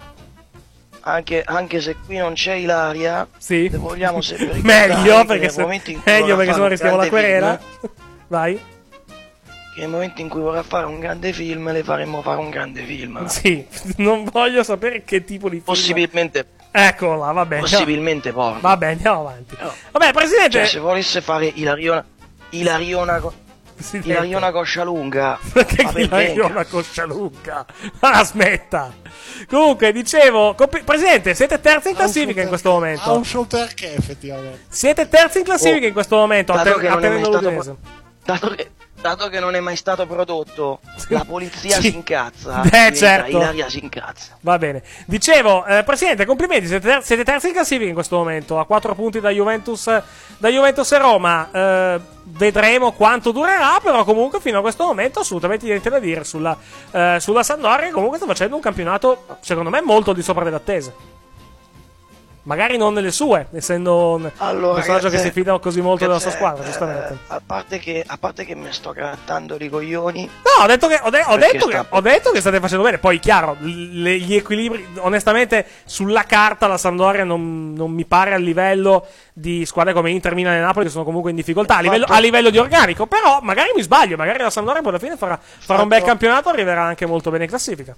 anche, anche se qui non c'è Ilaria, Sì. le vogliamo sempre ricordare Meglio che perché nel se, momento in cui meglio vorrà perché fare sennò un rischiamo la grande querela. film, Vai. che nel momento in cui vorrà fare un grande film, le faremo fare un grande film. Sì, non voglio sapere che tipo di film. Possibilmente, Eccola, va bene. possibilmente porno. Va bene, andiamo avanti. Vabbè, presidente. Cioè, se volesse fare Ilariona, Ilariona, co- Ilariona coscia lunga, Perché ma chi ben venga. ha una coscia lunga? Ah, smetta. Comunque, dicevo, compi- presidente, siete terzi in classifica in questo Ha momento. un suo perché, effettivamente. Siete terzi in classifica Oh, in questo momento. dato atten- che non è mai attendendo stato l'Udinese. Dato che, dato che non è mai stato prodotto, la polizia Sì. si incazza. Beh, diventa certo. Ilaria si incazza. Va bene. Dicevo, eh, presidente, complimenti. Siete, ter- siete terzi in classifica in questo momento. A quattro punti da Juventus, da Juventus e Roma. Eh, vedremo quanto durerà. Però, comunque, fino a questo momento, assolutamente niente da dire sulla, eh, sulla Sampdoria. Che comunque sta facendo un campionato, secondo me, molto di sopra delle attese. Magari non nelle sue, essendo un Allora, personaggio che Gazzè, si fida così molto della sua Gazzè, squadra, giustamente. eh, a, parte che, a parte che mi sto grattando i coglioni. No, ho detto che, ho de- ho Perché detto che, sta- ho detto che state facendo bene. Poi, chiaro, le- gli equilibri, onestamente, sulla carta la Sampdoria non, non mi pare a livello di squadre come Inter, Milan e Napoli, che sono comunque in difficoltà. A livello, a livello di organico, però, magari mi sbaglio. Magari la Sampdoria poi alla fine farà, farà un bel campionato e arriverà anche molto bene in classifica.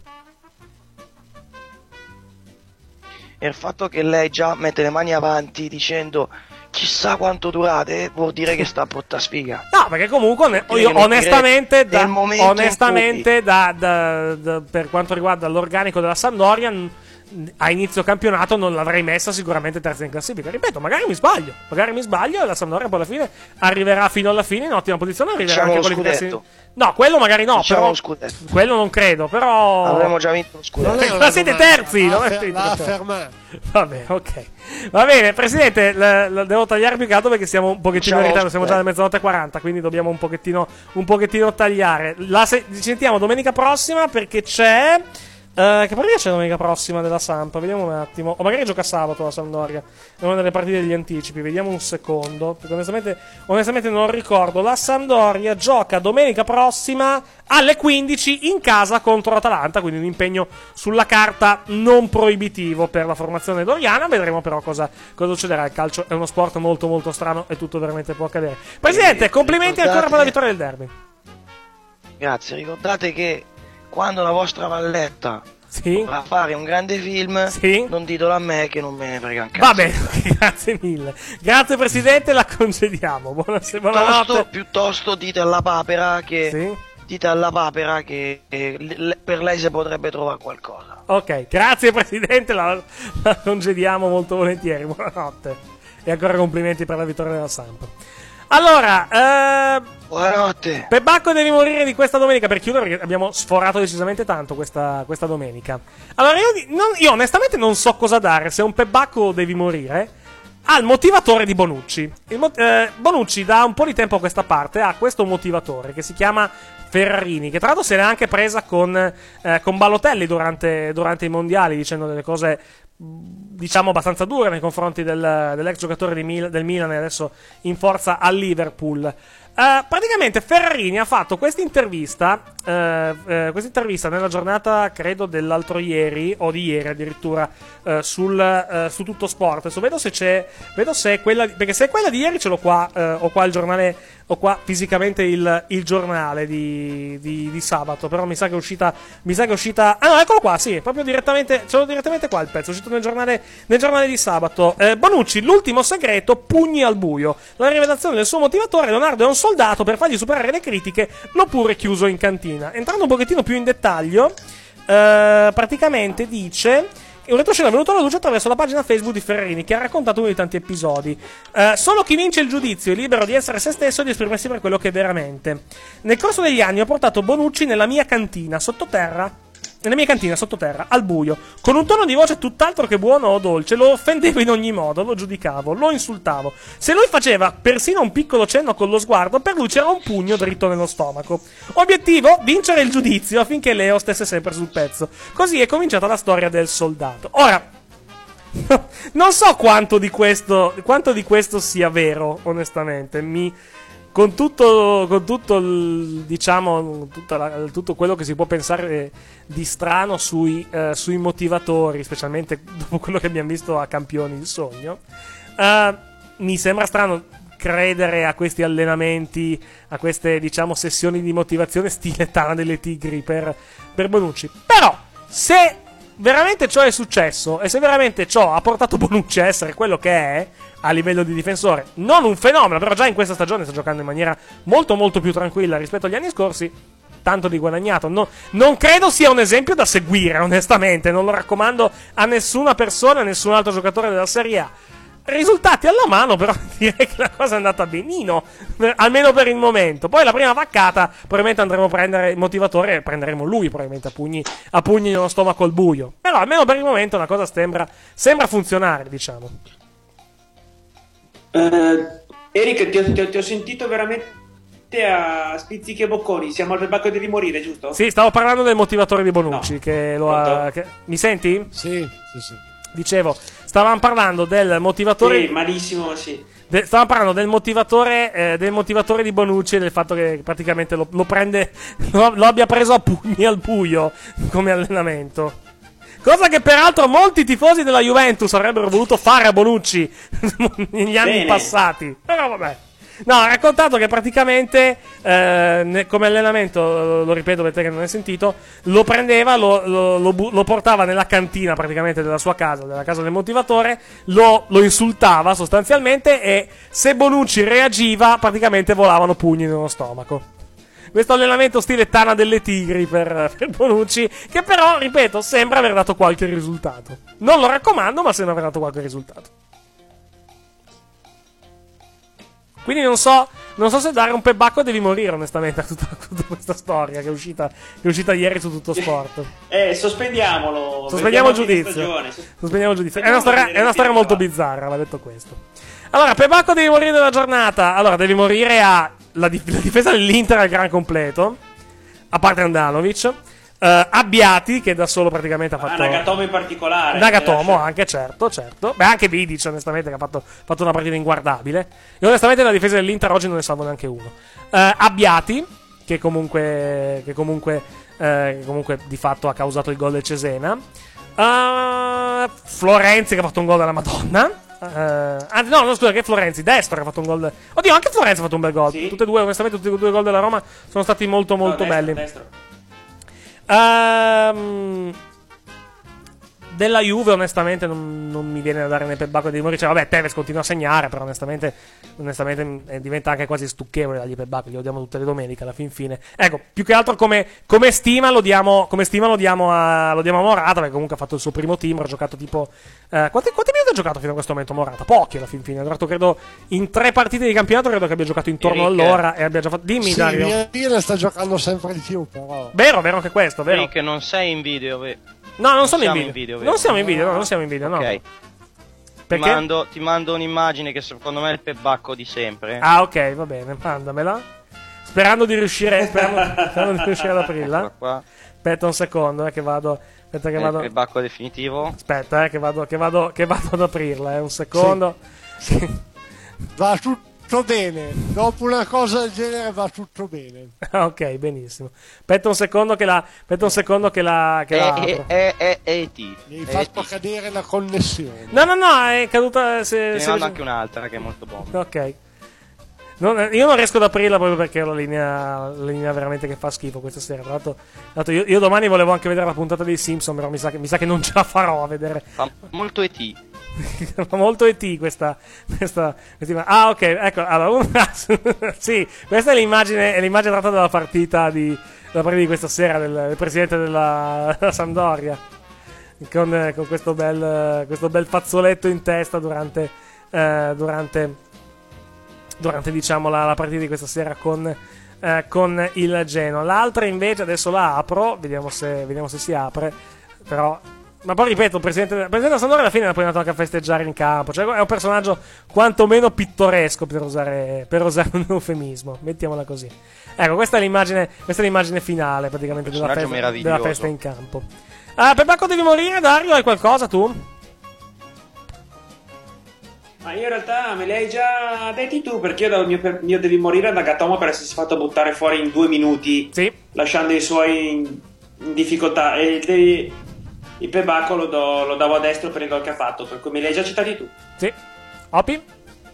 E il fatto che lei già mette le mani avanti dicendo chissà quanto durate vuol dire che sta a brutta sfiga. No, perché comunque ne- Vuol dire io che non onestamente, dire- da, nel momento in onestamente da, da- da- per quanto riguarda l'organico della Sampdoria, n- a inizio campionato non l'avrei messa sicuramente terza in classifica. Ripeto, magari mi sbaglio, magari mi sbaglio e la Sampdoria poi alla fine arriverà fino alla fine in ottima posizione, arriverà Diciamo anche lo con le scudetto. No, quello magari no, Diciamo però lo scudetto. quello non credo, però Avremmo già vinto lo scudetto. Non è una Ma siete domanda, terzi, l'ha non è affer- finito. l'ha affermato. Va bene, ok. Va bene, presidente, l- l- devo tagliare più che altro perché siamo un pochettino in Ciao, ritardo, siamo già alle eh. mezzanotte e quaranta, quindi dobbiamo un pochettino, un pochettino tagliare. La se- ci sentiamo domenica prossima perché c'è... eh, che partita c'è domenica prossima della Samp? Vediamo un attimo. O magari gioca sabato la Sampdoria. È una delle partite degli anticipi. Vediamo un secondo. Perché onestamente, onestamente non ricordo. La Sampdoria gioca domenica prossima alle quindici in casa contro l'Atalanta. Quindi un impegno sulla carta non proibitivo per la formazione doriana. Vedremo però cosa, cosa succederà. Il calcio è uno sport molto molto strano e tutto veramente può accadere. Presidente, complimenti ancora per la vittoria del derby. Grazie, ricordate che quando la vostra valletta Sì. vorrà fare un grande film, Sì. non ditelo a me che non me ne frega un cazzo. Va bene, grazie mille. Grazie presidente, la concediamo. Buonasera, Piuttosto, buonanotte. piuttosto dite alla papera che Sì. dite alla papera che eh, le- per lei si potrebbe trovare qualcosa. Ok, grazie presidente, la, la concediamo molto volentieri. Buonanotte. E ancora complimenti per la vittoria della Samp. Allora, eh, buonanotte. Pebacco devi morire di questa domenica per chiudere perché abbiamo sforato decisamente tanto questa, questa domenica. Allora, io, di- non- io onestamente non so cosa dare se un Pebacco devi morire al motivatore di Bonucci. Il mo- eh, Bonucci da un po' di tempo a questa parte ha questo motivatore che si chiama Ferrarini, che tra l'altro se l'è anche presa con, eh, con Balotelli durante, durante i mondiali, dicendo delle cose diciamo abbastanza dure nei confronti del, dell'ex giocatore di Mil- del Milan e adesso in forza al Liverpool. Uh, praticamente Ferrarini ha fatto questa intervista uh, uh, questa intervista nella giornata credo dell'altro ieri o di ieri addirittura uh, sul, uh, su Tutto Sport. Adesso vedo se c'è vedo se è quella perché se è quella di ieri ce l'ho qua, uh, ho qua il giornale ho qua fisicamente il, il giornale di, di, di sabato, però mi sa che è uscita, mi sa che è uscita, ah no, eccolo qua, sì, proprio direttamente, ce l'ho direttamente qua il pezzo, è uscito nel giornale, nel giornale di sabato. eh, Bonucci, l'ultimo segreto, pugni al buio, la rivelazione del suo motivatore: Leonardo è un soldato, per fargli superare le critiche l'ho pure chiuso in cantina. Entrando un pochettino più in dettaglio, eh, praticamente dice: un retroscena è venuto alla luce attraverso la pagina Facebook di Ferrerini, che ha raccontato uno di tanti episodi. Uh, solo chi vince il giudizio è libero di essere se stesso e di esprimersi per quello che è veramente. Nel corso degli anni ho portato Bonucci nella mia cantina sottoterra, nella mia cantina sottoterra, al buio, con un tono di voce tutt'altro che buono o dolce. Lo offendevo in ogni modo, lo giudicavo, lo insultavo. Se lui faceva persino un piccolo cenno con lo sguardo, per lui c'era un pugno dritto nello stomaco. Obiettivo: vincere il giudizio affinché Leo stesse sempre sul pezzo. Così è cominciata la storia del soldato. Ora, non so quanto di questo, quanto di questo sia vero, onestamente. Mi... Con tutto, con tutto il, diciamo, tutta la, tutto quello che si può pensare di strano sui, eh, sui motivatori, specialmente dopo quello che abbiamo visto a Campioni il Sogno, eh, mi sembra strano credere a questi allenamenti, a queste, diciamo, sessioni di motivazione stile Tana delle Tigri per, per Bonucci. Però, se veramente ciò è successo e se veramente ciò ha portato Bonucci a essere quello che è a livello di difensore, non un fenomeno, però già in questa stagione sta giocando in maniera molto molto più tranquilla rispetto agli anni scorsi, tanto di guadagnato. No, non credo sia un esempio da seguire, onestamente, non lo raccomando a nessuna persona, a nessun altro giocatore della Serie A. Risultati alla mano, però direi che la cosa è andata benino, almeno per il momento. Poi la prima vaccata probabilmente andremo a prendere il motivatore e prenderemo lui probabilmente a pugni, a pugni nello stomaco al buio. Però almeno per il momento la cosa sembra, sembra funzionare, diciamo. Uh, Eric, ti ho, ti, ho, ti ho sentito veramente a spizzichi e bocconi. Siamo al prebacco di morire, giusto? Sì, stavo parlando del motivatore di Bonucci, no. che lo ha, che... Mi senti? Sì, sì, sì. Dicevo, stavamo parlando del motivatore. Sì, malissimo, sì. De, stavamo parlando del motivatore, eh, del motivatore di Bonucci e del fatto che praticamente lo, lo prende, lo, lo abbia preso a pugni al buio come allenamento. Cosa che peraltro molti tifosi della Juventus avrebbero voluto fare a Bonucci negli anni Bene. passati. Però vabbè. No, ha raccontato che praticamente eh, ne, come allenamento, lo, lo ripeto per te che non hai sentito, lo prendeva, lo, lo, lo, lo portava nella cantina praticamente della sua casa, della casa del motivatore, lo, lo insultava sostanzialmente e se Bonucci reagiva praticamente volavano pugni nello stomaco. Questo allenamento stile Tana delle Tigri per, per Bonucci, che però, ripeto, sembra aver dato qualche risultato. Non lo raccomando, ma sembra aver dato qualche risultato. Quindi non so, non so se dare un pebacco devi morire, onestamente, a tutta, tutta questa storia che è uscita, che è uscita ieri su Tutto Sport. Eh, sospendiamolo. Sospendiamo il giudizio. Sospendiamo il giudizio. È una storia, è una storia molto bizzarra, va detto questo. Allora, pebacco devi morire della giornata. Allora, devi morire a la, dif- la difesa dell'Inter al gran completo, a parte Andanovic. Uh, Abbiati, che da solo praticamente ha fatto. Ah, Nagatomo in particolare. Nagatomo anche, certo, certo. Beh, anche Vidic, onestamente, che ha fatto, fatto una partita inguardabile. E onestamente, la difesa dell'Inter oggi non ne salvo neanche uno. Uh, Abbiati, che comunque. Che comunque. Uh, che comunque di fatto ha causato il gol del Cesena. Uh, Florenzi, che ha fatto un gol della Madonna. Uh, anzi, no, no, scusa, che Florenzi, destro che ha fatto un gol. Oddio, anche Florenzi ha fatto un bel gol. Sì? Tutte e due, onestamente, tutti e due i gol della Roma sono stati molto, molto no, destro, belli. Destro. Um, della Juve onestamente non, non mi viene da dare né per bacco di morire. Cioè, vabbè, Tevez continua a segnare, però onestamente onestamente eh, diventa anche quasi stucchevole dargli per bacco. Li odiamo tutte le domeniche alla fin fine. Ecco, più che altro come, come stima lo diamo come stima lo diamo a lo diamo a Morata, perché comunque ha fatto il suo primo team, ha giocato tipo eh, quanti, quanti minuti ha giocato fino a questo momento Morata? Pochi alla fin fine. Ha giocato credo in tre partite di campionato, credo che abbia giocato intorno Eric. all'ora e abbia già fatto. Dimmi, sì, Dario. Viera sta giocando sempre di più, però. Vero, vero anche questo, vero. Che non sei in video, ve- No, non, non sono in video. in video non siamo in video, no, non siamo in video, Ok. no. Ti Perché? mando, ti mando un'immagine che secondo me è il pebacco di sempre. Ah, ok, va bene, mandamela. Sperando di riuscire, sperando, sperando di riuscire ad aprirla. Qua. Aspetta un secondo, eh, che vado. Aspetta che È vado. il pebacco definitivo. Aspetta, eh, che vado, che vado, che vado ad aprirla, eh, un secondo. Sì. Va tutto bene. Dopo una cosa del genere va tutto bene. Ok, benissimo. Aspetta un secondo che la. Aspetta un secondo che la. Che la apro. E e e ti. Mi hai fatto cadere la connessione. No, no, no, è caduta. Se, Te ne se... mando anche un'altra che è molto buona. Ok. non, io non riesco ad aprirla proprio perché è la linea, la linea veramente che fa schifo questa sera. Tra l'altro, tra l'altro io, io domani volevo anche vedere la puntata dei Simpson, però mi sa che, mi sa che non ce la farò a vedere. Fa molto E T. Fa molto E T questa, questa, questa. Ah, ok, ecco. Allora, una, sì, questa è l'immagine, è l'immagine tratta dalla partita di, dalla partita di questa sera del, del presidente della, della Sampdoria. Con, con questo bel, questo bel fazzoletto in testa durante, eh, durante, durante diciamo la, la partita di questa sera con, eh, con il Genoa. L'altra invece adesso la apro, vediamo se, vediamo se si apre, però, ma poi ripeto, il presidente, il presidente della Sampdoria alla fine è poi andato anche a festeggiare in campo, cioè è un personaggio quantomeno pittoresco per usare, per usare un eufemismo, mettiamola così. Ecco, questa è l'immagine, questa è l'immagine finale praticamente della festa, della festa in campo. Ah, per Bacco devi morire, Dario? Hai qualcosa tu? Ma io in realtà me li hai già detti tu, perché io dal mio, per, mio devi morire da Gatomo per essersi fatto buttare fuori in due minuti, sì, lasciando i suoi in, in difficoltà. E il, devi, il Pebacco lo, do, lo davo a destro per il gol che ha fatto, per cui me li hai già citati tu. Sì. Opi?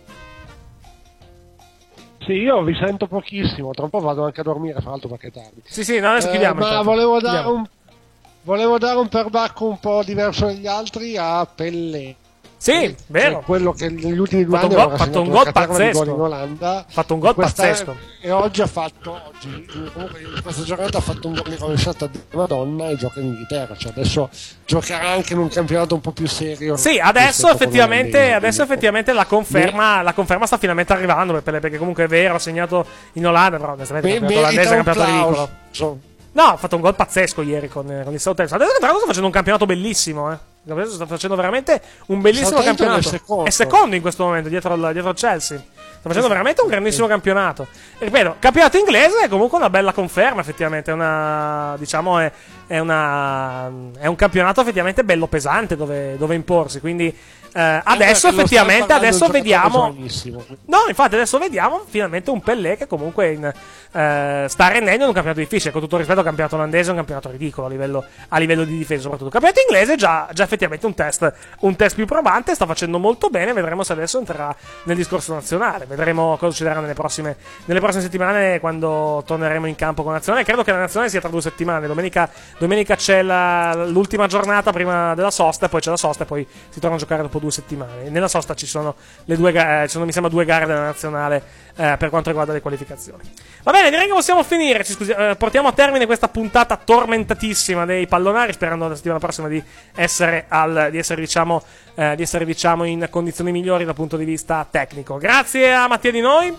Sì, io vi sento pochissimo, tra un po' vado anche a dormire, fra l'altro perché è tardi. Sì, sì, no, adesso chiudiamo. Eh, ma intanto. volevo dare Chiudiamo. un Volevo dare un perbacco un po' diverso dagli altri a Pellè. Sì, cioè, vero. Quello che negli ultimi due Fatto anni un gol- aveva fatto un segnato gol una caterva di pazzesco. gol in Olanda. Fatto un gol Questa- pazzesco. E oggi ha fatto, oggi, comunque in questa giornata ha fatto un gol di rovesciata di Madonna e gioca in Inghilterra. Cioè adesso giocherà anche in un campionato un po' più serio. Sì, adesso rispetto a effettivamente, quello adesso olandese. effettivamente la conferma, la conferma sta finalmente arrivando per Pelé, perché comunque è vero, ha segnato in Olanda, però onestamente il Me- campionato olandese è un merita un campionato ridicolo. plauso. No, ha fatto un gol pazzesco ieri con, con il Southampton. Adesso tra l'altro sta facendo un campionato bellissimo, eh. Adesso sta facendo veramente un bellissimo Southampton campionato. è secondo. È secondo in questo momento dietro al, dietro al Chelsea. Sta facendo veramente un grandissimo campionato. E ripeto, campionato inglese è comunque una bella conferma, effettivamente. È una, diciamo, è, è una, è un campionato effettivamente bello pesante dove, dove imporsi. Quindi eh, adesso Eh, lo effettivamente, stanno adesso parlando vediamo. giovanissimo. No, infatti adesso vediamo finalmente un Pellè che comunque in, eh, sta rendendo in un campionato difficile. Con tutto il rispetto al campionato olandese è un campionato ridicolo a livello, a livello di difesa soprattutto. Il campionato inglese è già, già effettivamente un test, un test più probante, sta facendo molto bene. Vedremo se adesso entrerà nel discorso nazionale. Vedremo cosa succederà nelle prossime, nelle prossime settimane quando torneremo in campo con la nazionale. Credo che la nazionale sia tra due settimane. Domenica, domenica c'è la, l'ultima giornata prima della sosta, e poi c'è la sosta e poi si torna a giocare dopo due settimane. Nella sosta ci sono le due gare, ci sono mi sembra due gare della nazionale eh, per quanto riguarda le qualificazioni. Va bene, direi che possiamo finire. Ci scusi, eh, portiamo a termine questa puntata tormentatissima dei pallonari, sperando la settimana prossima di essere al, di essere diciamo eh, di essere diciamo in condizioni migliori dal punto di vista tecnico. Grazie a Mattia Di Noi.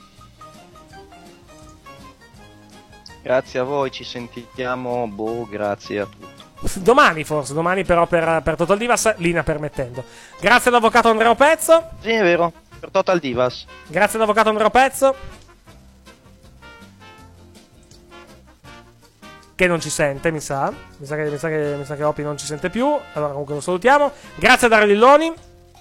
Grazie a voi, ci sentiamo, boh, grazie a tutti. Domani forse, domani però per, per Total Divas, linea permettendo. Grazie all'avvocato Andrea Pezzo. Sì, è vero, per Total Divas. Grazie all'avvocato Andrea Pezzo. Che non ci sente, mi sa. Mi sa che, mi sa che, mi sa che Opi non ci sente più. Allora comunque lo salutiamo. Grazie a Dario Lilloni.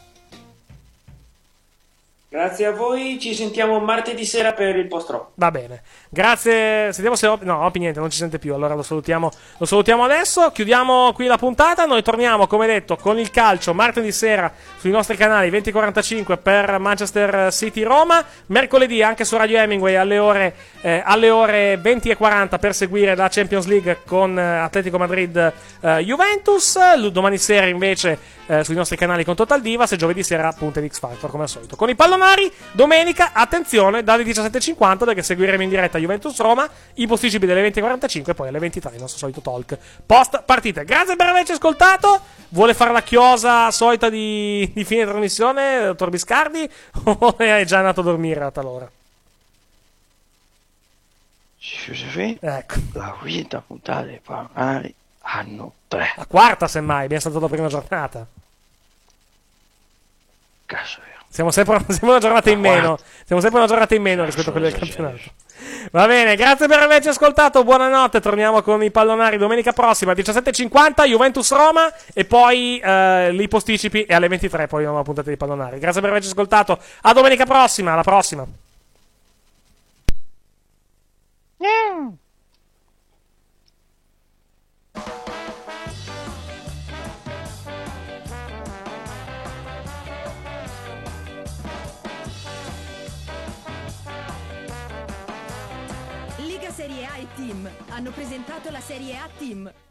Grazie a voi, ci sentiamo martedì sera per il post-rock. Va bene, grazie. Sentiamo se Opi. No, Opi niente, non ci sente più. Allora lo salutiamo, lo salutiamo adesso. Chiudiamo qui la puntata. Noi torniamo, come detto, con il calcio martedì sera sui nostri canali venti e quarantacinque per Manchester City Roma. Mercoledì anche su Radio Hemingway alle ore, eh, alle ore venti e quaranta per seguire la Champions League con eh, Atletico Madrid eh, Juventus. L- domani sera invece eh, sui nostri canali con Total Divas. E giovedì sera punte di X Factor come al solito. Con i pallonari domenica, attenzione, dalle diciassette e cinquanta perché seguiremo in diretta Juventus Roma, i posticipi delle venti e quarantacinque e poi alle ventitré il nostro solito talk post partita. Grazie per averci ascoltato. Vuole fare la chiosa solita di, di fine trasmissione, dottor Biscardi, o è già andato a dormire a tal'ora? Ecco. La quinta puntata dei pallonari hanno tre. La quarta semmai, abbiamo saltato la prima giornata. Cazzo, Siamo sempre, sempre una giornata in meno. Siamo sempre una giornata in meno rispetto a quelle del campionato. Va bene, grazie per averci ascoltato. Buonanotte. Torniamo con i pallonari domenica prossima, diciassette e cinquanta, Juventus Roma. E poi eh, li posticipi. E alle ventitré poi una nuova puntata di pallonari. Grazie per averci ascoltato. A domenica prossima. Alla prossima. Yeah. Liga Serie A e Team hanno presentato la Serie A Team.